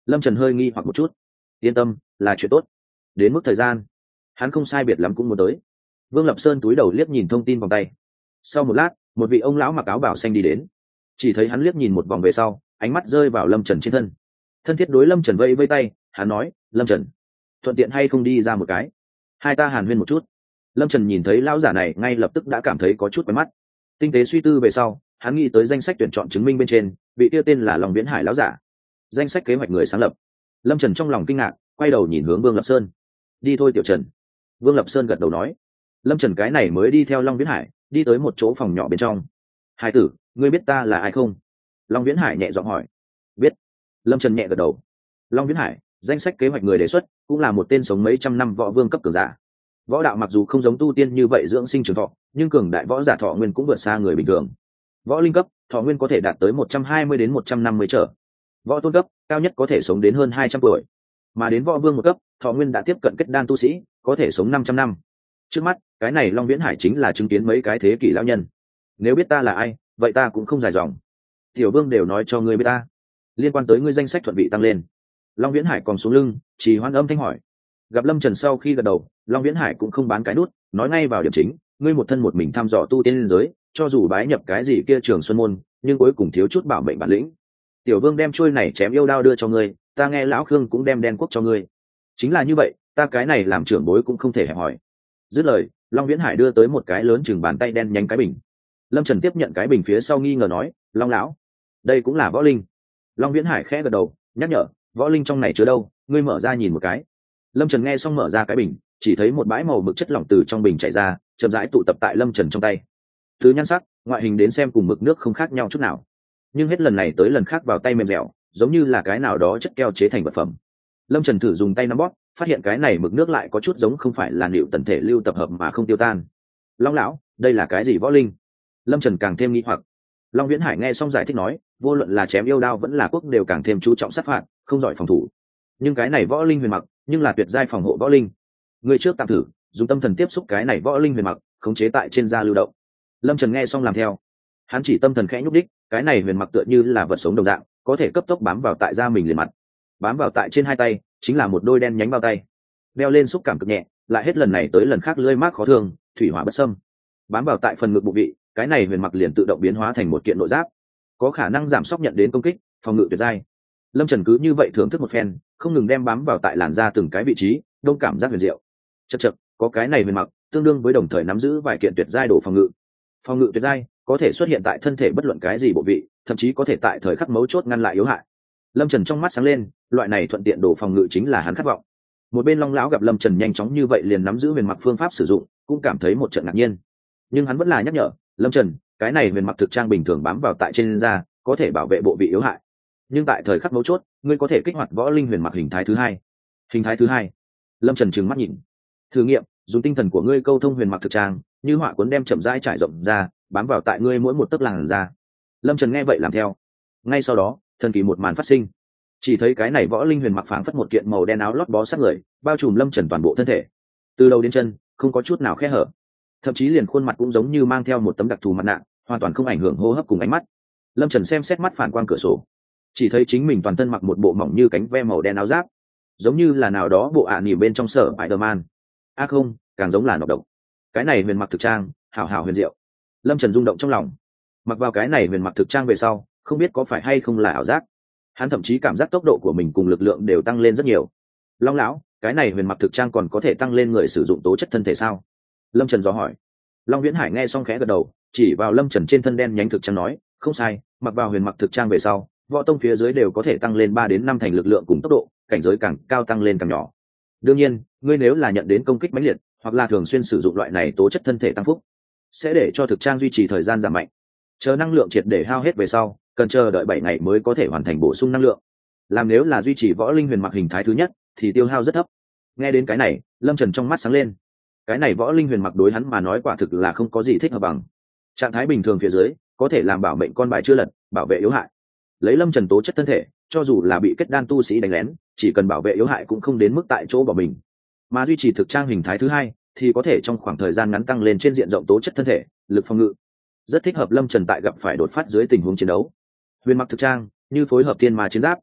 Lâm Trần hơi nghi hoặc một chút. Yên tâm, là chuyện tốt. Đến mức thời gian, hắn không sai biệt lắm cũng muốn tới. Vương Lập Sơn túi đầu liếc nhìn thông tin vòng tay. Sau một lát, một vị ông lão mặc áo bảo xanh đi đến. Chỉ thấy hắn liếc nhìn một vòng về sau, ánh mắt rơi vào Lâm Trần trên thân. Thân thiết đối Lâm Trần vẫy vẫy tay, hắn nói, Lâm Trần, thuận tiện hay không đi ra một cái, hai ta hàn huyên một chút. Lâm Trần nhìn thấy lão giả này ngay lập tức đã cảm thấy có chút quen mắt. Tinh tế suy tư về sau, hắn nghĩ tới danh sách tuyển chọn chứng minh bên trên vị tiêu tên là Long Viễn Hải lão giả, danh sách kế hoạch người sáng lập. Lâm Trần trong lòng kinh ngạc, quay đầu nhìn hướng Vương Lập Sơn. Đi thôi Tiểu Trần. Vương Lập Sơn gật đầu nói. Lâm Trần cái này mới đi theo Long Viễn Hải đi tới một chỗ phòng nhỏ bên trong. Hải tử, ngươi biết ta là ai không? Long Viễn Hải nhẹ giọng hỏi. Biết. Lâm Trần nhẹ gật đầu. Long Viễn Hải, danh sách kế hoạch người đề xuất, cũng là một tên sống mấy trăm năm võ vương cấp cường giả. Võ đạo mặc dù không giống tu tiên như vậy dưỡng sinh trường thọ, nhưng cường đại võ giả thọ nguyên cũng vượt xa người bình thường. Võ linh cấp, thọ nguyên có thể đạt tới 120 đến 150 trở. Võ tôn cấp, cao nhất có thể sống đến hơn 200 tuổi. Mà đến võ vương một cấp, thọ nguyên đã tiếp cận kết đan tu sĩ, có thể sống 500 năm. Trước mắt, cái này Long Viễn Hải chính là chứng kiến mấy cái thế kỷ lão nhân. Nếu biết ta là ai, vậy ta cũng không dài dòng. Tiểu Vương đều nói cho ngươi biết ta. Liên quan tới ngươi danh sách thuận vị tăng lên. Long Viễn Hải còn xuống lưng, chỉ hoan âm thanh hỏi. Gặp Lâm Trần sau khi gật đầu, Long Viễn Hải cũng không bán cái nút, nói ngay vào điểm chính, ngươi một thân một mình thăm dò tu tiên liên giới, cho dù bái nhập cái gì kia Trường Xuân môn, nhưng cuối cùng thiếu chút bảo mệnh bản lĩnh. Tiểu Vương đem chuôi này chém yêu đao đưa cho ngươi, ta nghe lão Khương cũng đem đen quốc cho ngươi. Chính là như vậy, ta cái này làm trưởng bối cũng không thể hẹp hỏi. Dứt lời, Long Viễn Hải đưa tới một cái lớn chừng bàn tay đen nhánh cái bình. Lâm Trần tiếp nhận cái bình phía sau nghi ngờ nói, Long lão, đây cũng là võ linh. Long Viễn Hải khẽ gật đầu, nhắc nhở, võ linh trong này chứa đâu, ngươi mở ra nhìn một cái. Lâm Trần nghe xong mở ra cái bình, chỉ thấy một bãi màu mực chất lỏng từ trong bình chảy ra, chậm rãi tụ tập tại Lâm Trần trong tay. Thứ nhan sắc, ngoại hình đến xem cùng mực nước không khác nhau chút nào, nhưng hết lần này tới lần khác vào tay mềm dẻo, giống như là cái nào đó chất keo chế thành vật phẩm. Lâm Trần thử dùng tay nắm bóp, phát hiện cái này mực nước lại có chút giống không phải là liệu tần thể lưu tập hợp mà không tiêu tan. Long lão, đây là cái gì võ linh? Lâm Trần càng thêm nghi hoặc. Long Viễn Hải nghe xong giải thích nói, vô luận là chém yêu đao vẫn là quốc đều càng thêm chú trọng sát phạt, không giỏi phòng thủ. Nhưng cái này võ linh huyền mặc, nhưng là tuyệt giai phòng hộ võ linh. Người trước tạm thử, dùng tâm thần tiếp xúc cái này võ linh huyền mặc, khống chế tại trên da lưu động. Lâm Trần nghe xong làm theo. Hắn chỉ tâm thần khẽ nhúc đích, cái này huyền mặc tựa như là vật sống đồng dạng, có thể cấp tốc bám vào tại da mình liền mặt. Bám vào tại trên hai tay, chính là một đôi đen nhánh bao tay. Đeo lên xúc cảm cực nhẹ, lại hết lần này tới lần khác lưỡi mát khó thương, thủy hỏa bất xâm. Bám vào tại phần ngực bụng vị, cái này huyền mặc liền tự động biến hóa thành một kiện nội giáp, có khả năng giảm sốc nhận đến công kích, phòng ngự tuyệt giai. Lâm Trần cứ như vậy thưởng thức một phen, không ngừng đem bám vào tại làn da từng cái vị trí, đông cảm giác huyền diệu. Chậc chậc, có cái này huyền mặc, tương đương với đồng thời nắm giữ vài kiện tuyệt giai đồ phòng ngự. Phòng ngự tuyệt giai có thể xuất hiện tại thân thể bất luận cái gì bộ vị, thậm chí có thể tại thời khắc mấu chốt ngăn lại yếu hại. Lâm Trần trong mắt sáng lên, loại này thuận tiện đồ phòng ngự chính là hắn khát vọng. Một bên Long lão gặp Lâm Trần nhanh chóng như vậy liền nắm giữ huyền mặc phương pháp sử dụng, cũng cảm thấy một trận ngạc nhiên. Nhưng hắn vẫn là nhắc nhở, Lâm Trần, cái này huyền mặc thực trang bình thường bám vào tại trên da, có thể bảo vệ bộ vị yếu hại. Nhưng tại thời khắc mấu chốt, ngươi có thể kích hoạt võ linh huyền mặc hình thái thứ hai. Hình thái thứ hai? Lâm Trần trừng mắt nhìn. Thử nghiệm, dùng tinh thần của ngươi câu thông huyền mặc thực trang, như họa cuốn đem chậm rãi trải rộng ra, bám vào tại ngươi mỗi một tấc làn da. Lâm Trần nghe vậy làm theo. Ngay sau đó, thần kỳ một màn phát sinh. Chỉ thấy cái này võ linh huyền mặc phảng phất một kiện màu đen áo lót bó sát người, bao trùm Lâm Trần toàn bộ thân thể, từ đầu đến chân không có chút nào khe hở, thậm chí liền khuôn mặt cũng giống như mang theo một tấm đặc thù mặt nạ, hoàn toàn không ảnh hưởng hô hấp cùng ánh mắt. Lâm Trần xem xét mắt phản quang cửa sổ, chỉ thấy chính mình toàn thân mặc một bộ mỏng như cánh ve màu đen áo giáp, giống như là nào đó bộ ạ nỉ bên trong sở Spider-Man. Không, càng giống là nọc độc. Cái này huyền mặc thực trang, hảo hảo huyền diệu. Lâm Trần rung động trong lòng. Mặc vào cái này huyền mặc thực trang về sau, không biết có phải hay không là ảo giác. Hắn thậm chí cảm giác tốc độ của mình cùng lực lượng đều tăng lên rất nhiều. Long lão, cái này huyền mặc thực trang còn có thể tăng lên người sử dụng tố chất thân thể sao? Lâm Trần dò hỏi. Long Viễn Hải nghe xong khẽ gật đầu, chỉ vào Lâm Trần trên thân đen nhánh thực trang nói, không sai, mặc vào huyền mặc thực trang về sau, võ tông phía dưới đều có thể tăng lên 3 đến 5 thành lực lượng cùng tốc độ, cảnh giới càng cao tăng lên càng nhỏ. Đương nhiên, ngươi nếu là nhận đến công kích mãnh liệt, hoặc là thường xuyên sử dụng loại này tố chất thân thể tăng phúc, sẽ để cho thực trang duy trì thời gian giảm mạnh. Chờ năng lượng triệt để hao hết về sau, cần chờ đợi 7 ngày mới có thể hoàn thành bổ sung năng lượng. Làm nếu là duy trì võ linh huyền mặc hình thái thứ nhất, thì tiêu hao rất thấp. Nghe đến cái này, Lâm Trần trong mắt sáng lên. Cái này võ linh huyền mặc đối hắn mà nói quả thực là không có gì thích hợp bằng. Trạng thái bình thường phía dưới, có thể làm bảo mệnh con bài chưa lật, bảo vệ yếu hại. Lấy Lâm Trần tố chất thân thể, cho dù là bị kết đan tu sĩ đánh lén, chỉ cần bảo vệ yếu hại cũng không đến mức tại chỗ bỏ mình. Mà duy trì thực trang hình thái thứ hai, thì có thể trong khoảng thời gian ngắn tăng lên trên diện rộng tố chất thân thể, lực phòng ngự. Rất thích hợp Lâm Trần tại gặp phải đột phát dưới tình huống chiến đấu. Huyền mặc thực trang, như phối hợp tiên ma chiến giáp.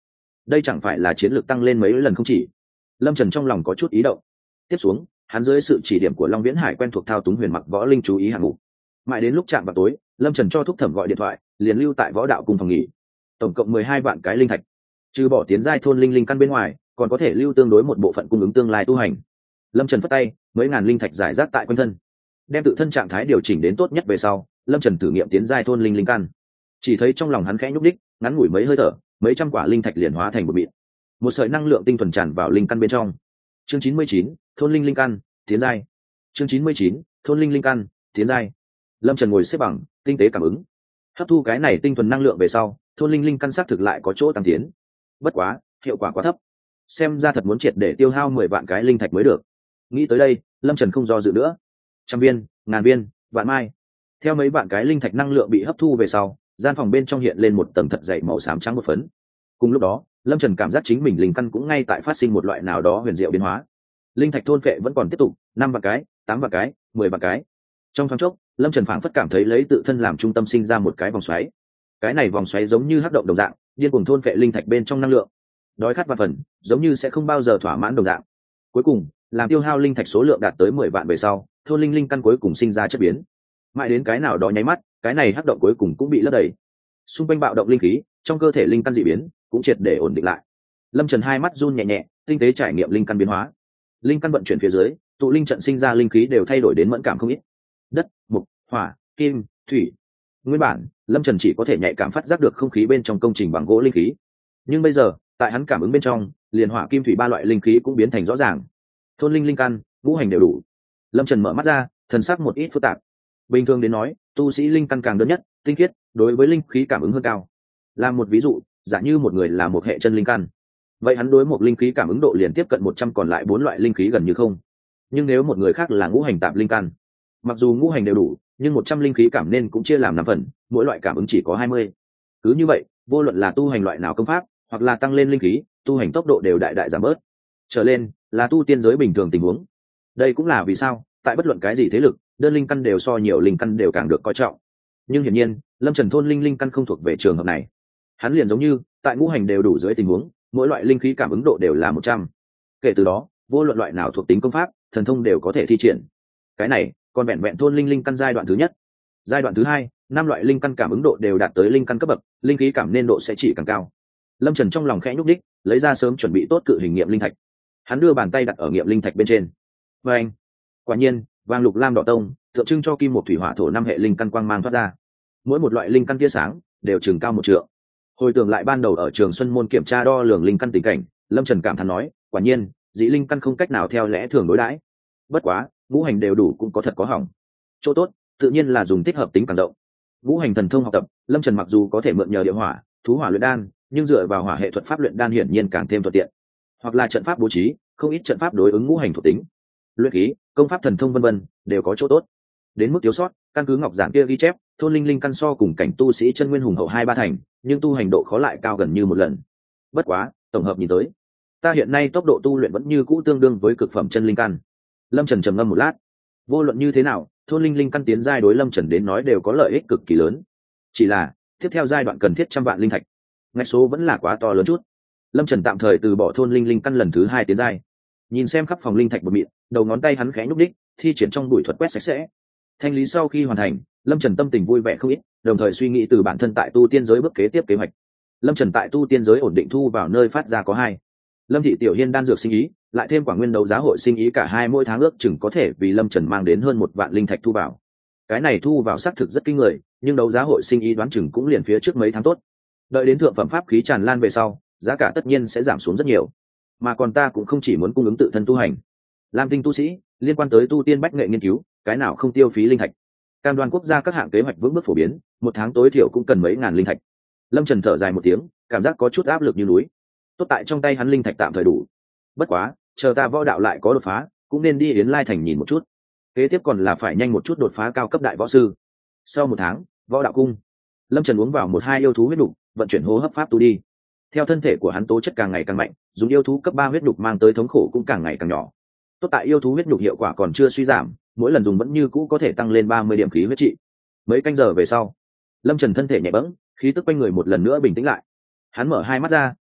đây chẳng phải là chiến lược tăng lên mấy lần không chỉ. Lâm Trần trong lòng có chút ý động. Tiếp xuống hắn dưới sự chỉ điểm của Long Viễn Hải quen thuộc thao túng huyền mặc võ linh chú ý hạng mục. Mãi đến lúc chạm vào tối, Lâm Trần cho thúc thẩm gọi điện thoại, liền lưu tại võ đạo cùng phòng nghỉ. Tổng cộng 12 vạn cái linh thạch, trừ bỏ tiến giai thôn linh linh căn bên ngoài, còn có thể lưu tương đối một bộ phận cung ứng tương lai tu hành. Lâm Trần phất tay, mấy ngàn linh thạch giải rác tại quanh thân, đem tự thân trạng thái điều chỉnh đến tốt nhất về sau, Lâm Trần thử nghiệm tiến giai thôn linh linh căn. Chỉ thấy trong lòng hắn khẽ nhúc đích, ngắn ngủi mấy hơi thở, mấy trăm quả linh thạch liền hóa thành một mịn. Một sợi năng lượng tinh thuần tràn vào linh căn bên trong. Chương 99, thôn linh linh căn, tiến giai. Chương 99, thôn linh linh căn, tiến giai. Lâm Trần ngồi xếp bằng, tinh tế cảm ứng. Hấp thu cái này tinh thuần năng lượng về sau, thôn linh linh căn xác thực lại có chỗ tăng tiến. Bất quá, hiệu quả quá thấp. Xem ra thật muốn triệt để tiêu hao 10 vạn cái linh thạch mới được. Nghĩ tới đây, Lâm Trần không do dự nữa. Trăm viên, ngàn viên, vạn mai. Theo mấy vạn cái linh thạch năng lượng bị hấp thu về sau, gian phòng bên trong hiện lên một tầng thật dày màu xám trắng một phấn. Cùng lúc đó, Lâm Trần cảm giác chính mình linh căn cũng ngay tại phát sinh một loại nào đó huyền diệu biến hóa. Linh thạch thôn phệ vẫn còn tiếp tục, 5 vạn cái, 8 vạn cái, 10 vạn cái. Trong thoáng chốc, Lâm Trần phảng phất cảm thấy lấy tự thân làm trung tâm sinh ra một cái vòng xoáy. Cái này vòng xoáy giống như hắc động đồng dạng, điên cuồng thôn phệ linh thạch bên trong năng lượng. Đói khát vạn phần, giống như sẽ không bao giờ thỏa mãn đồng dạng. Cuối cùng, làm tiêu hao linh thạch số lượng đạt tới 10 vạn về sau, thôn linh linh căn cuối cùng sinh ra chất biến. Mãi đến cái nào đó nháy mắt, cái này hắc động cuối cùng cũng bị lấp đầy. Xung quanh bạo động linh khí, trong cơ thể linh căn dị biến, cũng triệt để ổn định lại. Lâm Trần hai mắt run nhẹ nhẹ, tinh tế trải nghiệm linh căn biến hóa. Linh căn vận chuyển phía dưới, tụ linh trận sinh ra linh khí đều thay đổi đến mẫn cảm không ít. Đất, mục, hỏa, kim, thủy. Nguyên bản, Lâm Trần chỉ có thể nhạy cảm phát giác được không khí bên trong công trình bằng gỗ linh khí. Nhưng bây giờ, tại hắn cảm ứng bên trong, liền hỏa kim thủy ba loại linh khí cũng biến thành rõ ràng. Thôn linh linh căn, ngũ hành đều đủ. Lâm Trần mở mắt ra, thần sắc một ít phức tạp. Bình thường đến nói, tu sĩ linh căn càng đơn nhất, tinh khiết, đối với linh khí cảm ứng hơn cao. Làm một ví dụ, giả như một người là một hệ chân linh căn, vậy hắn đối một linh khí cảm ứng độ liền tiếp cận 100, còn lại 4 loại linh khí gần như không. Nhưng nếu một người khác là ngũ hành tạp linh căn, mặc dù ngũ hành đều đủ, nhưng 100 linh khí cảm nên cũng chia làm 5 phần, mỗi loại cảm ứng chỉ có 20. Cứ như vậy, vô luận là tu hành loại nào công pháp, hoặc là tăng lên linh khí, tu hành tốc độ đều đại đại giảm bớt. Trở lên là tu tiên giới bình thường tình huống. Đây cũng là vì sao, tại bất luận cái gì thế lực, đơn linh căn đều so nhiều linh căn đều càng được coi trọng. Nhưng hiển nhiên, Lâm Trần thôn linh linh căn không thuộc về trường hợp này. Hắn liền giống như, tại ngũ hành đều đủ dưới tình huống, mỗi loại linh khí cảm ứng độ đều là 100. Kể từ đó, vô luận loại nào thuộc tính công pháp, thần thông đều có thể thi triển. Cái này, còn vẹn vẹn thôn linh linh căn giai đoạn thứ nhất. Giai đoạn thứ hai, 5 loại linh căn cảm ứng độ đều đạt tới linh căn cấp bậc, linh khí cảm nên độ sẽ chỉ càng cao. Lâm Trần trong lòng khẽ nhúc đích, lấy ra sớm chuẩn bị tốt cự hình nghiệm linh thạch. Hắn đưa bàn tay đặt ở nghiệm linh thạch bên trên. Và anh, quả nhiên, vàng lục lam đỏ tông, tượng trưng cho kim một thủy hỏa thổ 5 hệ linh căn quang mang thoát ra. Mỗi một loại linh căn tia sáng đều chừng cao 1 trượng. Hồi tưởng lại ban đầu ở Trường Xuân môn kiểm tra đo lường linh căn tình cảnh, Lâm Trần cảm thán nói, quả nhiên, dị linh căn không cách nào theo lẽ thường đối đãi. Bất quá, ngũ hành đều đủ cũng có thật có hỏng. Chỗ tốt, tự nhiên là dùng thích hợp tính càng rộng. Ngũ hành thần thông học tập, Lâm Trần mặc dù có thể mượn nhờ địa hỏa, thú hỏa luyện đan, nhưng dựa vào hỏa hệ thuật pháp luyện đan hiển nhiên càng thêm thuận tiện. Hoặc là trận pháp bố trí, không ít trận pháp đối ứng ngũ hành thuộc tính. Luyện khí, công pháp thần thông vân vân, đều có chỗ tốt. Đến mức thiếu sót, căn cứ ngọc giản kia ghi chép, thôn linh linh căn so cùng cảnh tu sĩ chân nguyên hùng hậu 2-3 thành, nhưng tu hành độ khó lại cao gần như 1 lần. Bất quá, tổng hợp nhìn tới, ta hiện nay tốc độ tu luyện vẫn như cũ tương đương với cực phẩm chân linh căn. Lâm Trần trầm ngâm một lát. Vô luận như thế nào, thôn linh linh căn tiến giai đối Lâm Trần đến nói đều có lợi ích cực kỳ lớn. Chỉ là, tiếp theo giai đoạn cần thiết 100 vạn linh thạch. Ngạch số vẫn là quá to lớn chút. Lâm Trần tạm thời từ bỏ thôn linh linh căn lần thứ 2 tiến giai. Nhìn xem khắp phòng linh thạch bột mịn, đầu ngón tay hắn khẽ nhúc đích, thi triển trong bụi thuật quét sạch sẽ. Thanh lý sau khi hoàn thành, Lâm Trần tâm tình vui vẻ không ít, đồng thời suy nghĩ từ bản thân tại tu tiên giới bước kế tiếp kế hoạch. Lâm Trần tại tu tiên giới ổn định thu vào nơi phát ra có 2. Lâm thị tiểu hiên đan dược sinh ý, lại thêm Quảng Nguyên đấu giá hội sinh ý, cả hai mỗi tháng ước chừng có thể vì Lâm Trần mang đến hơn 1 vạn linh thạch thu vào. Cái này thu vào xác thực rất kinh người, nhưng đấu giá hội sinh ý đoán chừng cũng liền phía trước mấy tháng tốt. Đợi đến thượng phẩm pháp khí tràn lan về sau, giá cả tất nhiên sẽ giảm xuống rất nhiều. Mà còn ta cũng không chỉ muốn cung ứng tự thân tu hành. Lam tinh tu sĩ, liên quan tới tu tiên bách nghệ nghiên cứu, cái nào không tiêu phí linh thạch. Cam đoan quốc gia các hạng kế hoạch vững bước phổ biến, 1 tháng tối thiểu cũng cần mấy ngàn linh thạch. Lâm Trần thở dài một tiếng, cảm giác có chút áp lực như núi. Tốt tại trong tay hắn linh thạch tạm thời đủ. Bất quá, chờ ta võ đạo lại có đột phá, cũng nên đi Yến Lai thành nhìn một chút. Kế tiếp còn là phải nhanh một chút đột phá cao cấp đại võ sư. Sau 1 tháng, võ đạo cung. Lâm Trần uống vào 1-2 yêu thú huyết đục, vận chuyển hô hấp pháp tu đi. Theo thân thể của hắn tố chất càng ngày càng mạnh, dùng yêu thú cấp 3 huyết đục mang tới thống khổ cũng càng ngày càng nhỏ. Tốt tại yêu thú huyết đục hiệu quả còn chưa suy giảm, mỗi lần dùng vẫn như cũ có thể tăng lên 30 điểm khí huyết trị. Mấy canh giờ về sau, Lâm Trần thân thể nhẹ bẫng, khí tức quanh người một lần nữa bình tĩnh lại. Hắn mở hai mắt ra,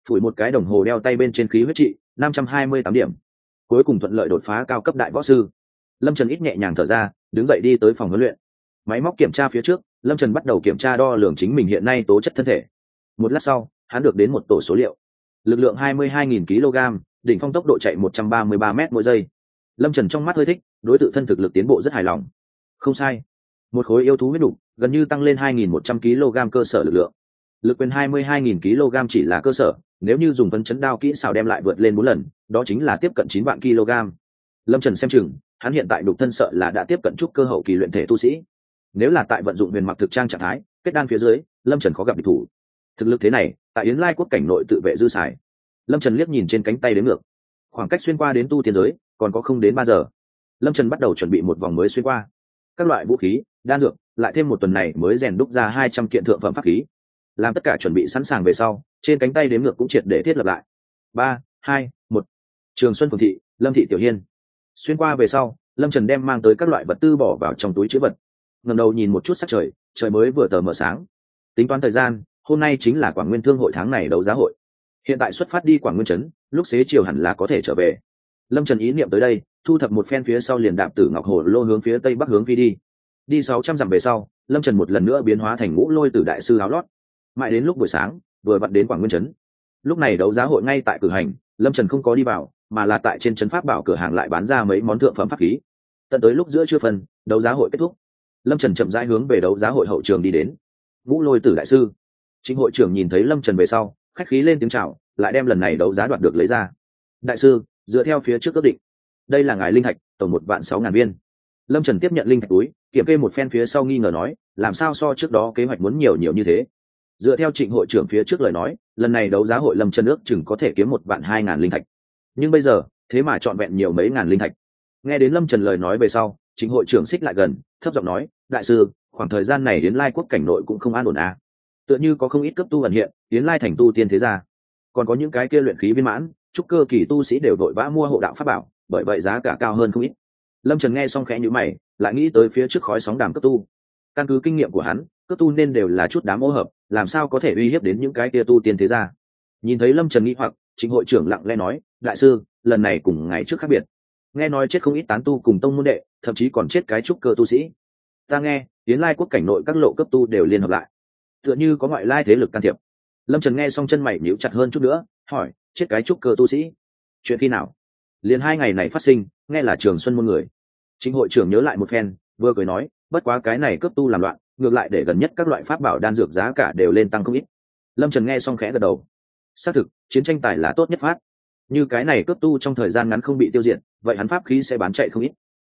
phủi một cái đồng hồ đeo tay bên trên khí huyết trị 528 điểm, cuối cùng thuận lợi đột phá cao cấp đại võ sư. Lâm Trần ít nhẹ nhàng thở ra, đứng dậy đi tới phòng huấn luyện. Máy móc kiểm tra phía trước, Lâm Trần bắt đầu kiểm tra đo lường chính mình hiện nay tố chất thân thể. Một lát sau, hắn được đến một tổ số liệu. Lực lượng 22.000 kg, đỉnh phong tốc độ chạy 133 m mỗi giây. Lâm Trần trong mắt hơi thích, đối tự thân thực lực tiến bộ rất hài lòng. Không sai, một khối yêu thú huyết đủ, gần như tăng lên 2.100 kg cơ sở lực lượng. Lực quyền 22.000 kg chỉ là cơ sở, nếu như dùng phấn chấn đao kỹ xảo đem lại vượt lên 4 lần, đó chính là tiếp cận 9 vạn kg. Lâm Trần xem chừng, hắn hiện tại đục thân sợ là đã tiếp cận trúc cơ hậu kỳ luyện thể tu sĩ. Nếu là tại vận dụng huyền mặc thực trang trạng thái, kết đan phía dưới, Lâm Trần khó gặp địch thủ. Thực lực thế này, tại Yến Lai quốc cảnh nội tự vệ dư xài. Lâm Trần liếc nhìn trên cánh tay đếm ngược, khoảng cách xuyên qua đến tu tiên giới còn có không đến 3 giờ. Lâm Trần bắt đầu chuẩn bị một vòng mới xuyên qua. Các loại vũ khí, đan dược, lại thêm một tuần này mới rèn đúc ra 200 kiện thượng phẩm pháp khí. Làm tất cả chuẩn bị sẵn sàng về sau, trên cánh tay đếm ngược cũng triệt để thiết lập lại. 3, 2, 1. Trường Xuân Phường thị, Lâm thị Tiểu Hiên. Xuyên qua về sau, Lâm Trần đem mang tới các loại vật tư bỏ vào trong túi trữ vật. Ngẩng đầu nhìn một chút sắc trời, trời mới vừa tờ mờ sáng. Tính toán thời gian, hôm nay chính là Quảng Nguyên Thương hội tháng này đấu giá hội. Hiện tại xuất phát đi Quảng Nguyên trấn, lúc xế chiều hẳn là có thể trở về. Lâm Trần ý niệm tới đây, thu thập một phen phía sau liền đạp Tử Ngọc Hồ Lô hướng phía tây bắc hướng phi đi. Đi 600 dặm về sau, Lâm Trần một lần nữa biến hóa thành Ngũ Lôi Tử đại sư áo lót. Mãi đến lúc buổi sáng, vừa vặn đến Quảng Nguyên trấn. Lúc này đấu giá hội ngay tại cử hành, Lâm Trần không có đi vào, mà là tại trên trấn pháp bảo cửa hàng lại bán ra mấy món thượng phẩm pháp khí. Tận tới lúc giữa trưa phần, đấu giá hội kết thúc. Lâm Trần chậm rãi hướng về đấu giá hội hậu trường đi đến. Ngũ Lôi Tử đại sư, Trịnh hội trưởng nhìn thấy Lâm Trần về sau, khách khí lên tiếng chào, lại đem lần này đấu giá đoạt được lấy ra. Đại sư, dựa theo phía trước ước định, đây là ngài linh thạch, tổng 1.600.000 viên. Lâm Trần tiếp nhận linh thạch túi, kiểm kê một phen phía sau nghi ngờ nói, làm sao so trước đó kế hoạch muốn nhiều như thế. Dựa theo Trịnh hội trưởng phía trước lời nói, lần này đấu giá hội Lâm Trần ước chừng có thể kiếm 1.200.000 linh thạch. Nhưng bây giờ, thế mà trọn vẹn nhiều mấy ngàn linh thạch. Nghe đến Lâm Trần lời nói về sau, Trịnh hội trưởng xích lại gần, thấp giọng nói, đại sư, khoảng thời gian này đến Lai quốc cảnh nội cũng không an ổn à. Tựa như có không ít cấp tu ẩn hiện, tiến Lai thành tu tiên thế gia. Còn có những cái kia luyện khí viên mãn, trúc cơ kỳ tu sĩ đều vội vã mua hộ đạo pháp bảo, bởi vậy giá cả cao hơn không ít. Lâm Trần nghe xong khẽ nhíu mày, lại nghĩ tới phía trước khói sóng đàm cấp tu. Căn cứ kinh nghiệm của hắn, cấp tu nên đều là chút đám ô hợp, làm sao có thể uy hiếp đến những cái kia tu tiên thế gia. Nhìn thấy Lâm Trần nghĩ hoặc, Trịnh hội trưởng lặng lẽ nói, đại sư, lần này cùng ngày trước khác biệt. Nghe nói chết không ít tán tu cùng tông môn đệ, thậm chí còn chết cái trúc cơ tu sĩ. Ta nghe, tiến Lai quốc cảnh nội các lộ cấp tu đều liên hợp lại, tựa như có ngoại lai thế lực can thiệp. Lâm Trần nghe xong chân mày nhíu chặt hơn chút nữa, hỏi, chết cái trúc cơ tu sĩ, chuyện khi nào? Liền 2 ngày này phát sinh, nghe là Trường Xuân môn người. Trịnh hội trưởng nhớ lại một phen, vừa cười nói, bất quá cái này cấp tu làm loạn, ngược lại để gần nhất các loại pháp bảo đan dược giá cả đều lên tăng không ít. Lâm Trần nghe xong khẽ gật đầu. Xác thực, chiến tranh tài là tốt nhất phát. Như cái này cấp tu trong thời gian ngắn không bị tiêu diệt, vậy hắn pháp khí sẽ bán chạy không ít.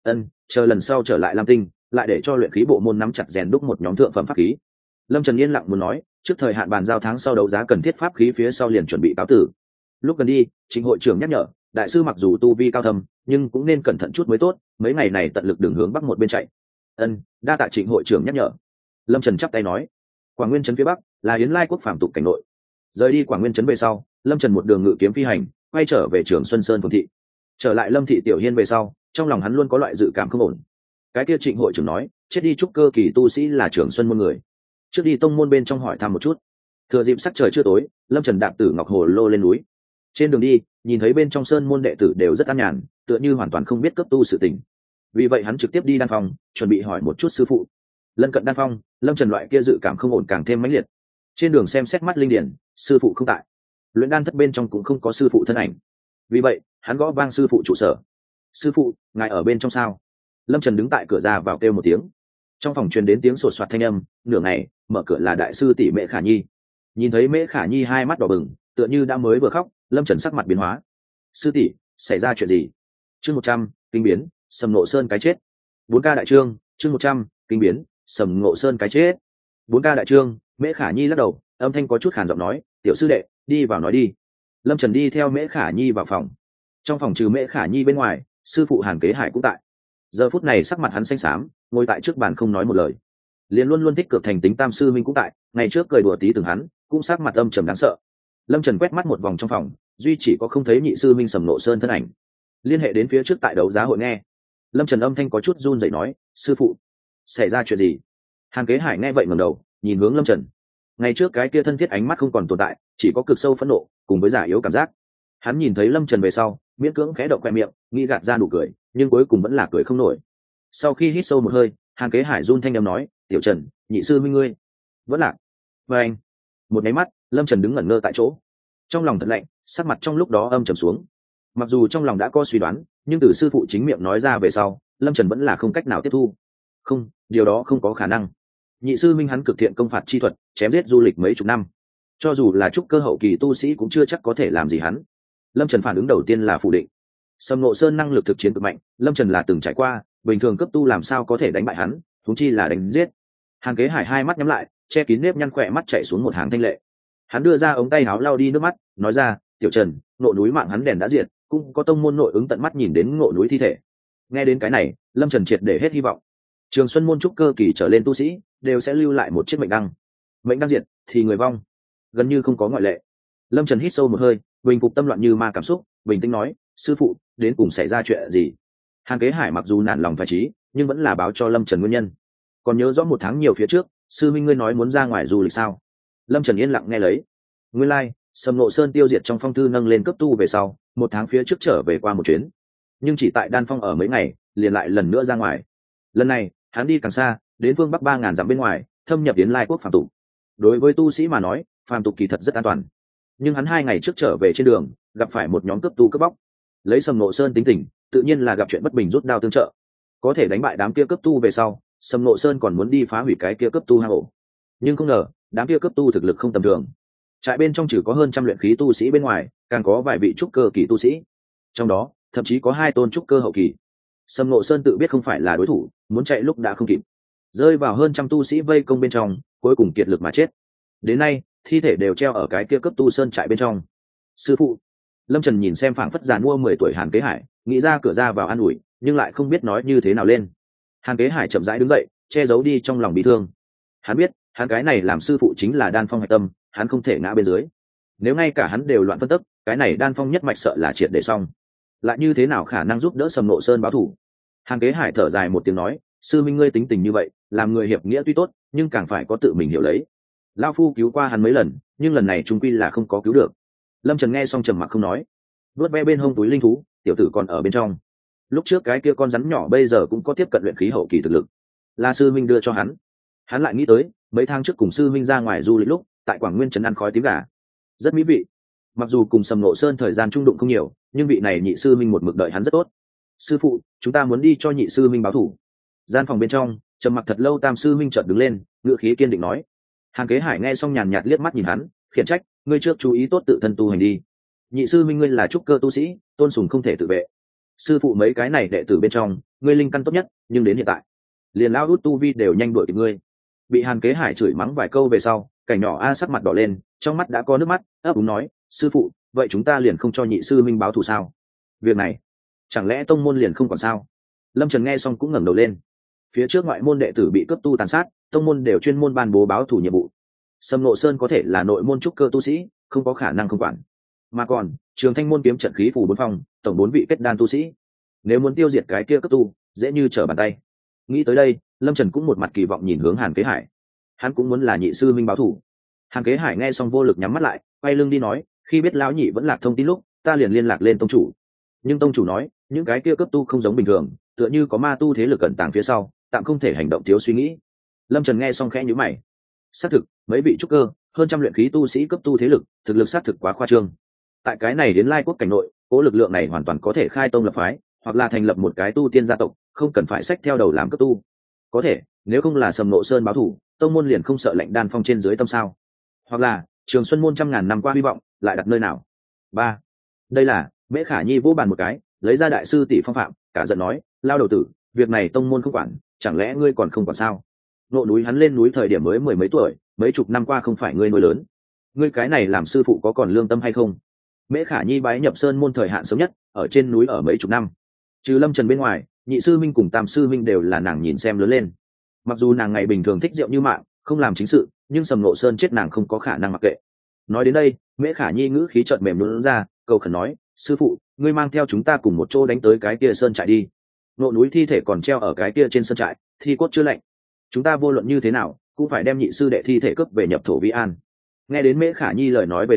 Chờ lần sau trở lại Lam Tinh, lại để cho luyện khí bộ môn nắm chặt rèn đúc một nhóm thượng phẩm pháp khí. Lâm Trần yên lặng muốn nói, trước thời hạn bàn giao tháng sau đấu giá cần thiết pháp khí phía sau liền chuẩn bị cáo tử. Lúc gần đi, Trịnh hội trưởng nhắc nhở, đại sư mặc dù tu vi cao thâm, nhưng cũng nên cẩn thận chút mới tốt, mấy ngày này tận lực đường hướng bắc một bên chạy. Đa tạ Trịnh hội trưởng nhắc nhở. Lâm Trần chắp tay nói, Quảng Nguyên trấn phía bắc là Yến Lai quốc phạm tục cảnh nội. Rời đi Quảng Nguyên trấn về sau, Lâm Trần một đường ngự kiếm phi hành, quay trở về Trường Xuân Sơn Phường thị. Trở lại Lâm thị Tiểu Hiên về sau, trong lòng hắn luôn có loại dự cảm không ổn. Cái kia Trịnh hội trưởng nói, chết đi trúc cơ kỳ tu sĩ là Trường Xuân môn người. Trước đi tông môn bên trong hỏi thăm một chút. Thừa dịp sắc trời chưa tối, Lâm Trần đạp Tử Ngọc Hồ Lô lên núi. Trên đường đi, nhìn thấy bên trong sơn môn đệ tử đều rất an nhàn, tựa như hoàn toàn không biết cấp tu sự tình. Vì vậy hắn trực tiếp đi đan phong, chuẩn bị hỏi một chút sư phụ. Lân cận đan phong, Lâm Trần loại kia dự cảm không ổn càng thêm mãnh liệt. Trên đường xem xét mắt linh điển, sư phụ không tại. Luyện đan thất bên trong cũng không có sư phụ thân ảnh. Vì vậy, hắn gõ vang sư phụ trụ sở. Sư phụ, ngài ở bên trong sao? Lâm Trần đứng tại cửa ra vào kêu một tiếng. Trong phòng truyền đến tiếng sột soạt thanh âm, nửa ngày, mở cửa là đại sư tỷ Mễ Khả Nhi. Nhìn thấy Mễ Khả Nhi hai mắt đỏ bừng, tựa như đã mới vừa khóc, Lâm Trần sắc mặt biến hóa. Sư tỷ, xảy ra chuyện gì? Chương 100, kinh biến, Sầm Ngộ Sơn cái chết. 4K đại chương, chương 100, kinh biến, Sầm Ngộ Sơn cái chết. 4K đại chương, Mễ Khả Nhi lắc đầu, âm thanh có chút khàn giọng nói, tiểu sư đệ, đi vào nói đi. Lâm Trần đi theo Mễ Khả Nhi vào phòng. Trong phòng trừ Mễ Khả Nhi bên ngoài, sư phụ Hàn Kế Hải cũng tại. Giờ phút này sắc mặt hắn xanh xám, ngồi tại trước bàn không nói một lời. Liền luôn luôn tích cực thành tính tam sư minh cũng tại, ngày trước cười đùa tí từng hắn cũng sắc mặt âm trầm đáng sợ. Lâm Trần quét mắt một vòng trong phòng, duy chỉ có không thấy nhị sư minh Sầm Ngộ Sơn thân ảnh. Liên hệ đến phía trước tại đấu giá hội nghe. Lâm Trần âm thanh có chút run rẩy nói, sư phụ, xảy ra chuyện gì? Hàn Kế Hải nghe vậy ngẩng đầu, nhìn hướng Lâm Trần. Ngày trước cái kia thân thiết ánh mắt không còn tồn tại, chỉ có cực sâu phẫn nộ, cùng với giả yếu cảm giác. Hắn nhìn thấy Lâm Trần về sau miễn cưỡng khẽ động khoe miệng nghĩ gạt ra nụ cười, nhưng cuối cùng vẫn là cười không nổi. Sau khi hít sâu một hơi, Hàn Kế Hải run thanh âm nói, tiểu Trần, nhị sư minh ngươi vẫn lạc. Và anh, một nháy mắt Lâm Trần đứng ngẩn ngơ tại chỗ, trong lòng thật lạnh, sắc mặt trong lúc đó âm trầm xuống. Mặc dù trong lòng đã có suy đoán, nhưng từ sư phụ chính miệng nói ra về sau, Lâm Trần vẫn là không cách nào tiếp thu. Không, điều đó không có khả năng. Nhị sư minh hắn cực thiện công phạt chi thuật, chém giết du lịch mấy chục năm, cho dù là trúc cơ hậu kỳ tu sĩ cũng chưa chắc có thể làm gì hắn. Lâm Trần phản ứng đầu tiên là phủ định. Sầm Ngộ Sơn năng lực thực chiến cực mạnh, Lâm Trần là từng trải qua, bình thường cấp tu làm sao có thể đánh bại hắn, huống chi là đánh giết. Hàn Kế Hải hai mắt nhắm lại, che kín nếp nhăn khỏe mắt chảy xuống một hàng thanh lệ. Hắn đưa ra ống tay áo lau đi nước mắt, nói ra, tiểu Trần, ngộ núi mạng hắn đèn đã diệt, cũng có tông môn nội ứng tận mắt nhìn đến ngộ núi thi thể. Nghe đến cái này, Lâm Trần triệt để hết hy vọng. Trường Xuân môn trúc cơ kỳ trở lên tu sĩ đều sẽ lưu lại một chiếc mệnh đăng, mệnh đăng diệt thì người vong, gần như không có ngoại lệ. Lâm Trần hít sâu một hơi, bình phục tâm loạn như ma cảm xúc, bình tĩnh nói, sư phụ, đến cùng xảy ra chuyện gì? Hàn Kế Hải mặc dù nản lòng phải trí, nhưng vẫn là báo cho Lâm Trần nguyên nhân. Còn nhớ rõ một tháng nhiều phía trước, sư minh ngươi nói muốn ra ngoài du lịch sao? Lâm Trần yên lặng nghe lấy. Nguyên lai, Sầm Ngộ Sơn tiêu diệt trong phong thư nâng lên cấp tu về sau, một tháng phía trước trở về qua một chuyến, nhưng chỉ tại Đan Phong ở mấy ngày, liền lại lần nữa ra ngoài. Lần này, hắn đi càng xa, đến phương Bắc 3000 dặm bên ngoài, thâm nhập đến Lai quốc phàm tục. Đối với tu sĩ mà nói, phàm tục kỳ thật rất an toàn. Nhưng hắn 2 ngày trước trở về trên đường, gặp phải một nhóm cấp tu cướp bóc. Lấy Sầm Ngộ Sơn tính tình, tự nhiên là gặp chuyện bất bình rút đao tương trợ. Có thể đánh bại đám kia cấp tu về sau, Sầm Ngộ Sơn còn muốn đi phá hủy cái kia cấp tu hang ổ. Nhưng không ngờ, đám kia cấp tu thực lực không tầm thường. Trại bên trong trừ có hơn trăm luyện khí tu sĩ bên ngoài, càng có vài vị trúc cơ kỳ tu sĩ. Trong đó, thậm chí có 2 tôn trúc cơ hậu kỳ. Sầm Ngộ Sơn tự biết không phải là đối thủ, muốn chạy lúc đã không kịp, rơi vào hơn trăm tu sĩ vây công bên trong, cuối cùng kiệt lực mà chết. Đến nay, thi thể đều treo ở cái kia cấp tu sơn trại bên trong. Sư phụ. Lâm Trần nhìn xem phảng phất già mua 10 tuổi Hàn Kế Hải, nghĩ ra cửa ra vào an ủi, nhưng lại không biết nói như thế nào lên. Hàn Kế Hải chậm rãi đứng dậy, che giấu đi trong lòng bị thương. Hắn biết, hắn cái này làm sư phụ chính là Đan Phong hạch tâm, hắn không thể ngã bên dưới. Nếu ngay cả hắn đều loạn phân tức, cái này Đan Phong nhất mạch sợ là triệt để xong. Lại như thế nào khả năng giúp đỡ Sầm Ngộ Sơn báo thù? Hàn Kế Hải thở dài một tiếng nói, sư minh ngươi tính tình như vậy, làm người hiệp nghĩa tuy tốt, nhưng càng phải có tự mình hiểu lấy. Lão phu cứu qua hắn mấy lần, nhưng lần này trung quy là không có cứu được. Lâm Trần nghe xong trầm mặc không nói, vuốt ve bên hông túi linh thú, tiểu tử còn ở bên trong. Lúc trước cái kia con rắn nhỏ bây giờ cũng có tiếp cận luyện khí hậu kỳ thực lực, là sư minh đưa cho hắn. Hắn lại nghĩ tới mấy tháng trước cùng sư minh ra ngoài du lịch lúc, tại Quảng Nguyên trấn ăn khói tím gà, rất mỹ vị. Mặc dù cùng Sầm Ngộ Sơn thời gian chung đụng không nhiều, nhưng vị này nhị sư minh một mực đợi hắn rất tốt. Sư phụ, chúng ta muốn đi cho nhị sư minh báo thù. Gian phòng bên trong trầm mặc thật lâu, tam sư minh chợt đứng lên, ngữ khí kiên định nói. Hàn Kế Hải nghe xong nhàn nhạt liếc mắt nhìn hắn, khiển trách, ngươi trước chú ý tốt tự thân tu hành đi. Nhị sư minh ngươi là trúc cơ tu sĩ, tôn sùng không thể tự vệ. Sư phụ mấy cái này đệ tử bên trong, ngươi linh căn tốt nhất, nhưng đến hiện tại, liền lao út tu vi đều nhanh đuổi kịp ngươi. Bị Hàn Kế Hải chửi mắng vài câu về sau, cảnh nhỏ a sắc mặt đỏ lên, trong mắt đã có nước mắt, ấp úng nói, sư phụ, vậy chúng ta liền không cho nhị sư minh báo thù sao? Việc này, chẳng lẽ tông môn liền không còn sao? Lâm Trần nghe xong cũng ngẩng đầu lên. Phía trước ngoại môn đệ tử bị cướp tu tàn sát, tông môn đều chuyên môn ban bố báo thù nhiệm vụ. Sầm Ngộ Sơn có thể là nội môn trúc cơ tu sĩ, không có khả năng không quản. Mà còn, Trường Thanh môn kiếm trận khí phù 4 phong, tổng 4 vị kết đan tu sĩ. Nếu muốn tiêu diệt cái kia cướp tu, dễ như trở bàn tay. Nghĩ tới đây, Lâm Trần cũng một mặt kỳ vọng nhìn hướng Hàn Kế Hải. Hắn cũng muốn là nhị sư minh báo thù. Hàn Kế Hải nghe xong vô lực nhắm mắt lại, quay lưng đi nói, khi biết lão nhị vẫn lạc thông tin lúc, ta liền liên lạc lên tông chủ. Nhưng tông chủ nói, những cái kia cấp tu không giống bình thường, tựa như có ma tu thế lực cẩn tàng phía sau, tạm không thể hành động thiếu suy nghĩ. Lâm Trần nghe xong khẽ nhíu mày. Xác thực, mấy vị trúc cơ, hơn trăm luyện khí tu sĩ cấp tu thế lực, thực lực xác thực quá khoa trương. Tại cái này đến Lai quốc cảnh nội, cố lực lượng này hoàn toàn có thể khai tông lập phái, hoặc là thành lập một cái tu tiên gia tộc, không cần phải xách theo đầu làm cấp tu. Có thể, nếu không là Sầm Ngộ Sơn báo thù, tông môn liền không sợ lệnh Đan Phong trên dưới tâm sao? Hoặc là Trường Xuân môn trăm ngàn năm qua hy vọng lại đặt nơi nào? 3. Đây là Mễ Khả Nhi vỗ bàn một cái, lấy ra đại sư tỷ phong phạm, cả giận nói, lao đầu tử, việc này tông môn không quản, chẳng lẽ ngươi còn không quản sao? Nộ núi hắn lên núi thời điểm mới 10 mấy tuổi, mấy chục năm qua không phải ngươi nuôi lớn, ngươi cái này làm sư phụ có còn lương tâm hay không? Mễ Khả Nhi bái nhập sơn môn thời hạn sớm nhất, ở trên núi ở mấy chục năm, trừ Lâm Trần bên ngoài, nhị sư minh cùng tam sư minh đều là nàng nhìn xem lớn lên. Mặc dù nàng ngày bình thường thích rượu như mạng, không làm chính sự, nhưng Sầm Ngộ Sơn chết nàng không có khả năng mặc kệ. Nói đến đây, Mễ Khả Nhi ngữ khí chợt mềm nhũn ra, cầu khẩn nói, sư phụ, ngươi mang theo chúng ta cùng một chỗ đánh tới cái kia sơn trại đi. Nộ núi thi thể còn treo ở cái kia trên sơn trại, thi cốt chưa lạnh, chúng ta vô luận như thế nào cũng phải đem nhị sư đệ thi thể cướp về nhập thổ Vi An. Nghe đến Mễ Khả Nhi lời nói về sau,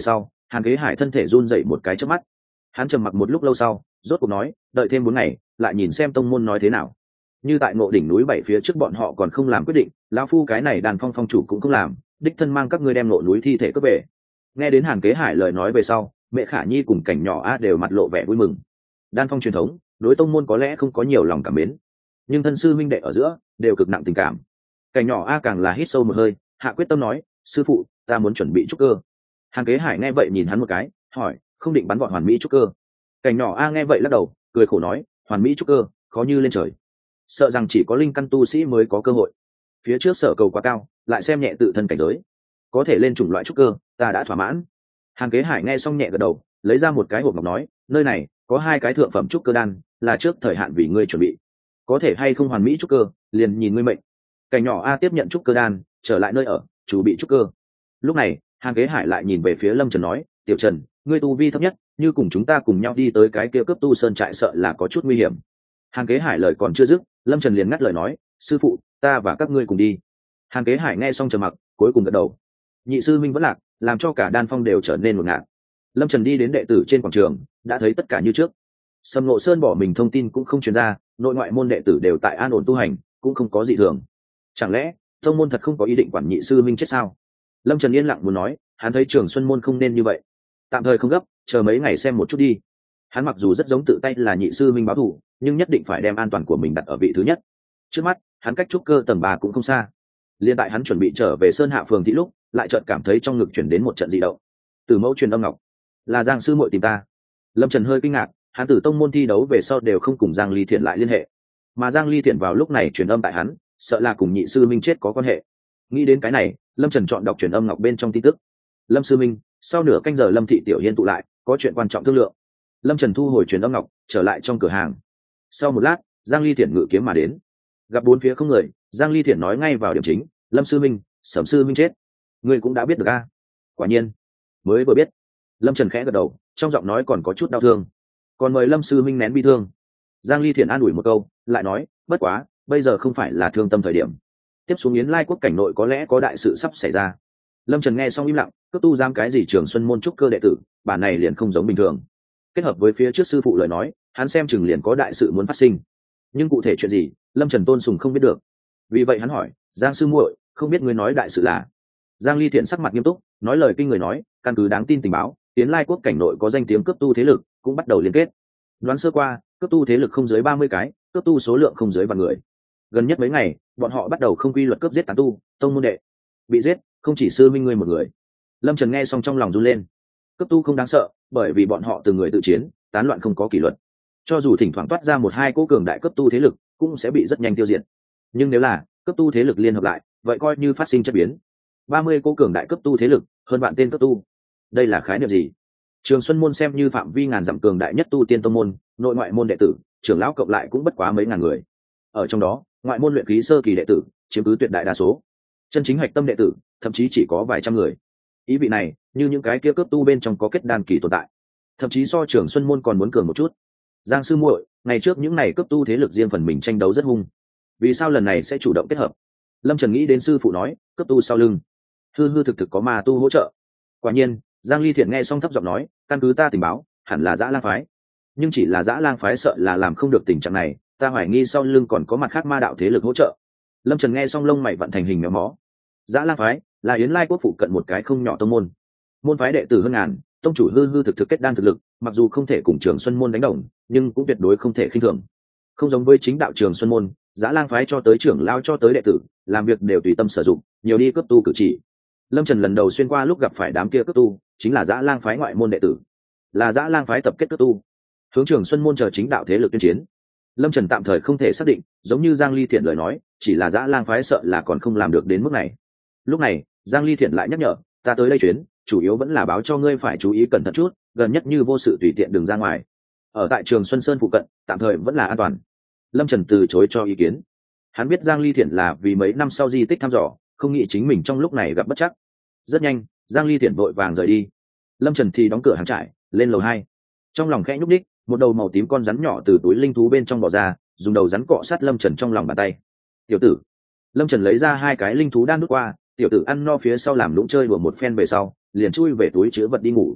Hàn Kế Hải thân thể run dậy một cái chớp mắt, hắn trầm mặc một lúc lâu sau rốt cuộc nói, đợi thêm 4 ngày lại nhìn xem tông môn nói thế nào. Như tại Ngộ Đỉnh núi 7 phía trước bọn họ còn không làm quyết định, lão phu cái này Đan Phong phong chủ cũng không làm, đích thân mang các ngươi đem Ngộ núi thi thể cướp về. Nghe đến Hàn Kế Hải lời nói về sau, Mẹ Khả Nhi cùng Cảnh Nhỏ A đều mặt lộ vẻ vui mừng. Đan Phong truyền thống, đối tông môn có lẽ không có nhiều lòng cảm mến, nhưng thân sư minh đệ ở giữa đều cực nặng tình cảm. Cảnh Nhỏ A càng là hít sâu một hơi, hạ quyết tâm nói, sư phụ, ta muốn chuẩn bị trúc cơ. Hàn Kế Hải nghe vậy nhìn hắn một cái, hỏi, không định bắn bọn hoàn mỹ trúc cơ? Cảnh Nhỏ A nghe vậy lắc đầu, cười khổ nói, hoàn mỹ trúc cơ khó như lên trời, sợ rằng chỉ có linh căn tu sĩ mới có cơ hội. Phía trước sở cầu quá cao, lại xem nhẹ tự thân cảnh giới, có thể lên chủng loại trúc cơ ta đã thỏa mãn. Hàn Kế Hải nghe xong nhẹ gật đầu, lấy ra một cái hộp ngọc nói, nơi này có 2 cái thượng phẩm trúc cơ đan, là trước thời hạn vì ngươi chuẩn bị, có thể hay không hoàn mỹ trúc cơ liền nhìn ngươi mệnh. Cảnh Nhỏ A tiếp nhận trúc cơ đan, trở lại nơi ở chuẩn bị trúc cơ. Lúc này Hàn Kế Hải lại nhìn về phía Lâm Trần nói, tiểu Trần, ngươi tu vi thấp nhất, như cùng chúng ta cùng nhau đi tới cái kia cướp tu sơn trại sợ là có chút nguy hiểm. Hàn Kế Hải lời còn chưa dứt, Lâm Trần liền ngắt lời nói, sư phụ, ta và các ngươi cùng đi. Hàn Kế Hải nghe xong trầm mặc, cuối cùng gật đầu. Nhị sư minh vẫn lạc, làm cho cả Đan Phong đều trở nên ngột ngạt. Lâm Trần đi đến đệ tử trên quảng trường, đã thấy tất cả như trước. Sầm Ngộ Sơn bỏ mình thông tin cũng không truyền ra, nội ngoại môn đệ tử đều tại an ổn tu hành, cũng không có gì thường. Chẳng lẽ tông môn thật không có ý định quản nhị sư minh chết sao? Lâm Trần yên lặng muốn nói, hắn thấy Trường Xuân môn không nên như vậy, tạm thời không gấp, chờ mấy ngày xem một chút đi. Hắn mặc dù rất giống tự tay là nhị sư minh báo thù, nhưng nhất định phải đem an toàn của mình đặt ở vị thứ nhất. Trước mắt hắn cách trúc cơ tầng 3 cũng không xa. Liên tại hắn chuẩn bị trở về Sơn Hạ phường thị lúc, lại chợt cảm thấy trong ngực chuyển đến một trận dị động. Từ mẫu truyền âm ngọc, là Giang sư muội tìm ta. Lâm Trần hơi kinh ngạc, hắn từ tông môn thi đấu về sau đều không cùng Giang Ly Thiện lại liên hệ, mà Giang Ly Thiện vào lúc này truyền âm tại hắn, sợ là cùng nhị sư minh chết có quan hệ. Nghĩ đến cái này, Lâm Trần chọn đọc truyền âm ngọc bên trong tin tức. Lâm sư minh, sau nửa canh giờ Lâm thị tiểu hiên tụ lại, có chuyện quan trọng thương lượng. Lâm Trần thu hồi truyền âm ngọc, trở lại trong cửa hàng. Sau một lát, Giang Ly Thiện ngự kiếm mà đến, gặp bốn phía không người, Giang Ly Thiện nói ngay vào điểm chính, Lâm sư minh, Sẩm sư minh chết, ngươi cũng đã biết được a? Quả nhiên, mới vừa biết. Lâm Trần khẽ gật đầu, trong giọng nói còn có chút đau thương. Còn mời Lâm sư minh nén bi thương. Giang Ly Thiện an ủi một câu, lại nói, bất quá, bây giờ không phải là thương tâm thời điểm. Tiếp xuống Yến Lai quốc cảnh nội có lẽ có đại sự sắp xảy ra. Lâm Trần nghe xong im lặng, cấp tu giam cái gì Trường Xuân môn trúc cơ đệ tử, bản này liền không giống bình thường. Kết hợp với phía trước sư phụ lời nói, hắn xem chừng liền có đại sự muốn phát sinh. Nhưng cụ thể chuyện gì, Lâm Trần tôn sùng không biết được. Vì vậy hắn hỏi, Giang sư muội, không biết ngươi nói đại sự là? Giang Ly Thiện sắc mặt nghiêm túc, nói lời kinh người nói, căn cứ đáng tin tình báo, Yến Lai quốc cảnh nội có danh tiếng cấp tu thế lực cũng bắt đầu liên kết. Đoán sơ qua, cấp tu thế lực không dưới 30 cái, cấp tu số lượng không dưới vạn người. Gần nhất mấy ngày, bọn họ bắt đầu không quy luật cướp giết tán tu, tông môn đệ bị giết, không chỉ sư minh ngươi một người. Lâm Trần nghe xong trong lòng run lên. Cấp tu không đáng sợ, bởi vì bọn họ từng người tự chiến, tán loạn không có kỷ luật. Cho dù thỉnh thoảng toát ra một hai cố cường đại cấp tu thế lực, cũng sẽ bị rất nhanh tiêu diệt. Nhưng nếu là cấp tu thế lực liên hợp lại, vậy coi như phát sinh chất biến. 30 cố cường đại cấp tu thế lực, hơn vạn tên cấp tu. Đây là khái niệm gì? Trường Xuân môn xem như phạm vi ngàn dặm cường đại nhất tu tiên tông môn, nội ngoại môn đệ tử, trưởng lão cộng lại cũng bất quá mấy ngàn người. Ở trong đó, ngoại môn luyện khí sơ kỳ đệ tử chiếm cứ tuyệt đại đa số, chân chính hạch tâm đệ tử thậm chí chỉ có vài trăm người. Ý vị này, như những cái kia cấp tu bên trong có kết đan kỳ tồn tại, thậm chí so Trường Xuân môn còn muốn cường một chút. Giang sư muội, ngày trước những này cấp tu thế lực riêng phần mình tranh đấu rất hung, vì sao lần này sẽ chủ động kết hợp? Lâm Trần nghĩ đến sư phụ nói, cấp tu sau lưng hư hư thực thực có ma tu hỗ trợ. Quả nhiên, Giang Ly Thiện nghe xong thấp giọng nói, căn cứ ta tình báo, hẳn là Dã Lang phái. Nhưng chỉ là Dã Lang phái sợ là làm không được tình trạng này, ta hoài nghi sau lưng còn có mặt khác ma đạo thế lực hỗ trợ. Lâm Trần nghe xong lông mày vặn thành hình méo mó. Dã Lang phái là Yến Lai quốc phụ cận một cái không nhỏ tông môn. Môn phái đệ tử hơn ngàn, tông chủ hư hư thực thực kết đan thực lực, mặc dù không thể cùng Trường Xuân môn đánh đồng, nhưng cũng tuyệt đối không thể khinh thường. Không giống với chính đạo Trường Xuân môn, Dã Lang phái cho tới trưởng lao cho tới đệ tử, làm việc đều tùy tâm sử dụng, nhiều đi cấp tu cử chỉ. Lâm Trần lần đầu xuyên qua lúc gặp phải đám kia cấp tu, chính là Dã Lang phái ngoại môn đệ tử, là Dã Lang phái tập kết cấp tu, hướng Trường Xuân môn chờ chính đạo thế lực tuyên chiến. Lâm Trần tạm thời không thể xác định, giống như Giang Ly Thiện lời nói, chỉ là Dã Lang phái sợ là còn không làm được đến mức này. Lúc này, Giang Ly Thiện lại nhắc nhở, ta tới đây chuyến, chủ yếu vẫn là báo cho ngươi phải chú ý cẩn thận chút, gần nhất như vô sự tùy tiện đừng ra ngoài. Ở tại Trường Xuân Sơn phụ cận, tạm thời vẫn là an toàn. Lâm Trần từ chối cho ý kiến. Hắn biết Giang Ly Thiện là vì mấy năm sau di tích thăm dò, không nghĩ chính mình trong lúc này gặp bất trắc. Rất nhanh, Giang Ly Thiện vội vàng rời đi. Lâm Trần thì đóng cửa hàng trại, lên lầu 2. Trong lòng khẽ nhúc đích, một đầu màu tím con rắn nhỏ từ túi linh thú bên trong bò ra, dùng đầu rắn cọ sát Lâm Trần trong lòng bàn tay. Tiểu tử. Lâm Trần lấy ra 2 cái linh thú đan đút qua, tiểu tử ăn no phía sau làm lũng chơi đùa một phen về sau, liền chui về túi chứa vật đi ngủ.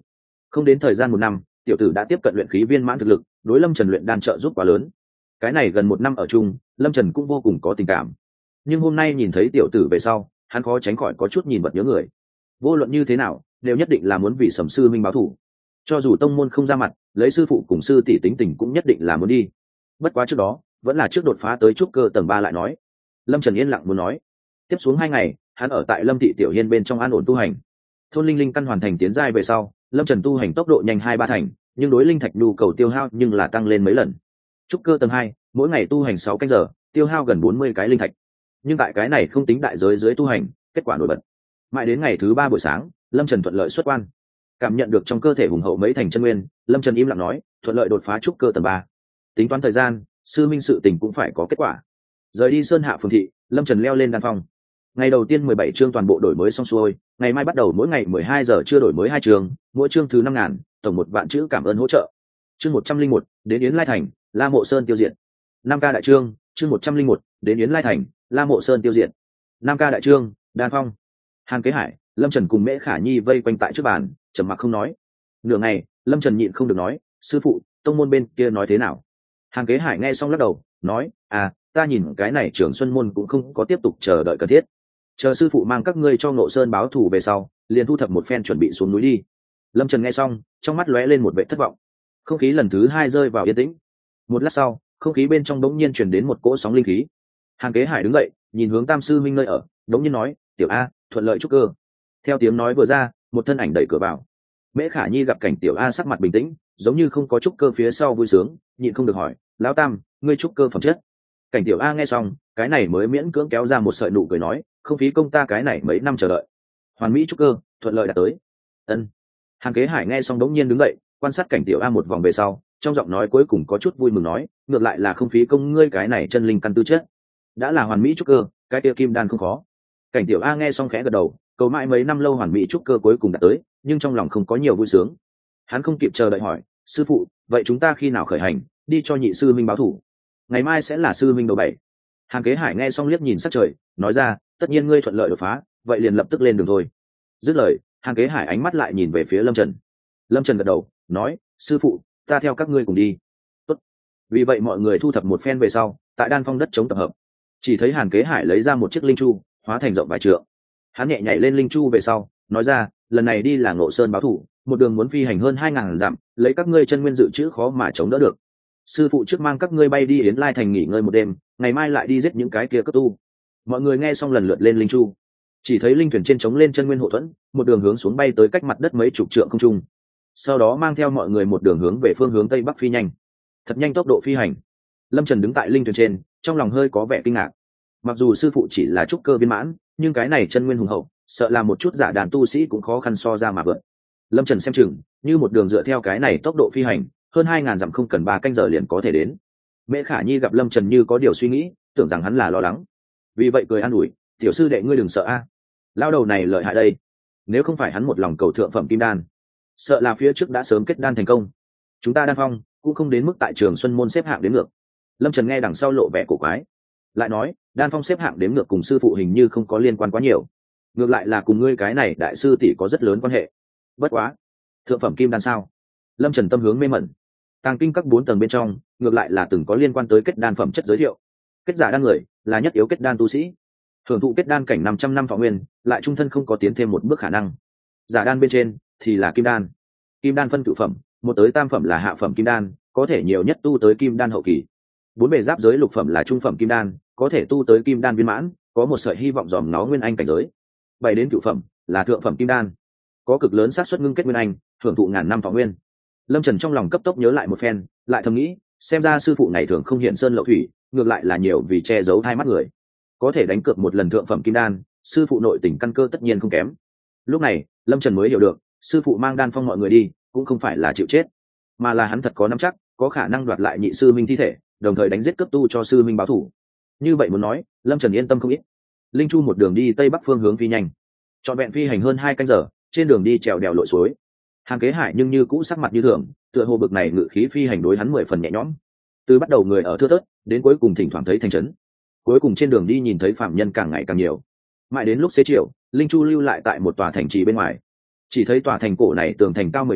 Không đến thời gian 1 năm, tiểu tử đã tiếp cận luyện khí viên mãn thực lực, đối Lâm Trần luyện đan trợ giúp quá lớn. Cái này gần 1 năm ở chung, Lâm Trần cũng vô cùng có tình cảm. Nhưng hôm nay nhìn thấy tiểu tử về sau, hắn khó tránh khỏi có chút nhìn vật nhớ người. Vô luận như thế nào, đều nhất định là muốn vì Sầm sư minh báo thù. Cho dù tông môn không ra mặt, lấy sư phụ cùng sư tỷ tính tình cũng nhất định là muốn đi. Bất quá trước đó, vẫn là trước đột phá tới trúc cơ tầng 3 lại nói. Lâm Trần yên lặng muốn nói. Tiếp xuống 2 ngày, hắn ở tại Lâm thị tiểu hiên bên trong an ổn tu hành. Thôn linh linh căn hoàn thành tiến giai về sau, Lâm Trần tu hành tốc độ nhanh 2-3 thành, nhưng đối linh thạch nhu cầu tiêu hao nhưng là tăng lên mấy lần. Trúc cơ tầng 2, mỗi ngày tu hành 6 canh giờ, tiêu hao gần 40 cái linh thạch. Nhưng tại cái này không tính đại giới dưới tu hành, kết quả nổi bật. Mãi đến ngày thứ 3 buổi sáng, Lâm Trần thuận lợi xuất quan. Cảm nhận được trong cơ thể hùng hậu mấy thành chân nguyên, Lâm Trần im lặng nói, thuận lợi đột phá trúc cơ tầng 3. Tính toán thời gian, sư minh sự tình cũng phải có kết quả. Rời đi Sơn Hạ phường thị, Lâm Trần leo lên đan phong. Ngày đầu tiên 17 chương toàn bộ đổi mới xong xuôi, ngày mai bắt đầu mỗi ngày 12 giờ chưa đổi mới 2 chương, mỗi chương thứ 5.000, tổng 1 vạn chữ cảm ơn hỗ trợ. Chương 101, đến Yến Lai Thành, La Mộ Sơn tiêu diệt. 5K đại chương, chương 101, đến Yến Lai Thành, La Mộ Sơn tiêu diệt. 5K đại chương, đan phong. Hàn Kế Hải, Lâm Trần cùng Mễ Khả Nhi vây quanh tại trước bàn, trầm mặc không nói. Nửa ngày, Lâm Trần nhịn không được nói, sư phụ, tông môn bên kia nói thế nào? Hàn Kế Hải nghe xong lắc đầu, nói, ta nhìn cái này Trường Xuân môn cũng không có tiếp tục chờ đợi cần thiết. Chờ sư phụ mang các ngươi cho Ngộ Sơn báo thù về sau, liền thu thập một phen chuẩn bị xuống núi đi. Lâm Trần nghe xong, trong mắt lóe lên một vẻ thất vọng. Không khí lần thứ 2 rơi vào yên tĩnh. Một lát sau, không khí bên trong bỗng nhiên truyền đến một cỗ sóng linh khí. Hàn Kế Hải đứng dậy, nhìn hướng Tam sư minh nơi ở, bỗng nhiên nói, "Tiểu A, thuận lợi chúc cơ." Theo tiếng nói vừa ra, một thân ảnh đẩy cửa vào. Mễ Khả Nhi gặp cảnh Tiểu A sắc mặt bình tĩnh, giống như không có chúc cơ phía sau vui sướng, nhịn không được hỏi, "Lão Tam, ngươi chúc cơ phẩm chất?" Cảnh Tiểu A nghe xong, cái này mới miễn cưỡng kéo ra một sợi nụ cười nói, "Không phí công ta cái này mấy năm chờ đợi. Hoàn mỹ chúc cơ, thuận lợi đã tới." Ân. Hàn Kế Hải nghe xong đống nhiên đứng dậy, quan sát cảnh Tiểu A một vòng về sau, trong giọng nói cuối cùng có chút vui mừng nói, "Ngược lại là không phí công ngươi cái này chân linh căn tư chất. Đã là hoàn mỹ trúc cơ, cái kia kim đan không khó." Cảnh Tiểu A nghe xong khẽ gật đầu, cầu mãi mấy năm lâu hoàn mỹ trúc cơ cuối cùng đã tới, nhưng trong lòng không có nhiều vui sướng. Hắn không kịp chờ đợi hỏi, "Sư phụ, vậy chúng ta khi nào khởi hành, đi cho nhị sư minh báo thủ?" "Ngày mai sẽ là sư minh đầu 7." Hàn Kế Hải nghe xong liếc nhìn sắc trời, nói ra, "Tất nhiên ngươi thuận lợi đột phá, vậy liền lập tức lên đường thôi." Dứt lời, Hàn Kế Hải ánh mắt lại nhìn về phía Lâm Trần. Lâm Trần gật đầu, nói, "Sư phụ, ta theo các ngươi cùng đi." Tốt. Vì vậy mọi người thu thập một phen về sau, tại đan phong đất chống tập hợp. Chỉ thấy Hàn Kế Hải lấy ra một chiếc linh chu, hóa thành rộng vài trượng. Hắn nhẹ nhảy lên linh chu về sau, nói ra, "Lần này đi là Ngộ Sơn báo thủ, một đường muốn phi hành hơn 2.000 dặm, lấy các ngươi chân nguyên dự trữ khó mà chống đỡ được. Sư phụ trước mang các ngươi bay đi Yến Lai Thành nghỉ ngơi một đêm, ngày mai lại đi giết những cái kia cấp tu." Mọi người nghe xong lần lượt lên linh chu. Chỉ thấy linh thuyền trên trống lên chân nguyên hộ thuẫn, một đường hướng xuống bay tới cách mặt đất mấy chục trượng không trung. Sau đó mang theo mọi người một đường hướng về phương hướng tây bắc phi nhanh. Thật nhanh tốc độ phi hành. Lâm Trần đứng tại linh thuyền trên, trong lòng hơi có vẻ kinh ngạc. Mặc dù sư phụ chỉ là trúc cơ viên mãn, nhưng cái này chân nguyên hùng hậu, sợ là một chút giả đàn tu sĩ cũng khó khăn so ra mà vượt. Lâm Trần xem chừng, như một đường dựa theo cái này tốc độ phi hành, hơn 2.000 dặm không cần 3 canh giờ liền có thể đến. Mễ Khả Nhi gặp Lâm Trần như có điều suy nghĩ, tưởng rằng hắn là lo lắng. Vì vậy cười an ủi, "Tiểu sư đệ ngươi đừng sợ a. Lao đầu này lợi hại đây. Nếu không phải hắn một lòng cầu thượng phẩm kim đan, sợ là phía trước đã sớm kết đan thành công. Chúng ta đan phong cũng không đến mức tại Trường Xuân môn xếp hạng đến ngược." Lâm Trần nghe đằng sau lộ vẻ cổ quái, lại nói, đan phong xếp hạng đếm ngược cùng sư phụ hình như không có liên quan quá nhiều, ngược lại là cùng ngươi cái này đại sư tỷ có rất lớn quan hệ. Bất quá, thượng phẩm kim đan sao? Lâm Trần tâm hướng mê mẩn. Tàng kinh các 4 tầng bên trong, ngược lại là từng có liên quan tới kết đan phẩm chất giới thiệu. Kết giả đan người là nhất yếu kết đan tu sĩ, hưởng thụ kết đan cảnh 500 năm thọ nguyên, lại trung thân không có tiến thêm một bước khả năng. Giả đan bên trên thì là kim đan. Kim đan phân cửu phẩm, 1 tới tam phẩm là hạ phẩm kim đan, có thể nhiều nhất tu tới kim đan hậu kỳ. 4 bề giáp giới lục phẩm là trung phẩm kim đan, có thể tu tới kim đan viên mãn, có một sợi hy vọng dòm nó nguyên anh cảnh giới. 7 đến cửu phẩm là thượng phẩm kim đan, có cực lớn xác suất ngưng kết nguyên anh, hưởng thụ ngàn năm thọ nguyên. Lâm Trần trong lòng cấp tốc nhớ lại một phen, lại thầm nghĩ, xem ra sư phụ ngày thường không hiện sơn lậu thủy, ngược lại là nhiều vì che giấu hai mắt người. Có thể đánh cược một lần thượng phẩm kim đan, sư phụ nội tình căn cơ tất nhiên không kém. Lúc này, Lâm Trần mới hiểu được, sư phụ mang đan phong mọi người đi, cũng không phải là chịu chết, mà là hắn thật có nắm chắc, có khả năng đoạt lại nhị sư minh thi thể, đồng thời đánh giết cấp tu cho sư minh báo thủ. Như vậy muốn nói, Lâm Trần yên tâm không ít. Linh chu một đường đi tây bắc phương hướng phi nhanh, trọn vẹn phi hành hơn 2 canh giờ, trên đường đi trèo đèo lội suối. Hàn Kế Hải nhưng như cũ sắc mặt như thường, tựa hồ bực này ngự khí phi hành đối hắn 10 phần nhẹ nhõm. Từ bắt đầu người ở thưa thớt, đến cuối cùng thỉnh thoảng thấy thành trấn. Cuối cùng trên đường đi nhìn thấy phạm nhân càng ngày càng nhiều. Mãi đến lúc xế chiều, Linh chu lưu lại tại một tòa thành trì bên ngoài. Chỉ thấy tòa thành cổ này tường thành cao 10 trượng,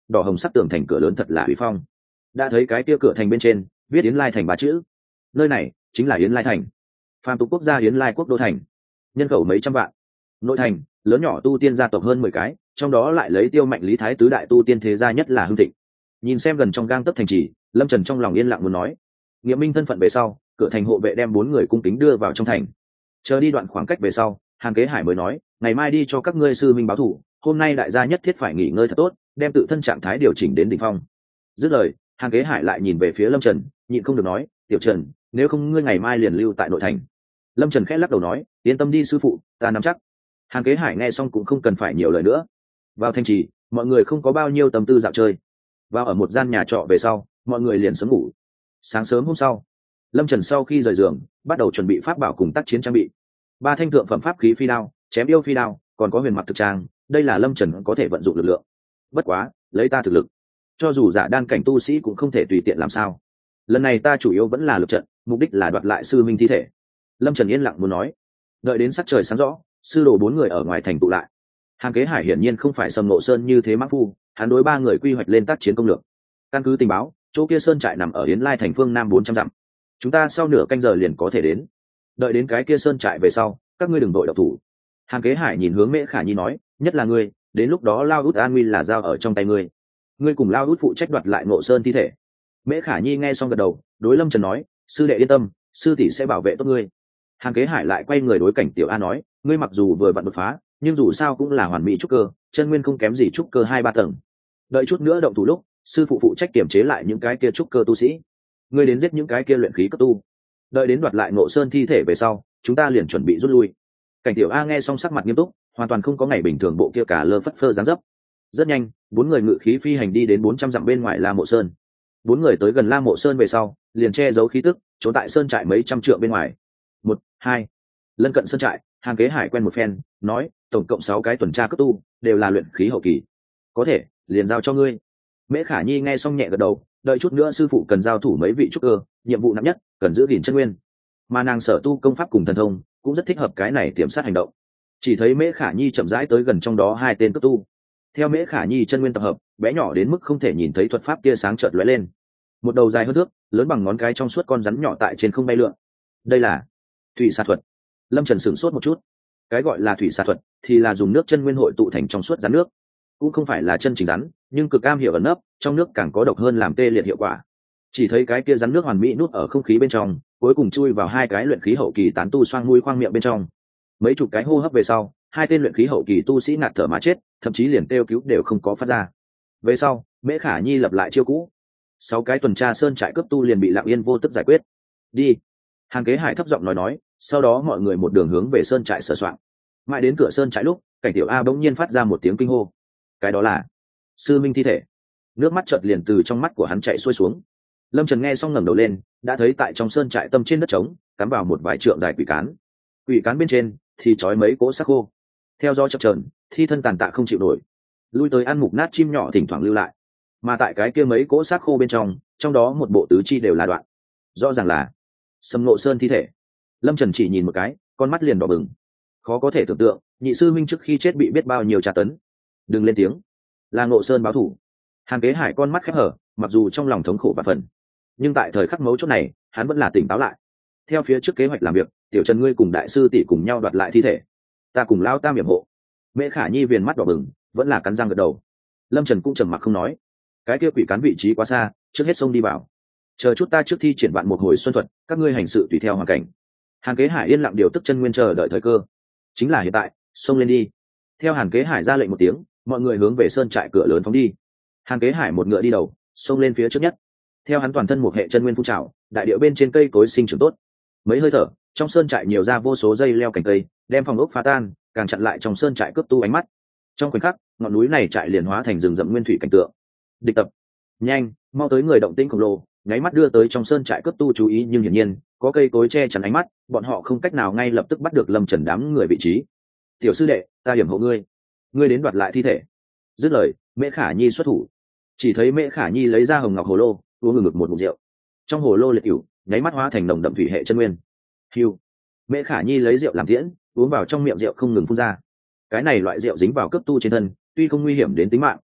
đỏ hồng sắc tường thành cửa lớn thật là uy phong. Đã thấy cái kia cửa thành bên trên viết Yến Lai thành 3 chữ. Nơi này chính là Yến Lai thành, phàm tục quốc gia Yến Lai quốc đô thành, nhân khẩu mấy trăm vạn. Nội thành lớn nhỏ tu tiên gia tộc hơn 10 cái, trong đó lại lấy Tiêu Mạnh Lý Thái tứ đại tu tiên thế gia nhất là hưng thịnh. Nhìn xem gần trong gang tấc thành trì, Lâm Trần trong lòng yên lặng muốn nói. Nghiệm minh thân phận về sau, cửa thành hộ vệ đem 4 người cung kính đưa vào trong thành. Chờ đi đoạn khoảng cách về sau, Hàn Kế Hải mới nói, ngày mai đi cho các ngươi sư minh báo thủ, hôm nay đại gia nhất thiết phải nghỉ ngơi thật tốt, đem tự thân trạng thái điều chỉnh đến đỉnh phong. Dứt lời, Hàn Kế Hải lại nhìn về phía Lâm Trần, nhịn không được nói, tiểu Trần, nếu không ngươi ngày mai liền lưu tại nội thành. Lâm Trần khẽ lắc đầu nói, yên tâm đi sư phụ, ta nắm chắc. Hàn Kế Hải nghe xong cũng không cần phải nhiều lời nữa. Vào thành trì, mọi người không có bao nhiêu tâm tư dạo chơi. Vào ở một gian nhà trọ về sau, mọi người liền sớm ngủ. Sáng sớm hôm sau, Lâm Trần sau khi rời giường, bắt đầu chuẩn bị pháp bảo cùng tác chiến trang bị. 3 thanh thượng phẩm pháp khí phi đao, chém yêu phi đao, còn có huyền mặc thực trang, đây là Lâm Trần có thể vận dụng lực lượng. Bất quá, lấy ta thực lực, cho dù giả đan cảnh tu sĩ cũng không thể tùy tiện làm sao. Lần này ta chủ yếu vẫn là lực trận, mục đích là đoạt lại sư minh thi thể. Lâm Trần yên lặng muốn nói. Đợi đến sắc trời sáng rõ, sư đồ 4 người ở ngoài thành tụ lại. Hàn Kế Hải hiển nhiên không phải Sầm Ngộ Sơn như thế mã phu, hắn đối 3 người quy hoạch lên tác chiến công lược. Căn cứ tình báo, chỗ kia sơn trại nằm ở Yến Lai thành phương nam 400 dặm. Chúng ta sau nửa canh giờ liền có thể đến. Đợi đến cái kia sơn trại về sau, các ngươi đừng đội độc thủ. Hàn Kế Hải nhìn hướng Mễ Khả Nhi nói, nhất là ngươi, đến lúc đó Lao Út an nguy là giao ở trong tay ngươi. Ngươi cùng Lao Út phụ trách đoạt lại Ngộ Sơn thi thể. Mễ Khả Nhi nghe xong gật đầu, đối Lâm Trần nói, sư đệ yên tâm, sư tỷ sẽ bảo vệ tốt ngươi. Hàn Kế Hải lại quay người đối Cảnh Tiểu A nói, ngươi mặc dù vừa vặn đột phá, nhưng dù sao cũng là hoàn mỹ trúc cơ, chân nguyên không kém gì trúc cơ 2-3 tầng. Đợi chút nữa động thủ lúc, sư phụ phụ trách kiểm chế lại những cái kia trúc cơ tu sĩ. Ngươi đến giết những cái kia luyện khí cấp tu. Đợi đến đoạt lại Ngộ Sơn thi thể về sau, chúng ta liền chuẩn bị rút lui. Cảnh Tiểu A nghe xong sắc mặt nghiêm túc, hoàn toàn không có ngày bình thường bộ kia cả lơ phất phơ dáng dấp. Rất nhanh, 4 người ngự khí phi hành đi đến 400 dặm bên ngoài La Mộ Sơn. 4 người tới gần La Mộ Sơn về sau, liền che giấu khí tức, trốn tại sơn trại mấy trăm trượng bên ngoài. 1, 2. Lân cận sơn trại, Hàn Kế Hải quen một phen, nói, tổng cộng 6 cái tuần tra cấp tu, đều là luyện khí hậu kỳ. Có thể, liền giao cho ngươi. Mễ Khả Nhi nghe xong nhẹ gật đầu, đợi chút nữa sư phụ cần giao thủ mấy vị trúc cơ, nhiệm vụ nặng nhất, cần giữ gìn chân nguyên. Mà nàng sở tu công pháp cùng thần thông, cũng rất thích hợp cái này tiềm sát hành động. Chỉ thấy Mễ Khả Nhi chậm rãi tới gần trong đó 2 tên cấp tu. Theo Mễ Khả Nhi chân nguyên tập hợp, bé nhỏ đến mức không thể nhìn thấy thuật pháp tia sáng chợt lóe lên. Một đầu dài hơn thước, lớn bằng ngón cái trong suốt con rắn nhỏ tại trên không bay lượn. Đây là thủy xà thuật. Lâm Trần sửng sốt một chút. Cái gọi là thủy xà thuật thì là dùng nước chân nguyên hội tụ thành trong suốt rắn nước, cũng không phải là chân chính rắn, nhưng cực am hiểu ẩn nấp, trong nước càng có độc hơn làm tê liệt hiệu quả. Chỉ thấy cái kia rắn nước hoàn mỹ nuốt ở không khí bên trong, cuối cùng chui vào 2 cái luyện khí hậu kỳ tán tu xoang mũi khoang miệng bên trong. Mấy chục cái hô hấp về sau, 2 tên luyện khí hậu kỳ tu sĩ ngạt thở mà chết, thậm chí liền kêu cứu đều không có phát ra. Về sau, Mễ Khả Nhi lập lại chiêu cũ. 6 cái tuần tra sơn trại cướp tu liền bị Lặng Yên vô tức giải quyết. Đi. Hàn Kế Hải thấp giọng nói, sau đó mọi người một đường hướng về sơn trại sửa soạn. Mãi đến cửa sơn trại lúc, Cảnh Tiểu A bỗng nhiên phát ra một tiếng kinh hô. Cái đó là sư minh thi thể. Nước mắt chợt liền từ trong mắt của hắn chảy xuôi xuống. Lâm Trần nghe xong ngẩng đầu lên, đã thấy tại trong sơn trại tâm trên đất trống, cắm vào một vài trượng dài quỷ cán. Quỷ cán bên trên thì trói mấy cỗ xác khô. Theo gió chập chờn, thi thân tàn tạ không chịu nổi. Lui tới ăn mục nát chim nhỏ thỉnh thoảng lưu lại. Mà tại cái kia mấy cỗ xác khô bên trong đó một bộ tứ chi đều là đoạn. Rõ ràng là Sầm Ngộ Sơn thi thể. Lâm Trần chỉ nhìn một cái, con mắt liền đỏ bừng. Khó có thể tưởng tượng, nhị sư minh trước khi chết bị biết bao nhiêu tra tấn. Đừng lên tiếng, là Ngộ Sơn báo thủ. Hàn Kế Hải con mắt khép hở, mặc dù trong lòng thống khổ và phần, nhưng tại thời khắc mấu chốt này, hắn vẫn là tỉnh táo lại. Theo phía trước kế hoạch làm việc, tiểu Trần ngươi cùng đại sư tỷ cùng nhau đoạt lại thi thể, ta cùng lao tam yểm hộ. Mễ Khả Nhi viền mắt đỏ bừng, vẫn là cắn răng gật đầu. Lâm Trần cũng trầm mặc không nói. Cái kia quỷ cán vị trí quá xa, trước hết xông đi vào. Chờ chút ta trước thi triển vạn một hồi xuân thuật, các ngươi hành sự tùy theo hoàn cảnh. Hàn Kế Hải yên lặng điều tức chân nguyên chờ đợi thời cơ. Chính là hiện tại, xông lên đi. Theo Hàn Kế Hải ra lệnh một tiếng, mọi người hướng về sơn trại cửa lớn phóng đi. Hàn Kế Hải một ngựa đi đầu, xông lên phía trước nhất. Theo hắn toàn thân một hệ chân nguyên phun trào, đại điệu bên trên cây cối sinh trưởng tốt. Mấy hơi thở, trong sơn trại nhiều ra vô số dây leo cành cây, đem phòng ốc phá tan, càng chặn lại trong sơn trại cướp tu ánh mắt. Trong khoảnh khắc, ngọn núi này trại liền hóa thành rừng rậm nguyên thủy cảnh tượng. Địch tập, nhanh, mau tới người động tĩnh khổng lồ, nháy mắt đưa tới trong sơn trại cướp tu chú ý, nhưng hiển nhiên có cây cối che chắn ánh mắt, bọn họ không cách nào ngay lập tức bắt được Lâm Trần đám người vị trí. Tiểu sư đệ, ta điểm hộ ngươi, ngươi đến đoạt lại thi thể. Dứt lời, Mễ Khả Nhi xuất thủ. Chỉ thấy Mễ Khả Nhi lấy ra hồng ngọc hồ lô, uống ngực một ngụm rượu. Trong hồ lô liệt cửu nháy mắt hóa thành nồng đậm thủy hệ chân nguyên. Hiu. Mễ Khả Nhi lấy rượu làm tiễn, uống vào trong miệng rượu không ngừng phun ra. Cái này loại rượu dính vào cấp tu trên thân, tuy không nguy hiểm đến tính mạng,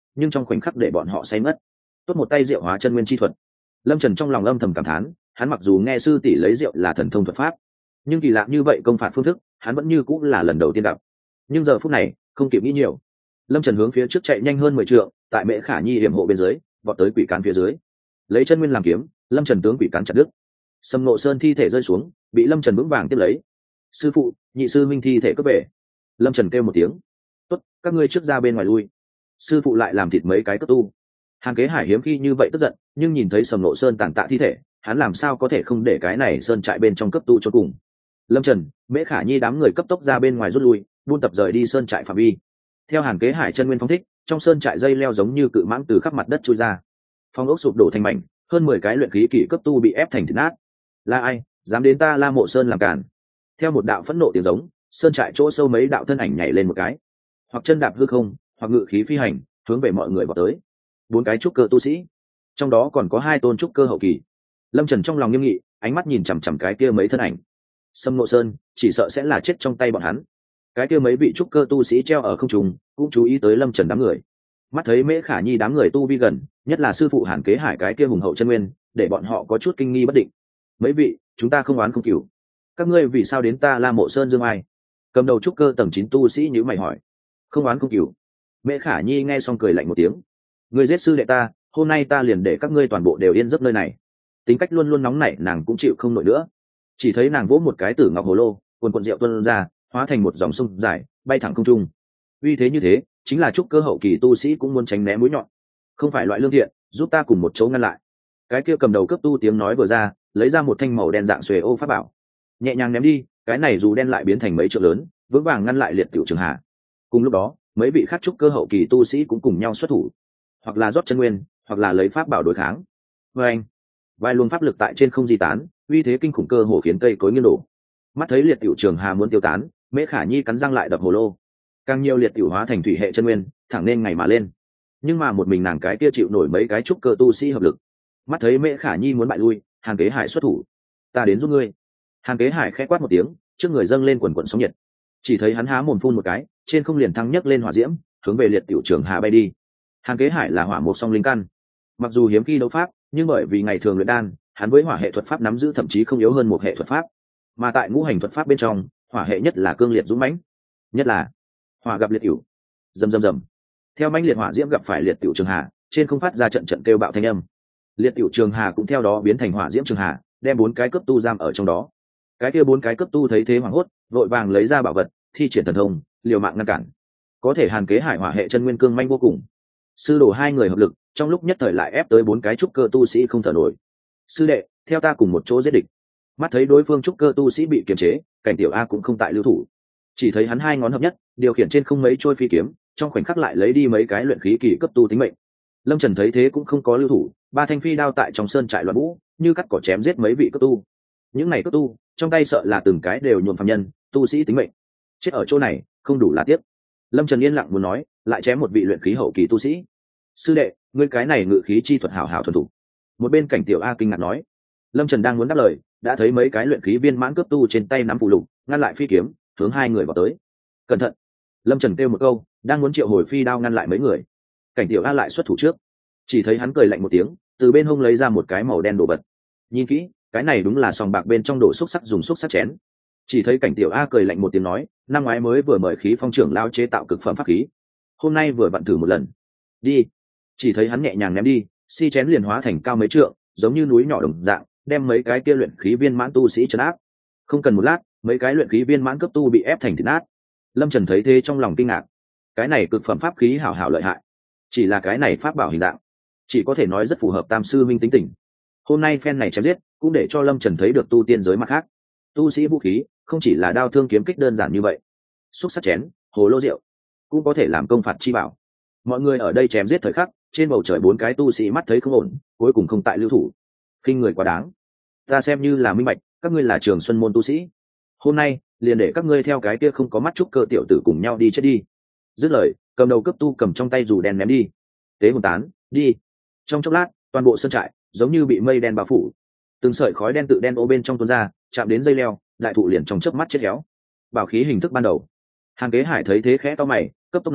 nhưng trong khoảnh khắc để bọn họ say mất. Tốt một tay diệu hóa chân nguyên chi thuật. Lâm Trần trong lòng âm thầm cảm thán, hắn mặc dù nghe sư tỷ lấy rượu là thần thông thuật pháp, nhưng kỳ lạ như vậy công phạt phương thức hắn vẫn như cũng là lần đầu tiên gặp. Nhưng giờ phút này không kịp nghĩ nhiều, Lâm Trần hướng phía trước chạy nhanh hơn 10 trượng, tại Mễ Khả Nhi hiểm hộ bên dưới vọt tới quỷ cán phía dưới, lấy chân nguyên làm kiếm, Lâm Trần tướng quỷ cán chặt đứt. Sâm Ngộ Sơn thi thể rơi xuống, bị Lâm Trần vững vàng tiếp lấy. Sư phụ, nhị sư minh thi thể cướp về. Lâm Trần kêu một tiếng, tốt, các ngươi trước ra bên ngoài lui. Sư phụ lại làm thịt mấy cái cấp tu. Hàn Kế Hải hiếm khi như vậy tức giận, nhưng nhìn thấy Sâm Ngộ Sơn tàn tạ thi thể, hắn làm sao có thể không để cái này sơn trại bên trong cấp tu cho cùng. Lâm Trần, Mễ Khả Nhi đám người cấp tốc ra bên ngoài rút lui, buôn tập rời đi sơn trại phạm vi. Theo Hàn Kế Hải chân nguyên phóng thích, trong sơn trại dây leo giống như cự mãng từ khắp mặt đất chui ra. Phong ốc sụp đổ thành mảnh, hơn 10 cái luyện khí kỷ cấp tu bị ép thành thịt nát. Là ai dám đến ta La Mộ Sơn làm cản? Theo một đạo phẫn nộ tiếng giống, sơn trại chỗ sâu mấy đạo thân ảnh nhảy lên một cái, hoặc chân đạp hư không, hoặc ngự khí phi hành, hướng về mọi người vào tới. 4 cái trúc cơ tu sĩ, trong đó còn có 2 tôn trúc cơ hậu kỳ. Lâm Trần trong lòng nghiêm nghị, ánh mắt nhìn chằm chằm cái kia mấy thân ảnh. Sâm Ngộ Sơn chỉ sợ sẽ là chết trong tay bọn hắn. Cái kia mấy vị trúc cơ tu sĩ treo ở không trung cũng chú ý tới Lâm Trần đám người. Mắt thấy Mễ Khả Nhi đám người tu vi gần, nhất là sư phụ Hàn Kế Hải cái kia hùng hậu chân nguyên, để bọn họ có chút kinh nghi bất định. Mấy vị, chúng ta không oán không cừu, các ngươi vì sao đến ta La Mộ Sơn dương ai? Cầm đầu trúc cơ tầng 9 tu sĩ nhíu mày hỏi. Không oán không cừu. Mễ Khả Nhi nghe xong cười lạnh một tiếng. Ngươi giết sư đệ ta, hôm nay ta liền để các ngươi toàn bộ đều yên giấc nơi này. Tính cách luôn luôn nóng nảy nàng cũng chịu không nổi nữa. Chỉ thấy nàng vỗ một cái tử ngọc hồ lô, cuồn cuộn rượu tuôn ra, hóa thành một dòng sông dài, bay thẳng không trung. Uy thế như thế, chính là trúc cơ hậu kỳ tu sĩ cũng muốn tránh né mũi nhọn. Không phải loại lương thiện, giúp ta cùng một chỗ ngăn lại. Cái kia cầm đầu cấp tu tiếng nói vừa ra, lấy ra một thanh màu đen dạng xuề ô pháp bảo, nhẹ nhàng ném đi, cái này dù đen lại biến thành mấy trượng lớn, vững vàng ngăn lại liệt tiểu trường hạ. Cùng lúc đó, mấy vị khác trúc cơ hậu kỳ tu sĩ cũng cùng nhau xuất thủ, hoặc là rót chân nguyên, hoặc là lấy pháp bảo đối kháng. Và anh, vài luồng pháp lực tại trên không di tán, uy thế kinh khủng cơ hồ khiến cây cối nghiêng đổ. Mắt thấy liệt tiểu trường hà muốn tiêu tán, Mễ Khả Nhi cắn răng lại đập hồ lô, càng nhiều liệt tiểu hóa thành thủy hệ chân nguyên, thẳng nên ngày mà lên. Nhưng mà một mình nàng cái kia chịu nổi mấy cái trúc cơ tu sĩ hợp lực. Mắt thấy Mễ Khả Nhi muốn bại lui, Hàn Kế Hải xuất thủ. Ta đến giúp ngươi. Hàn Kế Hải khẽ quát một tiếng, trước người dâng lên quần quần sóng nhiệt. Chỉ thấy hắn há mồm phun một cái, trên không liền thăng nhấc lên hỏa diễm, hướng về liệt tiểu trường hà bay đi. Hàn Kế Hải là hỏa mộc song linh căn, mặc dù hiếm khi đấu pháp, nhưng bởi vì ngày thường luyện đan, hắn với hỏa hệ thuật pháp nắm giữ thậm chí không yếu hơn một hệ thuật pháp. Mà tại ngũ hành thuật pháp bên trong, hỏa hệ nhất là cương liệt dũng mãnh, nhất là hỏa gặp liệt tiểu, rầm rầm rầm. Theo mãnh liệt hỏa diễm gặp phải liệt tiểu trường hà, trên không phát ra trận trận kêu bạo thanh âm. Liệt tiểu trường hà cũng theo đó biến thành hỏa diễm trường hà, đem 4 cái cấp tu giam ở trong đó. Cái kia 4 cái cấp tu thấy thế hoảng hốt, vội vàng lấy ra bảo vật, thi triển thần thông, liều mạng ngăn cản. Có thể Hàn Kế Hải hỏa hệ chân nguyên cương manh vô cùng, sư đồ 2 người hợp lực, trong lúc nhất thời lại ép tới 4 cái trúc cơ tu sĩ không thở nổi. Sư đệ, theo ta cùng một chỗ giết địch. Mắt thấy đối phương trúc cơ tu sĩ bị kiềm chế, Cảnh Tiểu A cũng không tại lưu thủ, chỉ thấy hắn 2 ngón hợp nhất, điều khiển trên không mấy trôi phi kiếm, trong khoảnh khắc lại lấy đi mấy cái luyện khí kỳ cấp tu tính mệnh. Lâm Trần thấy thế cũng không có lưu thủ, 3 thanh phi đao tại trong sơn trại loạn vũ, như cắt cỏ chém giết mấy vị cấp tu. Những này cấp tu, trong tay sợ là từng cái đều nhuộm phàm nhân, tu sĩ tính mệnh. Chết ở chỗ này, không đủ là tiếp. Lâm Trần yên lặng muốn nói, lại chém một vị luyện khí hậu kỳ tu sĩ. Sư đệ, ngươi cái này ngự khí chi thuật hảo hảo thuần thủ. Một bên Cảnh Tiểu A kinh ngạc nói. Lâm Trần đang muốn đáp lời, đã thấy mấy cái luyện khí viên mãn cướp tu trên tay nắm phù lục, ngăn lại phi kiếm, hướng 2 người vào tới. Cẩn thận. Lâm Trần kêu một câu, đang muốn triệu hồi phi đao ngăn lại mấy người. Cảnh Tiểu A lại xuất thủ trước, chỉ thấy hắn cười lạnh một tiếng, từ bên hông lấy ra một cái màu đen đồ vật. Nhìn kỹ, cái này đúng là sòng bạc bên trong đổ xúc sắc dùng xúc sắc chén. Chỉ thấy Cảnh Tiểu A cười lạnh một tiếng nói, năm ngoái mới vừa mời Khí Phong trưởng lão chế tạo cực phẩm pháp khí, hôm nay vừa vặn thử một lần. Đi. Chỉ thấy hắn nhẹ nhàng ném đi, si chén liền hóa thành cao mấy trượng, giống như núi nhỏ đồng dạng, đem mấy cái kia luyện khí viên mãn tu sĩ trấn áp. Không cần một lát, mấy cái luyện khí viên mãn cấp tu bị ép thành thịt nát. Lâm Trần thấy thế trong lòng kinh ngạc, cái này cực phẩm pháp khí hảo hảo lợi hại, chỉ là cái này pháp bảo hình dạng, chỉ có thể nói rất phù hợp Tam sư minh tính tình. Hôm nay phen này chém giết, cũng để cho Lâm Trần thấy được tu tiên giới mặt khác. Tu sĩ vũ khí không chỉ là đao thương kiếm kích đơn giản như vậy, xúc sắc chén, hồ lô rượu cũng có thể làm công phạt chi bảo. Mọi người ở đây chém giết thời khắc, trên bầu trời 4 cái tu sĩ mắt thấy không ổn, cuối cùng không tại lưu thủ. Khinh người quá đáng, ta xem như là minh bạch, các ngươi là Trường Xuân môn tu sĩ, hôm nay liền để các ngươi theo cái kia không có mắt trúc cơ tiểu tử cùng nhau đi chết đi. Dứt lời, cầm đầu cấp tu cầm trong tay dù đen ném đi. Tế hồn tán, đi. Trong chốc lát, toàn bộ sơn trại giống như bị mây đen bao phủ, từng sợi khói đen tự đen ô bên trong tuôn ra, chạm đến dây leo, đại thụ liền trong chớp mắt chết héo. Bảo khí hình thức ban đầu. Hàn Kế Hải thấy thế khẽ to mày, cấp tốc nói,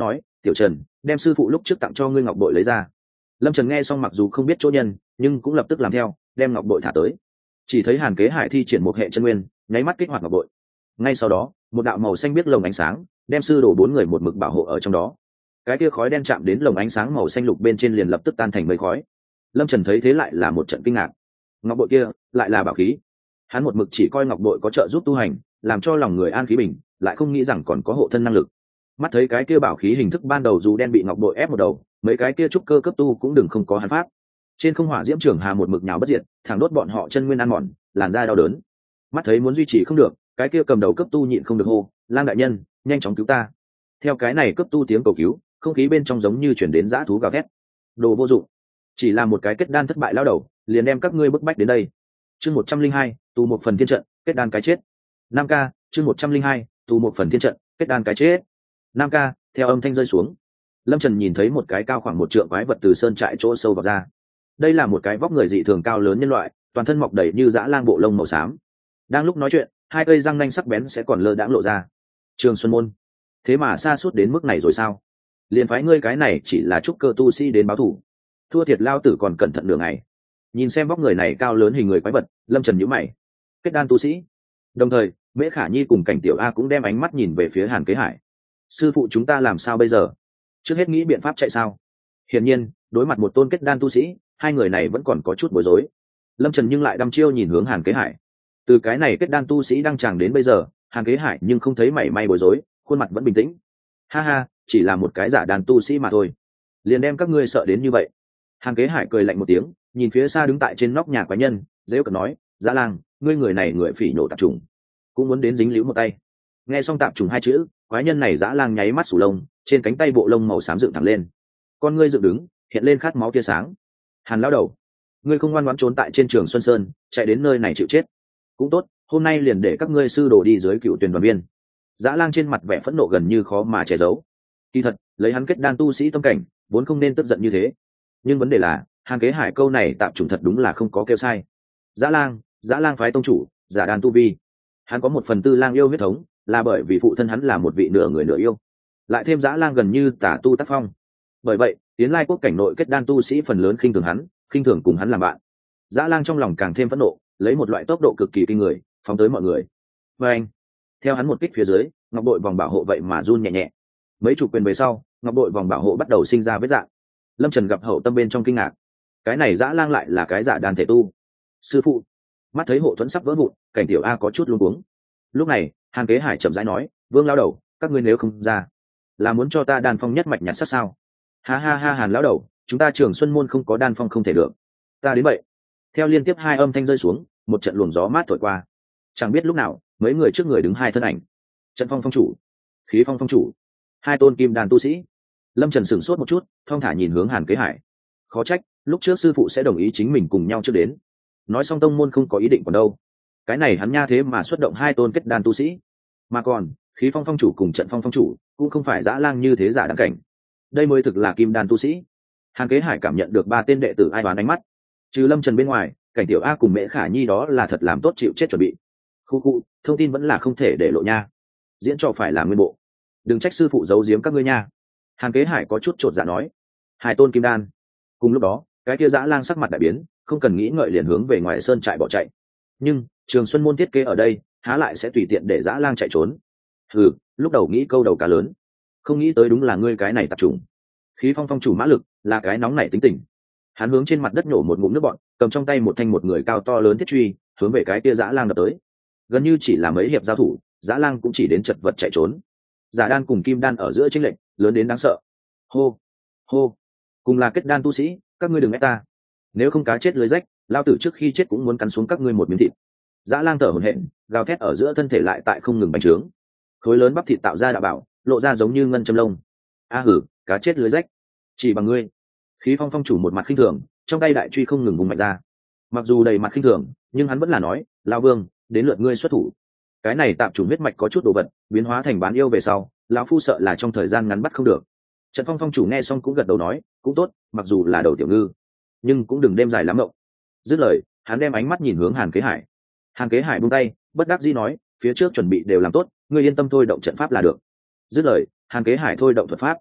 tiểu trần đem sư phụ lúc trước tặng cho ngươi ngọc bội lấy ra. Lâm Trần nghe xong mặc dù không biết chỗ nhân, nhưng cũng lập tức làm theo, đem ngọc bội thả tới. Chỉ thấy Hàn Kế Hải thi triển một hệ chân nguyên, nháy mắt kích hoạt ngọc bội. Ngay sau đó, một đạo màu xanh biếc lồng ánh sáng, đem sư đồ 4 người một mực bảo hộ ở trong đó. Cái kia khói đen chạm đến lồng ánh sáng màu xanh lục bên trên liền lập tức tan thành mây khói. Lâm Trần thấy thế lại là một trận kinh ngạc. Ngọc bội kia lại là bảo khí. Hắn một mực chỉ coi ngọc bội có trợ giúp tu hành, làm cho lòng người an khí bình, lại không nghĩ rằng còn có hộ thân năng lực. Mắt thấy cái kia bảo khí hình thức ban đầu dù đen bị ngọc bội ép một đầu, mấy cái kia trúc cơ cấp tu cũng đừng không có hắn pháp. Trên không hỏa diễm trường hà một mực nhào bất diệt, thẳng đốt bọn họ chân nguyên ăn mòn, làn da đau đớn. Mắt thấy muốn duy trì không được, cái kia cầm đầu cấp tu nhịn không được hô, Lang đại nhân, nhanh chóng cứu ta. Theo cái này cấp tu tiếng cầu cứu, không khí bên trong giống như chuyển đến dã thú gào thét. Đồ vô dụng, chỉ là một cái kết đan thất bại lao đầu, liền đem các ngươi bức bách đến đây. Chương 102, tù một phần thiên trận, kết đan cái chết. 5K, chương 102, tù một phần thiên trận, kết đan cái chết. 5K, theo âm thanh rơi xuống, Lâm Trần nhìn thấy một cái cao khoảng 1 trượng quái vật từ sơn trại chỗ sâu vào ra. Đây là một cái vóc người dị thường cao lớn nhân loại, toàn thân mọc đầy như dã lang bộ lông màu xám. Đang lúc nói chuyện, 2 cây răng nanh sắc bén sẽ còn lơ đãng lộ ra. Trường Xuân Môn, thế mà xa suốt đến mức này rồi sao? Liền phái ngươi cái này chỉ là trúc cơ tu sĩ đến báo thù, thua thiệt lao tử còn cẩn thận đường này. Nhìn xem vóc người này cao lớn hình người quái vật, Lâm Trần nhíu mày. Kết đan tu sĩ. Đồng thời, Mễ Khả Nhi cùng Cảnh Tiểu A cũng đem ánh mắt nhìn về phía Hàn Kế Hải. Sư phụ chúng ta làm sao bây giờ? Trước hết nghĩ biện pháp chạy sao? Hiển nhiên, đối mặt một tôn kết đan tu sĩ, hai người này vẫn còn có chút bối rối. Lâm Trần nhưng lại đăm chiêu nhìn hướng Hàn Kế Hải. Từ cái này kết đan tu sĩ đang tràng đến bây giờ, Hàn Kế Hải nhưng không thấy mảy may bối rối, khuôn mặt vẫn bình tĩnh. Ha ha, chỉ là một cái giả đan tu sĩ mà thôi, liền đem các ngươi sợ đến như vậy. Hàn Kế Hải cười lạnh một tiếng, nhìn phía xa đứng tại trên nóc nhà quái nhân, dễ cợt nói, Dã Lang, ngươi người này người phỉ nổ tạp trùng, cũng muốn đến dính líu một tay. Nghe xong tạp trùng 2 chữ, quái nhân này Dã Lang nháy mắt sù lông, trên cánh tay bộ lông màu xám dựng thẳng lên, con ngươi dựng đứng, hiện lên khát máu tia sáng. Hàn lão đầu, ngươi không ngoan ngoãn trốn tại trên Trường Xuân Sơn, chạy đến nơi này chịu chết. Cũng tốt, hôm nay liền để các ngươi sư đồ đi dưới Cựu Tuyền đoàn viên. Dã Lang trên mặt vẻ phẫn nộ gần như khó mà che giấu. Kỳ thật, lấy hắn kết đan tu sĩ tâm cảnh, vốn không nên tức giận như thế. Nhưng vấn đề là, Hàn Kế Hải câu này tạm trùng thật đúng là không có kêu sai. Dã Lang phái tông chủ, giả đan tu vi. Hắn có 1/4 lang yêu huyết thống, là bởi vì phụ thân hắn là một vị nửa người nửa yêu. Lại thêm Dã Lang gần như tả tu tác phong. Bởi vậy, tiến lai quốc cảnh nội kết đan tu sĩ phần lớn khinh thường hắn, khinh thường cùng hắn làm bạn. Dã Lang trong lòng càng thêm phẫn nộ, lấy một loại tốc độ cực kỳ kinh người, phóng tới mọi người. Và anh, theo hắn một kích phía dưới, ngọc bội vòng bảo hộ vậy mà run nhẹ nhẹ. Mấy chục quyền về sau, ngọc bội vòng bảo hộ bắt đầu sinh ra vết rạn. Lâm Trần gặp hậu tâm bên trong kinh ngạc, cái này Dã Lang lại là cái giả đan thể tu. Sư phụ, mắt thấy hộ thuẫn sắp vỡ vụn, Cảnh Tiểu A có chút luống cuống. Lúc này, Hàn Kế Hải chậm rãi nói, Vương lão đầu, các ngươi nếu không ra, là muốn cho ta đan phong nhất mạch nhặt sắt sao? Ha ha ha, Hàn lão đầu, chúng ta Trường Xuân môn không có đan phong không thể được. Ta đến vậy. Theo liên tiếp 2 âm thanh rơi xuống, một trận luồng gió mát thổi qua. Chẳng biết lúc nào, mấy người trước người đứng 2 thân ảnh. Trận Phong phong chủ, Khí Phong phong chủ, 2 tôn kim đan tu sĩ. Lâm Trần sửng sốt một chút, thong thả nhìn hướng Hàn Kế Hải. Khó trách, lúc trước sư phụ sẽ đồng ý chính mình cùng nhau trước đến. Nói xong tông môn không có ý định còn đâu. Cái này hắn nha thế mà xuất động 2 tôn kết đan tu sĩ. Mà còn, Khí Phong phong chủ cùng Trận Phong phong chủ, cũng không phải Dã Lang như thế giả đáng cảnh. Đây mới thực là kim đan tu sĩ. Hàn Kế Hải cảm nhận được 3 tên đệ tử ai đoán ánh mắt. Trừ Lâm Trần bên ngoài, Cảnh Tiểu A cùng Mễ Khả Nhi đó là thật làm tốt chịu chết chuẩn bị. Khu, thông tin vẫn là không thể để lộ nha. Diễn trò phải là nguyên bộ. Đừng trách sư phụ giấu giếm các ngươi nha. Hàn Kế Hải có chút chột dạ nói. 2 tôn kim đan. Cùng lúc đó, cái kia Dã Lang sắc mặt đại biến, không cần nghĩ ngợi liền hướng về ngoài sơn trại bỏ chạy. Nhưng Trường Xuân môn thiết kế ở đây, há lại sẽ tùy tiện để Dã Lang chạy trốn. Hừ, lúc đầu nghĩ câu đầu cá lớn, không nghĩ tới đúng là ngươi cái này tập trung. Khí Phong phong chủ mã lực là cái nóng nảy tính tình. Hắn hướng trên mặt đất nhổ một ngụm nước bọt, cầm trong tay một thanh một người cao to lớn thiết truy, hướng về cái kia Dã Lang đập tới. Gần như chỉ là mấy hiệp giao thủ, Dã Lang cũng chỉ đến chật vật chạy trốn. Giả đan cùng kim đan ở giữa chênh lệch lớn đến đáng sợ. Hô, hô, cùng là kết đan tu sĩ, các ngươi đừng ép ta. Nếu không cá chết lưới rách, lao tử trước khi chết cũng muốn cắn xuống các ngươi một miếng thịt. Dã Lang thở hổn hển, gào thét ở giữa thân thể lại tại không ngừng bành trướng. Khối lớn bắp thịt tạo ra đạo bảo, lộ ra giống như ngân châm lông. A hử, cá chết lưới rách, chỉ bằng ngươi. Khí Phong phong chủ một mặt khinh thường, trong tay đại truy không ngừng vùng mạnh ra. Mặc dù đầy mặt khinh thường, nhưng hắn vẫn là nói, lão vương, đến lượt ngươi xuất thủ. Cái này tạm chủ huyết mạch có chút đồ vật, biến hóa thành bán yêu về sau, lão phu sợ là trong thời gian ngắn bắt không được. Trận Phong phong chủ nghe xong cũng gật đầu nói, cũng tốt, mặc dù là đầu tiểu ngư, nhưng cũng đừng đêm dài lắm mộng. Dứt lời, hắn đem ánh mắt nhìn hướng Hàn Kế Hải. Hàn Kế Hải buông tay, bất đắc dĩ nói, phía trước chuẩn bị đều làm tốt, ngươi yên tâm thôi động trận pháp là được. Dứt lời, Hàn Kế Hải thôi động thuật pháp.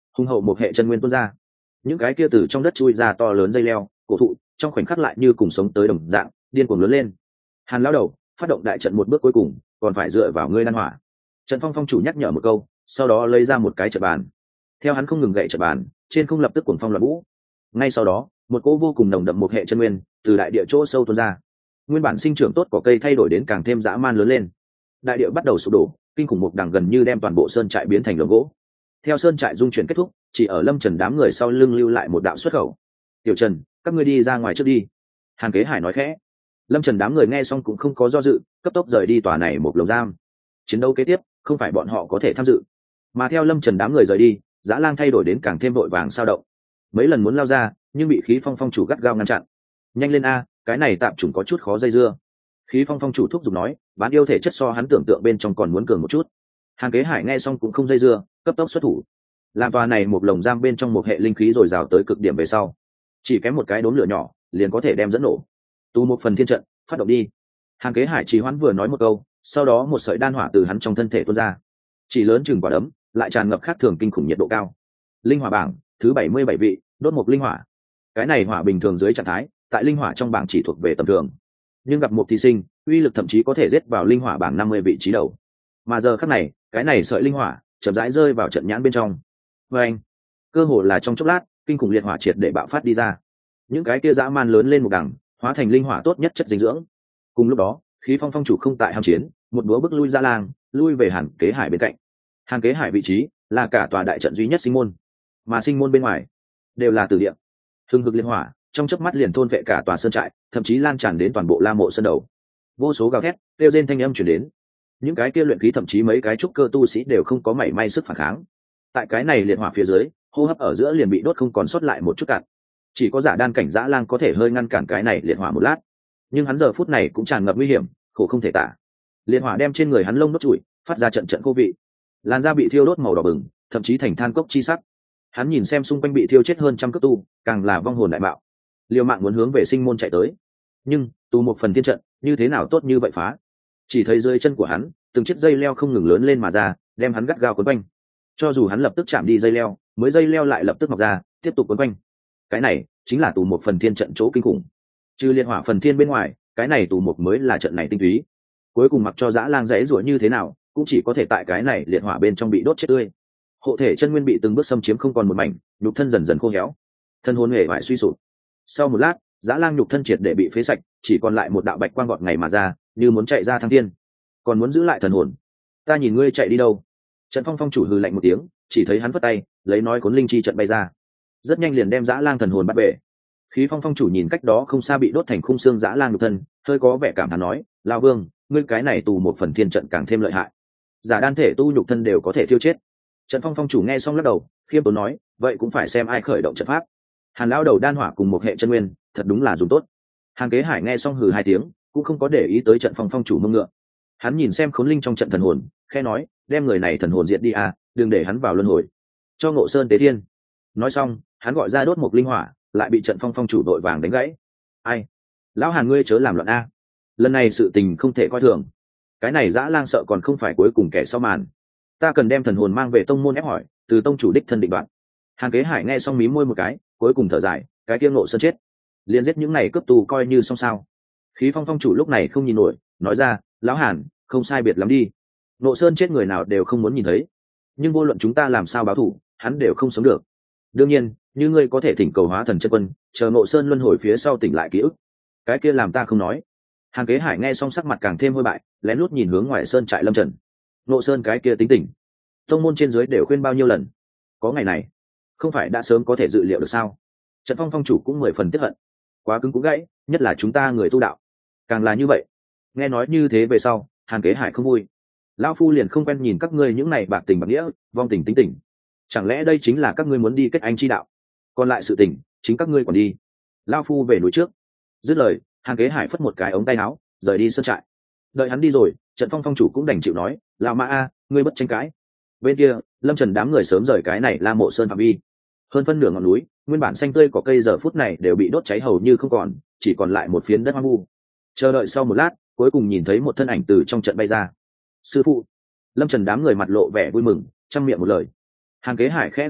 hùng hậu một hệ chân nguyên tuôn ra, những cái kia từ trong đất chui ra to lớn dây leo cổ thụ trong khoảnh khắc lại như cùng sống tới đồng dạng điên cuồng lớn lên. Hàn lão đầu, phát động đại trận một bước cuối cùng còn phải dựa vào ngươi đan hỏa. Trận Phong phong chủ nhắc nhở một câu, sau đó lấy ra một cái trận bàn. Theo hắn không ngừng gậy trận bàn, trên không lập tức cuồng phong loạn vũ. Ngay sau đó, một cỗ vô cùng nồng đậm một hệ chân nguyên từ đại địa chỗ sâu tuôn ra. Nguyên bản sinh trưởng tốt cỏ cây thay đổi đến càng thêm dã man lớn lên. Đại địa bắt đầu sụp đổ, kinh khủng mục đằng gần như đem toàn bộ sơn trại biến thành lồng gỗ. Theo sơn trại dung chuyển kết thúc, chỉ ở Lâm Trần đám người sau lưng lưu lại một đạo xuất khẩu. Tiểu Trần, các ngươi đi ra ngoài trước đi. Hàn Kế Hải nói khẽ. Lâm Trần đám người nghe xong cũng không có do dự, cấp tốc rời đi tòa này một lồng giam. Chiến đấu kế tiếp không phải bọn họ có thể tham dự, mà theo Lâm Trần đám người rời đi, Dã Lang thay đổi đến càng thêm vội vàng sao động. Mấy lần muốn lao ra, nhưng bị Khí Phong phong chủ gắt gao ngăn chặn. Nhanh lên a, cái này tạm chủng có chút khó dây dưa. Khí Phong phong chủ thúc giục nói, bán yêu thể chất so hắn tưởng tượng bên trong còn muốn cường một chút. Hàn Kế Hải nghe xong cũng không dây dưa, cấp tốc xuất thủ. Làm tòa này một lồng giam bên trong một hệ linh khí dồi dào tới cực điểm về sau, chỉ kém một cái đốm lửa nhỏ liền có thể đem dẫn nổ. Tu một phần thiên trận, phát động đi. Hàn Kế Hải trì hoãn vừa nói một câu, sau đó một sợi đan hỏa từ hắn trong thân thể tuôn ra, chỉ lớn chừng quả đấm, lại tràn ngập khác thường kinh khủng nhiệt độ cao. Linh hỏa bảng thứ 77 vị, đốt một linh hỏa. Cái này hỏa bình thường dưới trạng thái, tại linh hỏa trong bảng chỉ thuộc về tầm thường, nhưng gặp một thí sinh, uy lực thậm chí có thể giết vào linh hỏa bảng 50 vị trí đầu. Mà giờ khắc này, cái này sợi linh hỏa chậm rãi rơi vào trận nhãn bên trong. Và anh, cơ hồ là trong chốc lát, kinh khủng liệt hỏa triệt để bạo phát đi ra. Những cái kia dã man lớn lên một đằng, hóa thành linh hỏa tốt nhất chất dinh dưỡng. Cùng lúc đó, Khí Phong phong chủ không tại ham chiến, một búa bức lui Dã Lang, lui về Hàn Kế Hải bên cạnh. Hàn Kế Hải vị trí là cả tòa đại trận duy nhất sinh môn, mà sinh môn bên ngoài đều là tử địa. Hưng hực liên hỏa trong chớp mắt liền thôn vệ cả tòa sơn trại, thậm chí lan tràn đến toàn bộ La Mộ sơn đầu. Vô số gào thét, kêu rên thanh âm truyền đến. Những cái kia luyện khí thậm chí mấy cái trúc cơ tu sĩ đều không có mảy may sức phản kháng. Tại cái này liệt hỏa phía dưới, hô hấp ở giữa liền bị đốt không còn sót lại một chút cạn. Chỉ có giả đan cảnh Dã Lang có thể hơi ngăn cản cái này liệt hỏa một lát, nhưng hắn giờ phút này cũng tràn ngập nguy hiểm, khổ không thể tả. Liệt hỏa đem trên người hắn lông đốt trụi, phát ra trận trận khô vị, làn da bị thiêu đốt màu đỏ bừng, thậm chí thành than cốc chi sắc. Hắn nhìn xem xung quanh bị thiêu chết hơn trăm cấp tu, càng là vong hồn đại bạo, liều mạng muốn hướng về sinh môn chạy tới. Nhưng tu một phần thiên trận như thế nào tốt như vậy phá? Chỉ thấy dưới chân của hắn từng chiếc dây leo không ngừng lớn lên mà ra, đem hắn gắt gao quấn quanh. Cho dù hắn lập tức chạm đi dây leo, mới dây leo lại lập tức mọc ra, tiếp tục quấn quanh. Cái này chính là tù một phần thiên trận chỗ kinh khủng. Trừ liệt hỏa phần thiên bên ngoài, cái này tù một mới là trận này tinh túy. Cuối cùng mặc cho Dã Lang dãy rủa như thế nào, cũng chỉ có thể tại cái này liệt hỏa bên trong bị đốt chết tươi. Hộ thể chân nguyên bị từng bước xâm chiếm không còn một mảnh, nhục thân dần dần khô héo, thân hồn hề vải suy sụp. Sau một lát, Dã Lang nhục thân triệt để bị phế sạch, chỉ còn lại một đạo bạch quang vọt ngày mà ra, như muốn chạy ra thăng thiên. Còn muốn giữ lại thần hồn, ta nhìn ngươi chạy đi đâu? Trận Phong phong chủ hừ lạnh một tiếng, chỉ thấy hắn vất tay, lấy nói cuốn linh chi trận bay ra, rất nhanh liền đem Dã Lang thần hồn bắt bể. Khí Phong phong chủ nhìn cách đó không xa bị đốt thành khung xương Dã Lang nhục thân, hơi có vẻ cảm thán nói, lão vương, ngươi cái này tù một phần thiên trận càng thêm lợi hại, giả đan thể tu nhục thân đều có thể tiêu chết. Trận Phong phong chủ nghe xong lắc đầu, khiêm tốn nói, vậy cũng phải xem ai khởi động trận pháp. Hàn lão đầu đan hỏa cùng một hệ chân nguyên, thật đúng là dùng tốt. Hàn Kế Hải nghe xong hừ hai tiếng, cũng không có để ý tới Trận Phong phong chủ mông ngựa. Hắn nhìn xem khốn linh trong trận thần hồn, khẽ nói, đem người này thần hồn diệt đi à, đừng để hắn vào luân hồi, cho Ngộ Sơn tế thiên. Nói xong, hắn gọi ra đốt một linh hỏa, lại bị Trận Phong phong chủ đội vàng đánh gãy. Ai, lão Hàn ngươi chớ làm loạn a, lần này sự tình không thể coi thường. Cái này Dã Lang sợ còn không phải cuối cùng kẻ sau màn, ta cần đem thần hồn mang về tông môn ép hỏi, từ tông chủ đích thân định đoạt. Hàn Kế Hải nghe xong mí môi một cái, cuối cùng thở dài, cái kia Ngộ Sơn chết, liền giết những này cướp tù coi như xong sao. Khí Phong phong chủ lúc này không nhìn nổi, nói ra, lão Hàn, không sai biệt lắm đi, Ngộ Sơn chết người nào đều không muốn nhìn thấy, nhưng vô luận chúng ta làm sao báo thù, hắn đều không sống được. Đương nhiên, như ngươi có thể thỉnh cầu hóa thần chân quân, chờ Ngộ Sơn luân hồi phía sau tỉnh lại ký ức, cái kia làm ta không nói. Hàn Kế Hải nghe xong sắc mặt càng thêm hôi bại, lén lút nhìn hướng ngoài sơn trại Lâm Trần. Ngộ Sơn cái kia tính tình, tông môn trên dưới đều khuyên bao nhiêu lần, có ngày này không phải đã sớm có thể dự liệu được sao? Trận Phong phong chủ cũng 10 phần tiếc hận, quá cứng cũng gãy, nhất là chúng ta người tu đạo càng là như vậy. Nghe nói như thế về sau, Hàn Kế Hải không vui, lão phu liền không quen nhìn các ngươi những này bạc tình bạc nghĩa, vong tình tính tình. Chẳng lẽ đây chính là các ngươi muốn đi kết anh chi đạo? Còn lại sự tình, chính các ngươi còn đi. Lão phu về núi trước. Dứt lời, Hàn Kế Hải phất một cái ống tay áo, rời đi sơn trại. Đợi hắn đi rồi, Trận Phong phong chủ cũng đành chịu nói, lão Mã a, ngươi bất tranh cãi. Bên kia, Lâm Trần đám người sớm rời cái này La Mộ sơn phạm vi. Hơn phân nửa ngọn núi, nguyên bản xanh tươi cỏ cây giờ phút này đều bị đốt cháy hầu như không còn, chỉ còn lại một phiến đất hoang vu. Chờ đợi sau một lát, cuối cùng nhìn thấy một thân ảnh từ trong trận bay ra. Sư phụ. Lâm Trần đám người mặt lộ vẻ vui mừng, trăm miệng một lời. Hàn Kế Hải khẽ gật đầu,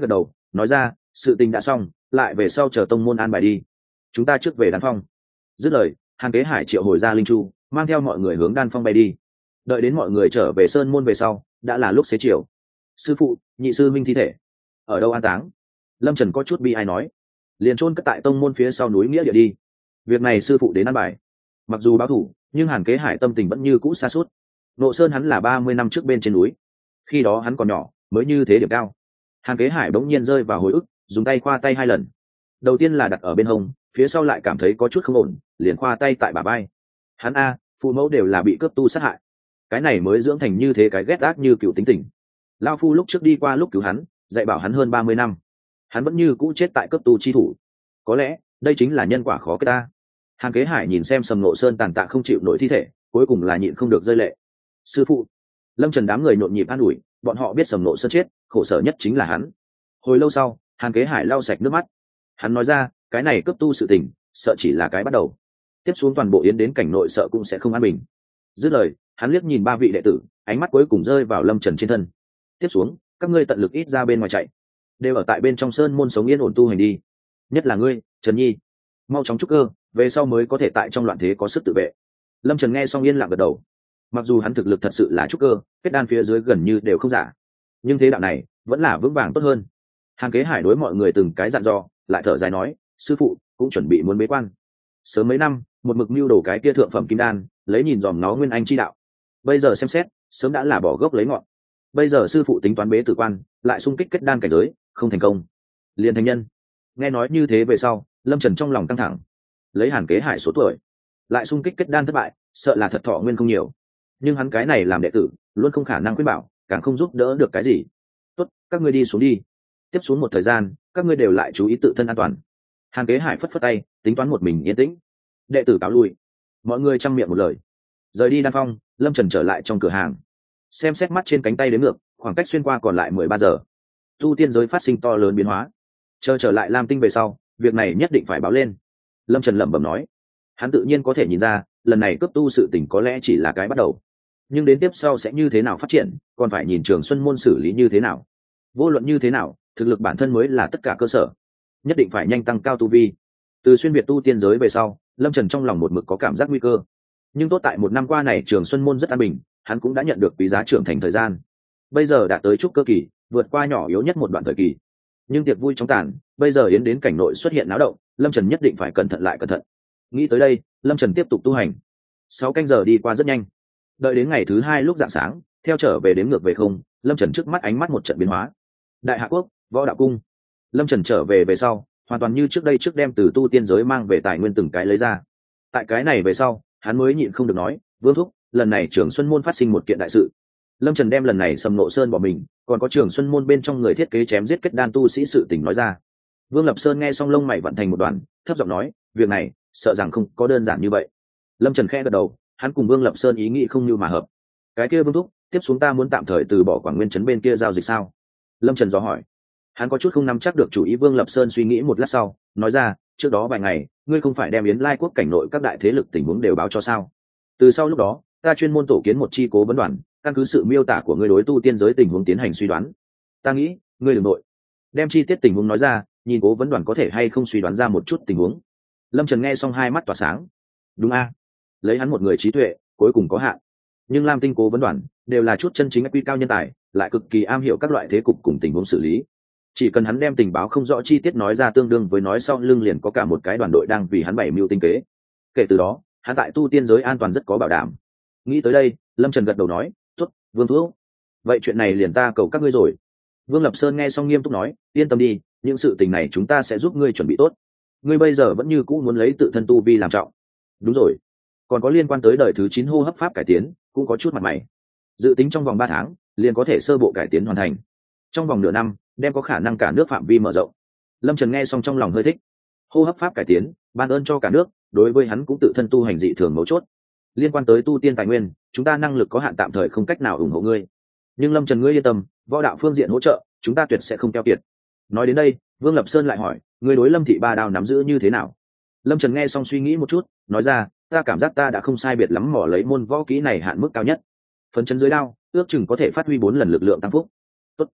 nói ra sự tình đã xong, lại về sau chờ tông môn an bài đi, chúng ta trước về đan phong. Dứt lời, Hàn Kế Hải triệu hồi ra linh chu, mang theo mọi người hướng đan phong bay đi. Đợi đến mọi người trở về sơn môn về sau, đã là lúc xế chiều. Sư phụ, nhị sư minh thi thể ở đâu an táng? Lâm Trần có chút bi ai nói. Liền chôn cất tại tông môn phía sau núi nghĩa địa đi, việc này sư phụ đến ăn bài. Mặc dù báo thủ, nhưng Hàn Kế Hải tâm tình vẫn như cũ xa suốt. Nộ Sơn hắn là 30 năm trước bên trên núi, khi đó hắn còn nhỏ, mới như thế điểm cao. Hàn Kế Hải bỗng nhiên rơi vào hồi ức, dùng tay khoa tay 2 lần. Đầu tiên là đặt ở bên hông, phía sau lại cảm thấy có chút không ổn, liền khoa tay tại bả vai. Hắn phụ mẫu đều là bị cướp tu sát hại, cái này mới dưỡng thành như thế cái ghét ác như cựu tính tình. Lao phu lúc trước đi qua lúc cứu hắn, dạy bảo hắn hơn 30 năm, hắn vẫn như cũ chết tại cướp tu chi thủ. Có lẽ đây chính là nhân quả khó kết ta. Hàn Kế Hải nhìn xem Sầm Nộ Sơn tàn tạ không chịu nổi thi thể, cuối cùng là nhịn không được rơi lệ. Sư phụ. Lâm Trần đám người nhộn nhịp an ủi, bọn họ biết Sầm Nộ Sơn chết, khổ sở nhất chính là hắn. Hồi lâu sau, Hàn Kế Hải lau sạch nước mắt, hắn nói ra, cái này cấp tu sự tình, sợ chỉ là cái bắt đầu, tiếp xuống toàn bộ yến đến cảnh nội sợ cũng sẽ không an bình. Dứt lời, hắn liếc nhìn 3 vị đệ tử, ánh mắt cuối cùng rơi vào Lâm Trần trên thân. Tiếp xuống, các ngươi tận lực ít ra bên ngoài chạy, đều ở tại bên trong sơn môn sống yên ổn tu hành đi, nhất là ngươi, Trần Nhi, mau chóng trúc cơ, về sau mới có thể tại trong loạn thế có sức tự vệ. Lâm Trần nghe xong yên lặng gật đầu. Mặc dù hắn thực lực thật sự là trúc cơ, kết đan phía dưới gần như đều không giả, nhưng thế đạo này vẫn là vững vàng tốt hơn. Hàn Kế Hải đối mọi người từng cái dặn dò, lại thở dài nói, sư phụ cũng chuẩn bị muốn bế quan. Sớm mấy năm, một mực mưu đồ cái kia thượng phẩm kim đan, lấy nhìn dòm nó nguyên anh chi đạo. Bây giờ xem xét, sớm đã là bỏ gốc lấy ngọn. Bây giờ sư phụ tính toán bế tử quan, lại xung kích kết đan cảnh giới, không thành công, liền thành nhân. Nghe nói như thế về sau, Lâm Trần trong lòng căng thẳng. Lấy Hàn Kế Hải số tuổi, lại xung kích kết đan thất bại, sợ là thật thọ nguyên không nhiều. Nhưng hắn cái này làm đệ tử, luôn không khả năng khuyên bảo, càng không giúp đỡ được cái gì. Tốt, các ngươi đi xuống đi. Tiếp xuống một thời gian, các ngươi đều lại chú ý tự thân an toàn. Hàn Kế Hải phất phất tay, tính toán một mình yên tĩnh. Đệ tử cáo lui. Mọi người chăm miệng một lời. Rời đi đan phong, Lâm Trần trở lại trong cửa hàng, xem xét mắt trên cánh tay đếm ngược, khoảng cách xuyên qua còn lại 13 giờ. Tu tiên giới phát sinh to lớn biến hóa. Chờ trở lại Lam Tinh về sau, việc này nhất định phải báo lên. Lâm Trần lẩm bẩm nói. Hắn tự nhiên có thể nhìn ra, lần này cấp tu sự tình có lẽ chỉ là cái bắt đầu, nhưng đến tiếp sau sẽ như thế nào phát triển, còn phải nhìn Trường Xuân môn xử lý như thế nào. Vô luận như thế nào, thực lực bản thân mới là tất cả cơ sở, nhất định phải nhanh tăng cao tu vi. Từ xuyên việt tu tiên giới về sau, Lâm Trần trong lòng một mực có cảm giác nguy cơ, nhưng tốt tại một năm qua này Trường Xuân môn rất an bình, hắn cũng đã nhận được quý giá trưởng thành thời gian. Bây giờ đã tới trúc cơ kỳ, vượt qua nhỏ yếu nhất một đoạn thời kỳ. Nhưng tiệc vui trong tàn, bây giờ yến đến cảnh nội xuất hiện náo động, Lâm Trần nhất định phải cẩn thận lại cẩn thận. Nghĩ tới đây, Lâm Trần tiếp tục tu hành. 6 canh giờ đi qua rất nhanh. Đợi đến ngày thứ 2 lúc rạng sáng, theo trở về đếm ngược về không, Lâm Trần trước mắt ánh mắt một trận biến hóa. Đại Hạ Quốc, Võ Đạo Cung. Lâm Trần trở về về sau, hoàn toàn như trước đây trước đem từ tu tiên giới mang về tài nguyên từng cái lấy ra. Tại cái này về sau, hắn mới nhịn không được nói, Vương thúc, lần này Trường Xuân môn phát sinh một kiện đại sự. Lâm Trần đem lần này Sầm Nộ Sơn bỏ mình, còn có Trường Xuân môn bên trong người thiết kế chém giết kết đan tu sĩ sự tình nói ra. Vương Lập Sơn nghe xong lông mày vặn thành một đoàn, thấp giọng nói, việc này sợ rằng không có đơn giản như vậy. Lâm Trần khẽ gật đầu, hắn cùng Vương Lập Sơn ý nghĩ không như mà hợp. Cái kia Vương thúc, tiếp xuống ta muốn tạm thời từ bỏ Quảng Nguyên trấn bên kia giao dịch sao? Lâm Trần dò hỏi. Hắn có chút không nắm chắc được chủ ý. Vương Lập Sơn suy nghĩ một lát sau, nói ra, trước đó vài ngày, ngươi không phải đem Yến Lai quốc cảnh nội các đại thế lực tình huống đều báo cho sao? Từ sau lúc đó, ta chuyên môn tổ kiến một chi cố vấn đoàn, căn cứ sự miêu tả của ngươi đối tu tiên giới tình huống tiến hành suy đoán. Ta nghĩ, ngươi đừng nội, đem chi tiết tình huống nói ra, nhìn cố vấn đoàn có thể hay không suy đoán ra một chút tình huống. Lâm Trần nghe xong hai mắt tỏa sáng. Đúng a, lấy hắn một người trí tuệ, cuối cùng có hạn. Nhưng Lam Tinh cố vấn đoàn đều là chút chân chính quy cao nhân tài, lại cực kỳ am hiểu các loại thế cục cùng tình huống xử lý. Chỉ cần hắn đem tình báo không rõ chi tiết nói ra, tương đương với nói sau lưng liền có cả một cái đoàn đội đang vì hắn bày mưu tinh kế. Kể từ đó, hắn tại tu tiên giới an toàn rất có bảo đảm. Nghĩ tới đây, Lâm Trần gật đầu nói, tốt, Vương thúc, vậy chuyện này liền ta cầu các ngươi rồi. Vương Lập Sơn nghe xong nghiêm túc nói, yên tâm đi, những sự tình này chúng ta sẽ giúp ngươi chuẩn bị tốt. Ngươi bây giờ vẫn như cũ muốn lấy tự thân tu vi làm trọng. Đúng rồi, còn có liên quan tới đời thứ 9 hô hấp pháp cải tiến, cũng có chút mặt mày. Dự tính trong vòng 3 tháng liền có thể sơ bộ cải tiến hoàn thành, trong vòng nửa năm đem có khả năng cả nước phạm vi mở rộng. Lâm Trần nghe xong trong lòng hơi thích. Hô hấp pháp cải tiến, ban ơn cho cả nước, đối với hắn cũng tự thân tu hành dị thường mấu chốt. Liên quan tới tu tiên tài nguyên, chúng ta năng lực có hạn, tạm thời không cách nào ủng hộ ngươi, nhưng Lâm Trần ngươi yên tâm, võ đạo phương diện hỗ trợ chúng ta tuyệt sẽ không keo kiệt. Nói đến đây, Vương Lập Sơn lại hỏi, ngươi đối Lâm thị ba đao nắm giữ như thế nào? Lâm Trần nghe xong suy nghĩ một chút, nói ra, ta cảm giác ta đã không sai biệt lắm mỏ lấy môn võ kỹ này hạn mức cao nhất. Phấn chấn dưới đao, ước chừng có thể phát huy 4 lần lực lượng tăng phúc. Tốt.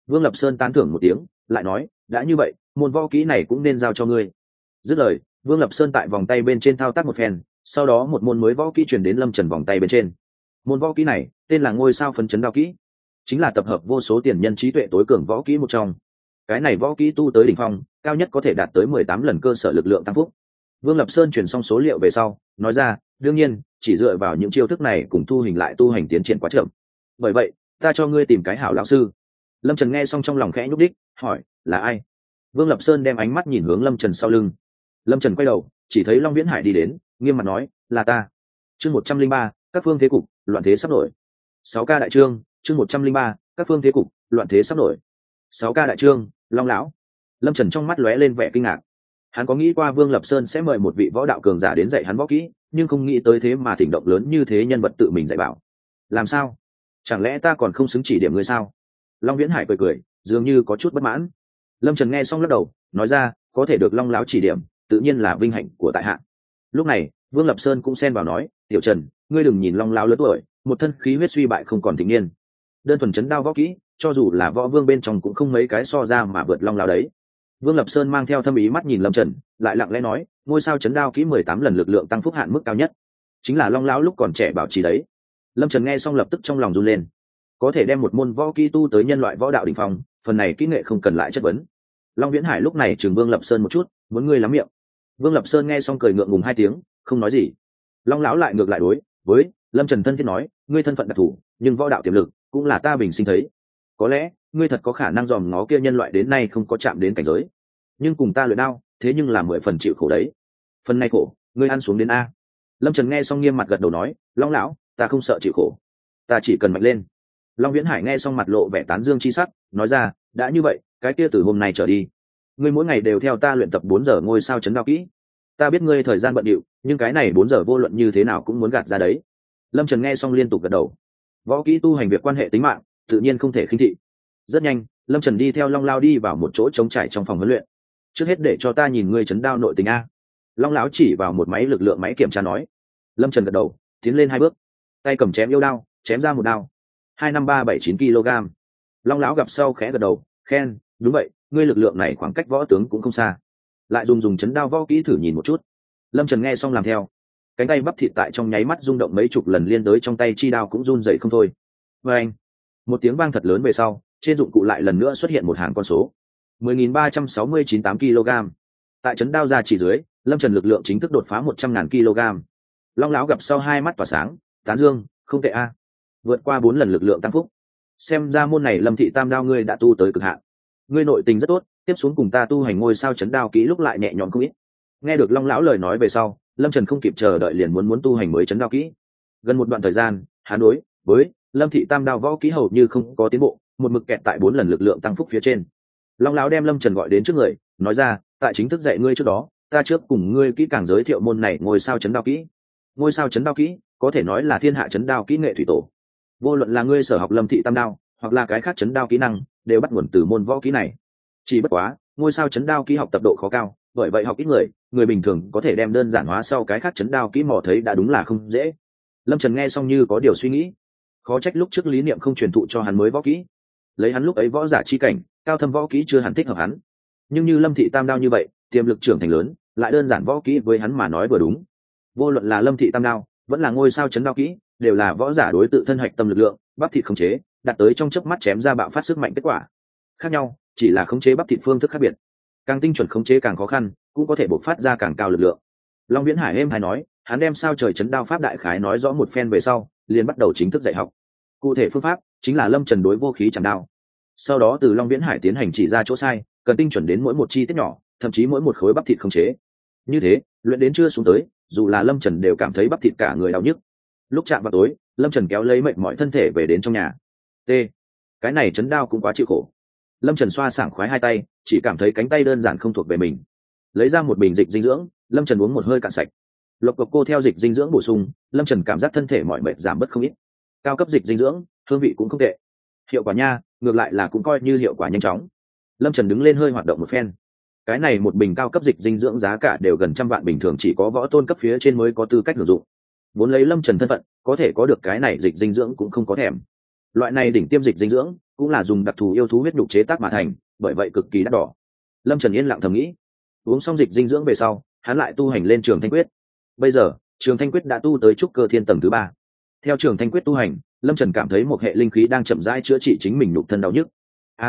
Vương Lập Sơn tán thưởng một tiếng, lại nói, đã như vậy, môn võ kỹ này cũng nên giao cho ngươi. Dứt lời, Vương Lập Sơn tại vòng tay bên trên thao tác một phen, sau đó một môn mới võ kỹ truyền đến Lâm Trần vòng tay bên trên. Môn võ kỹ này tên là Ngôi Sao Phấn Chấn Đao Kỹ, chính là tập hợp vô số tiền nhân trí tuệ tối cường võ kỹ một trong. Cái này võ kỹ tu tới đỉnh phong, cao nhất có thể đạt tới 18 lần cơ sở lực lượng tăng phúc. Vương Lập Sơn truyền xong số liệu về sau, nói ra, đương nhiên, chỉ dựa vào những chiêu thức này cùng thu hình lại tu hành tiến triển quá chậm. Bởi vậy, ta cho ngươi tìm cái hảo lão sư. Lâm Trần nghe xong trong lòng khẽ nhúc đích, hỏi, là ai? Vương Lập Sơn đem ánh mắt nhìn hướng Lâm Trần sau lưng. Lâm Trần quay đầu, chỉ thấy Long Viễn Hải đi đến, nghiêm mặt nói, là ta. Chương 103, các phương thế cục, loạn thế sắp nổi. 6K đại chương, chương 103, các phương thế cục, loạn thế sắp nổi. 6K đại chương, Long lão. Lâm Trần trong mắt lóe lên vẻ kinh ngạc. Hắn có nghĩ qua Vương Lập Sơn sẽ mời một vị võ đạo cường giả đến dạy hắn võ kỹ, nhưng không nghĩ tới thế mà thỉnh động lớn như thế nhân vật tự mình dạy bảo. Làm sao? Chẳng lẽ ta còn không xứng chỉ điểm ngươi sao? Long Viễn Hải cười cười, dường như có chút bất mãn. Lâm Trần nghe xong lắc đầu, nói ra, có thể được Long lão chỉ điểm, tự nhiên là vinh hạnh của tại hạ. Lúc này, Vương Lập Sơn cũng xen vào nói, tiểu Trần, ngươi đừng nhìn Long lão lớn tuổi, một thân khí huyết suy bại không còn thịnh niên. Đơn thuần chấn đao võ kỹ, cho dù là võ vương bên trong cũng không mấy cái so ra mà vượt Long lão đấy. Vương Lập Sơn mang theo thâm ý mắt nhìn Lâm Trần, lại lặng lẽ nói, ngôi sao chấn đao kỹ 18 lần lực lượng tăng phúc hạn mức cao nhất, chính là Long lão lúc còn trẻ bảo trì đấy. Lâm Trần nghe xong lập tức trong lòng run lên. Có thể đem một môn võ kỹ tu tới nhân loại võ đạo đỉnh phong, phần này kỹ nghệ không cần lại chất vấn. Long Viễn Hải lúc này trừng Vương Lập Sơn một chút, muốn ngươi lắm miệng. Vương Lập Sơn nghe xong cười ngượng ngùng hai tiếng, không nói gì. Long lão lại ngược lại đối với Lâm Trần thân thiết nói, ngươi thân phận đặc thù, nhưng võ đạo tiềm lực cũng là ta bình sinh thấy. Có lẽ ngươi thật có khả năng dòm ngó kia nhân loại đến nay không có chạm đến cảnh giới, nhưng cùng ta luyện đao, thế nhưng là 10 phần chịu khổ đấy. Phần này khổ, ngươi ăn xuống đến a. Lâm Trần nghe xong nghiêm mặt gật đầu nói, Long lão, ta không sợ chịu khổ, ta chỉ cần mạnh lên. Long Viễn Hải nghe xong mặt lộ vẻ tán dương chi sắc, nói ra, đã như vậy, cái kia từ hôm nay trở đi, ngươi mỗi ngày đều theo ta luyện tập 4 giờ ngôi sao chấn đao kỹ. Ta biết ngươi thời gian bận rộn, nhưng cái này 4 giờ vô luận như thế nào cũng muốn gạt ra đấy. Lâm Trần nghe xong liên tục gật đầu. Võ kỹ tu hành việc quan hệ tính mạng, tự nhiên không thể khinh thị. Rất nhanh, Lâm Trần đi theo Long lão đi vào một chỗ trống trải trong phòng huấn luyện. Trước hết để cho ta nhìn ngươi chấn đao nội tình a. Long lão chỉ vào một máy lực lượng máy kiểm tra nói. Lâm Trần gật đầu, tiến lên 2 bước, tay cầm chém yêu đao, chém ra một đao. 25379 kg. Long lão gặp sau khẽ gật đầu, khen, đúng vậy, ngươi lực lượng này khoảng cách võ tướng cũng không xa. Lại dùng chấn đao võ kỹ thử nhìn một chút. Lâm Trần nghe xong làm theo. Cánh tay bắp thịt tại trong nháy mắt rung động mấy chục lần, liên đới trong tay chi đao cũng run rẩy không thôi. Và anh, một tiếng vang thật lớn về sau, trên dụng cụ lại lần nữa xuất hiện một hàng con số. 10.369 kg. Tại chấn đao ra chỉ dưới, Lâm Trần lực lượng chính thức đột phá 100.000 kg. Long lão gặp sau hai mắt tỏa sáng, tán dương, không tệ a, vượt qua 4 lần lực lượng tăng phúc. Xem ra môn này Lâm thị tam đao ngươi đã tu tới cực hạn. Ngươi nội tình rất tốt, tiếp xuống cùng ta tu hành ngôi sao chấn đao kỹ lúc lại nhẹ nhõm không ít. Nghe được Long lão lời nói về sau, Lâm Trần không kịp chờ đợi liền muốn tu hành mới chấn đao kỹ. Gần một đoạn thời gian, hắn đối với Lâm thị tam đao võ kỹ hầu như không có tiến bộ, một mực kẹt tại 4 lần lực lượng tăng phúc phía trên. Long lão đem Lâm Trần gọi đến trước người, nói ra, tại chính thức dạy ngươi trước đó, ta trước cùng ngươi kỹ càng giới thiệu môn này ngôi sao chấn đao kỹ. Ngôi sao chấn đao kỹ có thể nói là thiên hạ chấn đao kỹ nghệ thủy tổ. Vô luận là ngươi sở học Lâm thị tam đao, hoặc là cái khác chấn đao kỹ năng, đều bắt nguồn từ môn võ kỹ này. Chỉ bất quá, ngôi sao chấn đao kỹ học tập độ khó cao, bởi vậy học ít người bình thường có thể đem đơn giản hóa sau cái khác chấn đao kỹ mò thấy đã đúng là không dễ. Lâm Trần nghe xong như có điều suy nghĩ, khó trách lúc trước lý niệm không truyền thụ cho hắn mới võ kỹ. Lấy hắn lúc ấy võ giả chi cảnh, cao thâm võ kỹ chưa hẳn thích hợp hắn. Nhưng như Lâm thị tam đao như vậy, tiềm lực trưởng thành lớn, lại đơn giản võ kỹ với hắn mà nói vừa đúng. Vô luận là Lâm thị tam đao, vẫn là ngôi sao chấn đao kỹ, đều là võ giả đối tự thân hạch tâm lực lượng, bắp thịt khống chế, đạt tới trong chớp mắt chém ra bạo phát sức mạnh kết quả. Khác nhau, chỉ là khống chế bắp thịt phương thức khác biệt. Càng tinh chuẩn khống chế càng khó khăn, cũng có thể bộc phát ra càng cao lực lượng. Long Viễn Hải êm hay nói, hắn đem sao trời chấn đao pháp đại khái nói rõ một phen về sau, liền bắt đầu chính thức dạy học. Cụ thể phương pháp chính là Lâm Trần đối vô khí chạm đao. Sau đó từ Long Viễn Hải tiến hành chỉ ra chỗ sai, cần tinh chuẩn đến mỗi một chi tiết nhỏ, thậm chí mỗi một khối bắp thịt khống chế. Như thế, luyện đến trưa xuống tới, dù là Lâm Trần đều cảm thấy bắp thịt cả người đau nhức. Lúc chạm vào tối, Lâm Trần kéo lấy mệt mỏi thân thể về đến trong nhà. T. Cái này chấn đao cũng quá chịu khổ. Lâm Trần xoa sảng khoái hai tay, chỉ cảm thấy cánh tay đơn giản không thuộc về mình. Lấy ra một bình dịch dinh dưỡng, Lâm Trần uống một hơi cạn sạch. Lộc cộc cô theo dịch dinh dưỡng bổ sung, Lâm Trần cảm giác thân thể mỏi mệt giảm bớt không ít. Cao cấp dịch dinh dưỡng, hương vị cũng không tệ. Hiệu quả nha, ngược lại là cũng coi như hiệu quả nhanh chóng. Lâm Trần đứng lên hơi hoạt động một phen. Cái này một bình cao cấp dịch dinh dưỡng giá cả đều gần 100 vạn, bình thường chỉ có võ tôn cấp phía trên mới có tư cách sử dụng. Muốn lấy Lâm Trần thân phận, có thể có được cái này dịch dinh dưỡng cũng không có thèm. Loại này đỉnh tiêm dịch dinh dưỡng, cũng là dùng đặc thù yêu thú huyết nhục chế tác mà thành, bởi vậy cực kỳ đắt đỏ. Lâm Trần yên lặng thầm nghĩ. Uống xong dịch dinh dưỡng về sau, hắn lại tu hành lên Trường Thanh Quyết. Bây giờ Trường Thanh Quyết đã tu tới trúc cơ thiên tầng thứ 3. Theo Trường Thanh Quyết tu hành, Lâm Trần cảm thấy một hệ linh khí đang chậm rãi chữa trị chính mình nhục thân đau nhức.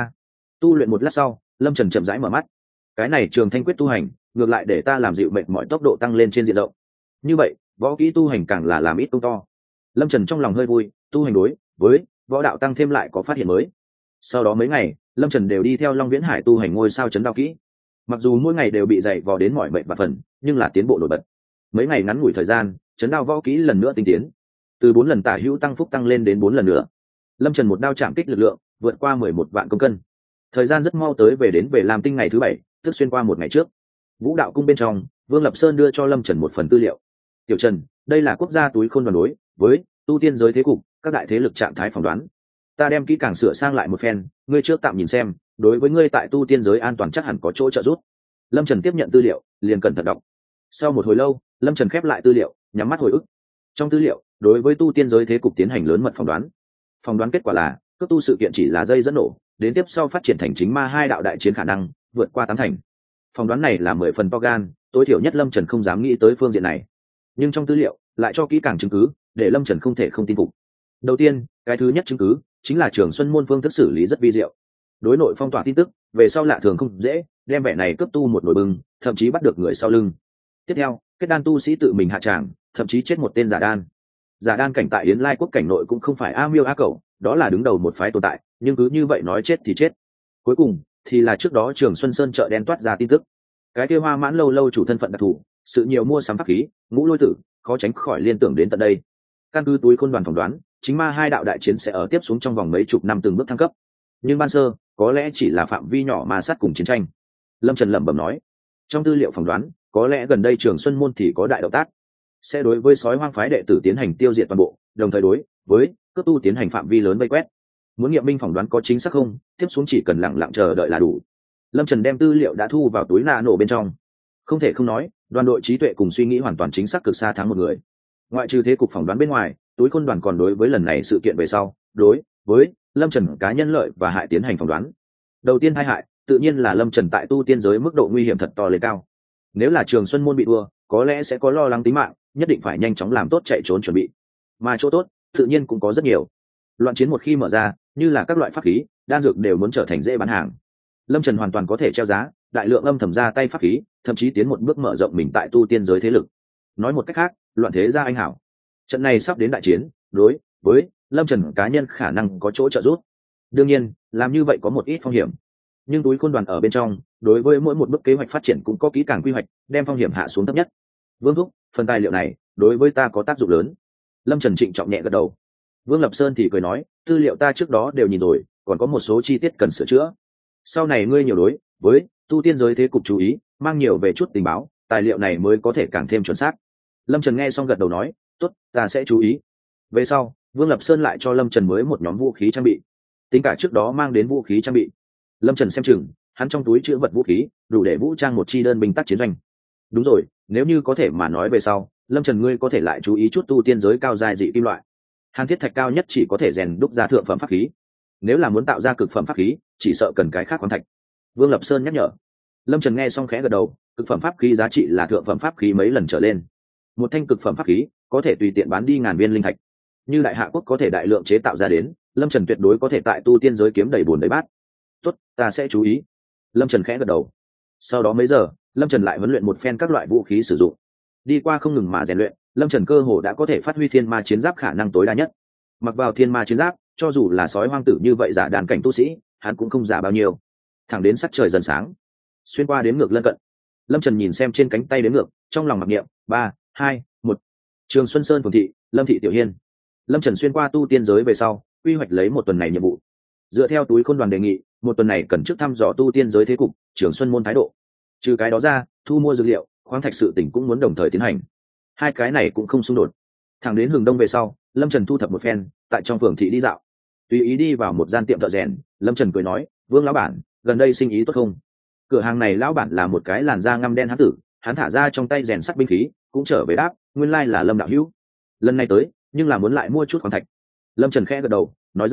Tu luyện một lát sau, Lâm Trần chậm rãi mở mắt. Cái này Trường Thanh Quyết tu hành, ngược lại để ta làm dịu mệt mỏi tốc độ tăng lên trên diện rộng. Như vậy, võ kỹ tu hành càng là làm ít công to. Lâm Trần trong lòng hơi vui, tu hành đối với võ đạo tăng thêm lại có phát hiện mới. Sau đó mấy ngày, Lâm Trần đều đi theo Long Viễn Hải tu hành ngôi sao chấn đao kỹ. Mặc dù mỗi ngày đều bị dày vò đến mỏi mệt và phần, nhưng là tiến bộ nổi bật. Mấy ngày ngắn ngủi thời gian, chấn đao võ kỹ lần nữa tinh tiến, từ 4 lần tả hữu tăng phúc tăng lên đến 4 lần nữa. Lâm Trần một đao chạm kích lực lượng vượt qua 11 vạn công cân. Thời gian rất mau tới về làm tinh ngày thứ 7, tức xuyên qua một ngày trước. Vũ đạo cung bên trong, Vương Lập Sơn đưa cho Lâm Trần một phần tư liệu. Tiểu Trần, đây là quốc gia túi khôn đoàn đối với tu tiên giới thế cục, các đại thế lực trạng thái phỏng đoán. Ta đem kỹ càng sửa sang lại một phen, ngươi trước tạm nhìn xem, đối với ngươi tại tu tiên giới an toàn chắc hẳn có chỗ trợ giúp. Lâm Trần tiếp nhận tư liệu, liền cẩn thận đọc. Sau một hồi lâu, Lâm Trần khép lại tư liệu, nhắm mắt hồi ức. Trong tư liệu, đối với tu tiên giới thế cục tiến hành lớn mật phỏng đoán. Phỏng đoán kết quả là, cấp tu sự kiện chỉ là dây dẫn nổ, đến tiếp sau phát triển thành chính ma hai đạo đại chiến khả năng vượt qua 8 thành. Phỏng đoán này là 10 phần to gan, tối thiểu nhất Lâm Trần không dám nghĩ tới phương diện này. Nhưng trong tư liệu lại cho kỹ càng chứng cứ, để Lâm Trần không thể không tin phục. Đầu tiên, cái thứ nhất chứng cứ chính là Trường Xuân môn phương thức xử lý rất vi diệu. Đối nội phong tỏa tin tức, về sau lạ thường không dễ, đem vẻ này cấp tu một nồi bưng, thậm chí bắt được người sau lưng. Tiếp theo, kết đan tu sĩ tự mình hạ tràng, thậm chí chết một tên giả đan. Giả đan cảnh tại Yến Lai quốc cảnh nội cũng không phải a miêu a cẩu, đó là đứng đầu một phái tồn tại, nhưng cứ như vậy nói chết thì chết. Cuối cùng thì là trước đó Trường Xuân Sơn chợ đen toát ra tin tức, cái kia Hoa Mãn lâu lâu chủ thân phận đặc thù, sự nhiều mua sắm pháp khí, ngũ lôi tử, khó tránh khỏi liên tưởng đến tận đây. Căn cứ túi khôn đoàn phỏng đoán, chính ma hai đạo đại chiến sẽ ở tiếp xuống trong vòng mấy chục năm từng bước thăng cấp, nhưng ban sơ có lẽ chỉ là phạm vi nhỏ ma sát cùng chiến tranh. Lâm Trần lẩm bẩm nói. Trong tư liệu phỏng đoán, có lẽ gần đây Trường Xuân môn thì có đại động tác, sẽ đối với sói hoang phái đệ tử tiến hành tiêu diệt toàn bộ, đồng thời đối với cấp tu tiến hành phạm vi lớn vây quét. Muốn nghiệm minh phỏng đoán có chính xác không, tiếp xuống chỉ cần lặng lặng chờ đợi là đủ. Lâm Trần đem tư liệu đã thu vào túi nano bên trong. Không thể không nói, đoàn đội trí tuệ cùng suy nghĩ hoàn toàn chính xác cực xa thắng một người. Ngoại trừ thế cục phỏng đoán bên ngoài, túi khôn đoàn còn đối với lần này sự kiện về sau, đối với Lâm Trần cá nhân lợi và hại tiến hành phỏng đoán. Đầu tiên hai hại, tự nhiên là Lâm Trần tại tu tiên giới mức độ nguy hiểm thật to lên cao. Nếu là Trường Xuân môn bị thua, có lẽ sẽ có lo lắng tính mạng, nhất định phải nhanh chóng làm tốt chạy trốn chuẩn bị. Mà chỗ tốt, tự nhiên cũng có rất nhiều. Loạn chiến một khi mở ra, như là các loại pháp khí, đan dược đều muốn trở thành dễ bán hàng. Lâm Trần hoàn toàn có thể treo giá, đại lượng âm thầm ra tay pháp khí, thậm chí tiến một bước mở rộng mình tại tu tiên giới thế lực. Nói một cách khác, loạn thế ra anh hảo. Trận này sắp đến đại chiến, đối với Lâm Trần cá nhân khả năng có chỗ trợ giúp. Đương nhiên, làm như vậy có một ít phong hiểm. Nhưng túi khôn đoàn ở bên trong, đối với mỗi một bước kế hoạch phát triển cũng có kỹ càng quy hoạch, đem phong hiểm hạ xuống thấp nhất. Vương thúc, phần tài liệu này đối với ta có tác dụng lớn. Lâm Trần trịnh trọng nhẹ gật đầu. Vương Lập Sơn thì cười nói, tư liệu ta trước đó đều nhìn rồi, còn có một số chi tiết cần sửa chữa. Sau này ngươi nhiều đối với tu tiên giới thế cục chú ý, mang nhiều về chút tình báo, tài liệu này mới có thể càng thêm chuẩn xác. Lâm Trần nghe xong gật đầu nói, tốt, ta sẽ chú ý. Về sau, Vương Lập Sơn lại cho Lâm Trần mới một nhóm vũ khí trang bị, tính cả trước đó mang đến vũ khí trang bị. Lâm Trần xem chừng, hắn trong túi chứa vật vũ khí đủ để vũ trang một chi đơn binh tác chiến doanh. Đúng rồi, nếu như có thể mà nói về sau, Lâm Trần ngươi có thể lại chú ý chút tu tiên giới cao giai dị kim loại. Hàn thiết thạch cao nhất chỉ có thể rèn đúc ra thượng phẩm pháp khí, nếu là muốn tạo ra cực phẩm pháp khí, chỉ sợ cần cái khác khoáng thạch. Vương Lập Sơn nhắc nhở. Lâm Trần nghe xong khẽ gật đầu, cực phẩm pháp khí giá trị là thượng phẩm pháp khí mấy lần trở lên. Một thanh cực phẩm pháp khí có thể tùy tiện bán đi ngàn viên linh thạch. Như Đại Hạ quốc có thể đại lượng chế tạo ra đến, Lâm Trần tuyệt đối có thể tại tu tiên giới kiếm đầy bùn đầy bát. Tốt, ta sẽ chú ý. Lâm Trần khẽ gật đầu. Sau đó mấy giờ, Lâm Trần lại huấn luyện một phen các loại vũ khí sử dụng. Đi qua không ngừng mà rèn luyện, Lâm Trần cơ hồ đã có thể phát huy thiên ma chiến giáp khả năng tối đa nhất. Mặc vào thiên ma chiến giáp, cho dù là sói hoang tử như vậy giả đàn cảnh tu sĩ, hắn cũng không giả bao nhiêu. Thẳng đến sắc trời dần sáng, xuyên qua đếm ngược lân cận, Lâm Trần nhìn xem trên cánh tay đếm ngược, trong lòng mặc niệm 3, 2, 1. Trường Xuân Sơn phường thị, Lâm thị Tiểu Hiên. Lâm Trần xuyên qua tu tiên giới về sau, quy hoạch lấy một tuần này nhiệm vụ. Dựa theo túi khôn đoàn đề nghị, một tuần này cần trước thăm dò tu tiên giới thế cục, Trường Xuân môn thái độ. Trừ cái đó ra, thu mua dược liệu, khoáng thạch sự tỉnh cũng muốn đồng thời tiến hành. Hai cái này cũng không xung đột. Thẳng đến hừng đông về sau, Lâm Trần thu thập một phen, tại trong phường thị đi dạo. Tùy ý đi vào một gian tiệm thợ rèn, Lâm Trần cười nói, Vương lão bản, gần đây sinh ý tốt không? Cửa hàng này lão bản là một cái làn da ngăm đen hán tử, hắn thả ra trong tay rèn sắt binh khí, cũng trở về đáp, nguyên lai là Lâm đạo hữu. Lần này tới, nhưng là muốn lại mua chút khoáng thạch. Lâm Trần khẽ gật đầu, nói ra,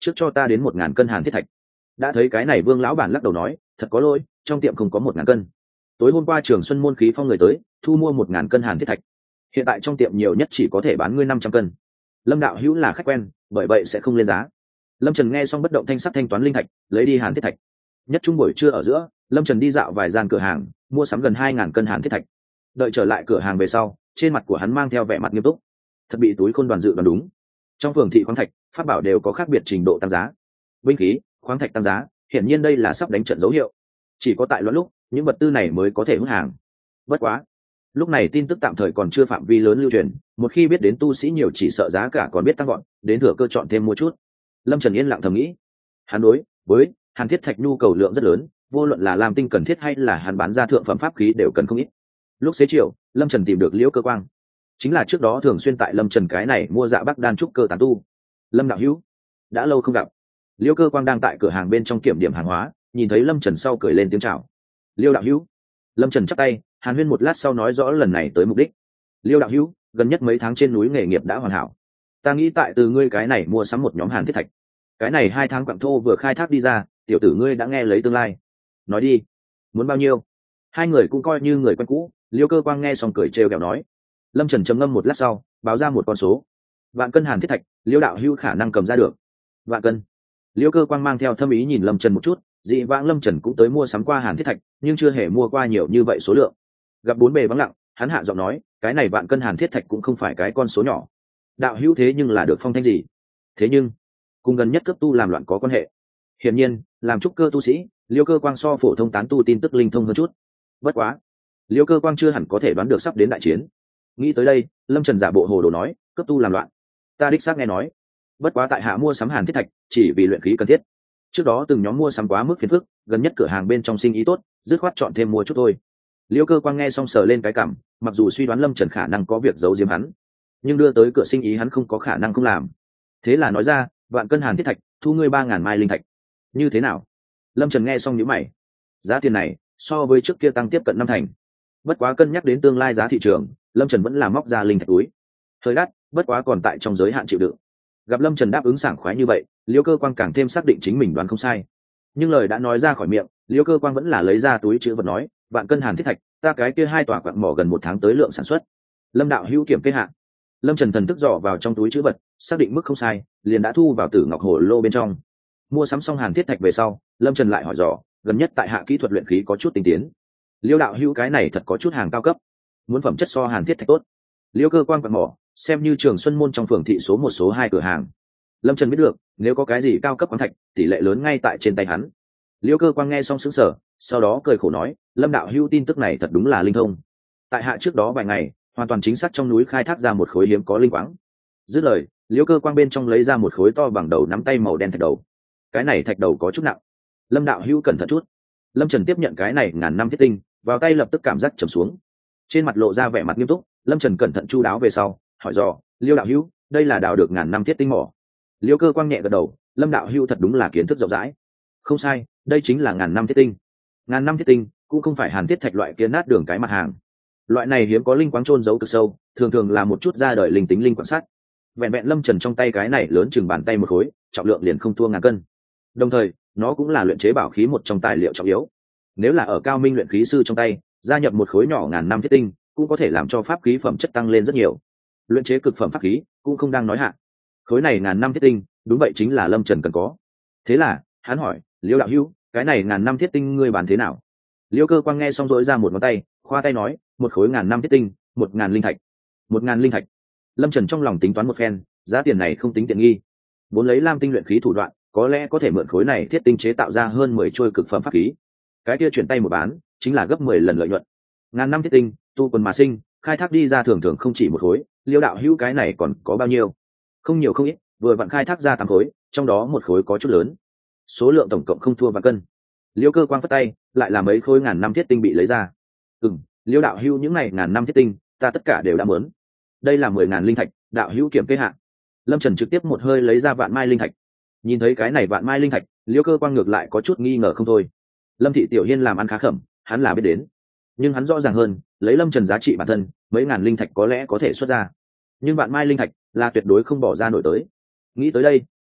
trước cho ta đến 1.000 cân hàn thiết thạch. Đã thấy cái này Vương lão bản lắc đầu nói, thật có lỗi, trong tiệm không có 1.000 cân. Tối hôm qua Trường Xuân môn khí phong người tới, thu mua 1.000 cân hàn thiết thạch. Hiện tại trong tiệm nhiều nhất chỉ có thể bán ngươi 500 cân. Lâm đạo hữu là khách quen, bởi vậy sẽ không lên giá. Lâm Trần nghe xong bất động thanh sắc thanh toán linh thạch, lấy đi hàn thiết thạch. Nhất trung buổi trưa ở giữa, Lâm Trần đi dạo vài gian cửa hàng, mua sắm gần 2.000 cân hàn thiết thạch. Đợi trở lại cửa hàng về sau, trên mặt của hắn mang theo vẻ mặt nghiêm túc. Thật bị túi khôn đoàn dự đoán đúng. Trong phường thị khoáng thạch, pháp bảo đều có khác biệt trình độ tăng giá. Binh khí, khoáng thạch tăng giá, hiển nhiên đây là sắp đánh trận dấu hiệu. Chỉ có tại loạn lúc, những vật tư này mới có thể hút hàng. Bất quá, lúc này tin tức tạm thời còn chưa phạm vi lớn lưu truyền, một khi biết đến tu sĩ nhiều chỉ sợ giá cả còn biết tăng gọn, đến thừa cơ chọn thêm mua chút. Lâm Trần yên lặng thầm nghĩ, hắn đối với hàn thiết thạch nhu cầu lượng rất lớn, vô luận là làm tinh cần thiết hay là hắn bán ra thượng phẩm pháp khí đều cần không ít. Lúc xế chiều, Lâm Trần tìm được Liễu Cơ Quang, chính là trước đó thường xuyên tại Lâm Trần cái này mua dạ bắc đan trúc cơ tán tu. Lâm đạo hữu, đã lâu không gặp. Liễu Cơ Quang đang tại cửa hàng bên trong kiểm điểm hàng hóa, nhìn thấy Lâm Trần sau cười lên tiếng chào. Liêu đạo hữu. Lâm Trần chắp tay, hàn huyên một lát sau nói rõ lần này tới mục đích. Liêu đạo hữu, gần nhất mấy tháng trên núi nghề nghiệp đã hoàn hảo, ta nghĩ tại từ ngươi cái này mua sắm một nhóm hàn thiết thạch. Cái này 2 tháng quặng thô vừa khai thác đi ra, tiểu tử ngươi đã nghe lấy tương lai. Nói đi, muốn bao nhiêu? Hai người cũng coi như người quen cũ. Liêu Cơ Quang nghe xong cười trêu ghẹo nói. Lâm Trần trầm ngâm một lát sau, báo ra một con số. 1.000 cân hàn thiết thạch, Liêu đạo hữu khả năng cầm ra được. 1.000 cân. Liêu Cơ Quang mang theo thâm ý nhìn Lâm Trần một chút, dị vãng Lâm Trần cũng tới mua sắm qua hàn thiết thạch, nhưng chưa hề mua qua nhiều như vậy số lượng. Gặp bốn bề vắng lặng, hắn hạ giọng nói, cái này 1.000 cân hàn thiết thạch cũng không phải cái con số nhỏ. Đạo hữu thế nhưng là được phong thanh gì? Thế nhưng, cùng gần nhất cấp tu làm loạn có quan hệ. Hiển nhiên, làm trúc cơ tu sĩ, Liêu Cơ Quang so phổ thông tán tu tin tức linh thông hơn chút. Bất quá, Liêu Cơ Quang chưa hẳn có thể đoán được sắp đến đại chiến. Nghĩ tới đây, Lâm Trần giả bộ hồ đồ nói, cấp tu làm loạn, ta đích xác nghe nói. Bất quá tại hạ mua sắm hàn thiết thạch chỉ vì luyện khí cần thiết. Trước đó từng nhóm mua sắm quá mức phiền phức, gần nhất cửa hàng bên trong sinh ý tốt, dứt khoát chọn thêm mua chút thôi. Liêu Cơ Quang nghe xong sờ lên cái cảm, mặc dù suy đoán Lâm Trần khả năng có việc giấu giếm hắn, nhưng đưa tới cửa sinh ý hắn không có khả năng không làm. Thế là nói ra, 1.000 cân hàn thiết thạch, thu ngươi 3.000 mai linh thạch. Như thế nào? Lâm Trần nghe xong nhíu mày. Giá tiền này so với trước kia tăng tiếp cận 5 thành. Bất quá cân nhắc đến tương lai giá thị trường, Lâm Trần vẫn là móc ra linh thạch túi. Hơi đắt, bất quá còn tại trong giới hạn chịu đựng. Gặp Lâm Trần đáp ứng sảng khoái như vậy, Liêu Cơ Quang càng thêm xác định chính mình đoán không sai. Nhưng lời đã nói ra khỏi miệng, Liêu Cơ Quang vẫn là lấy ra túi chữ vật nói, 1.000 cân hàn thiết thạch, ta cái kia 2 tòa quặng mỏ gần 1 tháng tới lượng sản xuất. Lâm đạo hữu kiểm kê hạ. Lâm Trần thần thức dò vào trong túi chữ vật, xác định mức không sai, liền đã thu vào Tử Ngọc Hồ lô bên trong. Mua sắm xong hàn thiết thạch về sau, Lâm Trần lại hỏi dò, gần nhất tại hạ kỹ thuật luyện khí có chút tinh tiến. Liêu đạo hữu cái này thật có chút hàng cao cấp, muốn phẩm chất so hàn thiết thạch tốt. Liêu Cơ Quang quặng mỏ, xem như Trường Xuân môn trong phường thị số 1 số 2 cửa hàng. Lâm Trần biết được, nếu có cái gì cao cấp khoáng thạch, tỷ lệ lớn ngay tại trên tay hắn. Liêu Cơ Quang nghe xong sững sờ, sau đó cười khổ nói, Lâm đạo hữu tin tức này thật đúng là linh thông. Tại hạ trước đó vài ngày, hoàn toàn chính xác trong núi khai thác ra một khối hiếm có linh quáng. Dứt lời, Liêu Cơ Quang bên trong lấy ra một khối to bằng đầu nắm tay màu đen thạch đầu. Cái này thạch đầu có chút nặng, Lâm đạo hữu cẩn thận chút. Lâm Trần tiếp nhận cái này ngàn năm thiết tinh, vào tay lập tức cảm giác trầm xuống, trên mặt lộ ra vẻ mặt nghiêm túc. Lâm Trần cẩn thận chu đáo về sau, hỏi dò, Liêu đạo hữu, đây là đào được ngàn năm thiết tinh mỏ? Liêu Cơ Quang nhẹ gật đầu, Lâm đạo hữu thật đúng là kiến thức rộng rãi. Không sai, đây chính là ngàn năm thiết tinh. Ngàn năm thiết tinh cũng không phải hàn thiết thạch loại kia nát đường cái mặt hàng. Loại này hiếm có linh quáng trôn giấu cực sâu, thường thường là một chút ra đời linh tính linh quan sát. Vẹn vẹn Lâm Trần trong tay cái này lớn chừng bàn tay một khối, trọng lượng liền không thua ngàn cân. Đồng thời, nó cũng là luyện chế bảo khí một trong tài liệu trọng yếu. Nếu là ở cao minh luyện khí sư trong tay, gia nhập một khối nhỏ ngàn năm thiết tinh, cũng có thể làm cho pháp khí phẩm chất tăng lên rất nhiều. Luyện chế cực phẩm pháp khí cũng không đang nói hạ. Khối này ngàn năm thiết tinh, đúng vậy chính là Lâm Trần cần có. Thế là, hắn hỏi, Liêu đạo hữu, cái này ngàn năm thiết tinh ngươi bán thế nào? Liêu Cơ Quang nghe xong rỗi ra một ngón tay, khoa tay nói, một khối ngàn năm thiết tinh, 1.000 linh thạch. 1.000 linh thạch. Lâm Trần trong lòng tính toán một phen, giá tiền này không tính tiện nghi. Muốn lấy lam tinh luyện khí thủ đoạn, có lẽ có thể mượn khối này thiết tinh chế tạo ra hơn 10 trôi cực phẩm pháp khí. Cái kia chuyển tay một bán, chính là gấp 10 lần lợi nhuận. Ngàn năm thiết tinh, tu quần mà sinh, khai thác đi ra thường thường không chỉ một khối. Liêu đạo hữu cái này còn có bao nhiêu? Không nhiều không ít, vừa vặn khai thác ra 8 khối, trong đó một khối có chút lớn. Số lượng tổng cộng không thua vạn cân. Liêu Cơ Quang phất tay, lại là mấy khối ngàn năm thiết tinh bị lấy ra. Liêu đạo hữu những này ngàn năm thiết tinh, ta tất cả đều đã muốn. Đây là 10.000 linh thạch, đạo hữu kiểm kê hạ. Lâm Trần trực tiếp một hơi lấy ra vạn mai linh thạch. Nhìn thấy cái này vạn mai linh thạch, Liêu Cơ Quang ngược lại có chút nghi ngờ không thôi. Lâm thị tiểu hiên làm ăn khá khẩm, hắn là biết đến. Nhưng hắn rõ ràng hơn, lấy Lâm Trần giá trị bản thân, mấy ngàn linh thạch có lẽ có thể xuất ra. Nhưng vạn mai linh thạch là tuyệt đối không bỏ ra nổi tới. Nghĩ tới đây,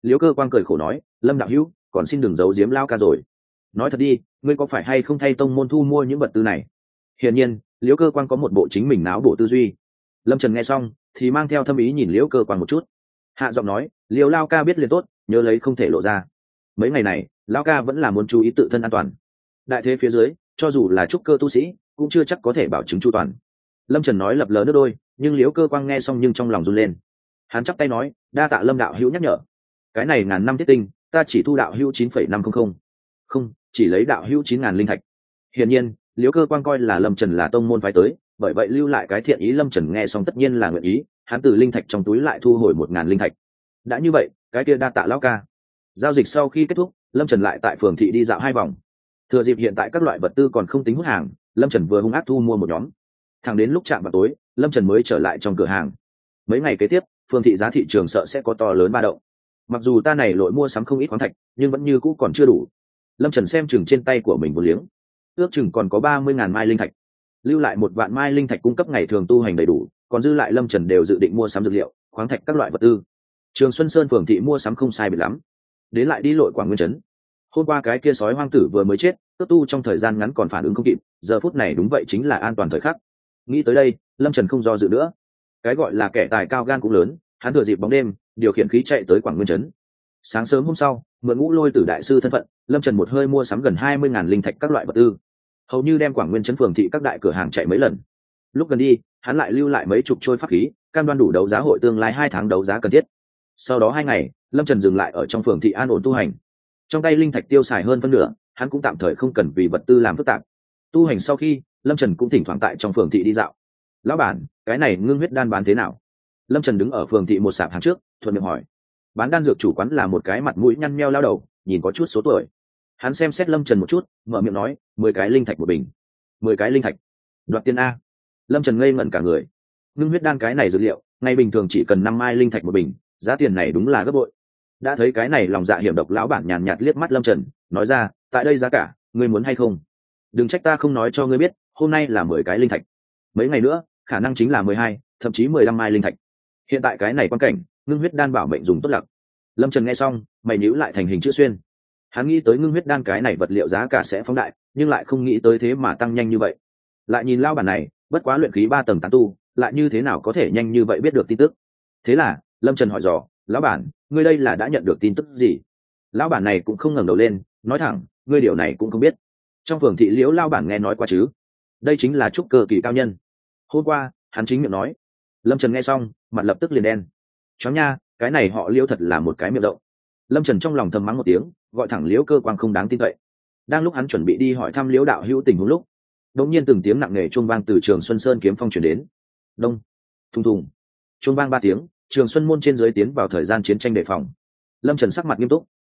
liễu cơ quang cười khổ nói, Lâm đạo hữu còn xin đừng giấu giếm lao ca rồi, nói thật đi, ngươi có phải hay không thay tông môn thu mua những vật tư này? Hiển nhiên liễu cơ quang có một bộ chính mình não bộ tư duy. Lâm Trần nghe xong thì mang theo thâm ý nhìn liễu cơ quang một chút, hạ giọng nói, liễu lao ca biết liền tốt, nhớ lấy không thể lộ ra. Mấy ngày này lao ca vẫn là muốn chú ý tự thân an toàn, đại thế phía dưới cho dù là trúc cơ tu sĩ cũng chưa chắc có thể bảo chứng chu toàn. Lâm Trần nói lập lờ nước đôi, nhưng liễu cơ quang nghe xong nhưng trong lòng run lên. Hắn chắp tay nói, đa tạ Lâm đạo hữu nhắc nhở, cái này ngàn năm thiết tinh ta chỉ thu đạo hữu 9,500, không, chỉ lấy đạo hữu 9.000 linh thạch. Hiển nhiên liễu cơ quang coi là Lâm Trần là tông môn phái tới, bởi vậy lưu lại cái thiện ý. Lâm Trần nghe xong tất nhiên là nguyện ý, hắn từ linh thạch trong túi lại thu hồi 1.000 linh thạch. Đã như vậy cái kia đa tạ lão ca. Giao dịch sau khi kết thúc, Lâm Trần lại tại phường thị đi dạo 2 vòng. Thừa dịp hiện tại các loại vật tư còn không tính hút hàng, Lâm Trần vừa hung ác thu mua một nhóm. Thẳng đến lúc chạm vào tối, Lâm Trần mới trở lại trong cửa hàng. Mấy ngày kế tiếp phường thị giá thị trường sợ sẽ có to lớn ba động. Mặc dù ta này lội mua sắm không ít khoáng thạch, nhưng vẫn như cũ còn chưa đủ. Lâm Trần xem chừng trên tay của mình một liếng, ước chừng còn có 30.000 mai linh thạch, lưu lại 1 vạn mai linh thạch cung cấp ngày thường tu hành đầy đủ, còn dư lại Lâm Trần đều dự định mua sắm dược liệu, khoáng thạch các loại vật tư. Trường Xuân Sơn phường thị mua sắm không sai biệt lắm, đến lại đi lội Quảng Nguyên trấn. Hôm qua cái kia sói hoang tử vừa mới chết, tước tu trong thời gian ngắn còn phản ứng không kịp, giờ phút này đúng vậy chính là an toàn thời khắc. Nghĩ tới đây Lâm Trần không do dự nữa, cái gọi là kẻ tài cao gan cũng lớn, hắn thừa dịp bóng đêm điều khiển khí chạy tới Quảng Nguyên trấn. Sáng sớm hôm sau, mượn Ngũ Lôi Tử đại sư thân phận, Lâm Trần một hơi mua sắm gần 20.000 linh thạch các loại vật tư, hầu như đem Quảng Nguyên trấn phường thị các đại cửa hàng chạy mấy lần. Lúc gần đi hắn lại lưu lại mấy chục trôi pháp khí, cam đoan đủ đấu giá hội tương lai 2 tháng đấu giá cần thiết. Sau đó 2 ngày Lâm Trần dừng lại ở trong phường thị an ổn tu hành. Trong tay linh thạch tiêu xài hơn phân nửa, hắn cũng tạm thời không cần vì vật tư làm phức tạp. Tu hành sau khi, Lâm Trần cũng thỉnh thoảng tại trong phường thị đi dạo. Lão bản, cái này ngưng huyết đan bán thế nào? Lâm Trần đứng ở phường thị một sạp hàng trước, thuận miệng hỏi. Bán đan dược chủ quán là một cái mặt mũi nhăn nheo lao đầu, nhìn có chút số tuổi. Hắn xem xét Lâm Trần một chút, mở miệng nói, 10 cái linh thạch một bình. 10 cái linh thạch? Đoạt tiền a? Lâm Trần ngây ngẩn cả người. Ngưng huyết đan cái này dược liệu, ngày bình thường chỉ cần 5 mai linh thạch một bình, giá tiền này đúng là gấp bội. Đã thấy cái này lòng dạ hiểm độc lão bản nhàn nhạt liếc mắt Lâm Trần, nói ra, tại đây giá cả, ngươi muốn hay không? Đừng trách ta không nói cho ngươi biết, hôm nay là 10 cái linh thạch, mấy ngày nữa khả năng chính là 12, thậm chí 15 mai linh thạch. Hiện tại cái này quan cảnh, ngưng huyết đan bảo mệnh dùng tốt lặc. Lâm Trần nghe xong mày nhíu lại thành hình chữ xuyên. Hắn nghĩ tới ngưng huyết đan cái này vật liệu giá cả sẽ phóng đại, nhưng lại không nghĩ tới thế mà tăng nhanh như vậy. Lại nhìn lão bản này, bất quá luyện khí 3 tầng tán tu, lại như thế nào có thể nhanh như vậy biết được tin tức? Thế là Lâm Trần hỏi dò, lão bản, ngươi đây là đã nhận được tin tức gì? Lão bản này cũng không ngẩng đầu lên, nói thẳng, ngươi điều này cũng không biết. Trong phường thị liễu lão bản nghe nói qua chứ? Đây chính là trúc cơ kỳ cao nhân. Hôm qua hắn chính miệng nói. Lâm Trần nghe xong mặt lập tức liền đen. Chó nha, cái này họ liễu thật là một cái miệng rộng. Lâm Trần trong lòng thầm mắng một tiếng, gọi thẳng liễu cơ quang không đáng tin cậy. Đang lúc hắn chuẩn bị đi hỏi thăm liễu đạo hữu tình huống lúc, đột nhiên từng tiếng nặng nề chuông vang từ Trường Xuân Sơn kiếm phong truyền đến. Đông, thùng thùng, chuông vang 3 tiếng, Trường Xuân môn trên dưới tiến vào thời gian chiến tranh đề phòng. Lâm Trần sắc mặt nghiêm túc,